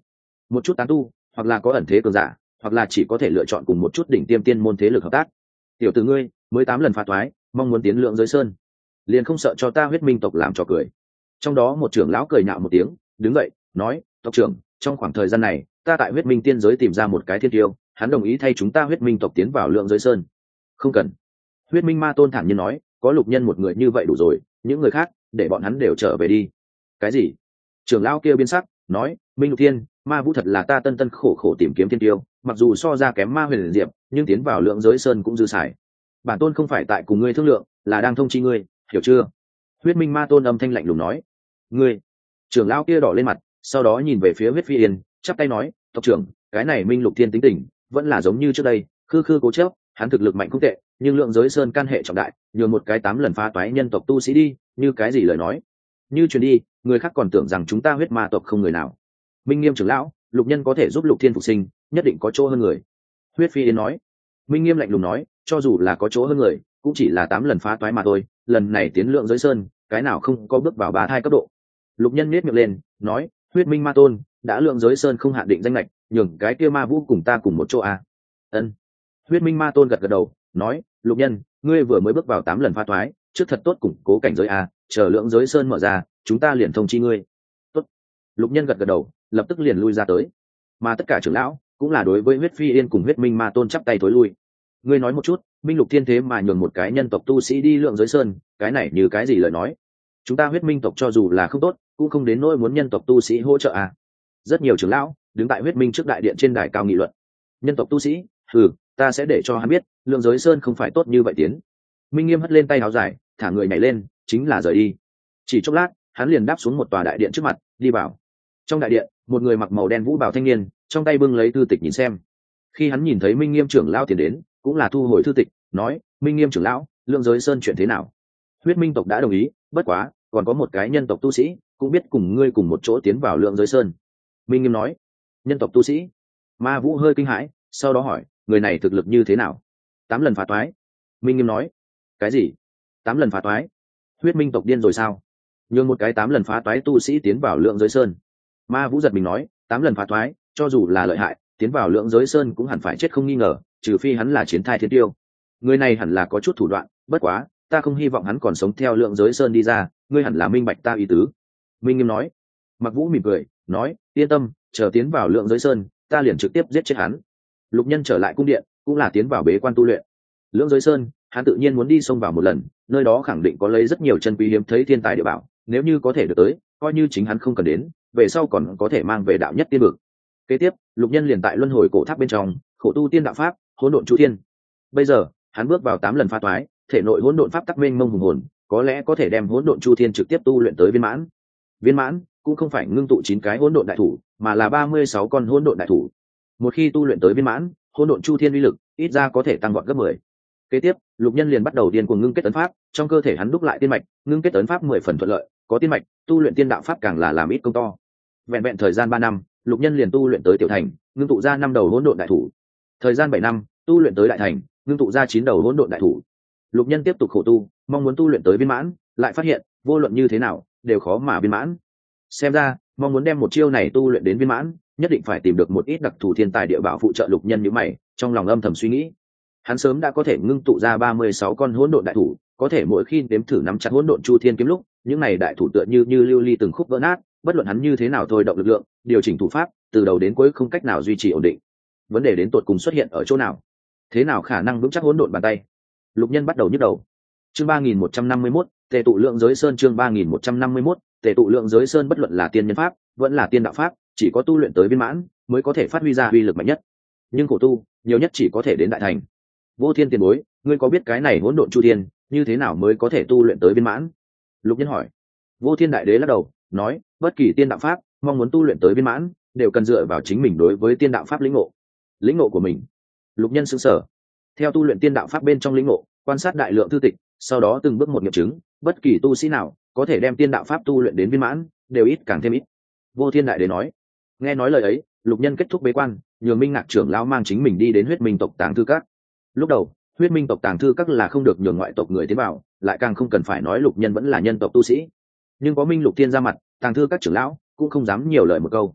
một chút tán tu hoặc là có ẩn thế cường giả, hoặc là chỉ có thể lựa chọn cùng một chút đỉnh tiêm tiên môn thế lực hợp tác. Tiểu tử ngươi mới tám lần phá toái, mong muốn tiến lượng giới sơn, liền không sợ cho ta huyết minh tộc làm trò cười. Trong đó một trưởng lão cười nhạo một tiếng, đứng dậy nói, tộc trưởng, trong khoảng thời gian này ta tại huyết minh tiên giới tìm ra một cái thiên tiêu, hắn đồng ý thay chúng ta huyết minh tộc tiến vào lượng giới sơn. Không cần. Huyết minh ma tôn thản nhiên nói, có Lục Nhân một người như vậy đủ rồi, những người khác để bọn hắn đều trở về đi. Cái gì? Trưởng lão kia biến sắc nói, Minh Lục Thiên, Ma Vũ thật là ta tân tân khổ khổ tìm kiếm thiên tiêu, mặc dù so ra kém Ma Huyền Diệp, nhưng tiến vào lượng giới sơn cũng dư xài. Bản tôn không phải tại cùng ngươi thương lượng, là đang thông chi ngươi, hiểu chưa? Huyết minh ma tôn âm thanh lạnh lùng nói. Ngươi? Trưởng lão kia đỏ lên mặt, sau đó nhìn về phía Huyết Phi Yên, chắp tay nói, tộc trưởng, cái này Minh Lục Thiên tính tình vẫn là giống như trước đây, khư khư cố chấp, hắn thực lực mạnh không tệ, nhưng lượng giới sơn can hệ trọng đại, nhường một cái tám lần phá toái nhân tộc tu sĩ đi, như cái gì lời nói? Như truyền đi, người khác còn tưởng rằng chúng ta huyết ma tộc không người nào. Minh Nghiêm trưởng lão, Lục Nhân có thể giúp Lục Thiên phục sinh, nhất định có chỗ hơn người. Huyết Phi Yên nói. Minh Nghiêm lạnh lùng nói, cho dù là có chỗ hơn người, cũng chỉ là tám lần phá toái mà thôi, lần này tiến lượng giới sơn, cái nào không có bước vào bá thai cấp độ. Lục Nhân nhếch miệng lên, nói, Huyết Minh ma tôn, đã lượng giới sơn không hạn định danh lệch, nhường cái kia Ma Vũ cùng ta cùng một chỗ à? Ân. Huyết Minh ma tôn gật gật đầu, nói, Lục Nhân, ngươi vừa mới bước vào tám lần phá toái, trước thật tốt củng cố cảnh giới à, chờ lượng giới sơn mở ra, chúng ta liền thông chi ngươi. Tốt. Lục Nhân gật gật đầu, lập tức liền lui ra tới. Mà tất cả trưởng lão cũng là đối với Huyết Phi Yên cùng Huyết Minh ma tôn chắp tay tối lui. Ngươi nói một chút, Minh Lục Thiên thế mà nhường một cái nhân tộc tu sĩ đi lượng giới sơn, cái này như cái gì lời nói? Chúng ta huyết minh tộc cho dù là không tốt, cũng không đến nỗi muốn nhân tộc tu sĩ hỗ trợ à? Rất nhiều trưởng lão đứng tại huyết minh trước đại điện trên đài cao nghị luận. Nhân tộc tu sĩ, ừ, ta sẽ để cho hắn biết, lượng giới sơn không phải tốt như vậy tiến. Minh Nghiêm hất lên tay áo dài, thả người nhảy lên, chính là rời đi. Chỉ chốc lát, hắn liền đáp xuống một tòa đại điện trước mặt, đi vào. Trong đại điện, một người mặc màu đen vũ bào thanh niên, trong tay bưng lấy thư tịch nhìn xem. Khi hắn nhìn thấy Minh Nghiêm trưởng lão tiến đến, cũng là thu hồi thư tịch, nói, Minh Nghiêm trưởng lão, lượng giới sơn chuyện thế nào? Huyết minh tộc đã đồng ý, bất quá còn có một cái nhân tộc tu sĩ cũng biết cùng ngươi cùng một chỗ tiến vào lượng giới sơn. Minh Nghiêm nói. Nhân tộc tu sĩ? Ma Vũ hơi kinh hãi, sau đó hỏi, người này thực lực như thế nào? Tám lần phá toái. Minh Nghiêm nói. Cái gì? Tám lần phá toái? Huyết minh tộc điên rồi sao? nhường một cái tám lần phá toái tu sĩ tiến vào lượng giới sơn. Ma Vũ giật mình nói, tám lần phá toái, cho dù là lợi hại, tiến vào lượng giới sơn cũng hẳn phải chết không nghi ngờ, trừ phi hắn là chiến thai thiên tiêu. Người này hẳn là có chút thủ đoạn, bất quá ta không hy vọng hắn còn sống theo lượng giới sơn đi ra, ngươi hẳn là minh bạch ta ý tứ. Minh Nghiêm nói. Mặc Vũ mỉm cười nói, yên tâm, chờ tiến vào lượng giới sơn, ta liền trực tiếp giết chết hắn. Lục Nhân trở lại cung điện, cũng là tiến vào bế quan tu luyện. Lượng giới sơn, hắn tự nhiên muốn đi xông vào một lần, nơi đó khẳng định có lấy rất nhiều chân quý hiếm thấy thiên tài địa bảo, nếu như có thể được tới, coi như chính hắn không cần đến, về sau còn có thể mang về đạo nhất tiên vực. Kế tiếp, Lục Nhân liền tại luân hồi cổ tháp bên trong khổ tu tiên đạo pháp hỗn độn chu thiên. Bây giờ hắn bước vào tám lần phá toái, thể nội hỗn độn pháp tắc mênh mông hùng hồn, có lẽ có thể đem hỗn độn chu thiên trực tiếp tu luyện tới viên mãn. Viên mãn cũng không phải ngưng tụ chín cái hỗn độn đại thủ, mà là ba mươi sáu con hỗn độn đại thủ. Một khi tu luyện tới viên mãn, hỗn độn chu thiên uy lực ít ra có thể tăng vọt gấp mười. Kế tiếp, Lục Nhân liền bắt đầu điên cuồng ngưng kết ấn pháp, trong cơ thể hắn đúc lại tiên mạch, ngưng kết ấn pháp mười phần thuận lợi, có tiên mạch, tu luyện tiên đạo pháp càng là làm ít công to. Vẹn vẹn thời gian ba năm, Lục Nhân liền tu luyện tới tiểu thành, ngưng tụ ra năm đầu hỗn độn đại thủ. Thời gian bảy năm, tu luyện tới đại thành, ngưng tụ ra chín đầu hỗn độn đại thủ. Lục Nhân tiếp tục khổ tu, mong muốn tu luyện tới viên mãn, lại phát hiện, vô luận như thế nào, đều khó mà viên mãn. Xem ra, mong muốn đem một chiêu này tu luyện đến viên mãn, nhất định phải tìm được một ít đặc thù thiên tài địa bảo phụ trợ. Lục Nhân nhíu mày, trong lòng âm thầm suy nghĩ. Hắn sớm đã có thể ngưng tụ ra ba mươi sáu con hỗn độn đại thủ, có thể mỗi khi đếm thử nắm chặt hỗn độn chu thiên kiếm lúc, những này đại thủ tựa như như lưu ly từng khúc vỡ nát, bất luận hắn như thế nào thôi động lực lượng, điều chỉnh thủ pháp, từ đầu đến cuối không cách nào duy trì ổn định. Vấn đề đến tột cùng xuất hiện ở chỗ nào? Thế nào khả năng vững chắc hỗn độn bàn tay? Lục Nhân bắt đầu nhức đầu. Chương ba nghìn một trăm năm mươi mốt, Tề tụ lượng giới sơn. Chương ba nghìn một trăm năm mươi mốt, Tề tụ lượng giới sơn. Bất luận là tiên nhân pháp, vẫn là tiên đạo pháp, chỉ có tu luyện tới viên mãn mới có thể phát huy ra uy lực mạnh nhất. Nhưng khổ tu, nhiều nhất chỉ có thể đến đại thành. Vô Thiên tiền bối, ngươi có biết cái này hỗn độn chu thiên như thế nào mới có thể tu luyện tới viên mãn? Lục Nhân hỏi. Vô Thiên đại đế lắc đầu, nói, bất kỳ tiên đạo pháp mong muốn tu luyện tới viên mãn, đều cần dựa vào chính mình đối với tiên đạo pháp lĩnh ngộ. Lĩnh ngộ của mình? Lục Nhân sững sờ. Theo tu luyện tiên đạo pháp bên trong lĩnh ngộ, quan sát đại lượng thư tịch, sau đó từng bước một nghiệm chứng, bất kỳ tu sĩ nào có thể đem tiên đạo pháp tu luyện đến viên mãn, đều ít càng thêm ít. Vô Thiên đại đế nói. Nghe nói lời ấy, Lục Nhân kết thúc bế quan, nhường Minh Ngạc trưởng lão mang chính mình đi đến Huyết Minh tộc tàng thư các. Lúc đầu, Huyết Minh tộc tàng thư các là không được nhường ngoại tộc người tiến vào, lại càng không cần phải nói Lục Nhân vẫn là nhân tộc tu sĩ. Nhưng có Minh Lục Thiên ra mặt, tàng thư các trưởng lão cũng không dám nhiều lời một câu.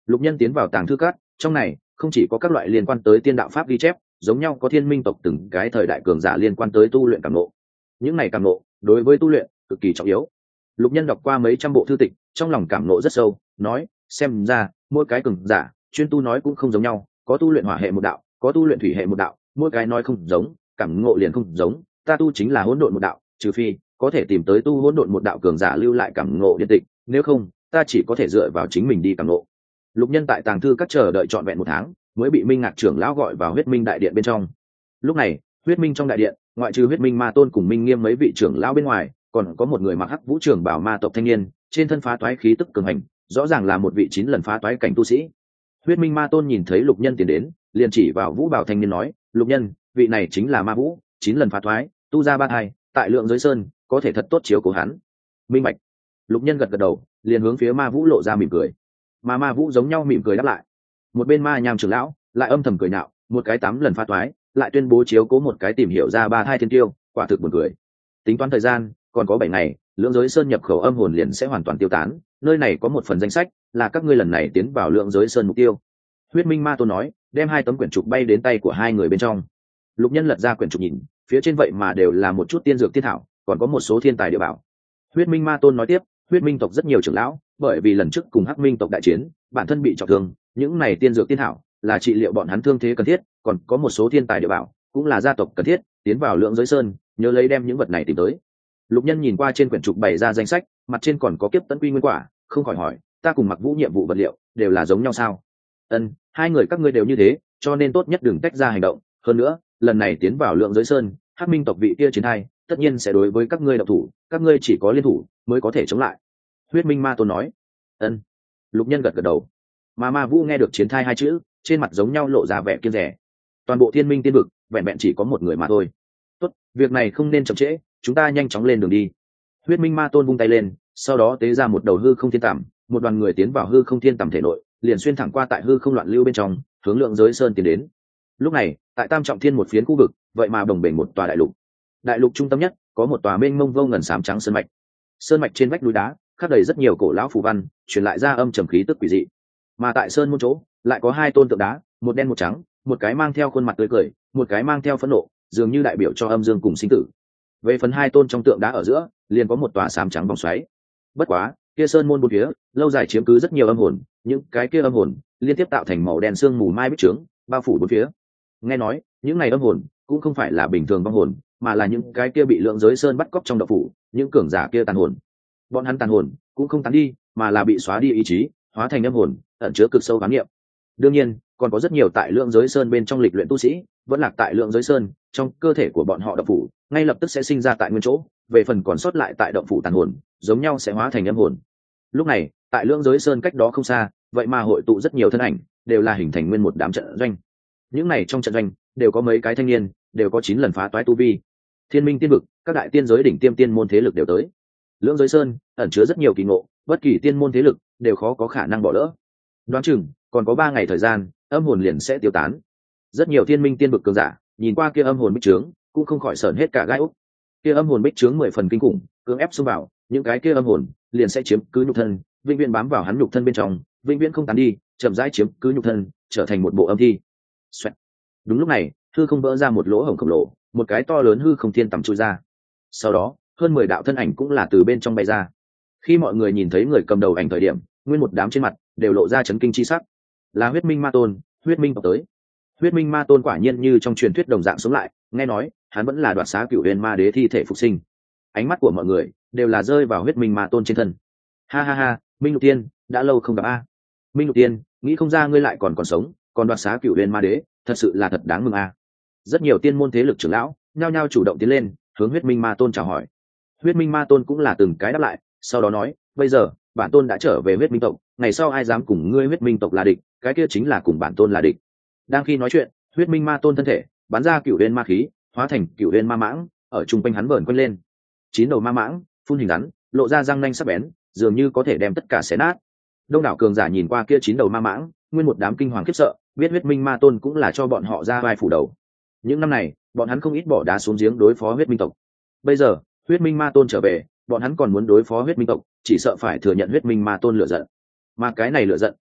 Lục Nhân tiến vào tàng thư cát, trong này không chỉ có các loại liên quan tới tiên đạo pháp ghi chép, giống nhau có thiên minh tộc từng cái thời đại cường giả liên quan tới tu luyện cảm ngộ. Những này cảm ngộ đối với tu luyện cực kỳ trọng yếu. Lục Nhân đọc qua mấy trăm bộ thư tịch, trong lòng cảm ngộ rất sâu, nói, xem ra mỗi cái cường giả chuyên tu nói cũng không giống nhau, có tu luyện hỏa hệ một đạo, có tu luyện thủy hệ một đạo, mỗi cái nói không giống, cảm ngộ liền không giống. Ta tu chính là hỗn độn một đạo, trừ phi có thể tìm tới tu hỗn độn một đạo cường giả lưu lại cảm ngộ điện tịch, nếu không ta chỉ có thể dựa vào chính mình đi cảm ngộ. Lục Nhân tại tàng thư các chờ đợi trọn vẹn một tháng, mới bị Minh Ngạc trưởng lão gọi vào Huyết Minh đại điện bên trong. Lúc này, Huyết Minh trong đại điện, ngoại trừ Huyết Minh Ma Tôn cùng Minh Nghiêm mấy vị trưởng lão bên ngoài, còn có một người mặc hắc vũ trưởng bảo ma tộc thanh niên, trên thân phá toái khí tức cường hành, rõ ràng là một vị chín lần phá toái cảnh tu sĩ. Huyết Minh Ma Tôn nhìn thấy Lục Nhân tiến đến, liền chỉ vào vũ bảo thanh niên nói, Lục Nhân, vị này chính là Ma Vũ, chín lần phá toái, tu ra ba thai, tại Lượng Giới Sơn, có thể thật tốt chiếu cố hắn. Minh bạch. Lục Nhân gật gật đầu, liền hướng phía Ma Vũ lộ ra mỉm cười. Mà Ma Vũ giống nhau mỉm cười đáp lại. Một bên Ma Nham trưởng lão lại âm thầm cười nhạo, một cái tám lần phá toái, lại tuyên bố chiếu cố một cái tìm hiểu ra ba thai thiên tiêu, quả thực buồn cười. Tính toán thời gian, còn có bảy ngày, Lượng Giới Sơn nhập khẩu âm hồn liền sẽ hoàn toàn tiêu tán, nơi này có một phần danh sách, là các ngươi lần này tiến vào Lượng Giới Sơn mục tiêu. Huyết Minh Ma Tôn nói, đem hai tấm quyển trục bay đến tay của hai người bên trong. Lục Nhân lật ra quyển trục nhìn, phía trên vậy mà đều là một chút tiên dược tiên thảo, còn có một số thiên tài địa bảo. Huyết Minh Ma Tôn nói tiếp, Huyết Minh tộc rất nhiều trưởng lão, bởi vì lần trước cùng Hắc Minh tộc đại chiến, bản thân bị trọng thương, những này tiên dược tiên thảo là trị liệu bọn hắn thương thế cần thiết, còn có một số thiên tài địa bảo, cũng là gia tộc cần thiết, tiến vào Lượng Giới Sơn, nhớ lấy đem những vật này tìm tới. Lục Nhân nhìn qua trên quyển trục bày ra danh sách, mặt trên còn có kiếp tấn quy nguyên quả, không khỏi hỏi, ta cùng Mặc Vũ nhiệm vụ vật liệu đều là giống nhau sao? Ân, hai người các ngươi đều như thế, cho nên tốt nhất đừng tách ra hành động, hơn nữa, lần này tiến vào Lượng Giới Sơn, Hắc Minh tộc vị kia chiến hai, tất nhiên sẽ đối với các ngươi động thủ, các ngươi chỉ có liên thủ mới có thể chống lại. Huyết Minh Ma Tôn nói. Ân. Lục Nhân gật gật đầu. Mà Ma Vũ nghe được chiến thai hai chữ, trên mặt giống nhau lộ ra vẻ kiêng dè. Toàn bộ Thiên Minh tiên vực, vẹn vẹn chỉ có một người mà thôi. Tốt, việc này không nên chậm trễ, chúng ta nhanh chóng lên đường đi. Huyết Minh Ma Tôn vung tay lên, sau đó tế ra một đầu hư không thiên tầm, một đoàn người tiến vào hư không thiên tầm thể nội, liền xuyên thẳng qua tại hư không loạn lưu bên trong, hướng Lượng Giới Sơn tiến đến. Lúc này, tại Tam Trọng Thiên một phiến khu vực, vậy mà đồng bền một tòa đại lục. Đại lục trung tâm nhất, có một tòa mênh mông vô ngần xám trắng sơn mạch. Sơn mạch trên vách núi đá, khắc đầy rất nhiều cổ lão phù văn, truyền lại ra âm trầm khí tức quỷ dị. Mà tại sơn môn chỗ, lại có hai tôn tượng đá, một đen một trắng, một cái mang theo khuôn mặt tươi cười, một cái mang theo phẫn nộ, dường như đại biểu cho âm dương cùng sinh tử. Về phần hai tôn trong tượng đá ở giữa, liền có một tòa xám trắng vòng xoáy. Bất quá, kia sơn môn bốn phía, lâu dài chiếm cứ rất nhiều âm hồn, những cái kia âm hồn liên tiếp tạo thành màu đen sương mù mai bích trướng, bao phủ bốn phía. Nghe nói, những này âm hồn cũng không phải là bình thường vong hồn, mà là những cái kia bị Lượng Giới Sơn bắt cóc trong động phủ, những cường giả kia tàn hồn. Bọn hắn tàn hồn cũng không tán đi, mà là bị xóa đi ý chí, hóa thành âm hồn, ẩn chứa cực sâu ám niệm. Đương nhiên, còn có rất nhiều tại Lượng Giới Sơn bên trong lịch luyện tu sĩ, vẫn lạc tại Lượng Giới Sơn, trong cơ thể của bọn họ động phủ, ngay lập tức sẽ sinh ra tại nguyên chỗ, về phần còn sót lại tại động phủ tàn hồn, giống nhau sẽ hóa thành âm hồn. Lúc này, tại Lượng Giới Sơn cách đó không xa, vậy mà hội tụ rất nhiều thân ảnh, đều là hình thành nguyên một đám trận doanh. Những này trong trận doanh đều có mấy cái thanh niên, đều có chín lần phá toái tu vi. Thiên Minh tiên vực, các đại tiên giới đỉnh tiêm tiên môn thế lực đều tới. Lượng Giới Sơn ẩn chứa rất nhiều kỳ ngộ, bất kỳ tiên môn thế lực đều khó có khả năng bỏ lỡ. Đoán chừng còn có ba ngày thời gian, âm hồn liền sẽ tiêu tán. Rất nhiều Thiên Minh tiên vực cường giả nhìn qua kia âm hồn bích trướng, cũng không khỏi sởn hết cả gai ốc. Kia âm hồn bích trướng mười phần kinh khủng, cưỡng ép xông vào, những cái kia âm hồn liền sẽ chiếm cứ nhục thân, vĩnh viễn bám vào hắn nhục thân bên trong, vĩnh viễn không tán đi, chậm rãi chiếm cứ nhục thân, trở thành một bộ âm thi. Xoẹt. Đúng lúc này, hư không vỡ ra một lỗ hổng khổng lồ, một cái to lớn hư không thiên tầm chui ra. Sau đó, hơn mười đạo thân ảnh cũng là từ bên trong bay ra. Khi mọi người nhìn thấy người cầm đầu ảnh thời điểm, nguyên một đám trên mặt đều lộ ra chấn kinh chi sắc. Là Huyết Minh Ma Tôn, Huyết Minh tộc tới. Huyết Minh Ma Tôn quả nhiên như trong truyền thuyết đồng dạng sống lại, nghe nói, hắn vẫn là đoạt xá Cửu Huyền Ma Đế thi thể phục sinh. Ánh mắt của mọi người đều là rơi vào Huyết Minh Ma Tôn trên thân. Ha ha ha, Minh Lục Tiên, đã lâu không gặp a. Minh Lục Tiên, nghĩ không ra ngươi lại còn còn sống, còn đoạt xá Cửu Huyền Ma Đế, thật sự là thật đáng mừng a. Rất nhiều tiên môn thế lực trưởng lão nhao nhao chủ động tiến lên, hướng Huyết Minh Ma Tôn chào hỏi. Huyết Minh Ma Tôn cũng là từng cái đáp lại, sau đó nói, bây giờ bản tôn đã trở về Huyết Minh tộc, ngày sau ai dám cùng ngươi Huyết Minh tộc là địch, cái kia chính là cùng bản tôn là địch. Đang khi nói chuyện, Huyết Minh Ma Tôn thân thể bắn ra Cửu Huyền ma khí, hóa thành Cửu Huyền ma mãng, ở trung quanh hắn vờn quanh lên. Chín đầu ma mãng phun hình rắn, lộ ra răng nanh sắc bén, dường như có thể đem tất cả xé nát. Đông đảo cường giả nhìn qua kia chín đầu ma mãng, nguyên một đám kinh hoàng khiếp sợ, biết Huyết Minh Ma Tôn cũng là cho bọn họ ra vai phủ đầu. Những năm này, bọn hắn không ít bỏ đá xuống giếng đối phó Huyết Minh tộc. Bây giờ, Huyết Minh Ma Tôn trở về, bọn hắn còn muốn đối phó Huyết Minh tộc, chỉ sợ phải thừa nhận Huyết Minh Ma Tôn lửa giận. Mà cái này lửa giận,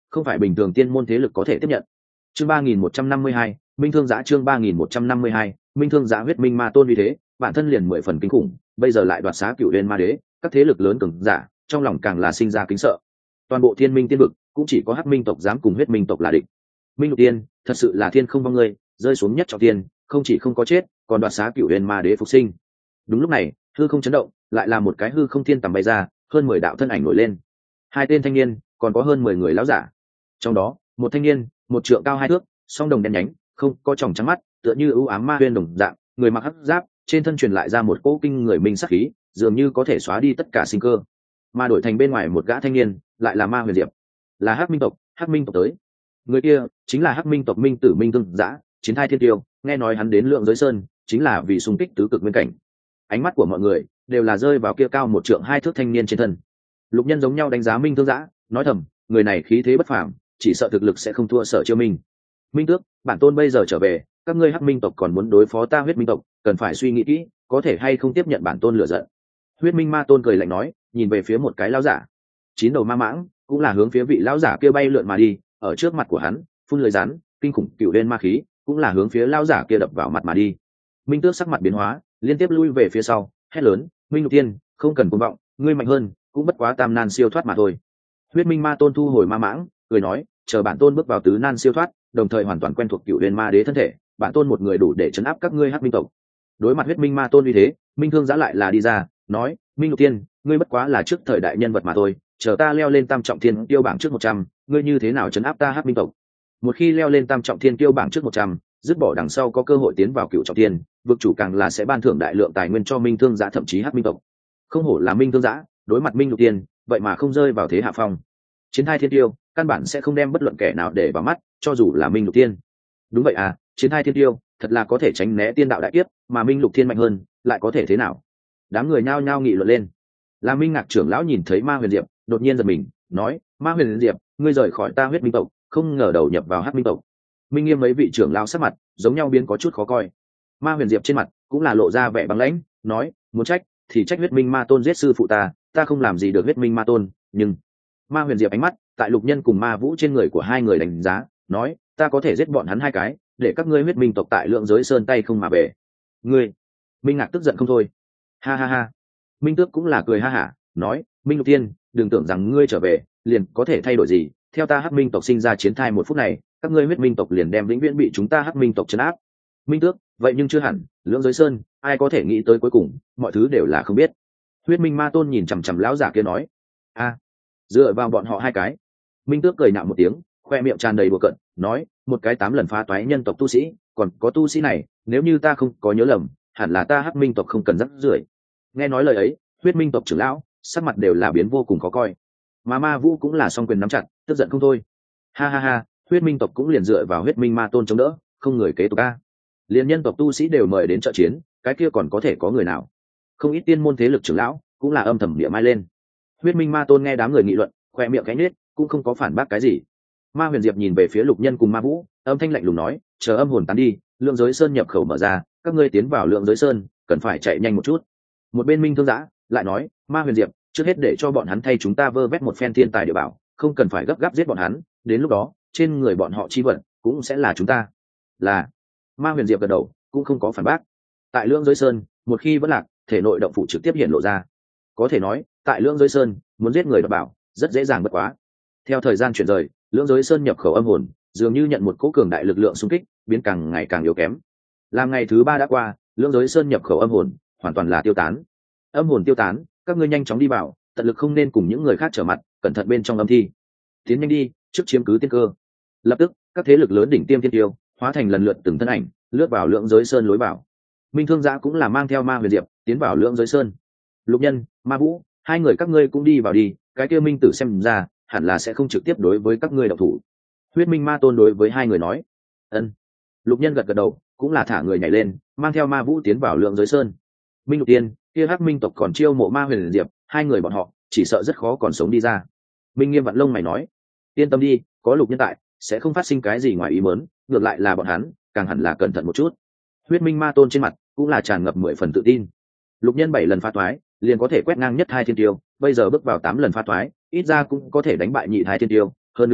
không phải bình thường tiên môn thế lực có thể tiếp nhận. Chương ba nghìn một trăm năm mươi hai, Minh Thương Giã. Chương ba nghìn một trăm năm mươi hai, Minh Thương Giã. Huyết Minh Ma Tôn vì thế bản thân liền mười phần kinh khủng, bây giờ lại đoạt xá Cửu Huyền Ma Đế, các thế lực lớn cường giả trong lòng càng là sinh ra kính sợ. Toàn bộ thiên minh tiên vực cũng chỉ có hắc minh tộc dám cùng huyết minh tộc là địch. Minh Lục Tiên thật sự là thiên không vong ngươi, rơi xuống nhất trọng tiên, không chỉ không có chết, còn đoạt xá Cửu Huyền Ma Đế phục sinh. Đúng lúc này, hư không chấn động, lại là một cái hư không thiên tầm bay ra, hơn mười đạo thân ảnh nổi lên. Hai tên thanh niên, còn có hơn mười người lão giả. Trong đó, một thanh niên, một trượng cao hai thước, song đồng đen nhánh, không có tròng trắng mắt, tựa như ưu ám ma huyên đồng dạng, người mặc hắc giáp, trên thân truyền lại ra một cỗ kinh người minh sắc khí, dường như có thể xóa đi tất cả sinh cơ. Mà đổi thành bên ngoài một gã thanh niên, lại là Ma Huyền Diệp, là hắc minh tộc, hắc minh tộc tới. Người kia chính là hắc minh tộc Minh Tử Minh Thương Giã, chiến thai thiên tiêu, nghe nói hắn đến Lượng Giới Sơn chính là vì xung kích tứ cực nguyên cảnh. Ánh mắt của mọi người đều là rơi vào kia cao một trượng hai thước thanh niên trên thân. Lục Nhân giống nhau đánh giá Minh Thương Giã, nói thầm, người này khí thế bất phàm, chỉ sợ thực lực sẽ không thua Sở Chiêu Minh. Minh Tước, bản tôn bây giờ trở về, các ngươi hắc minh tộc còn muốn đối phó ta huyết minh tộc, cần phải suy nghĩ kỹ, có thể hay không tiếp nhận bản tôn lựa giận. Huyết Minh Ma Tôn cười lạnh nói, nhìn về phía một cái lão giả. Chín đầu ma mãng cũng là hướng phía vị lão giả kia bay lượn mà đi, ở trước mặt của hắn, phun lưỡi rắn, kinh khủng cựu đen ma khí, cũng là hướng phía lão giả kia đập vào mặt mà đi. Minh Tước sắc mặt biến hóa, liên tiếp lui về phía sau, hét lớn, Minh Lục Tiên, không cần cuồng vọng, ngươi mạnh hơn, cũng bất quá tam nan siêu thoát mà thôi. Huyết Minh Ma Tôn thu hồi ma mãng, cười nói, chờ bản tôn bước vào tứ nan siêu thoát, đồng thời hoàn toàn quen thuộc cựu huyền ma đế thân thể, bản tôn một người đủ để chấn áp các ngươi hắc minh tộc. Đối mặt Huyết Minh Ma Tôn uy thế, Minh Thương Giã lại là đi ra, nói, Minh Lục Tiên, ngươi bất quá là trước thời đại nhân vật mà thôi, chờ ta leo lên tam trọng thiên tiêu bảng trước một trăm, ngươi như thế nào chấn áp ta hắc minh tộc? Một khi leo lên tam trọng thiên tiêu bảng trước một trăm, dứt bỏ đằng sau có cơ hội tiến vào cựu trọng thiên, vực chủ càng là sẽ ban thưởng đại lượng tài nguyên cho Minh Thương Giã thậm chí hắc minh tộc. Không hổ là Minh Thương Giã, đối mặt Minh Lục Tiên, vậy mà không rơi vào thế hạ phong. Chiến thai thiên tiêu, căn bản sẽ không đem bất luận kẻ nào để vào mắt, cho dù là Minh Lục Tiên. Đúng vậy à, chiến thai thiên tiêu, thật là có thể tránh né tiên đạo đại kiếp, mà Minh Lục Thiên mạnh hơn, lại có thể thế nào? Đám người nhao nhao nghị luận lên. La Minh Ngạc trưởng lão nhìn thấy Ma Huyền Diệp, đột nhiên giật mình, nói, Ma Huyền Diệp, ngươi rời khỏi ta huyết minh tộc, không ngờ đầu nhập vào hắc minh tộc. Minh Nghiêm mấy vị trưởng lão sắc mặt giống nhau biến có chút khó coi. Ma Huyền Diệp trên mặt cũng là lộ ra vẻ băng lãnh, nói, muốn trách thì trách huyết minh ma tôn giết sư phụ ta, ta không làm gì được huyết minh ma tôn, nhưng Ma Huyền Diệp ánh mắt tại Lục Nhân cùng Ma Vũ trên người của hai người đánh giá, nói, ta có thể giết bọn hắn hai cái, để các ngươi huyết minh tộc tại Lượng Giới Sơn tay không mà về. Ngươi, Minh Ngạc tức giận không thôi. Ha ha ha. Minh Tước cũng là cười ha hả, nói, Minh Lục Tiên, đừng tưởng rằng ngươi trở về liền có thể thay đổi gì, theo ta hắc minh tộc sinh ra chiến thai một phút này, các ngươi huyết minh tộc liền đem vĩnh viễn bị chúng ta hắc minh tộc trấn áp. Minh Tước, vậy nhưng chưa hẳn, Lượng Giới Sơn, ai có thể nghĩ tới cuối cùng, mọi thứ đều là không biết. Huyết Minh Ma Tôn nhìn chằm chằm lão giả kia nói, a, dựa vào bọn họ hai cái. Minh Tước cười nhạo một tiếng, khoe miệng tràn đầy bừa cợt, nói, một cái tám lần phá toái nhân tộc tu sĩ, còn có tu sĩ này, nếu như ta không có nhớ lầm, hẳn là ta hắc minh tộc không cần rắc rưởi. Nghe nói lời ấy, huyết minh tộc trưởng lão sắc mặt đều là biến vô cùng khó coi, mà Ma Vũ cũng là song quyền nắm chặt, tức giận không thôi. Ha ha ha, huyết minh tộc cũng liền dựa vào huyết minh ma tôn chống đỡ, không người kế tục a. Liên nhân tộc tu sĩ đều mời đến trợ chiến, cái kia còn có thể có người nào? Không ít tiên môn thế lực trưởng lão cũng là âm thầm địa mai lên. Huyết minh ma tôn nghe đám người nghị luận, khoe miệng cánh nết, cũng không có phản bác cái gì. Ma Huyền Diệp nhìn về phía Lục Nhân cùng Ma Vũ, âm thanh lạnh lùng nói, chờ âm hồn tán đi, Lượng Giới Sơn nhập khẩu mở ra, các ngươi tiến vào Lượng Giới Sơn cần phải chạy nhanh một chút. Một bên Minh Thương Giã lại nói, Ma Huyền Diệp, trước hết để cho bọn hắn thay chúng ta vơ vét một phen thiên tài địa bảo, không cần phải gấp gáp giết bọn hắn, đến lúc đó trên người bọn họ chi vận cũng sẽ là chúng ta. Là. Ma Huyền Diệp gật đầu, cũng không có phản bác. Tại Lượng Giới Sơn, một khi vẫn lạc, thể nội động phủ trực tiếp hiện lộ ra. Có thể nói, tại Lượng Giới Sơn, muốn giết người đoạt bảo rất dễ dàng bất quá. Theo thời gian chuyển rời, Lượng Giới Sơn nhập khẩu âm hồn dường như nhận một cỗ cường đại lực lượng xung kích, biến càng ngày càng yếu kém. Làm ngày thứ ba đã qua, Lượng Giới Sơn nhập khẩu âm hồn hoàn toàn là tiêu tán. Âm hồn tiêu tán, các ngươi nhanh chóng đi vào, tận lực không nên cùng những người khác trở mặt, cẩn thận bên trong âm thi. Tiến nhanh đi, trước chiếm cứ tiên cơ. Lập tức, các thế lực lớn đỉnh tiêm tiên tiêu hóa thành lần lượt từng thân ảnh, lướt vào Lượng Giới Sơn lối vào. Minh Thương Giã cũng là mang theo Ma Huyền Diệp tiến vào Lượng Giới Sơn. Lục Nhân, Ma Vũ, hai người các ngươi cũng đi vào đi, cái kia Minh Tử xem ra hẳn là sẽ không trực tiếp đối với các ngươi động thủ. Huyết Minh Ma Tôn đối với hai người nói. Ân. Lục Nhân gật gật đầu, cũng là thả người nhảy lên, mang theo Ma Vũ tiến vào Lượng Giới Sơn. Minh Lục Tiên, kia hắc minh tộc còn chiêu mộ Ma Huyền Diệp, hai người bọn họ chỉ sợ rất khó còn sống đi ra. Minh Nghiêm vặn lông mày nói, yên tâm đi, có Lục Nhân tại, sẽ không phát sinh cái gì ngoài ý muốn, ngược lại là bọn hắn càng hẳn là cẩn thận một chút. Huyết Minh Ma Tôn trên mặt cũng là tràn ngập mười phần tự tin. Lục Nhân bảy lần phá toái, liền có thể quét ngang nhất hai thiên tiêu, bây giờ bước vào tám lần phá toái, ít ra cũng có thể đánh bại nhị thái thiên tiêu, hơn nữa,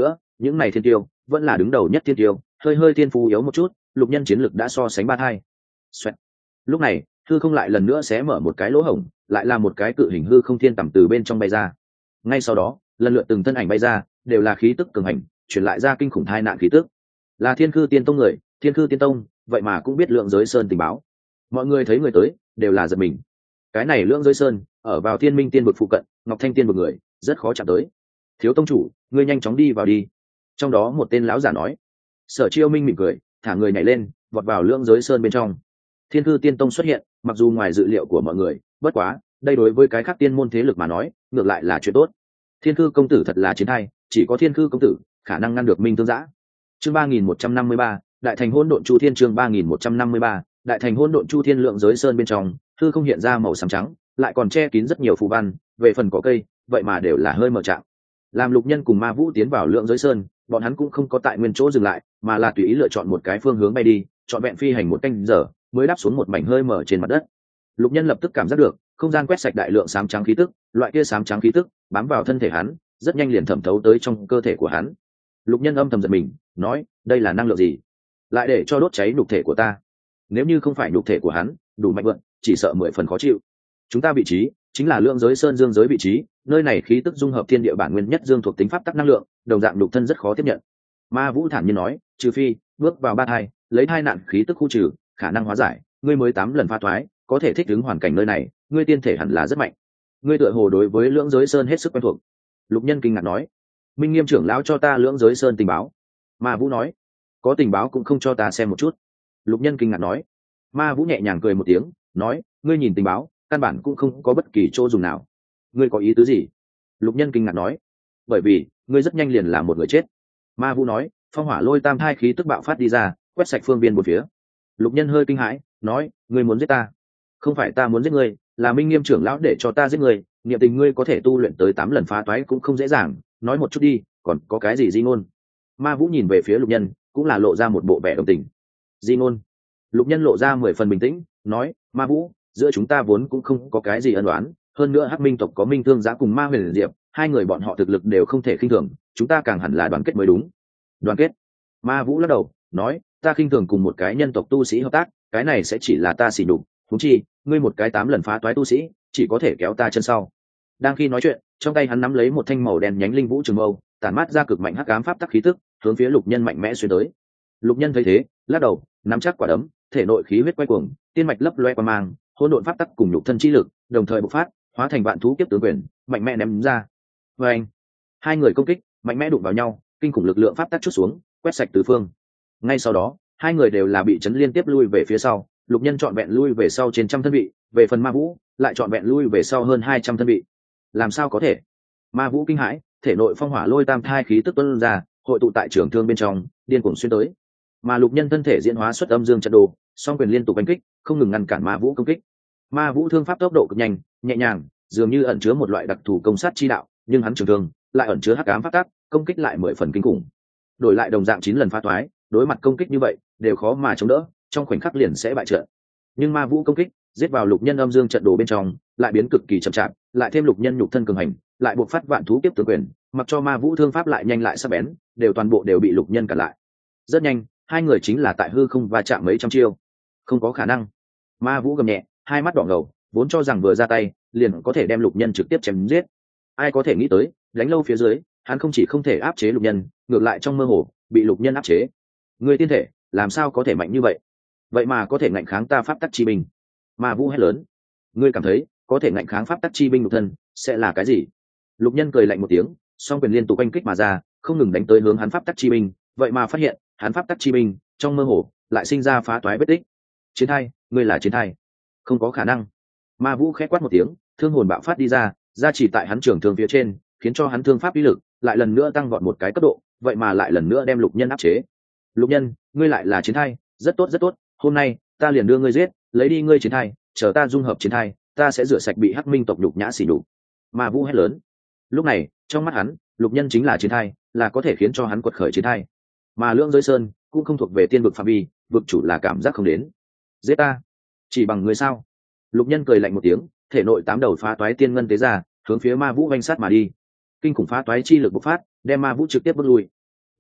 những này thiên tiêu vẫn là đứng đầu nhất thiên tiêu, hơi hơi thiên phú yếu một chút, lục nhân chiến lực đã so sánh ba thai. Xoẹt. Lúc này hư không lại lần nữa xé mở một cái lỗ hổng, lại là một cái cự hình hư không thiên tầm từ bên trong bay ra. Ngay sau đó lần lượt từng thân ảnh bay ra, đều là khí tức cường hành, truyền lại ra kinh khủng thai nạn khí tức. Là Thiên Khư Tiên Tông người, Thiên Khư Tiên Tông vậy mà cũng biết Lượng Giới Sơn tình báo. Mọi người thấy người tới đều là giật mình. Cái này Lượng Giới Sơn ở vào Thiên Minh Tiên vực phụ cận, Ngọc Thanh Tiên vực người rất khó chạm tới. Thiếu tông chủ, ngươi nhanh chóng đi vào đi. Trong đó một tên lão giả nói. Sở Chiêu Minh mỉm cười, thả người nhảy lên, vọt vào Lượng Giới Sơn bên trong. Thiên Khư Tiên Tông xuất hiện, mặc dù ngoài dự liệu của mọi người, bất quá, đây đối với cái khác tiên môn thế lực mà nói, ngược lại là chuyện tốt. Thiên Khư công tử thật là chiến hay, chỉ có Thiên Khư công tử khả năng ngăn được Minh Tương Giã. Chương ba nghìn một trăm năm mươi ba, Đại Thành Hỗn Độn Chu Thiên. Chương ba nghìn một trăm năm mươi ba, Đại Thành Hỗn Độn Chu Thiên. Lượng Giới Sơn bên trong, hư không hiện ra màu xám trắng, lại còn che kín rất nhiều phù văn, về phần có cây, vậy mà đều là hơi mờ trạng. Làm Lục Nhân cùng Ma Vũ tiến vào Lượng Giới Sơn, bọn hắn cũng không có tại nguyên chỗ dừng lại, mà là tùy ý lựa chọn một cái phương hướng bay đi, chọn vẹn phi hành một canh giờ, mới đáp xuống một mảnh hơi mở trên mặt đất. Lục Nhân lập tức cảm giác được không gian quét sạch đại lượng xám trắng khí tức, loại kia xám trắng khí tức bám vào thân thể hắn, rất nhanh liền thẩm thấu tới trong cơ thể của hắn. Lục Nhân âm thầm giật mình, nói, đây là năng lượng gì, lại để cho đốt cháy nhục thể của ta? Nếu như không phải nhục thể của hắn đủ mạnh vượn, chỉ sợ mười phần khó chịu. Chúng ta vị trí chính là Lượng Giới Sơn dương giới vị trí, nơi này khí tức dung hợp thiên địa bản nguyên nhất dương thuộc tính pháp tắc năng lượng, đồng dạng nhục thân rất khó tiếp nhận. Ma Vũ thản nhiên nói, trừ phi bước vào ba thai, lấy thai nạn khí tức khu trừ, khả năng hóa giải, ngươi mới tám lần pha thoái, có thể thích ứng hoàn cảnh nơi này, ngươi tiên thể hẳn là rất mạnh. Ngươi tựa hồ đối với Lượng Giới Sơn hết sức quen thuộc. Lục Nhân kinh ngạc nói, Minh Nghiêm trưởng lão cho ta Lượng Giới Sơn tình báo. Ma Vũ nói, có tình báo cũng không cho ta xem một chút. Lục Nhân kinh ngạc nói. Ma Vũ nhẹ nhàng cười một tiếng, nói, ngươi nhìn tình báo, căn bản cũng không có bất kỳ chỗ dùng nào. Ngươi có ý tứ gì? Lục Nhân kinh ngạc nói, bởi vì ngươi rất nhanh liền là một người chết. Ma Vũ nói, phong hỏa lôi tam thai khí tức bạo phát đi ra, quét sạch phương biên một phía. Lục Nhân hơi kinh hãi, nói, ngươi muốn giết ta? Không phải ta muốn giết ngươi, là Minh Nghiêm trưởng lão để cho ta giết ngươi, niệm tình ngươi có thể tu luyện tới tám lần phá toái cũng không dễ dàng, nói một chút đi, còn có cái gì di ngôn? Ma Vũ nhìn về phía Lục Nhân, cũng là lộ ra một bộ vẻ đồng tình. Di ngôn? Lục Nhân lộ ra mười phần bình tĩnh, nói, Ma Vũ, giữa chúng ta vốn cũng không có cái gì ân oán, hơn nữa Hắc Minh tộc có Minh Thương Giã cùng Ma Huyền Diệp, hai người bọn họ thực lực đều không thể khinh thường, chúng ta càng hẳn là đoàn kết mới đúng. Đoàn kết? Ma Vũ lắc đầu, nói, ta khinh thường cùng một cái nhân tộc tu sĩ hợp tác, cái này sẽ chỉ là ta xỉ nhục, huống chi, ngươi một cái tám lần phá toái tu sĩ, chỉ có thể kéo ta chân sau. Đang khi nói chuyện, trong tay hắn nắm lấy một thanh màu đen nhánh linh vũ trường mâu, tản mát ra cực mạnh hắc ám pháp tắc khí tức, hướng phía Lục Nhân mạnh mẽ xuyên tới. Lục Nhân thấy thế, lắc đầu, nắm chắc quả đấm, thể nội khí huyết quay cuồng, tiên mạch lấp loe qua mang, hỗn độn pháp tắc cùng nhục thân chi lực, đồng thời bộc phát, hóa thành vạn thú kiếp tướng quyền, mạnh mẽ ném ra. Và anh, hai người công kích, mạnh mẽ đụng vào nhau, kinh khủng lực lượng pháp tắc chút xuống, quét sạch tứ phương. Ngay sau đó, hai người đều là bị chấn liên tiếp lui về phía sau. Lục Nhân trọn vẹn lui về sau trên trăm thân vị, về phần Ma Vũ lại trọn vẹn lui về sau hơn hai trăm thân vị. Làm sao có thể? Ma Vũ kinh hãi, thể nội phong hỏa lôi tam thai khí tức tuôn ra, hội tụ tại trường thương bên trong, điên cuồng xuyên tới. Mà Lục Nhân thân thể diễn hóa xuất âm dương trận đồ, song quyền liên tục đánh kích, không ngừng ngăn cản Ma Vũ công kích. Ma Vũ thương pháp tốc độ cực nhanh, nhẹ nhàng, dường như ẩn chứa một loại đặc thù công sát chi đạo, nhưng hắn trường thương lại ẩn chứa hắc ám pháp tắc, công kích lại mười phần kinh khủng. Đổi lại đồng dạng chín lần phá toái, đối mặt công kích như vậy, đều khó mà chống đỡ, trong khoảnh khắc liền sẽ bại trận. Nhưng Ma Vũ công kích giết vào Lục Nhân âm dương trận đồ bên trong, lại biến cực kỳ chậm chạp, lại thêm Lục Nhân nhục thân cường hành, lại buộc phát vạn thú kiếp tướng quyền, mặc cho Ma Vũ thương pháp lại nhanh lại sắc bén, đều toàn bộ đều bị Lục Nhân cản lại. Rất nhanh, hai người chính là tại hư không va chạm mấy trăm chiêu. Không có khả năng. Ma Vũ gầm nhẹ, hai mắt đỏ ngầu, vốn cho rằng vừa ra tay, liền có thể đem Lục Nhân trực tiếp chém giết. Ai có thể nghĩ tới, đánh lâu phía dưới, hắn không chỉ không thể áp chế Lục Nhân, ngược lại trong mơ hồ bị Lục Nhân áp chế. Người tiên thể, làm sao có thể mạnh như vậy? Vậy mà có thể ngạnh kháng ta pháp tắc chi binh. Ma Vũ hét lớn, ngươi cảm thấy có thể ngạnh kháng pháp tắc chi binh nhục thân sẽ là cái gì? Lục Nhân cười lạnh một tiếng, song quyền liên tục oanh kích mà ra, không ngừng đánh tới hướng hắn pháp tắc chi binh, vậy mà phát hiện hắn pháp tắc chi binh trong mơ hồ lại sinh ra phá toái vết tích. Chiến thai, ngươi là chiến thai? Không có khả năng. Ma Vũ khẽ quát một tiếng, thương hồn bạo phát đi ra, ra chỉ tại hắn trường thương phía trên, khiến cho hắn thương pháp uy lực lại lần nữa tăng vọt một cái cấp độ, vậy mà lại lần nữa đem Lục Nhân áp chế. Lục Nhân, ngươi lại là chiến thai, rất tốt rất tốt, hôm nay ta liền đưa ngươi giết, lấy đi ngươi chiến thai, chờ ta dung hợp chiến thai, ta sẽ rửa sạch bị Hắc Minh tộc nhục nhã xỉ nhục. Ma Vũ hét lớn. Lúc này, trong mắt hắn, Lục Nhân chính là chiến thai, là có thể khiến cho hắn quật khởi chiến thai. Mà Lượng Giới Sơn cũng không thuộc về tiên vực phạm vi, vực chủ là cảm giác không đến. Giết ta? Chỉ bằng ngươi sao? Lục Nhân cười lạnh một tiếng, thể nội tám đầu phá toái tiên ngân tế ra, hướng phía Ma Vũ vành sát mà đi. Kinh khủng phá toái chi lực bộc phát, đem Ma Vũ trực tiếp bước lui.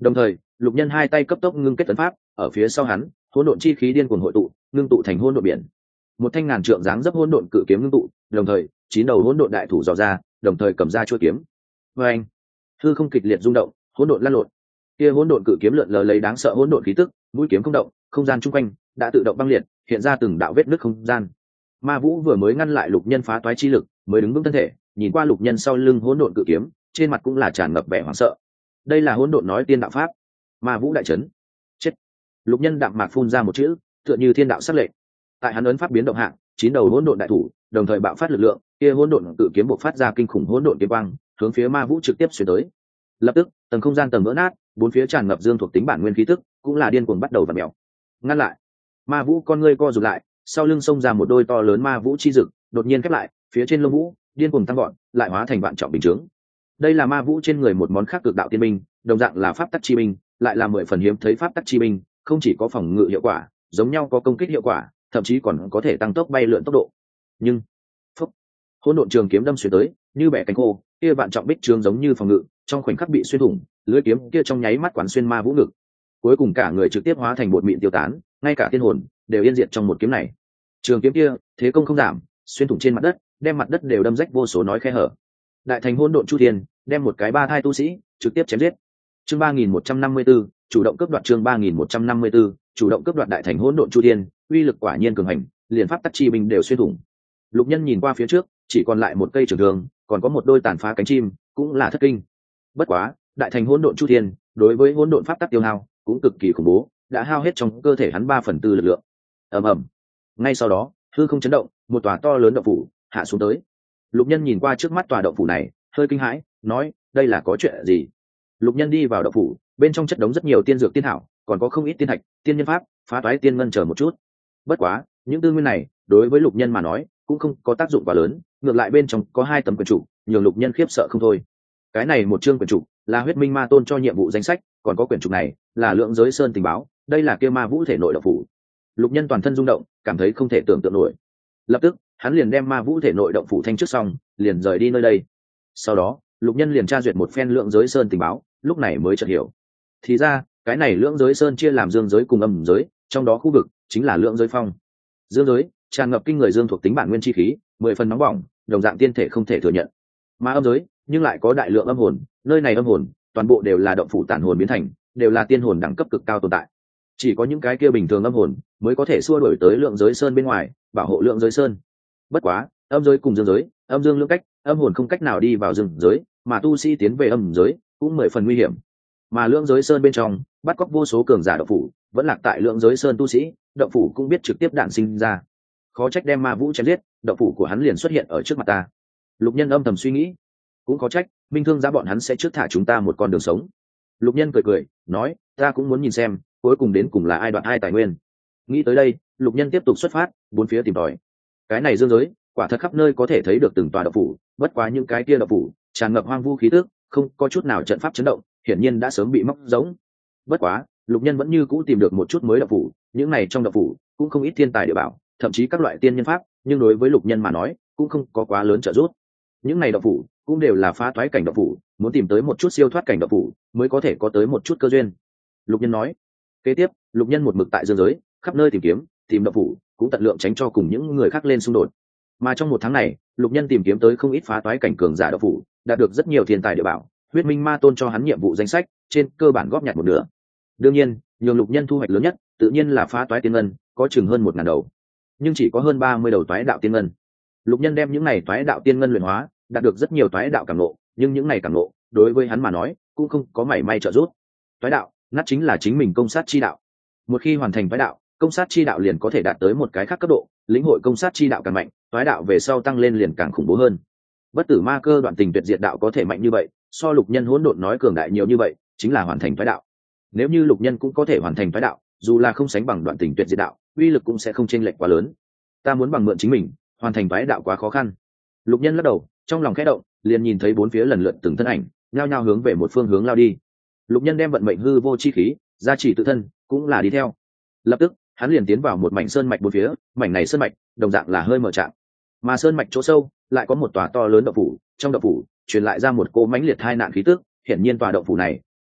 Đồng thời Lục Nhân hai tay cấp tốc ngưng kết tấn pháp, ở phía sau hắn hỗn độn chi khí điên cuồng hội tụ, ngưng tụ thành hỗn độn biển. Một thanh ngàn trượng dáng dấp hỗn độn cự kiếm ngưng tụ, đồng thời chín đầu hỗn độn đại thủ dò ra, đồng thời cầm ra chuôi kiếm. Và anh, hư không kịch liệt rung động, hỗn độn lăn lộn. Kia hỗn độn cự kiếm lượn lờ lấy đáng sợ hỗn độn khí tức, mũi kiếm không động, không gian chung quanh đã tự động băng liệt, hiện ra từng đạo vết nứt không gian. Ma Vũ vừa mới ngăn lại Lục Nhân phá toái chi lực, mới đứng vững thân thể, nhìn qua Lục Nhân sau lưng hỗn độn cự kiếm, trên mặt cũng là tràn ngập vẻ hoảng sợ. Đây là hỗn độn nói tiên đạo pháp. Ma Vũ đại chấn. Chết. Lục Nhân đạm mạc phun ra một chữ, tựa như thiên đạo sắc lệnh. Tại hắn ấn pháp biến động hạng, chín đầu hỗn độn đại thủ, đồng thời bạo phát lực lượng, kia hỗn độn cự kiếm bộc phát ra kinh khủng hỗn độn kiếm quang, hướng phía Ma Vũ trực tiếp xuyên tới. Lập tức, tầng không gian tầng vỡ nát, bốn phía tràn ngập dương thuộc tính bản nguyên khí tức, cũng là điên cuồng bắt đầu vặn mèo. Ngăn lại. Ma Vũ con ngươi co rụt lại, sau lưng xông ra một đôi to lớn ma vũ chi dực, đột nhiên khép lại, phía trên lông vũ điên cuồng tăng gọn, lại hóa thành vạn trọng bình chướng. Đây là ma vũ trên người một món khác cực đạo tiên binh, đồng dạng là pháp tắc chi binh, lại là mười phần hiếm thấy pháp tắc chi binh, không chỉ có phòng ngự hiệu quả, giống nhau có công kích hiệu quả, thậm chí còn có thể tăng tốc bay lượn tốc độ. Nhưng, phốc, hỗn độn trường kiếm đâm xuyên tới, như bẻ cánh khô, kia vạn trọng bích trường giống như phòng ngự, trong khoảnh khắc bị xuyên thủng, lưỡi kiếm kia trong nháy mắt quán xuyên ma vũ ngực. Cuối cùng cả người trực tiếp hóa thành bột mịn tiêu tán, ngay cả tiên hồn đều yên diệt trong một kiếm này. Trường kiếm kia thế công không giảm, xuyên thủng trên mặt đất, đem mặt đất đều đâm rách vô số nói khe hở. Đại thành hỗn độn chu thiên, đem một cái ba thai tu sĩ trực tiếp chém giết. Chương ba nghìn một trăm năm mươi 3154, chủ động cướp đoạt chương ba nghìn một trăm năm mươi 3154, chủ động cướp đoạt đại thành hỗn độn chu thiên, uy lực quả nhiên cường hành, liền pháp tắc chi binh đều xuyên thủng. Lục Nhân nhìn qua phía trước, chỉ còn lại một cây trường thương, còn có một đôi tàn phá cánh chim, cũng là thất kinh. Bất quá, đại thành hỗn độn chu thiên, đối với hỗn độn pháp tắc tiêu hao, cũng cực kỳ khủng bố, đã hao hết trong cơ thể hắn ba phần tư lực lượng. Ầm ầm. Ngay sau đó, hư không chấn động, một tòa to lớn động phủ hạ xuống tới. Lục Nhân nhìn qua trước mắt tòa động phủ này, hơi kinh hãi, nói: đây là có chuyện gì? Lục Nhân đi vào động phủ, bên trong chất đống rất nhiều tiên dược tiên thảo, còn có không ít tiên thạch, tiên nhân pháp, phá toái tiên ngân chờ một chút. Bất quá, những tư nguyên này đối với Lục Nhân mà nói cũng không có tác dụng quá lớn, ngược lại bên trong có hai tấm quyển trục, nhường Lục Nhân khiếp sợ không thôi. Cái này một chương quyển trục là Huyết Minh Ma Tôn cho nhiệm vụ danh sách, còn có quyển trục này là Lượng Giới Sơn tình báo, đây là kia ma vũ thể nội động phủ. Lục Nhân toàn thân rung động, cảm thấy không thể tưởng tượng nổi. Lập tức, hắn liền đem ma vũ thể nội động phủ thanh trước xong, liền rời đi nơi đây. Sau đó, Lục Nhân liền tra duyệt một phen Lượng Giới Sơn tình báo, lúc này mới chợt hiểu. Thì ra, cái này Lượng Giới Sơn chia làm dương giới cùng âm giới, trong đó khu vực chính là Lượng Giới Phong. Dương giới tràn ngập kinh người dương thuộc tính bản nguyên chi khí, mười phần nóng bỏng, đồng dạng tiên thể không thể thừa nhận. Mà âm giới, nhưng lại có đại lượng âm hồn, nơi này âm hồn toàn bộ đều là động phủ tản hồn biến thành, đều là tiên hồn đẳng cấp cực cao tồn tại. Chỉ có những cái kia bình thường âm hồn mới có thể xua đuổi tới Lượng Giới Sơn bên ngoài, bảo hộ Lượng Giới Sơn. Bất quá, âm giới cùng dương giới, âm dương lưỡng cách, âm hồn không cách nào đi vào dương giới, mà tu sĩ tiến về âm giới cũng mười phần nguy hiểm. Mà Lượng Giới Sơn bên trong, bắt cóc vô số cường giả động phủ, vẫn lạc tại Lượng Giới Sơn tu sĩ, động phủ cũng biết trực tiếp đản sinh ra. Khó trách đem ma vũ chém giết, động phủ của hắn liền xuất hiện ở trước mặt ta. Lục Nhân âm thầm suy nghĩ, cũng có trách minh thương giá bọn hắn sẽ trước thả chúng ta một con đường sống. Lục Nhân cười cười nói: ta cũng muốn nhìn xem cuối cùng đến cùng là ai đoạt ai tài nguyên. Nghĩ tới đây, Lục Nhân tiếp tục xuất phát, bốn phía tìm tòi. Cái này dương giới quả thật khắp nơi có thể thấy được từng tòa động phủ, bất quá những cái kia động phủ tràn ngập hoang vu khí tức, không có chút nào trận pháp chấn động, hiển nhiên đã sớm bị móc giống. Bất quá, Lục Nhân vẫn như cũ tìm được một chút mới động phủ, những này trong động phủ cũng không ít thiên tài địa bảo, thậm chí các loại tiên nhân pháp, nhưng đối với Lục Nhân mà nói cũng không có quá lớn trợ giúp. Những này động phủ cũng đều là phá toái cảnh động phủ, muốn tìm tới một chút siêu thoát cảnh động phủ mới có thể có tới một chút cơ duyên. Lục Nhân nói. Kế tiếp, Lục Nhân một mực tại dương giới khắp nơi tìm kiếm, tìm động phủ, cũng tận lượng tránh cho cùng những người khác lên xung đột. Mà trong một tháng này, Lục Nhân tìm kiếm tới không ít phá toái cảnh cường giả động phủ, đạt được rất nhiều thiên tài địa bảo. Huyết Minh Ma Tôn cho hắn nhiệm vụ danh sách, trên cơ bản góp nhặt một nửa. Đương nhiên, nhường Lục Nhân thu hoạch lớn nhất, tự nhiên là phá toái tiên ngân, có chừng hơn một ngàn đầu, nhưng chỉ có hơn ba mươi đầu toái đạo tiên ngân. Lục Nhân đem những này toái đạo tiên ngân luyện hóa, đạt được rất nhiều toái đạo cảm ngộ, nhưng những này cảm ngộ đối với hắn mà nói cũng không có mảy may trợ giúp. Toái đạo, nát chính là chính mình công sát chi đạo. Một khi hoàn thành toái đạo, công sát chi đạo liền có thể đạt tới một cái khác cấp độ, lĩnh hội công sát chi đạo càng mạnh, toái đạo về sau tăng lên liền càng khủng bố hơn. Bất tử ma cơ đoạn tình tuyệt diệt đạo có thể mạnh như vậy, so Lục Nhân hỗn độn nói cường đại nhiều như vậy, chính là hoàn thành toái đạo. Nếu như Lục Nhân cũng có thể hoàn thành toái đạo, dù là không sánh bằng đoạn tình tuyệt diệt đạo, uy lực cũng sẽ không chênh lệch quá lớn. Ta muốn bằng mượn chính mình, hoàn thành toái đạo quá khó khăn. Lục Nhân lắc đầu, trong lòng khẽ động, liền nhìn thấy bốn phía lần lượt từng thân ảnh nhao nhao hướng về một phương hướng lao đi. Lục Nhân đem vận mệnh hư vô chi khí gia trì tự thân, cũng là đi theo. Lập tức, hắn liền tiến vào một mảnh sơn mạch bốn phía, mảnh này sơn mạch đồng dạng là hơi mở trạng, mà sơn mạch chỗ sâu lại có một tòa to lớn động phủ, trong động phủ truyền lại ra một cỗ mãnh liệt hai nạn khí tức, hiển nhiên tòa động phủ này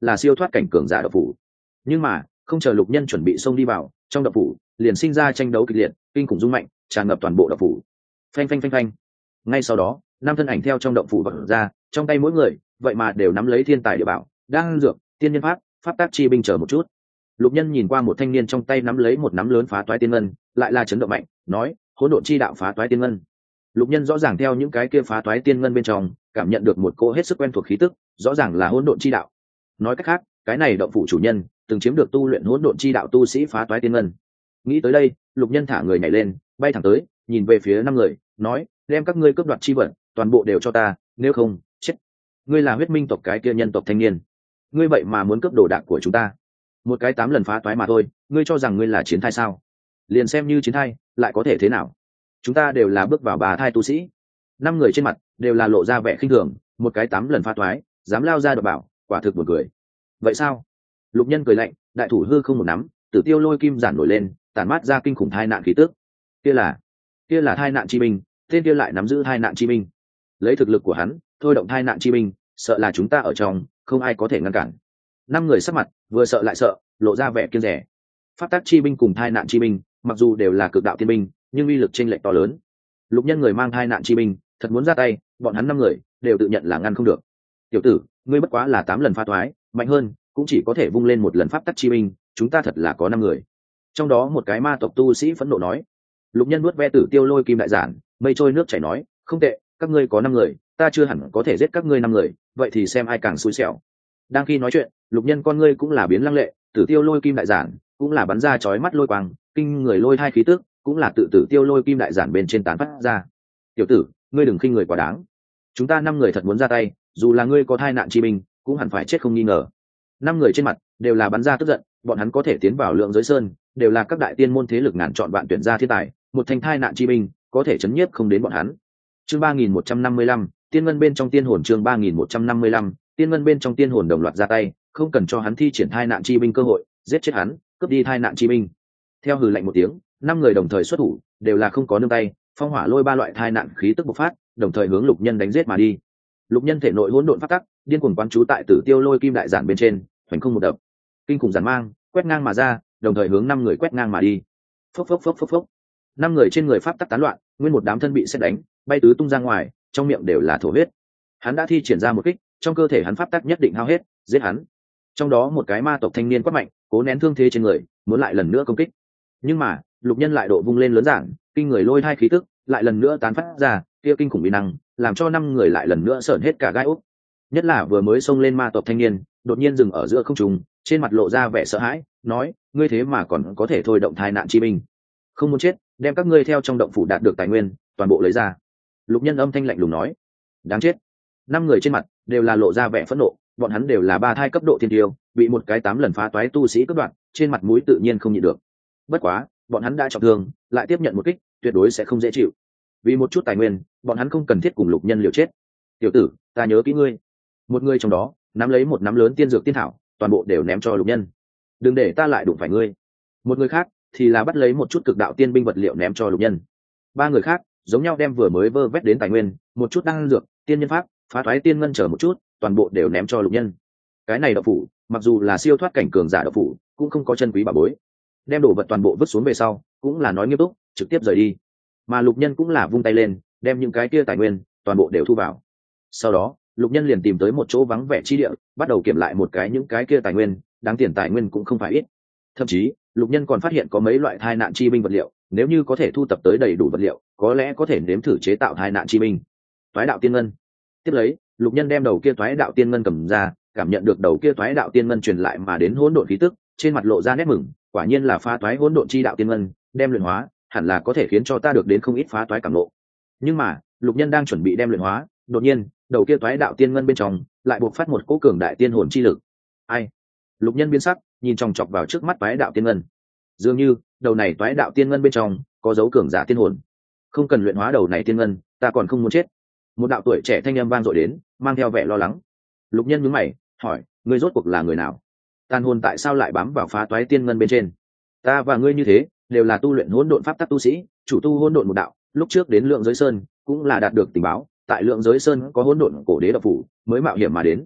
là siêu thoát cảnh cường giả độc phủ. Nhưng mà không chờ lục nhân chuẩn bị xông đi vào, trong độc phủ liền sinh ra tranh đấu kịch liệt, kinh khủng rung mạnh tràn ngập toàn bộ độc phủ. Phanh phanh phanh phanh. Ngay sau đó năm thân ảnh theo trong động phủ bật ra, trong tay mỗi người vậy mà đều nắm lấy thiên tài địa bảo, đang dược, tiên nhân pháp, pháp tác chi binh. Chờ một chút. Lục nhân nhìn qua một thanh niên trong tay nắm lấy một nắm lớn phá toái tiên ngân, lại là chấn động mạnh, nói: hỗn độn chi đạo phá toái tiên ngân. Lục nhân rõ ràng theo những cái kia phá toái tiên ngân bên trong cảm nhận được một cỗ hết sức quen thuộc khí tức, rõ ràng là hỗn độn chi đạo. Nói cách khác, cái này động phủ chủ nhân từng chiếm được tu luyện hỗn độn chi đạo tu sĩ phá toái tiên ngân. Nghĩ tới đây, lục nhân thả người nhảy lên, bay thẳng tới, nhìn về phía năm người, nói: đem các ngươi cướp đoạt chi vật toàn bộ đều cho ta, nếu không chết. Ngươi là huyết minh tộc cái kia nhân tộc thanh niên, ngươi vậy mà muốn cướp đồ đạc của chúng ta? Một cái tám lần phá toái mà thôi, ngươi cho rằng ngươi là chiến thai sao? Liền xem như chiến thai lại có thể thế nào? Chúng ta đều là bước vào bà thai tu sĩ. Năm người trên mặt đều là lộ ra vẻ khinh thường, một cái tám lần phá toái dám lao ra độc bảo, quả thực buồn cười. Vậy sao? Lục nhân cười lạnh, đại thủ hư không một nắm, tử tiêu lôi kim giản nổi lên, tản mát ra kinh khủng thai nạn khí tức. Kia là kia là thai nạn chi binh, tên kia lại nắm giữ thai nạn chi binh. Lấy thực lực của hắn thôi động thai nạn chi binh, sợ là chúng ta ở trong không ai có thể ngăn cản. Năm người sắc mặt vừa sợ lại sợ, lộ ra vẻ kiêng rẻ. Pháp tác chi binh cùng thai nạn chi binh mặc dù đều là cực đạo tiên binh, nhưng uy lực chênh lệch to lớn. Lục nhân người mang thai nạn chi binh thật muốn ra tay, bọn hắn năm người đều tự nhận là ngăn không được. Tiểu tử, ngươi bất quá là tám lần phá toái, mạnh hơn cũng chỉ có thể vung lên một lần pháp tắc chi binh, chúng ta thật là có năm người. Trong đó một cái ma tộc tu sĩ phẫn nộ nói. Lục nhân nuốt ve tử tiêu lôi kim đại giản, mây trôi nước chảy nói: không tệ, các ngươi có năm người, ta chưa hẳn có thể giết các ngươi năm người, vậy thì xem ai càng xui xẻo. Đang khi nói chuyện, lục nhân con ngươi cũng là biến lăng lệ, tử tiêu lôi kim đại giản cũng là bắn ra chói mắt lôi quang, kinh người lôi hai khí tức cũng là tự tử tiêu lôi kim đại giản bên trên tán phát ra. Tiểu tử, ngươi đừng khinh người quá đáng, chúng ta năm người thật muốn ra tay, dù là ngươi có thai nạn chi binh cũng hẳn phải chết không nghi ngờ. Năm người trên mặt đều là bắn ra tức giận, bọn hắn có thể tiến vào lượng giới sơn đều là các đại tiên môn thế lực ngàn chọn vạn tuyển ra thiên tài, một thanh thai nạn chi binh có thể chấn nhiếp không đến bọn hắn. Chương ba nghìn một trăm năm mươi lăm, tiên ngân bên trong tiên hồn. Chương ba nghìn một trăm năm mươi lăm, tiên ngân bên trong tiên hồn đồng loạt ra tay, không cần cho hắn thi triển thai nạn chi binh cơ hội, giết chết hắn, cướp đi thai nạn chi binh. Theo hừ lạnh một tiếng, năm người đồng thời xuất thủ, đều là không có nương tay, phong hỏa lôi ba loại thai nạn khí tức bộc phát, đồng thời hướng lục nhân đánh giết mà đi. Lục nhân thể nội hỗn độn pháp tắc điên cuồng quán trú tại tử tiêu lôi kim đại giản bên trên, hoành không một đập, kinh khủng giản mang quét ngang mà ra, đồng thời hướng năm người quét ngang mà đi. Phốc phốc phốc phốc phốc, năm người trên người pháp tắc tán loạn, nguyên một đám thân bị sét đánh, bay tứ tung ra ngoài, trong miệng đều là thổ huyết. Hắn đã thi triển ra một kích, trong cơ thể hắn pháp tắc nhất định hao hết, giết hắn. Trong đó một cái ma tộc thanh niên quát mạnh, cố nén thương thế trên người, muốn lại lần nữa công kích. Nhưng mà lục nhân lại độ vung lên lớn giản, kinh người lôi hai khí tức lại lần nữa tán phát ra, kia kinh khủng uy năng làm cho năm người lại lần nữa sởn hết cả gai ốc. Nhất là vừa mới xông lên ma tộc thanh niên, đột nhiên dừng ở giữa không trung, trên mặt lộ ra vẻ sợ hãi, nói: ngươi thế mà còn có thể thôi động thai nạn chi binh, không muốn chết, đem các ngươi theo trong động phủ đạt được tài nguyên toàn bộ lấy ra. Lục nhân âm thanh lạnh lùng nói. Đáng chết. Năm người trên mặt đều là lộ ra vẻ phẫn nộ, bọn hắn đều là ba thai cấp độ thiên tiêu, bị một cái tám lần phá toái tu sĩ cướp đoạt, trên mặt mũi tự nhiên không nhịn được. Bất quá bọn hắn đã trọng thương, lại tiếp nhận một kích tuyệt đối sẽ không dễ chịu. Vì một chút tài nguyên, bọn hắn không cần thiết cùng lục nhân liều chết. Tiểu tử, ta nhớ kỹ ngươi. Một người trong đó nắm lấy một nắm lớn tiên dược tiên thảo, toàn bộ đều ném cho lục nhân. Đừng để ta lại đụng phải ngươi. Một người khác thì là bắt lấy một chút cực đạo tiên binh vật liệu ném cho lục nhân. Ba người khác giống nhau đem vừa mới vơ vét đến tài nguyên, một chút đan dược, tiên nhân pháp, phá thoái tiên ngân trở một chút, toàn bộ đều ném cho lục nhân. Cái này đậu phủ mặc dù là siêu thoát cảnh cường giả đậu phủ, cũng không có chân quý bảo bối. Đem đồ vật toàn bộ vứt xuống về sau, cũng là nói nghiêm túc, trực tiếp rời đi. Mà lục nhân cũng là vung tay lên, đem những cái kia tài nguyên toàn bộ đều thu vào. Sau đó lục nhân liền tìm tới một chỗ vắng vẻ chi địa, bắt đầu kiểm lại một cái những cái kia tài nguyên, đáng tiền tài nguyên cũng không phải ít. Thậm chí lục nhân còn phát hiện có mấy loại thai nạn chi binh vật liệu, nếu như có thể thu tập tới đầy đủ vật liệu, có lẽ có thể nếm thử chế tạo thai nạn chi binh. Toái đạo tiên ngân. Tiếp lấy lục nhân đem đầu kia toái đạo tiên ngân cầm ra, cảm nhận được đầu kia toái đạo tiên ngân truyền lại mà đến hỗn độn khí tức, trên mặt lộ ra nét mừng, quả nhiên là phá toái hỗn độn chi đạo tiên ngân, đem luyện hóa hẳn là có thể khiến cho ta được đến không ít phá toái cảm ngộ. Nhưng mà lục nhân đang chuẩn bị đem luyện hóa, đột nhiên đầu kia toái đạo tiên ngân bên trong lại bộc phát một cỗ cường đại tiên hồn chi lực. Ai? Lục nhân biến sắc, nhìn chòng chọc vào trước mắt toái đạo tiên ngân. Dường như đầu này toái đạo tiên ngân bên trong có dấu cường giả tiên hồn. Không cần luyện hóa đầu này tiên ngân, ta còn không muốn chết. Một đạo tuổi trẻ thanh âm vang dội đến, mang theo vẻ lo lắng. Lục nhân nhướng mày, hỏi: ngươi rốt cuộc là người nào? Tàn hồn tại sao lại bám vào phá toái tiên ngân bên trên? Ta và ngươi như thế, đều là tu luyện hỗn độn pháp tắc tu sĩ, chủ tu hỗn độn một đạo, lúc trước đến Lượng Giới Sơn cũng là đạt được tình báo, tại Lượng Giới Sơn có hỗn độn cổ đế độc phủ, mới mạo hiểm mà đến.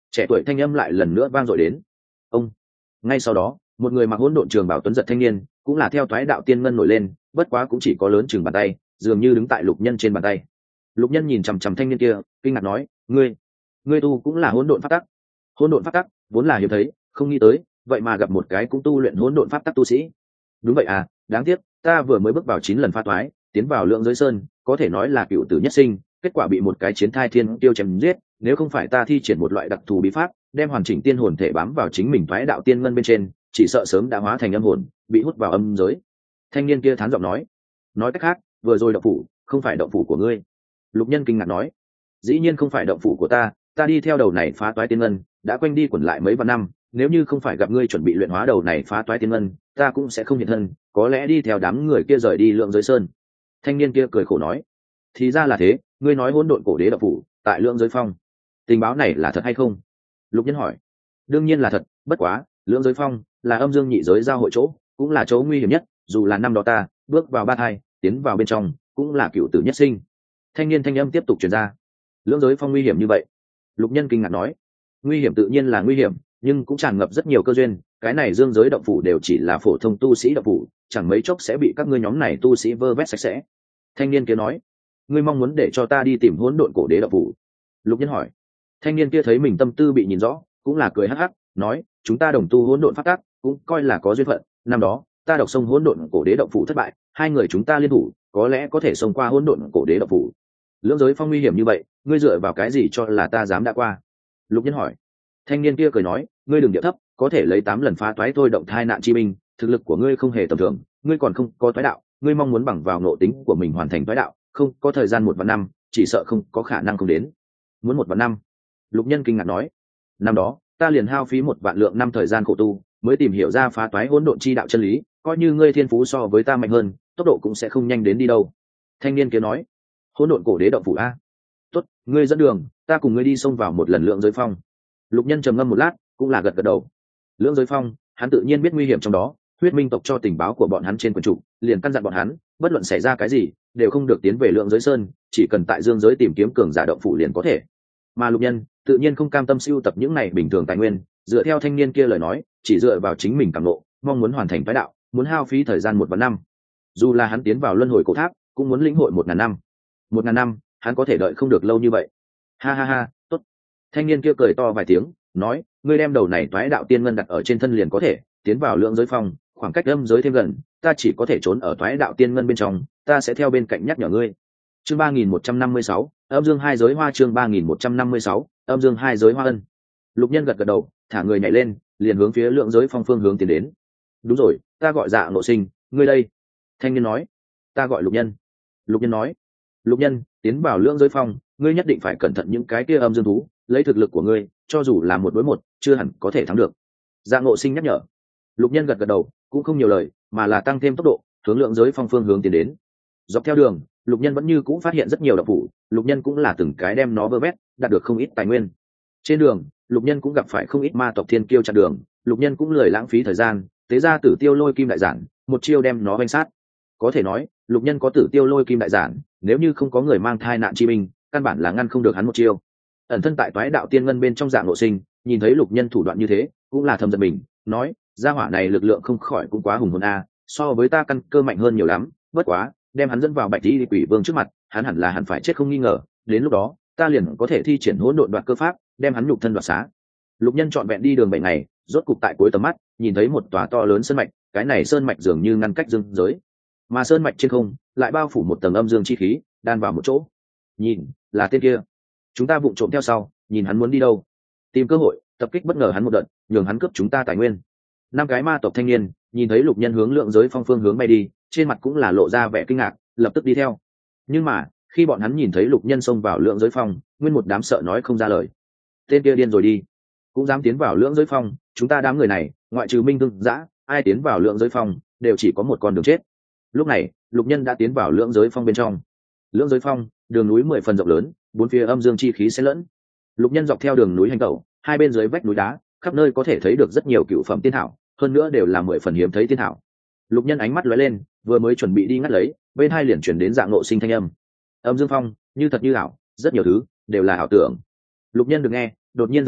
Trẻ tuổi thanh âm lại lần nữa vang dội đến. Ông. Ngay sau đó, một người mặc hỗn độn trường bảo tuấn giật thanh niên, cũng là theo toái đạo tiên ngân nổi lên, bất quá cũng chỉ có lớn chừng bàn tay, dường như đứng tại Lục Nhân trên bàn tay. Lục Nhân nhìn chằm chằm thanh niên kia, kinh ngạc nói, ngươi, ngươi tu cũng là hỗn độn pháp tắc. Hỗn độn pháp tắc vốn là hiếm thấy, không nghĩ tới, vậy mà gặp một cái cũng tu luyện hỗn độn pháp tắc tu sĩ. Đúng vậy à, đáng tiếc, ta vừa mới bước vào chín lần pha toái, tiến vào lượng giới sơn, có thể nói là cựu tử nhất sinh, kết quả bị một cái chiến thai thiên tiêu chém giết, nếu không phải ta thi triển một loại đặc thù bí pháp, đem hoàn chỉnh tiên hồn thể bám vào chính mình toái đạo tiên ngân bên trên, chỉ sợ sớm đã hóa thành âm hồn, bị hút vào âm giới. Thanh niên kia thán giọng nói, nói cách khác, vừa rồi động phủ, không phải động phủ của ngươi. Lục Nhân kinh ngạc nói, dĩ nhiên không phải động phủ của ta, ta đi theo đầu này phá toái tiên ngân, đã quanh đi quẩn lại mấy vạn năm, nếu như không phải gặp ngươi chuẩn bị luyện hóa đầu này phá toái tiên ngân, ta cũng sẽ không hiện thân, có lẽ đi theo đám người kia rời đi lượng giới sơn. Thanh niên kia cười khổ nói, thì ra là thế, ngươi nói hỗn độn cổ đế động phủ tại lượng giới phong, tình báo này là thật hay không? Lục Nhân hỏi. Đương nhiên là thật, bất quá lượng giới phong là âm dương nhị giới giao hội chỗ, cũng là chỗ nguy hiểm nhất, dù là năm đó ta bước vào ba thai, tiến vào bên trong cũng là cựu tử nhất sinh. Thanh niên thanh âm tiếp tục truyền ra. Lượng giới phong nguy hiểm như vậy? Lục Nhân kinh ngạc nói, nguy hiểm tự nhiên là nguy hiểm, nhưng cũng tràn ngập rất nhiều cơ duyên, cái này dương giới động phủ đều chỉ là phổ thông tu sĩ động phủ, chẳng mấy chốc sẽ bị các ngươi nhóm này tu sĩ vơ vét sạch sẽ. Thanh niên kia nói, ngươi mong muốn để cho ta đi tìm hỗn độn cổ đế động phủ? Lục Nhân hỏi. Thanh niên kia thấy mình tâm tư bị nhìn rõ, cũng là cười hắc hắc, nói, chúng ta đồng tu hỗn độn pháp tắc, cũng coi là có duyên phận, năm đó ta đọc sông hỗn độn cổ đế động phủ thất bại, hai người chúng ta liên thủ, có lẽ có thể xông qua hỗn độn cổ đế động phủ. Lưỡng giới phong nguy hiểm như vậy, ngươi dựa vào cái gì cho là ta dám đã qua? Lục Nhân hỏi. Thanh niên kia cười nói, ngươi đừng điệu thấp, có thể lấy tám lần phá toái thôi động thai nạn chi binh, thực lực của ngươi không hề tầm thường, ngươi còn không có toái đạo, ngươi mong muốn bằng vào nội tính của mình hoàn thành toái đạo, không có thời gian một vạn năm, chỉ sợ không có khả năng không đến. Muốn một vạn năm? Lục Nhân kinh ngạc nói, năm đó ta liền hao phí một vạn lượng năm thời gian khổ tu, mới tìm hiểu ra phá toái hỗn độn chi đạo chân lý, coi như ngươi thiên phú so với ta mạnh hơn, tốc độ cũng sẽ không nhanh đến đi đâu. Thanh niên kia nói, hỗn độn cổ đế động phủ a? Tốt, ngươi dẫn đường, ta cùng ngươi đi xông vào một lần lượng giới phong. Lục Nhân trầm ngâm một lát, cũng là gật gật đầu. Lưỡng giới phong, hắn tự nhiên biết nguy hiểm trong đó, huyết minh tộc cho tình báo của bọn hắn trên quần trụ, liền căn dặn bọn hắn, bất luận xảy ra cái gì, đều không được tiến về lượng giới sơn, chỉ cần tại dương giới tìm kiếm cường giả động phủ liền có thể. Mà Lục Nhân tự nhiên không cam tâm siêu tập những này bình thường tài nguyên, dựa theo thanh niên kia lời nói, chỉ dựa vào chính mình cảm ngộ, mong muốn hoàn thành phái đạo, muốn hao phí thời gian một vạn năm. Dù là hắn tiến vào luân hồi cổ tháp, cũng muốn lĩnh hội một ngàn năm. Một ngàn năm, hắn có thể đợi không được lâu như vậy. Ha ha ha, tốt. Thanh niên kia cười to vài tiếng, nói, ngươi đem đầu này toái đạo tiên ngân đặt ở trên thân liền có thể tiến vào lượng giới phong, khoảng cách âm giới thêm gần, ta chỉ có thể trốn ở toái đạo tiên ngân bên trong, ta sẽ theo bên cạnh nhắc nhở ngươi. Chương ba nghìn một trăm năm mươi sáu, âm dương hai giới hoa. Chương ba nghìn một trăm năm mươi sáu, âm dương hai giới hoa ân. Lục Nhân gật gật đầu, thả người nhảy lên, liền hướng phía lượng giới phong phương hướng tiến đến. Đúng rồi, ta gọi Dạ Ngộ Sinh, ngươi đây? Thanh niên nói. Ta gọi Lục Nhân. Lục Nhân nói. Lục Nhân, tiến vào lượng giới phong, ngươi nhất định phải cẩn thận những cái kia âm dương thú, lấy thực lực của ngươi, cho dù là một đối một, chưa hẳn có thể thắng được. Dạ Ngộ Sinh nhắc nhở. Lục Nhân gật gật đầu, cũng không nhiều lời, mà là tăng thêm tốc độ, hướng lượng giới phong phương hướng tiến đến. Dọc theo đường, Lục Nhân vẫn như cũng phát hiện rất nhiều động phủ, Lục Nhân cũng là từng cái đem nó vơ vét, đạt được không ít tài nguyên. Trên đường, Lục Nhân cũng gặp phải không ít ma tộc thiên kiêu chặn đường, Lục Nhân cũng lười lãng phí thời gian, tế ra Tử Tiêu Lôi Kim đại giản, một chiêu đem nó vây sát. Có thể nói, Lục Nhân có Tử Tiêu Lôi Kim đại giản, nếu như không có người mang thai nạn chi binh, căn bản là ngăn không được hắn một chiêu. Ẩn thân tại toái đạo tiên ngân bên trong Dạ Ngộ Sinh, nhìn thấy Lục Nhân thủ đoạn như thế, cũng là thầm giận mình, nói, gia hỏa này lực lượng không khỏi cũng quá hùng hồn a, so với ta căn cơ mạnh hơn nhiều lắm, bất quá, đem hắn dẫn vào Bạch Tỷ Quỷ Vương trước mặt, hắn hẳn là hẳn phải chết không nghi ngờ, đến lúc đó, ta liền có thể thi triển hỗn độn đoạt cơ pháp, đem hắn nhục thân đoạt xá. Lục Nhân trọn vẹn đi đường bảy ngày, rốt cục tại cuối tầm mắt, nhìn thấy một tòa to lớn sơn mạch, cái này sơn mạch dường như ngăn cách dương giới, mà sơn mạch trên không lại bao phủ một tầng âm dương chi khí, đan vào một chỗ. Nhìn, là tên kia. Chúng ta vụng trộm theo sau, nhìn hắn muốn đi đâu. Tìm cơ hội, tập kích bất ngờ hắn một đợt, nhường hắn cướp chúng ta tài nguyên. Năm cái ma tộc thanh niên nhìn thấy Lục Nhân hướng lượng giới phong phương hướng bay đi, trên mặt cũng là lộ ra vẻ kinh ngạc, lập tức đi theo. Nhưng mà khi bọn hắn nhìn thấy Lục Nhân xông vào lượng giới phong, nguyên một đám sợ nói không ra lời. Tên kia điên rồi đi, cũng dám tiến vào lượng giới phong, chúng ta đám người này ngoại trừ Minh Thương Dã, ai tiến vào lượng giới phong đều chỉ có một con đường chết. Lúc này Lục Nhân đã tiến vào lượng giới phong bên trong. Lượng giới phong, đường núi mười phần rộng lớn, bốn phía âm dương chi khí xen lẫn. Lục Nhân dọc theo đường núi hành tẩu, hai bên dưới vách núi đá, khắp nơi có thể thấy được rất nhiều cựu phẩm tiên thảo, hơn nữa đều là mười phần hiếm thấy tiên thảo. Lục Nhân ánh mắt lóe lên, vừa mới chuẩn bị đi ngắt lấy, bên hai liền chuyển đến Dạ Ngộ Sinh thanh âm. Âm dương phong, như thật như ảo, rất nhiều thứ đều là ảo tưởng. Lục Nhân được nghe, đột nhiên giật mình,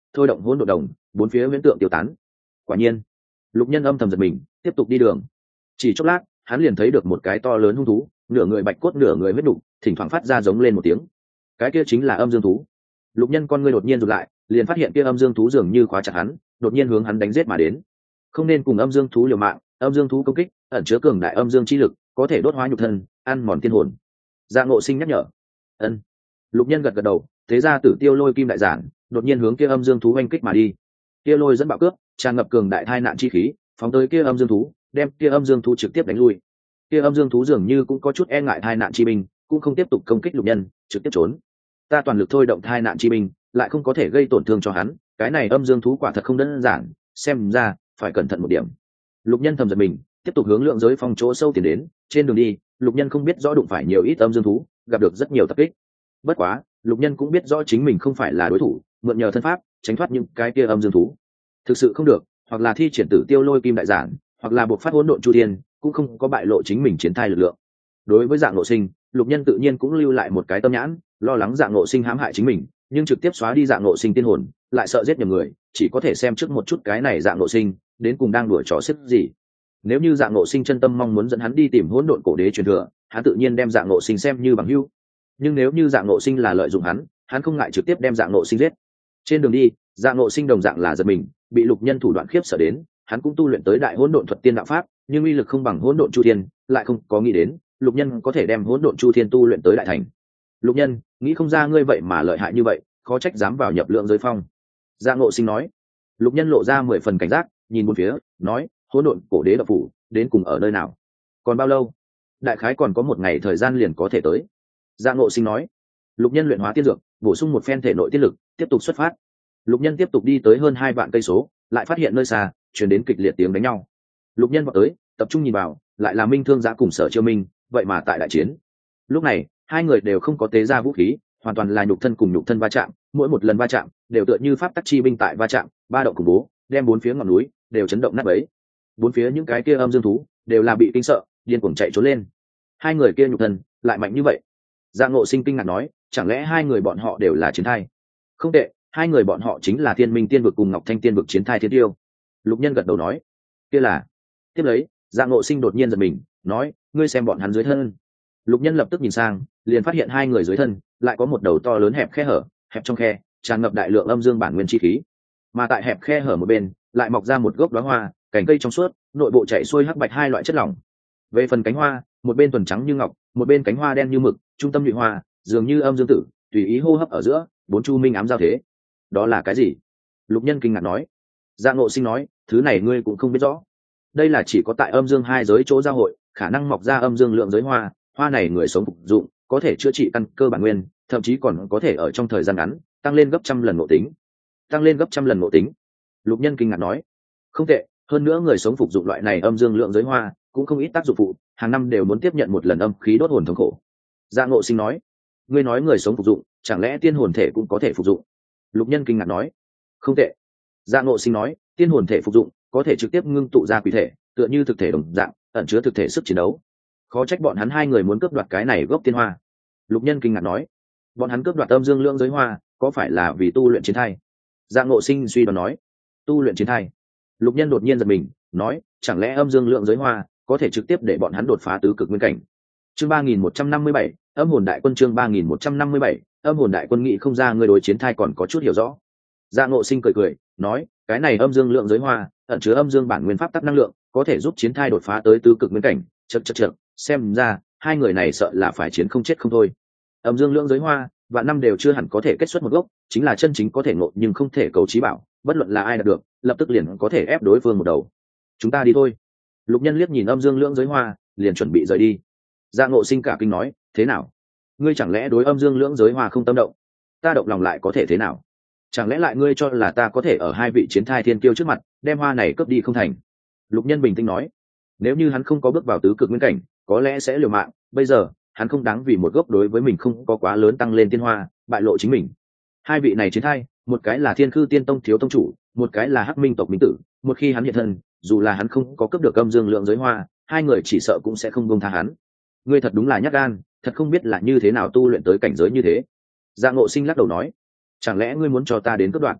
thôi động hỗn độn đồng, bốn phía huyễn tượng tiêu tán. Quả nhiên, Lục Nhân âm thầm giật mình, tiếp tục đi đường. Chỉ chốc lát, hắn liền thấy được một cái to lớn hung thú, nửa người bạch cốt nửa người huyết đục, thỉnh thoảng phát ra giống lên một tiếng. Cái kia chính là âm dương thú. Lục Nhân con ngươi đột nhiên rụt lại, liền phát hiện kia âm dương thú dường như khóa chặt hắn, đột nhiên hướng hắn đánh giết mà đến. Không nên cùng âm dương thú liều mạng, âm dương thú công kích ẩn chứa cường đại âm dương chi lực, có thể đốt hóa nhục thân, ăn mòn tiên hồn. Dạ Ngộ Sinh nhắc nhở. Ân. Lục Nhân gật gật đầu, thế ra Tử Tiêu Lôi Kim đại giản, đột nhiên hướng kia âm dương thú oanh kích mà đi. Kia lôi dẫn bạo cướp, tràn ngập cường đại thai nạn chi khí, phóng tới kia âm dương thú, đem kia âm dương thú trực tiếp đánh lui. Kia âm dương thú dường như cũng có chút e ngại thai nạn chi binh, cũng không tiếp tục công kích Lục Nhân, trực tiếp trốn. Ta toàn lực thôi động thai nạn chi binh, lại không có thể gây tổn thương cho hắn, cái này âm dương thú quả thật không đơn giản, xem ra phải cẩn thận một điểm. Lục Nhân thầm giật mình, tiếp tục hướng lượng giới phong chỗ sâu tiến đến. Trên đường đi, Lục Nhân không biết rõ đụng phải nhiều ít âm dương thú, gặp được rất nhiều tập kích. Bất quá, Lục Nhân cũng biết rõ chính mình không phải là đối thủ, mượn nhờ thân pháp tránh thoát những cái kia âm dương thú. Thực sự không được, hoặc là thi triển Tử Tiêu Lôi Kim đại giản, hoặc là buộc phát hỗn độn chu thiên, cũng không có bại lộ chính mình chiến thai lực lượng. Đối với Dạng Ngộ Sinh, Lục Nhân tự nhiên cũng lưu lại một cái tâm nhãn, lo lắng Dạng Ngộ Sinh hãm hại chính mình, nhưng trực tiếp xóa đi Dạng Ngộ Sinh tiên hồn, lại sợ giết nhầm người, chỉ có thể xem trước một chút cái này Dạng Ngộ Sinh đến cùng đang đùa trò xếp gì. Nếu như Dạng Ngộ Sinh chân tâm mong muốn dẫn hắn đi tìm hỗn độn cổ đế truyền thừa, hắn tự nhiên đem Dạng Ngộ Sinh xem như bằng hữu. Nhưng nếu như Dạng Ngộ Sinh là lợi dụng hắn, hắn không ngại trực tiếp đem Dạng Ngộ Sinh giết. Trên đường đi, Dạng Ngộ Sinh đồng dạng là giật mình, bị Lục Nhân thủ đoạn khiếp sợ đến, hắn cũng tu luyện tới đại hỗn độn thuật tiên đạo pháp, nhưng uy lực không bằng hỗn độn chu thiên, lại không có nghĩ đến Lục Nhân có thể đem hỗn độn chu thiên tu luyện tới đại thành. Lục Nhân, nghĩ không ra ngươi vậy mà lợi hại như vậy, khó trách dám vào nhập lượng giới phong. Dạng Ngộ Sinh nói. Lục Nhân lộ ra mười phần cảnh giác, nhìn bốn phía, nói, hỗn độn cổ đế đạo phủ đến cùng ở nơi nào, còn bao lâu? Đại khái còn có một ngày thời gian liền có thể tới. Dạng Ngộ Sinh nói. Lục Nhân luyện hóa tiên dược, bổ sung một phen thể nội tiên lực, tiếp tục xuất phát. Lục Nhân tiếp tục đi tới hơn hai vạn cây số, lại phát hiện nơi xa truyền đến kịch liệt tiếng đánh nhau. Lục Nhân vọt tới, tập trung nhìn vào, lại là Minh Thương Giã cùng Sở Chiêu Minh, vậy mà tại đại chiến. Lúc này, hai người đều không có tế ra vũ khí, hoàn toàn là nhục thân cùng nhục thân va chạm, mỗi một lần va chạm đều tựa như pháp tắc chi binh tại va chạm, ba động khủng bố, đem bốn phía ngọn núi đều chấn động nát bấy. Bốn phía những cái kia âm dương thú đều là bị kinh sợ, điên cuồng chạy trốn lên. Hai người kia nhục thân lại mạnh như vậy. Dạng Ngộ Sinh kinh ngạc nói, chẳng lẽ hai người bọn họ đều là chiến thai? Không tệ, hai người bọn họ chính là Thiên Minh Tiên vực cùng Ngọc Thanh Tiên vực chiến thai thiên tiêu. Lục Nhân gật đầu nói, kia là. Tiếp lấy, Dạng Ngộ Sinh đột nhiên giật mình, nói, ngươi xem bọn hắn dưới thân. Lục Nhân lập tức nhìn sang, liền phát hiện hai người dưới thân lại có một đầu to lớn hẹp khe hở, hẹp trong khe tràn ngập đại lượng âm dương bản nguyên chi khí, mà tại hẹp khe hở một bên lại mọc ra một gốc đóa hoa, cành cây trong suốt, nội bộ chảy xuôi hắc bạch hai loại chất lỏng. Về phần cánh hoa, một bên thuần trắng như ngọc, một bên cánh hoa đen như mực, trung tâm nhụy hoa dường như âm dương tử, tùy ý hô hấp ở giữa, bốn chu minh ám giao thế. Đó là cái gì? Lục Nhân kinh ngạc nói. Dạng Ngộ Sinh nói, thứ này ngươi cũng không biết rõ. Đây là chỉ có tại âm dương hai giới chỗ giao hội, khả năng mọc ra âm dương lượng giới hoa, hoa này người sống phục dụng, có thể chữa trị căn cơ bản nguyên, thậm chí còn có thể ở trong thời gian ngắn tăng lên gấp trăm lần ngộ tính. Tăng lên gấp trăm lần ngộ tính. Lục Nhân kinh ngạc nói, không tệ, hơn nữa người sống phục dụng loại này âm dương lượng giới hoa cũng không ít tác dụng phụ, hàng năm đều muốn tiếp nhận một lần âm khí đốt hồn thống khổ. Dạng Ngộ Sinh nói, ngươi nói người sống phục dụng, chẳng lẽ tiên hồn thể cũng có thể phục dụng? Lục Nhân kinh ngạc nói, không tệ. Dạng Ngộ Sinh nói, tiên hồn thể phục dụng có thể trực tiếp ngưng tụ ra quỷ thể, tựa như thực thể đồng dạng, ẩn chứa thực thể sức chiến đấu. Khó trách bọn hắn hai người muốn cướp đoạt cái này gốc tiên hoa. Lục Nhân kinh ngạc nói, bọn hắn cướp đoạt âm dương lượng giới hoa có phải là vì tu luyện chiến thai? Dạng Ngộ Sinh suy đoán nói, tu luyện chiến thai. Lục Nhân đột nhiên giật mình, nói, chẳng lẽ âm dương lượng giới hoa có thể trực tiếp để bọn hắn đột phá tứ cực nguyên cảnh? Chương ba nghìn một trăm năm mươi bảy, âm hồn đại quân. Chương ba nghìn một trăm năm mươi bảy, âm hồn đại quân. Nghĩ không ra người đối chiến thai còn có chút hiểu rõ. Dạng Ngộ Sinh cười cười, nói, cái này âm dương lượng giới hoa ẩn chứa âm dương bản nguyên pháp tắc năng lượng, có thể giúp chiến thai đột phá tới tứ cực nguyên cảnh. Chậc chậc chậc, xem ra hai người này sợ là phải chiến không chết không thôi. Âm dương lượng giới hoa vạn năm đều chưa hẳn có thể kết xuất một gốc, chính là chân chính có thể ngộ nhưng không thể cầu trí bảo, bất luận là ai đạt được, lập tức liền có thể ép đối phương một đầu. Chúng ta đi thôi. Lục Nhân liếc nhìn âm dương lượng giới hoa, liền chuẩn bị rời đi. Dạng Ngộ Sinh cả kinh nói, thế nào? Ngươi chẳng lẽ đối âm dương lượng giới hoa không tâm động? Ta động lòng lại có thể thế nào? Chẳng lẽ lại ngươi cho là ta có thể ở hai vị chiến thai thiên kiêu trước mặt đem hoa này cướp đi không thành? Lục Nhân bình tĩnh nói, nếu như hắn không có bước vào tứ cực nguyên cảnh, có lẽ sẽ liều mạng, bây giờ hắn không đáng vì một gốc đối với mình không có quá lớn tăng lên tiên hoa bại lộ chính mình. Hai vị này chiến thai, một cái là Thiên Khư Tiên Tông thiếu tông chủ, một cái là Hắc Minh tộc minh tử, một khi hắn hiện thân, dù là hắn không có cướp được âm dương lượng giới hoa, hai người chỉ sợ cũng sẽ không buông tha hắn. Ngươi thật đúng là nhát gan, thật không biết là như thế nào tu luyện tới cảnh giới như thế. Dạng Ngộ Sinh lắc đầu nói, chẳng lẽ ngươi muốn cho ta đến cướp đoạt?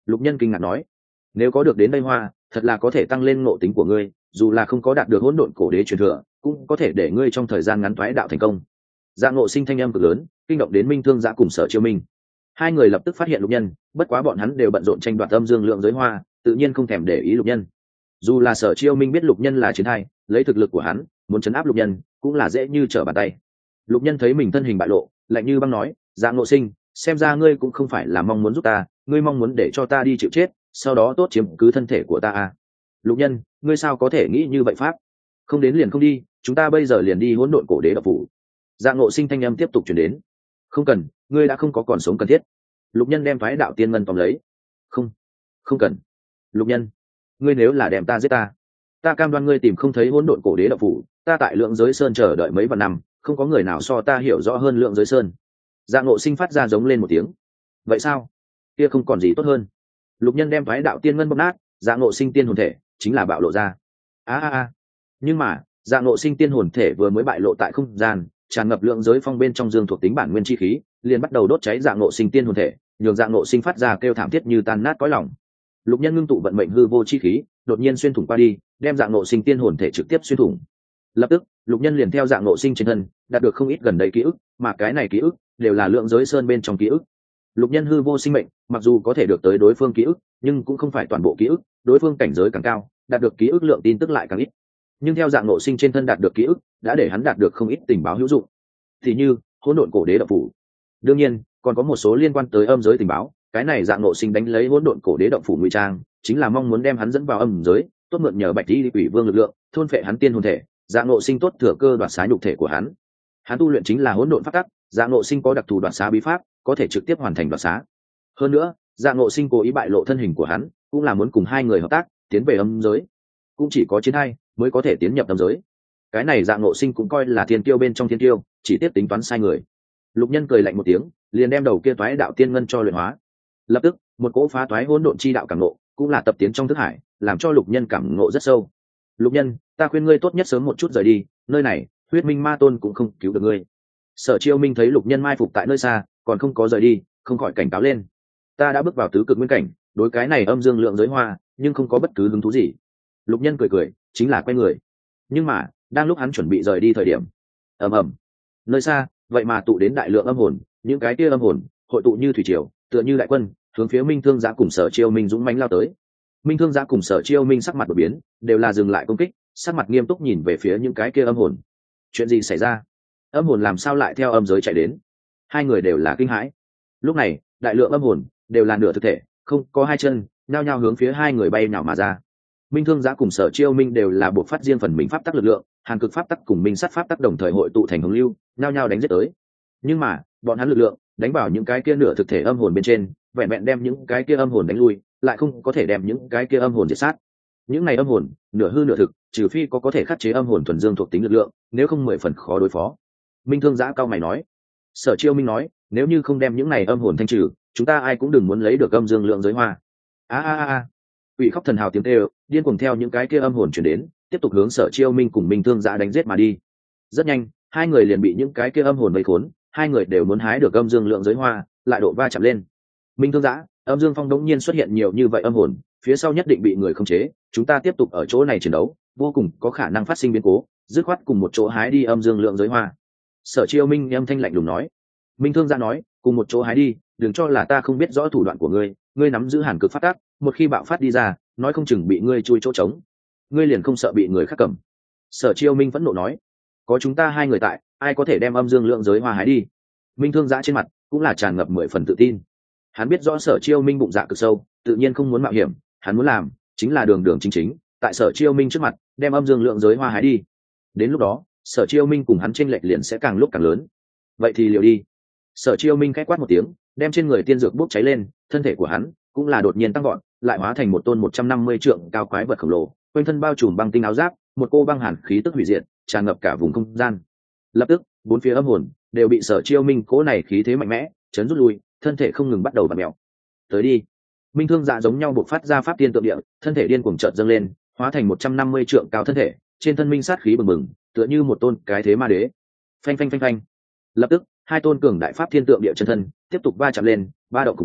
Lục Nhân kinh ngạc nói, nếu có được đến đây hoa thật là có thể tăng lên ngộ tính của ngươi, dù là không có đạt được hỗn độn cổ đế truyền thừa cũng có thể để ngươi trong thời gian ngắn thoái đạo thành công. Dạ Ngộ Sinh thanh âm cực lớn kinh động đến Minh Thương Giã cùng Sở Chiêu Minh. Hai người lập tức phát hiện Lục Nhân, bất quá bọn hắn đều bận rộn tranh đoạt âm dương lượng giới hoa, tự nhiên không thèm để ý Lục Nhân. Dù là Sở Chiêu Minh biết Lục Nhân là chiến thai, lấy thực lực của hắn muốn chấn áp Lục Nhân cũng là dễ như trở bàn tay. Lục Nhân thấy mình thân hình bại lộ, lạnh như băng nói, Dạ Ngộ Sinh, xem ra ngươi cũng không phải là mong muốn giúp ta, ngươi mong muốn để cho ta đi chịu chết, sau đó tốt chiếm cứ thân thể của ta à? Lục Nhân, ngươi sao có thể nghĩ như vậy pháp? Không đến liền không đi, chúng ta bây giờ liền đi hỗn độn cổ đế độc phủ. Dạ Ngộ Sinh thanh âm tiếp tục truyền đến. Không cần, ngươi đã không có còn sống cần thiết. Lục Nhân đem phái đạo tiên ngân tóm lấy. Không, không cần. Lục Nhân, ngươi nếu là đem ta giết ta, ta cam đoan ngươi tìm không thấy hỗn độn cổ đế độc phủ. Ta tại Lượng Giới Sơn chờ đợi mấy vạn năm, không có người nào so ta hiểu rõ hơn Lượng Giới Sơn. Dạ Ngộ Sinh phát ra giống lên một tiếng. Vậy sao? Kia không còn gì tốt hơn. Lục Nhân đem phái đạo tiên ngân bóp nát, Dạ Ngộ Sinh tiên hồn thể chính là bạo lộ ra. A a a. Nhưng mà, Dạ Ngộ Sinh tiên hồn thể vừa mới bại lộ tại không gian, tràn ngập lượng giới phong bên trong dương thuộc tính bản nguyên chi khí, liền bắt đầu đốt cháy Dạ Ngộ Sinh tiên hồn thể, nhường Dạ Ngộ Sinh phát ra kêu thảm thiết như tan nát cõi lòng. Lục Nhân ngưng tụ vận mệnh hư vô chi khí, đột nhiên xuyên thủng qua đi, đem Dạ Ngộ Sinh tiên hồn thể trực tiếp xuyên thủng. Lập tức, Lục Nhân liền theo Dạ Ngộ Sinh trên thân, đạt được không ít gần đây ký ức, mà cái này ký ức đều là lượng giới sơn bên trong ký ức. Lục Nhân hư vô sinh mệnh, mặc dù có thể được tới đối phương ký ức, nhưng cũng không phải toàn bộ ký ức, đối phương cảnh giới càng cao, đạt được ký ức lượng tin tức lại càng ít. Nhưng theo Dạ Ngộ Sinh trên thân đạt được ký ức, đã để hắn đạt được không ít tình báo hữu dụng. Thì như hỗn độn cổ đế độc phủ. Đương nhiên, còn có một số liên quan tới âm giới tình báo, cái này Dạ Ngộ Sinh đánh lấy hỗn độn cổ đế động phủ ngụy trang, chính là mong muốn đem hắn dẫn vào âm giới, tốt mượn nhờ Bạch Y Quỷ Vương lực lượng, thôn phệ hắn tiên hồn thể, Dạ Ngộ Sinh tốt thừa cơ đoạt xá nhục thể của hắn. Hắn tu luyện chính là hỗn độn pháp tắc, Dạ Ngộ Sinh có đặc thù đoạt xá bí pháp, có thể trực tiếp hoàn thành đoạt xá. Hơn nữa, Dạ Ngộ Sinh cố ý bại lộ thân hình của hắn, cũng là muốn cùng hai người hợp tác, tiến về âm giới. Cũng chỉ có chiến hai mới có thể tiến nhập âm giới. Cái này Dạ Ngộ Sinh cũng coi là thiên tiêu bên trong thiên tiêu, chỉ tiếp tính toán sai người. Lục Nhân cười lạnh một tiếng, liền đem đầu kia toái đạo tiên ngân cho luyện hóa. Lập tức, một cỗ phá toái hỗn độn chi đạo cảm ngộ, cũng là tập tiến trong thức hải, làm cho Lục Nhân cảm ngộ rất sâu. Lục Nhân, ta khuyên ngươi tốt nhất sớm một chút rời đi, nơi này, Huyết Minh Ma Tôn cũng không cứu được ngươi. Sở Chiêu Minh thấy Lục Nhân mai phục tại nơi xa, còn không có rời đi, không khỏi cảnh cáo lên. Ta đã bước vào tứ cực nguyên cảnh, đối cái này âm dương lượng giới hoa, nhưng không có bất cứ hứng thú gì. Lục Nhân cười cười, chính là quay người. Nhưng mà, đang lúc hắn chuẩn bị rời đi thời điểm, ầm ầm, nơi xa, vậy mà tụ đến đại lượng âm hồn, những cái kia âm hồn hội tụ như thủy triều, tựa như đại quân, hướng phía Minh Thương Giã cùng Sở Chiêu Minh dũng mãnh lao tới. Minh Thương Giã cùng Sở Chiêu Minh sắc mặt đột biến, đều là dừng lại công kích, sắc mặt nghiêm túc nhìn về phía những cái kia âm hồn. Chuyện gì xảy ra? Âm hồn làm sao lại theo âm giới chạy đến? Hai người đều là kinh hãi. Lúc này, đại lượng âm hồn đều là nửa thực thể, không có hai chân, nhao nhao hướng phía hai người bay nhào mà ra. Minh Thương Giã cùng Sở Chiêu Minh đều là buộc phát riêng phần mình pháp tắc lực lượng, Hàn Cực pháp tắc cùng Minh Sắt pháp tắc đồng thời hội tụ thành hồng lưu, nhao nhao đánh giết tới. Nhưng mà, bọn hắn lực lượng đánh vào những cái kia nửa thực thể âm hồn bên trên, vẹn vẹn đem những cái kia âm hồn đánh lui, lại không có thể đem những cái kia âm hồn diệt sát. Những này âm hồn, nửa hư nửa thực, trừ phi có có thể khắc chế âm hồn thuần dương thuộc tính lực lượng, nếu không mười phần khó đối phó. Minh Thương Giã cao mày nói. Sở Chiêu Minh nói, nếu như không đem những này âm hồn thanh trừ, chúng ta ai cũng đừng muốn lấy được âm dương lượng giới hoa. A a a. Quỷ khóc thần hào tiếng kêu, điên cuồng theo những cái kia âm hồn truyền đến, tiếp tục hướng Sở Chiêu Minh cùng Minh Thương Giã đánh giết mà đi. Rất nhanh, hai người liền bị những cái kia âm hồn vây khốn, hai người đều muốn hái được âm dương lượng giới hoa, lại độ va chạm lên. Minh Thương Giã, âm dương phong đống nhiên xuất hiện nhiều như vậy âm hồn, phía sau nhất định bị người khống chế, chúng ta tiếp tục ở chỗ này chiến đấu, vô cùng có khả năng phát sinh biến cố, dứt khoát cùng một chỗ hái đi âm dương lượng giới hoa. Sở Chiêu Minh âm thanh lạnh lùng nói. Minh Thương Giã nói, cùng một chỗ hái đi, đừng cho là ta không biết rõ thủ đoạn của ngươi, ngươi nắm giữ Hàn Cực phát tác, một khi bạo phát đi ra, nói không chừng bị ngươi chui chỗ trống, ngươi liền không sợ bị người khác cầm. Sở Chiêu Minh vẫn nộ nói, có chúng ta hai người tại, ai có thể đem âm dương lượng giới hoa hái đi? Minh Thương Giã trên mặt cũng là tràn ngập mười phần tự tin. Hắn biết rõ Sở Chiêu Minh bụng dạ cực sâu, tự nhiên không muốn mạo hiểm, hắn muốn làm chính là đường đường chính chính, tại Sở Chiêu Minh trước mặt đem âm dương lượng giới hoa hái đi. Đến lúc đó, Sở Chiêu Minh cùng hắn chênh lệch liền sẽ càng lúc càng lớn. Vậy thì liệu đi. Sở Chiêu Minh khẽ quát một tiếng, đem trên người tiên dược bốc cháy lên, thân thể của hắn cũng là đột nhiên tăng gọn, lại hóa thành một tôn một trăm năm mươi trượng cao quái vật khổng lồ, quanh thân bao trùm băng tinh áo giáp, một cô băng hàn khí tức hủy diệt tràn ngập cả vùng không gian. Lập tức, bốn phía âm hồn đều bị Sở Chiêu Minh cố này khí thế mạnh mẽ chấn rút lui, thân thể không ngừng bắt đầu vặn mèo. Tới đi. Minh Thương Dạ giống nhau bộc phát ra pháp tiên tượng địa, thân thể điên cuồng chợt dâng lên, hóa thành một trăm năm mươi trượng cao thân thể, trên thân minh sát khí bừng bừng, tựa như một tôn cái thế ma đế. Phanh phanh phanh phanh. Lập tức, hai tôn cường đại pháp thiên tượng địa chân thân tiếp tục va chạm lên, ba động khủng bố,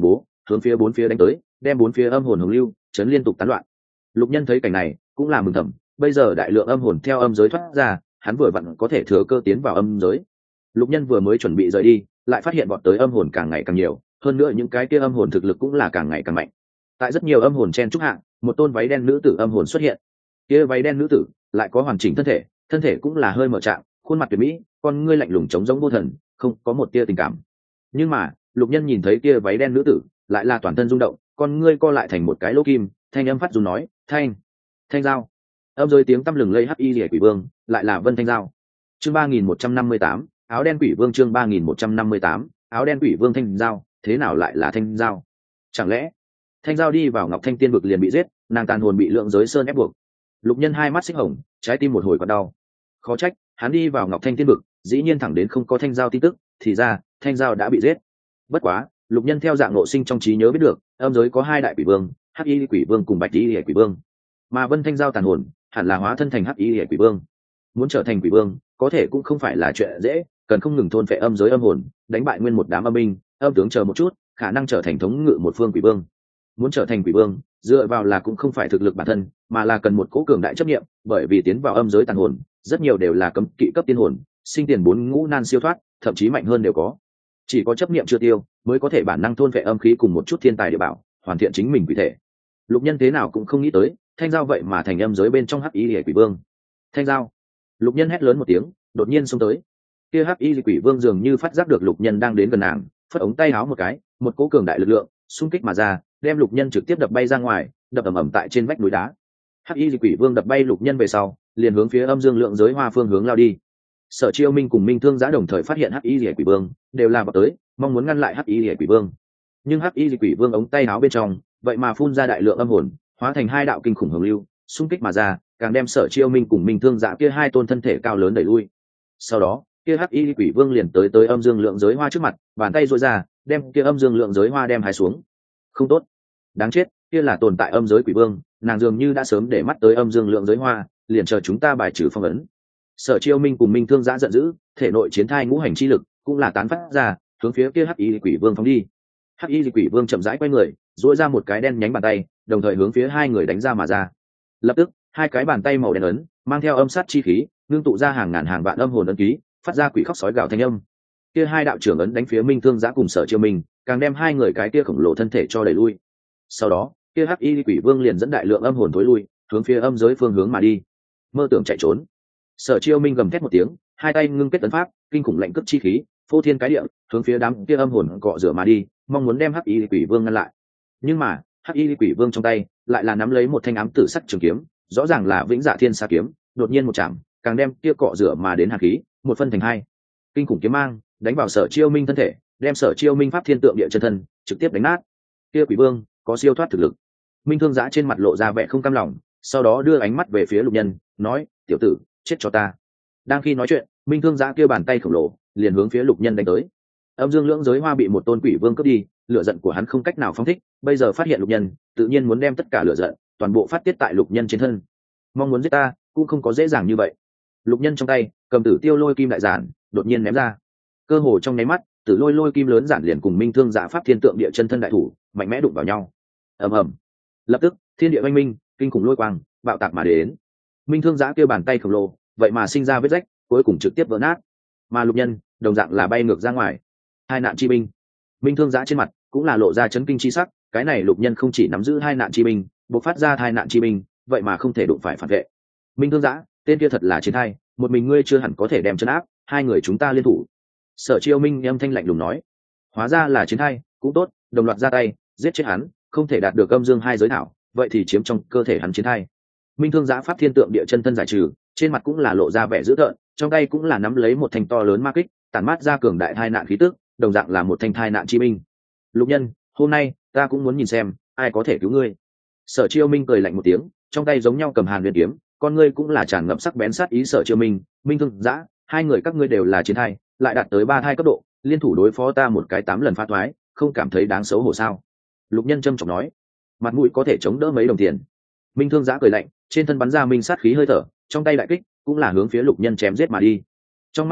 hướng phía bốn phía đánh tới, đem bốn phía âm hồn hồng lưu chấn liên tục tán loạn. Lục Nhân thấy cảnh này cũng là mừng thầm, bây giờ đại lượng âm hồn theo âm giới thoát ra, hắn vừa vặn có thể thừa cơ tiến vào âm giới. Lục Nhân vừa mới chuẩn bị rời đi, lại phát hiện bọn tới âm hồn càng ngày càng nhiều, hơn nữa những cái kia âm hồn thực lực cũng là càng ngày càng mạnh. Tại rất nhiều âm hồn chen trúc hạng, một tôn váy đen nữ tử âm hồn xuất hiện. Kia váy đen nữ tử lại có hoàn chỉnh thân thể, thân thể cũng là hơi mở trạng, khuôn mặt tuyệt mỹ, con ngươi lạnh lùng trống giống vô thần, không có một tia tình cảm. Nhưng mà Lục Nhân nhìn thấy kia váy đen nữ tử lại là toàn thân rung động, con ngươi co lại thành một cái lỗ kim, thanh âm phát run nói: thanh thanh giao. Âm giới tiếng tăm lừng lây hắc y liễu quỷ vương, lại là Vân Thanh Giao. Chương ba nghìn một trăm năm mươi tám, áo đen quỷ vương. Chương ba nghìn một trăm năm mươi tám, áo đen quỷ vương. Thanh Giao, thế nào lại là Thanh Giao? Chẳng lẽ Thanh Giao đi vào Ngọc Thanh Tiên vực liền bị giết, nàng tàn hồn bị lượng giới sơn ép buộc? Lục Nhân hai mắt xích hồng, trái tim một hồi còn đau. Khó trách hắn đi vào Ngọc Thanh Tiên vực, dĩ nhiên thẳng đến không có Thanh Giao tin tức, thì ra Thanh Giao đã bị giết. Bất quá Lục Nhân theo dạng ngộ sinh trong trí nhớ biết được, âm giới có hai đại quỷ vương, hắc y quỷ vương cùng bạch y quỷ vương, mà Vân Thanh Giao tàn hồn hẳn là hóa thân thành hắc y quỷ vương. Muốn trở thành quỷ vương có thể cũng không phải là chuyện dễ, cần không ngừng thôn phệ âm giới âm hồn, đánh bại nguyên một đám âm binh âm tướng, chờ một chút khả năng trở thành thống ngự một phương quỷ vương. Muốn trở thành quỷ vương dựa vào là cũng không phải thực lực bản thân, mà là cần một cố cường đại chấp niệm, bởi vì tiến vào âm giới tàn hồn rất nhiều đều là cấm kỵ cấp tiên hồn, sinh tiền bốn ngũ nan siêu thoát, thậm chí mạnh hơn đều có. Chỉ có chấp niệm chưa tiêu mới có thể bản năng thôn phệ âm khí cùng một chút thiên tài địa bảo, hoàn thiện chính mình quỷ thể. Lục Nhân thế nào cũng không nghĩ tới Thanh Giao vậy mà thành âm giới bên trong hắc y quỷ vương. Thanh Giao! Lục Nhân hét lớn một tiếng, đột nhiên xông tới. Kia hắc y quỷ vương dường như phát giác được Lục Nhân đang đến gần nàng, phất ống tay áo một cái, một cỗ cường đại lực lượng xung kích mà ra, đem Lục Nhân trực tiếp đập bay ra ngoài, đập ầm ầm tại trên vách núi đá. Hắc y quỷ vương đập bay Lục Nhân về sau, liền hướng phía âm dương lượng giới hoa phương hướng lao đi. Sở Chiêu Minh cùng Minh Thương Giã đồng thời phát hiện hắc y quỷ vương, đều là vào tới, mong muốn ngăn lại hắc y quỷ vương. Nhưng hắc y quỷ vương ống tay áo bên trong vậy mà phun ra đại lượng âm hồn, hóa thành hai đạo kinh khủng hồng lưu xung kích mà ra, càng đem Sở Chiêu Minh cùng Minh Thương Dạ kia hai tôn thân thể cao lớn đẩy lui. Sau đó kia hắc y quỷ vương liền tới tới âm dương lượng giới hoa trước mặt, bàn tay duỗi ra đem kia âm dương lượng giới hoa đem hái xuống. Không tốt, đáng chết, kia là tồn tại âm giới quỷ vương, nàng dường như đã sớm để mắt tới âm dương lượng giới hoa, liền chờ chúng ta bài trừ phong ấn. Sở Chiêu Minh cùng Minh Thương Giã giận dữ, thể nội chiến thai ngũ hành chi lực cũng là tán phát ra, hướng phía kia hắc y quỷ vương phóng đi. Hắc y quỷ vương chậm rãi quay người, duỗi ra một cái đen nhánh bàn tay, đồng thời hướng phía hai người đánh ra mà ra. Lập tức hai cái bàn tay màu đen ấn mang theo âm sát chi khí, ngưng tụ ra hàng ngàn hàng vạn âm hồn ấn ký, phát ra quỷ khóc sói gào thanh âm. Kia hai đạo trưởng ấn đánh phía Minh Thương Giã cùng Sở Chiêu Minh, càng đem hai người cái kia khổng lồ thân thể cho đẩy lui. Sau đó kia hắc y quỷ vương liền dẫn đại lượng âm hồn tối lui, hướng phía âm giới phương hướng mà đi. Mơ tưởng chạy trốn! Sở Chiêu Minh gầm thét một tiếng, hai tay ngưng kết ấn pháp, kinh khủng lạnh cước chi khí phô thiên cái địa, hướng phía đám kia âm hồn cọ rửa mà đi, mong muốn đem hắc y quỷ vương ngăn lại. Nhưng mà hắc y quỷ vương trong tay lại là nắm lấy một thanh ám tử sắc trường kiếm, rõ ràng là Vĩnh Dạ Thiên Sa kiếm, đột nhiên một chạm, càng đem kia cọ rửa mà đến hàn khí một phân thành hai. Kinh khủng kiếm mang đánh vào Sở Chiêu Minh thân thể, đem Sở Chiêu Minh pháp thiên tượng địa chân thân trực tiếp đánh nát. Kia quỷ vương có siêu thoát thực lực. Minh Thương Giã trên mặt lộ ra vẻ không cam lòng, sau đó đưa ánh mắt về phía Lục Nhân, nói: tiểu tử, chết cho ta. Đang khi nói chuyện, Minh Thương Giã kia bàn tay khổng lồ liền hướng phía Lục Nhân đánh tới. Âm dương lưỡng giới hoa bị một tôn quỷ vương cướp đi, lửa giận của hắn không cách nào phóng thích, bây giờ phát hiện Lục Nhân, tự nhiên muốn đem tất cả lửa giận toàn bộ phát tiết tại Lục Nhân trên thân. Mong muốn giết ta cũng không có dễ dàng như vậy. Lục Nhân trong tay cầm Tử Tiêu Lôi Kim đại giản, đột nhiên ném ra. Cơ hồ trong nháy mắt, Tử Lôi Lôi Kim lớn giản liền cùng Minh Thương Giã pháp thiên tượng địa chân thân đại thủ mạnh mẽ đụng vào nhau. Ầm ầm. Lập tức, thiên địa oanh minh, kinh khủng lôi quang bạo tạc mà đến. Minh Thương Giã kia bàn tay khổng lồ vậy mà sinh ra vết rách, cuối cùng trực tiếp vỡ nát. Mà Lục Nhân đồng dạng là bay ngược ra ngoài. Hai nạn chi binh. Minh Thương Giã trên mặt cũng là lộ ra chấn kinh chi sắc, cái này Lục Nhân không chỉ nắm giữ hai nạn chi binh, bộc phát ra hai nạn chi binh, vậy mà không thể đụng phải phản vệ. Minh Thương Giã, tên kia thật là chiến thai, một mình ngươi chưa hẳn có thể đem chấn áp, hai người chúng ta liên thủ. Sở Chiêu Minh âm thanh lạnh lùng nói. Hóa ra là chiến thai, cũng tốt, đồng loạt ra tay giết chết hắn, không thể đạt được âm dương hai giới thảo, vậy thì chiếm trong cơ thể hắn chiến thai. Minh Thương Giã pháp thiên tượng địa chân thân giải trừ, trên mặt cũng là lộ ra vẻ dữ tợn, trong tay cũng là nắm lấy một thanh to lớn ma kích, tản mát ra cường đại thai nạn khí tức, đồng dạng là một thanh thai nạn chi binh. Lục Nhân, hôm nay ta cũng muốn nhìn xem ai có thể cứu ngươi. Sở Chiêu Minh cười lạnh một tiếng, trong tay giống nhau cầm hàn huyền kiếm, con ngươi cũng là tràn ngập sắc bén sát ý. Sở Chiêu Minh, Minh Thương Giã, hai người các ngươi đều là chiến thai, lại đạt tới ba thai cấp độ, liên thủ đối phó ta một cái tám lần phá thoái, không cảm thấy đáng xấu hổ sao? Lục Nhân trầm trọng nói. Mặt mũi có thể chống đỡ mấy đồng tiền. Minh Thương Giã cười lạnh, trên thân bắn ra minh sát khí hơi thở, trong tay đại kích cũng là hướng phía Lục Nhân chém giết mà đi. Trong mắt hắn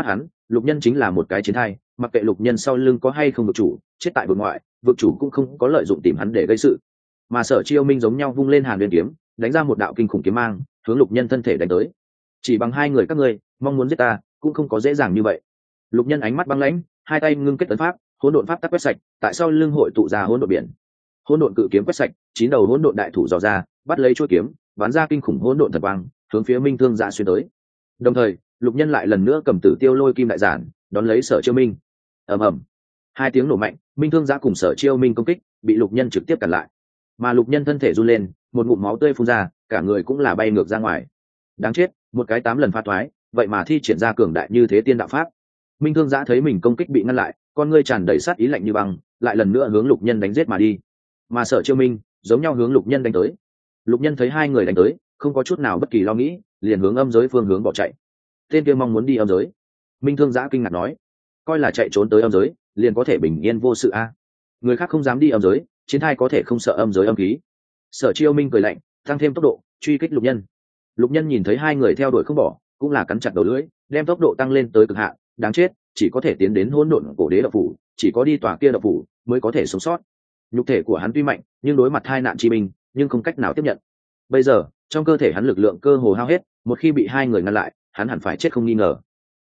lục nhân chính là một cái chiến thai, mặc kệ lục nhân sau lưng có hay không vực chủ, chết tại vực ngoại, vực chủ cũng không có lợi dụng tìm hắn để gây sự. Mà Sở Chiêu Minh giống nhau vung lên Hàn Nguyên kiếm, đánh ra một đạo kinh khủng kiếm mang, hướng lục nhân thân thể đánh tới. Chỉ bằng hai người các ngươi, mong muốn giết ta, cũng không có dễ dàng như vậy. Lục nhân ánh mắt băng lãnh, hai tay ngưng kết tấn pháp, hỗn độn pháp tắc quét sạch, tại sau lưng hội tụ ra hỗn độn biển. Hỗn độn cự kiếm quét sạch, chín đầu hỗn độn đại thủ dò ra, bắt lấy chuôi kiếm, bắn ra kinh khủng hỗn độn thần quang, hướng phía Minh Thương Giã xuyên tới. Đồng thời, lục nhân lại lần nữa cầm Tử Tiêu Lôi Kim đại giản, đón lấy Sở Chiêu Minh. Ầm ầm, hai tiếng nổ mạnh, Minh Thương Giã cùng Sở Chiêu Minh công kích, bị lục nhân trực tiếp cản lại. Mà lục nhân thân thể run lên, một ngụm máu tươi phun ra, cả người cũng là bay ngược ra ngoài. Đáng chết, một cái tám lần phá thoái, vậy mà thi triển ra cường đại như thế tiên đạo pháp. Minh Thương Giã thấy mình công kích bị ngăn lại, con ngươi tràn đầy sát ý lạnh như băng, lại lần nữa hướng lục nhân đánh giết mà đi. Mà Sở Chiêu Minh giống nhau hướng lục nhân đánh tới. Lục nhân thấy hai người đánh tới, không có chút nào bất kỳ lo nghĩ, liền hướng âm giới phương hướng bỏ chạy. Tên kia mong muốn đi âm giới. Minh Thương Giã kinh ngạc nói, coi là chạy trốn tới âm giới liền có thể bình yên vô sự a? Người khác không dám đi âm giới, chiến thai có thể không sợ âm giới âm khí. Sở Chiêu Minh cười lạnh, tăng thêm tốc độ truy kích lục nhân. Lục nhân nhìn thấy hai người theo đuổi không bỏ, cũng là cắn chặt đầu lưỡi, đem tốc độ tăng lên tới cực hạn. Đáng chết, chỉ có thể tiến đến hỗn độn cổ đế độc phủ, chỉ có đi tòa kia độc phủ mới có thể sống sót. Nhục thể của hắn tuy mạnh, nhưng đối mặt hai nạn chi binh, nhưng không cách nào tiếp nhận. Bây giờ trong cơ thể hắn lực lượng cơ hồ hao hết, một khi bị hai người ngăn lại, hắn hẳn phải chết không nghi ngờ.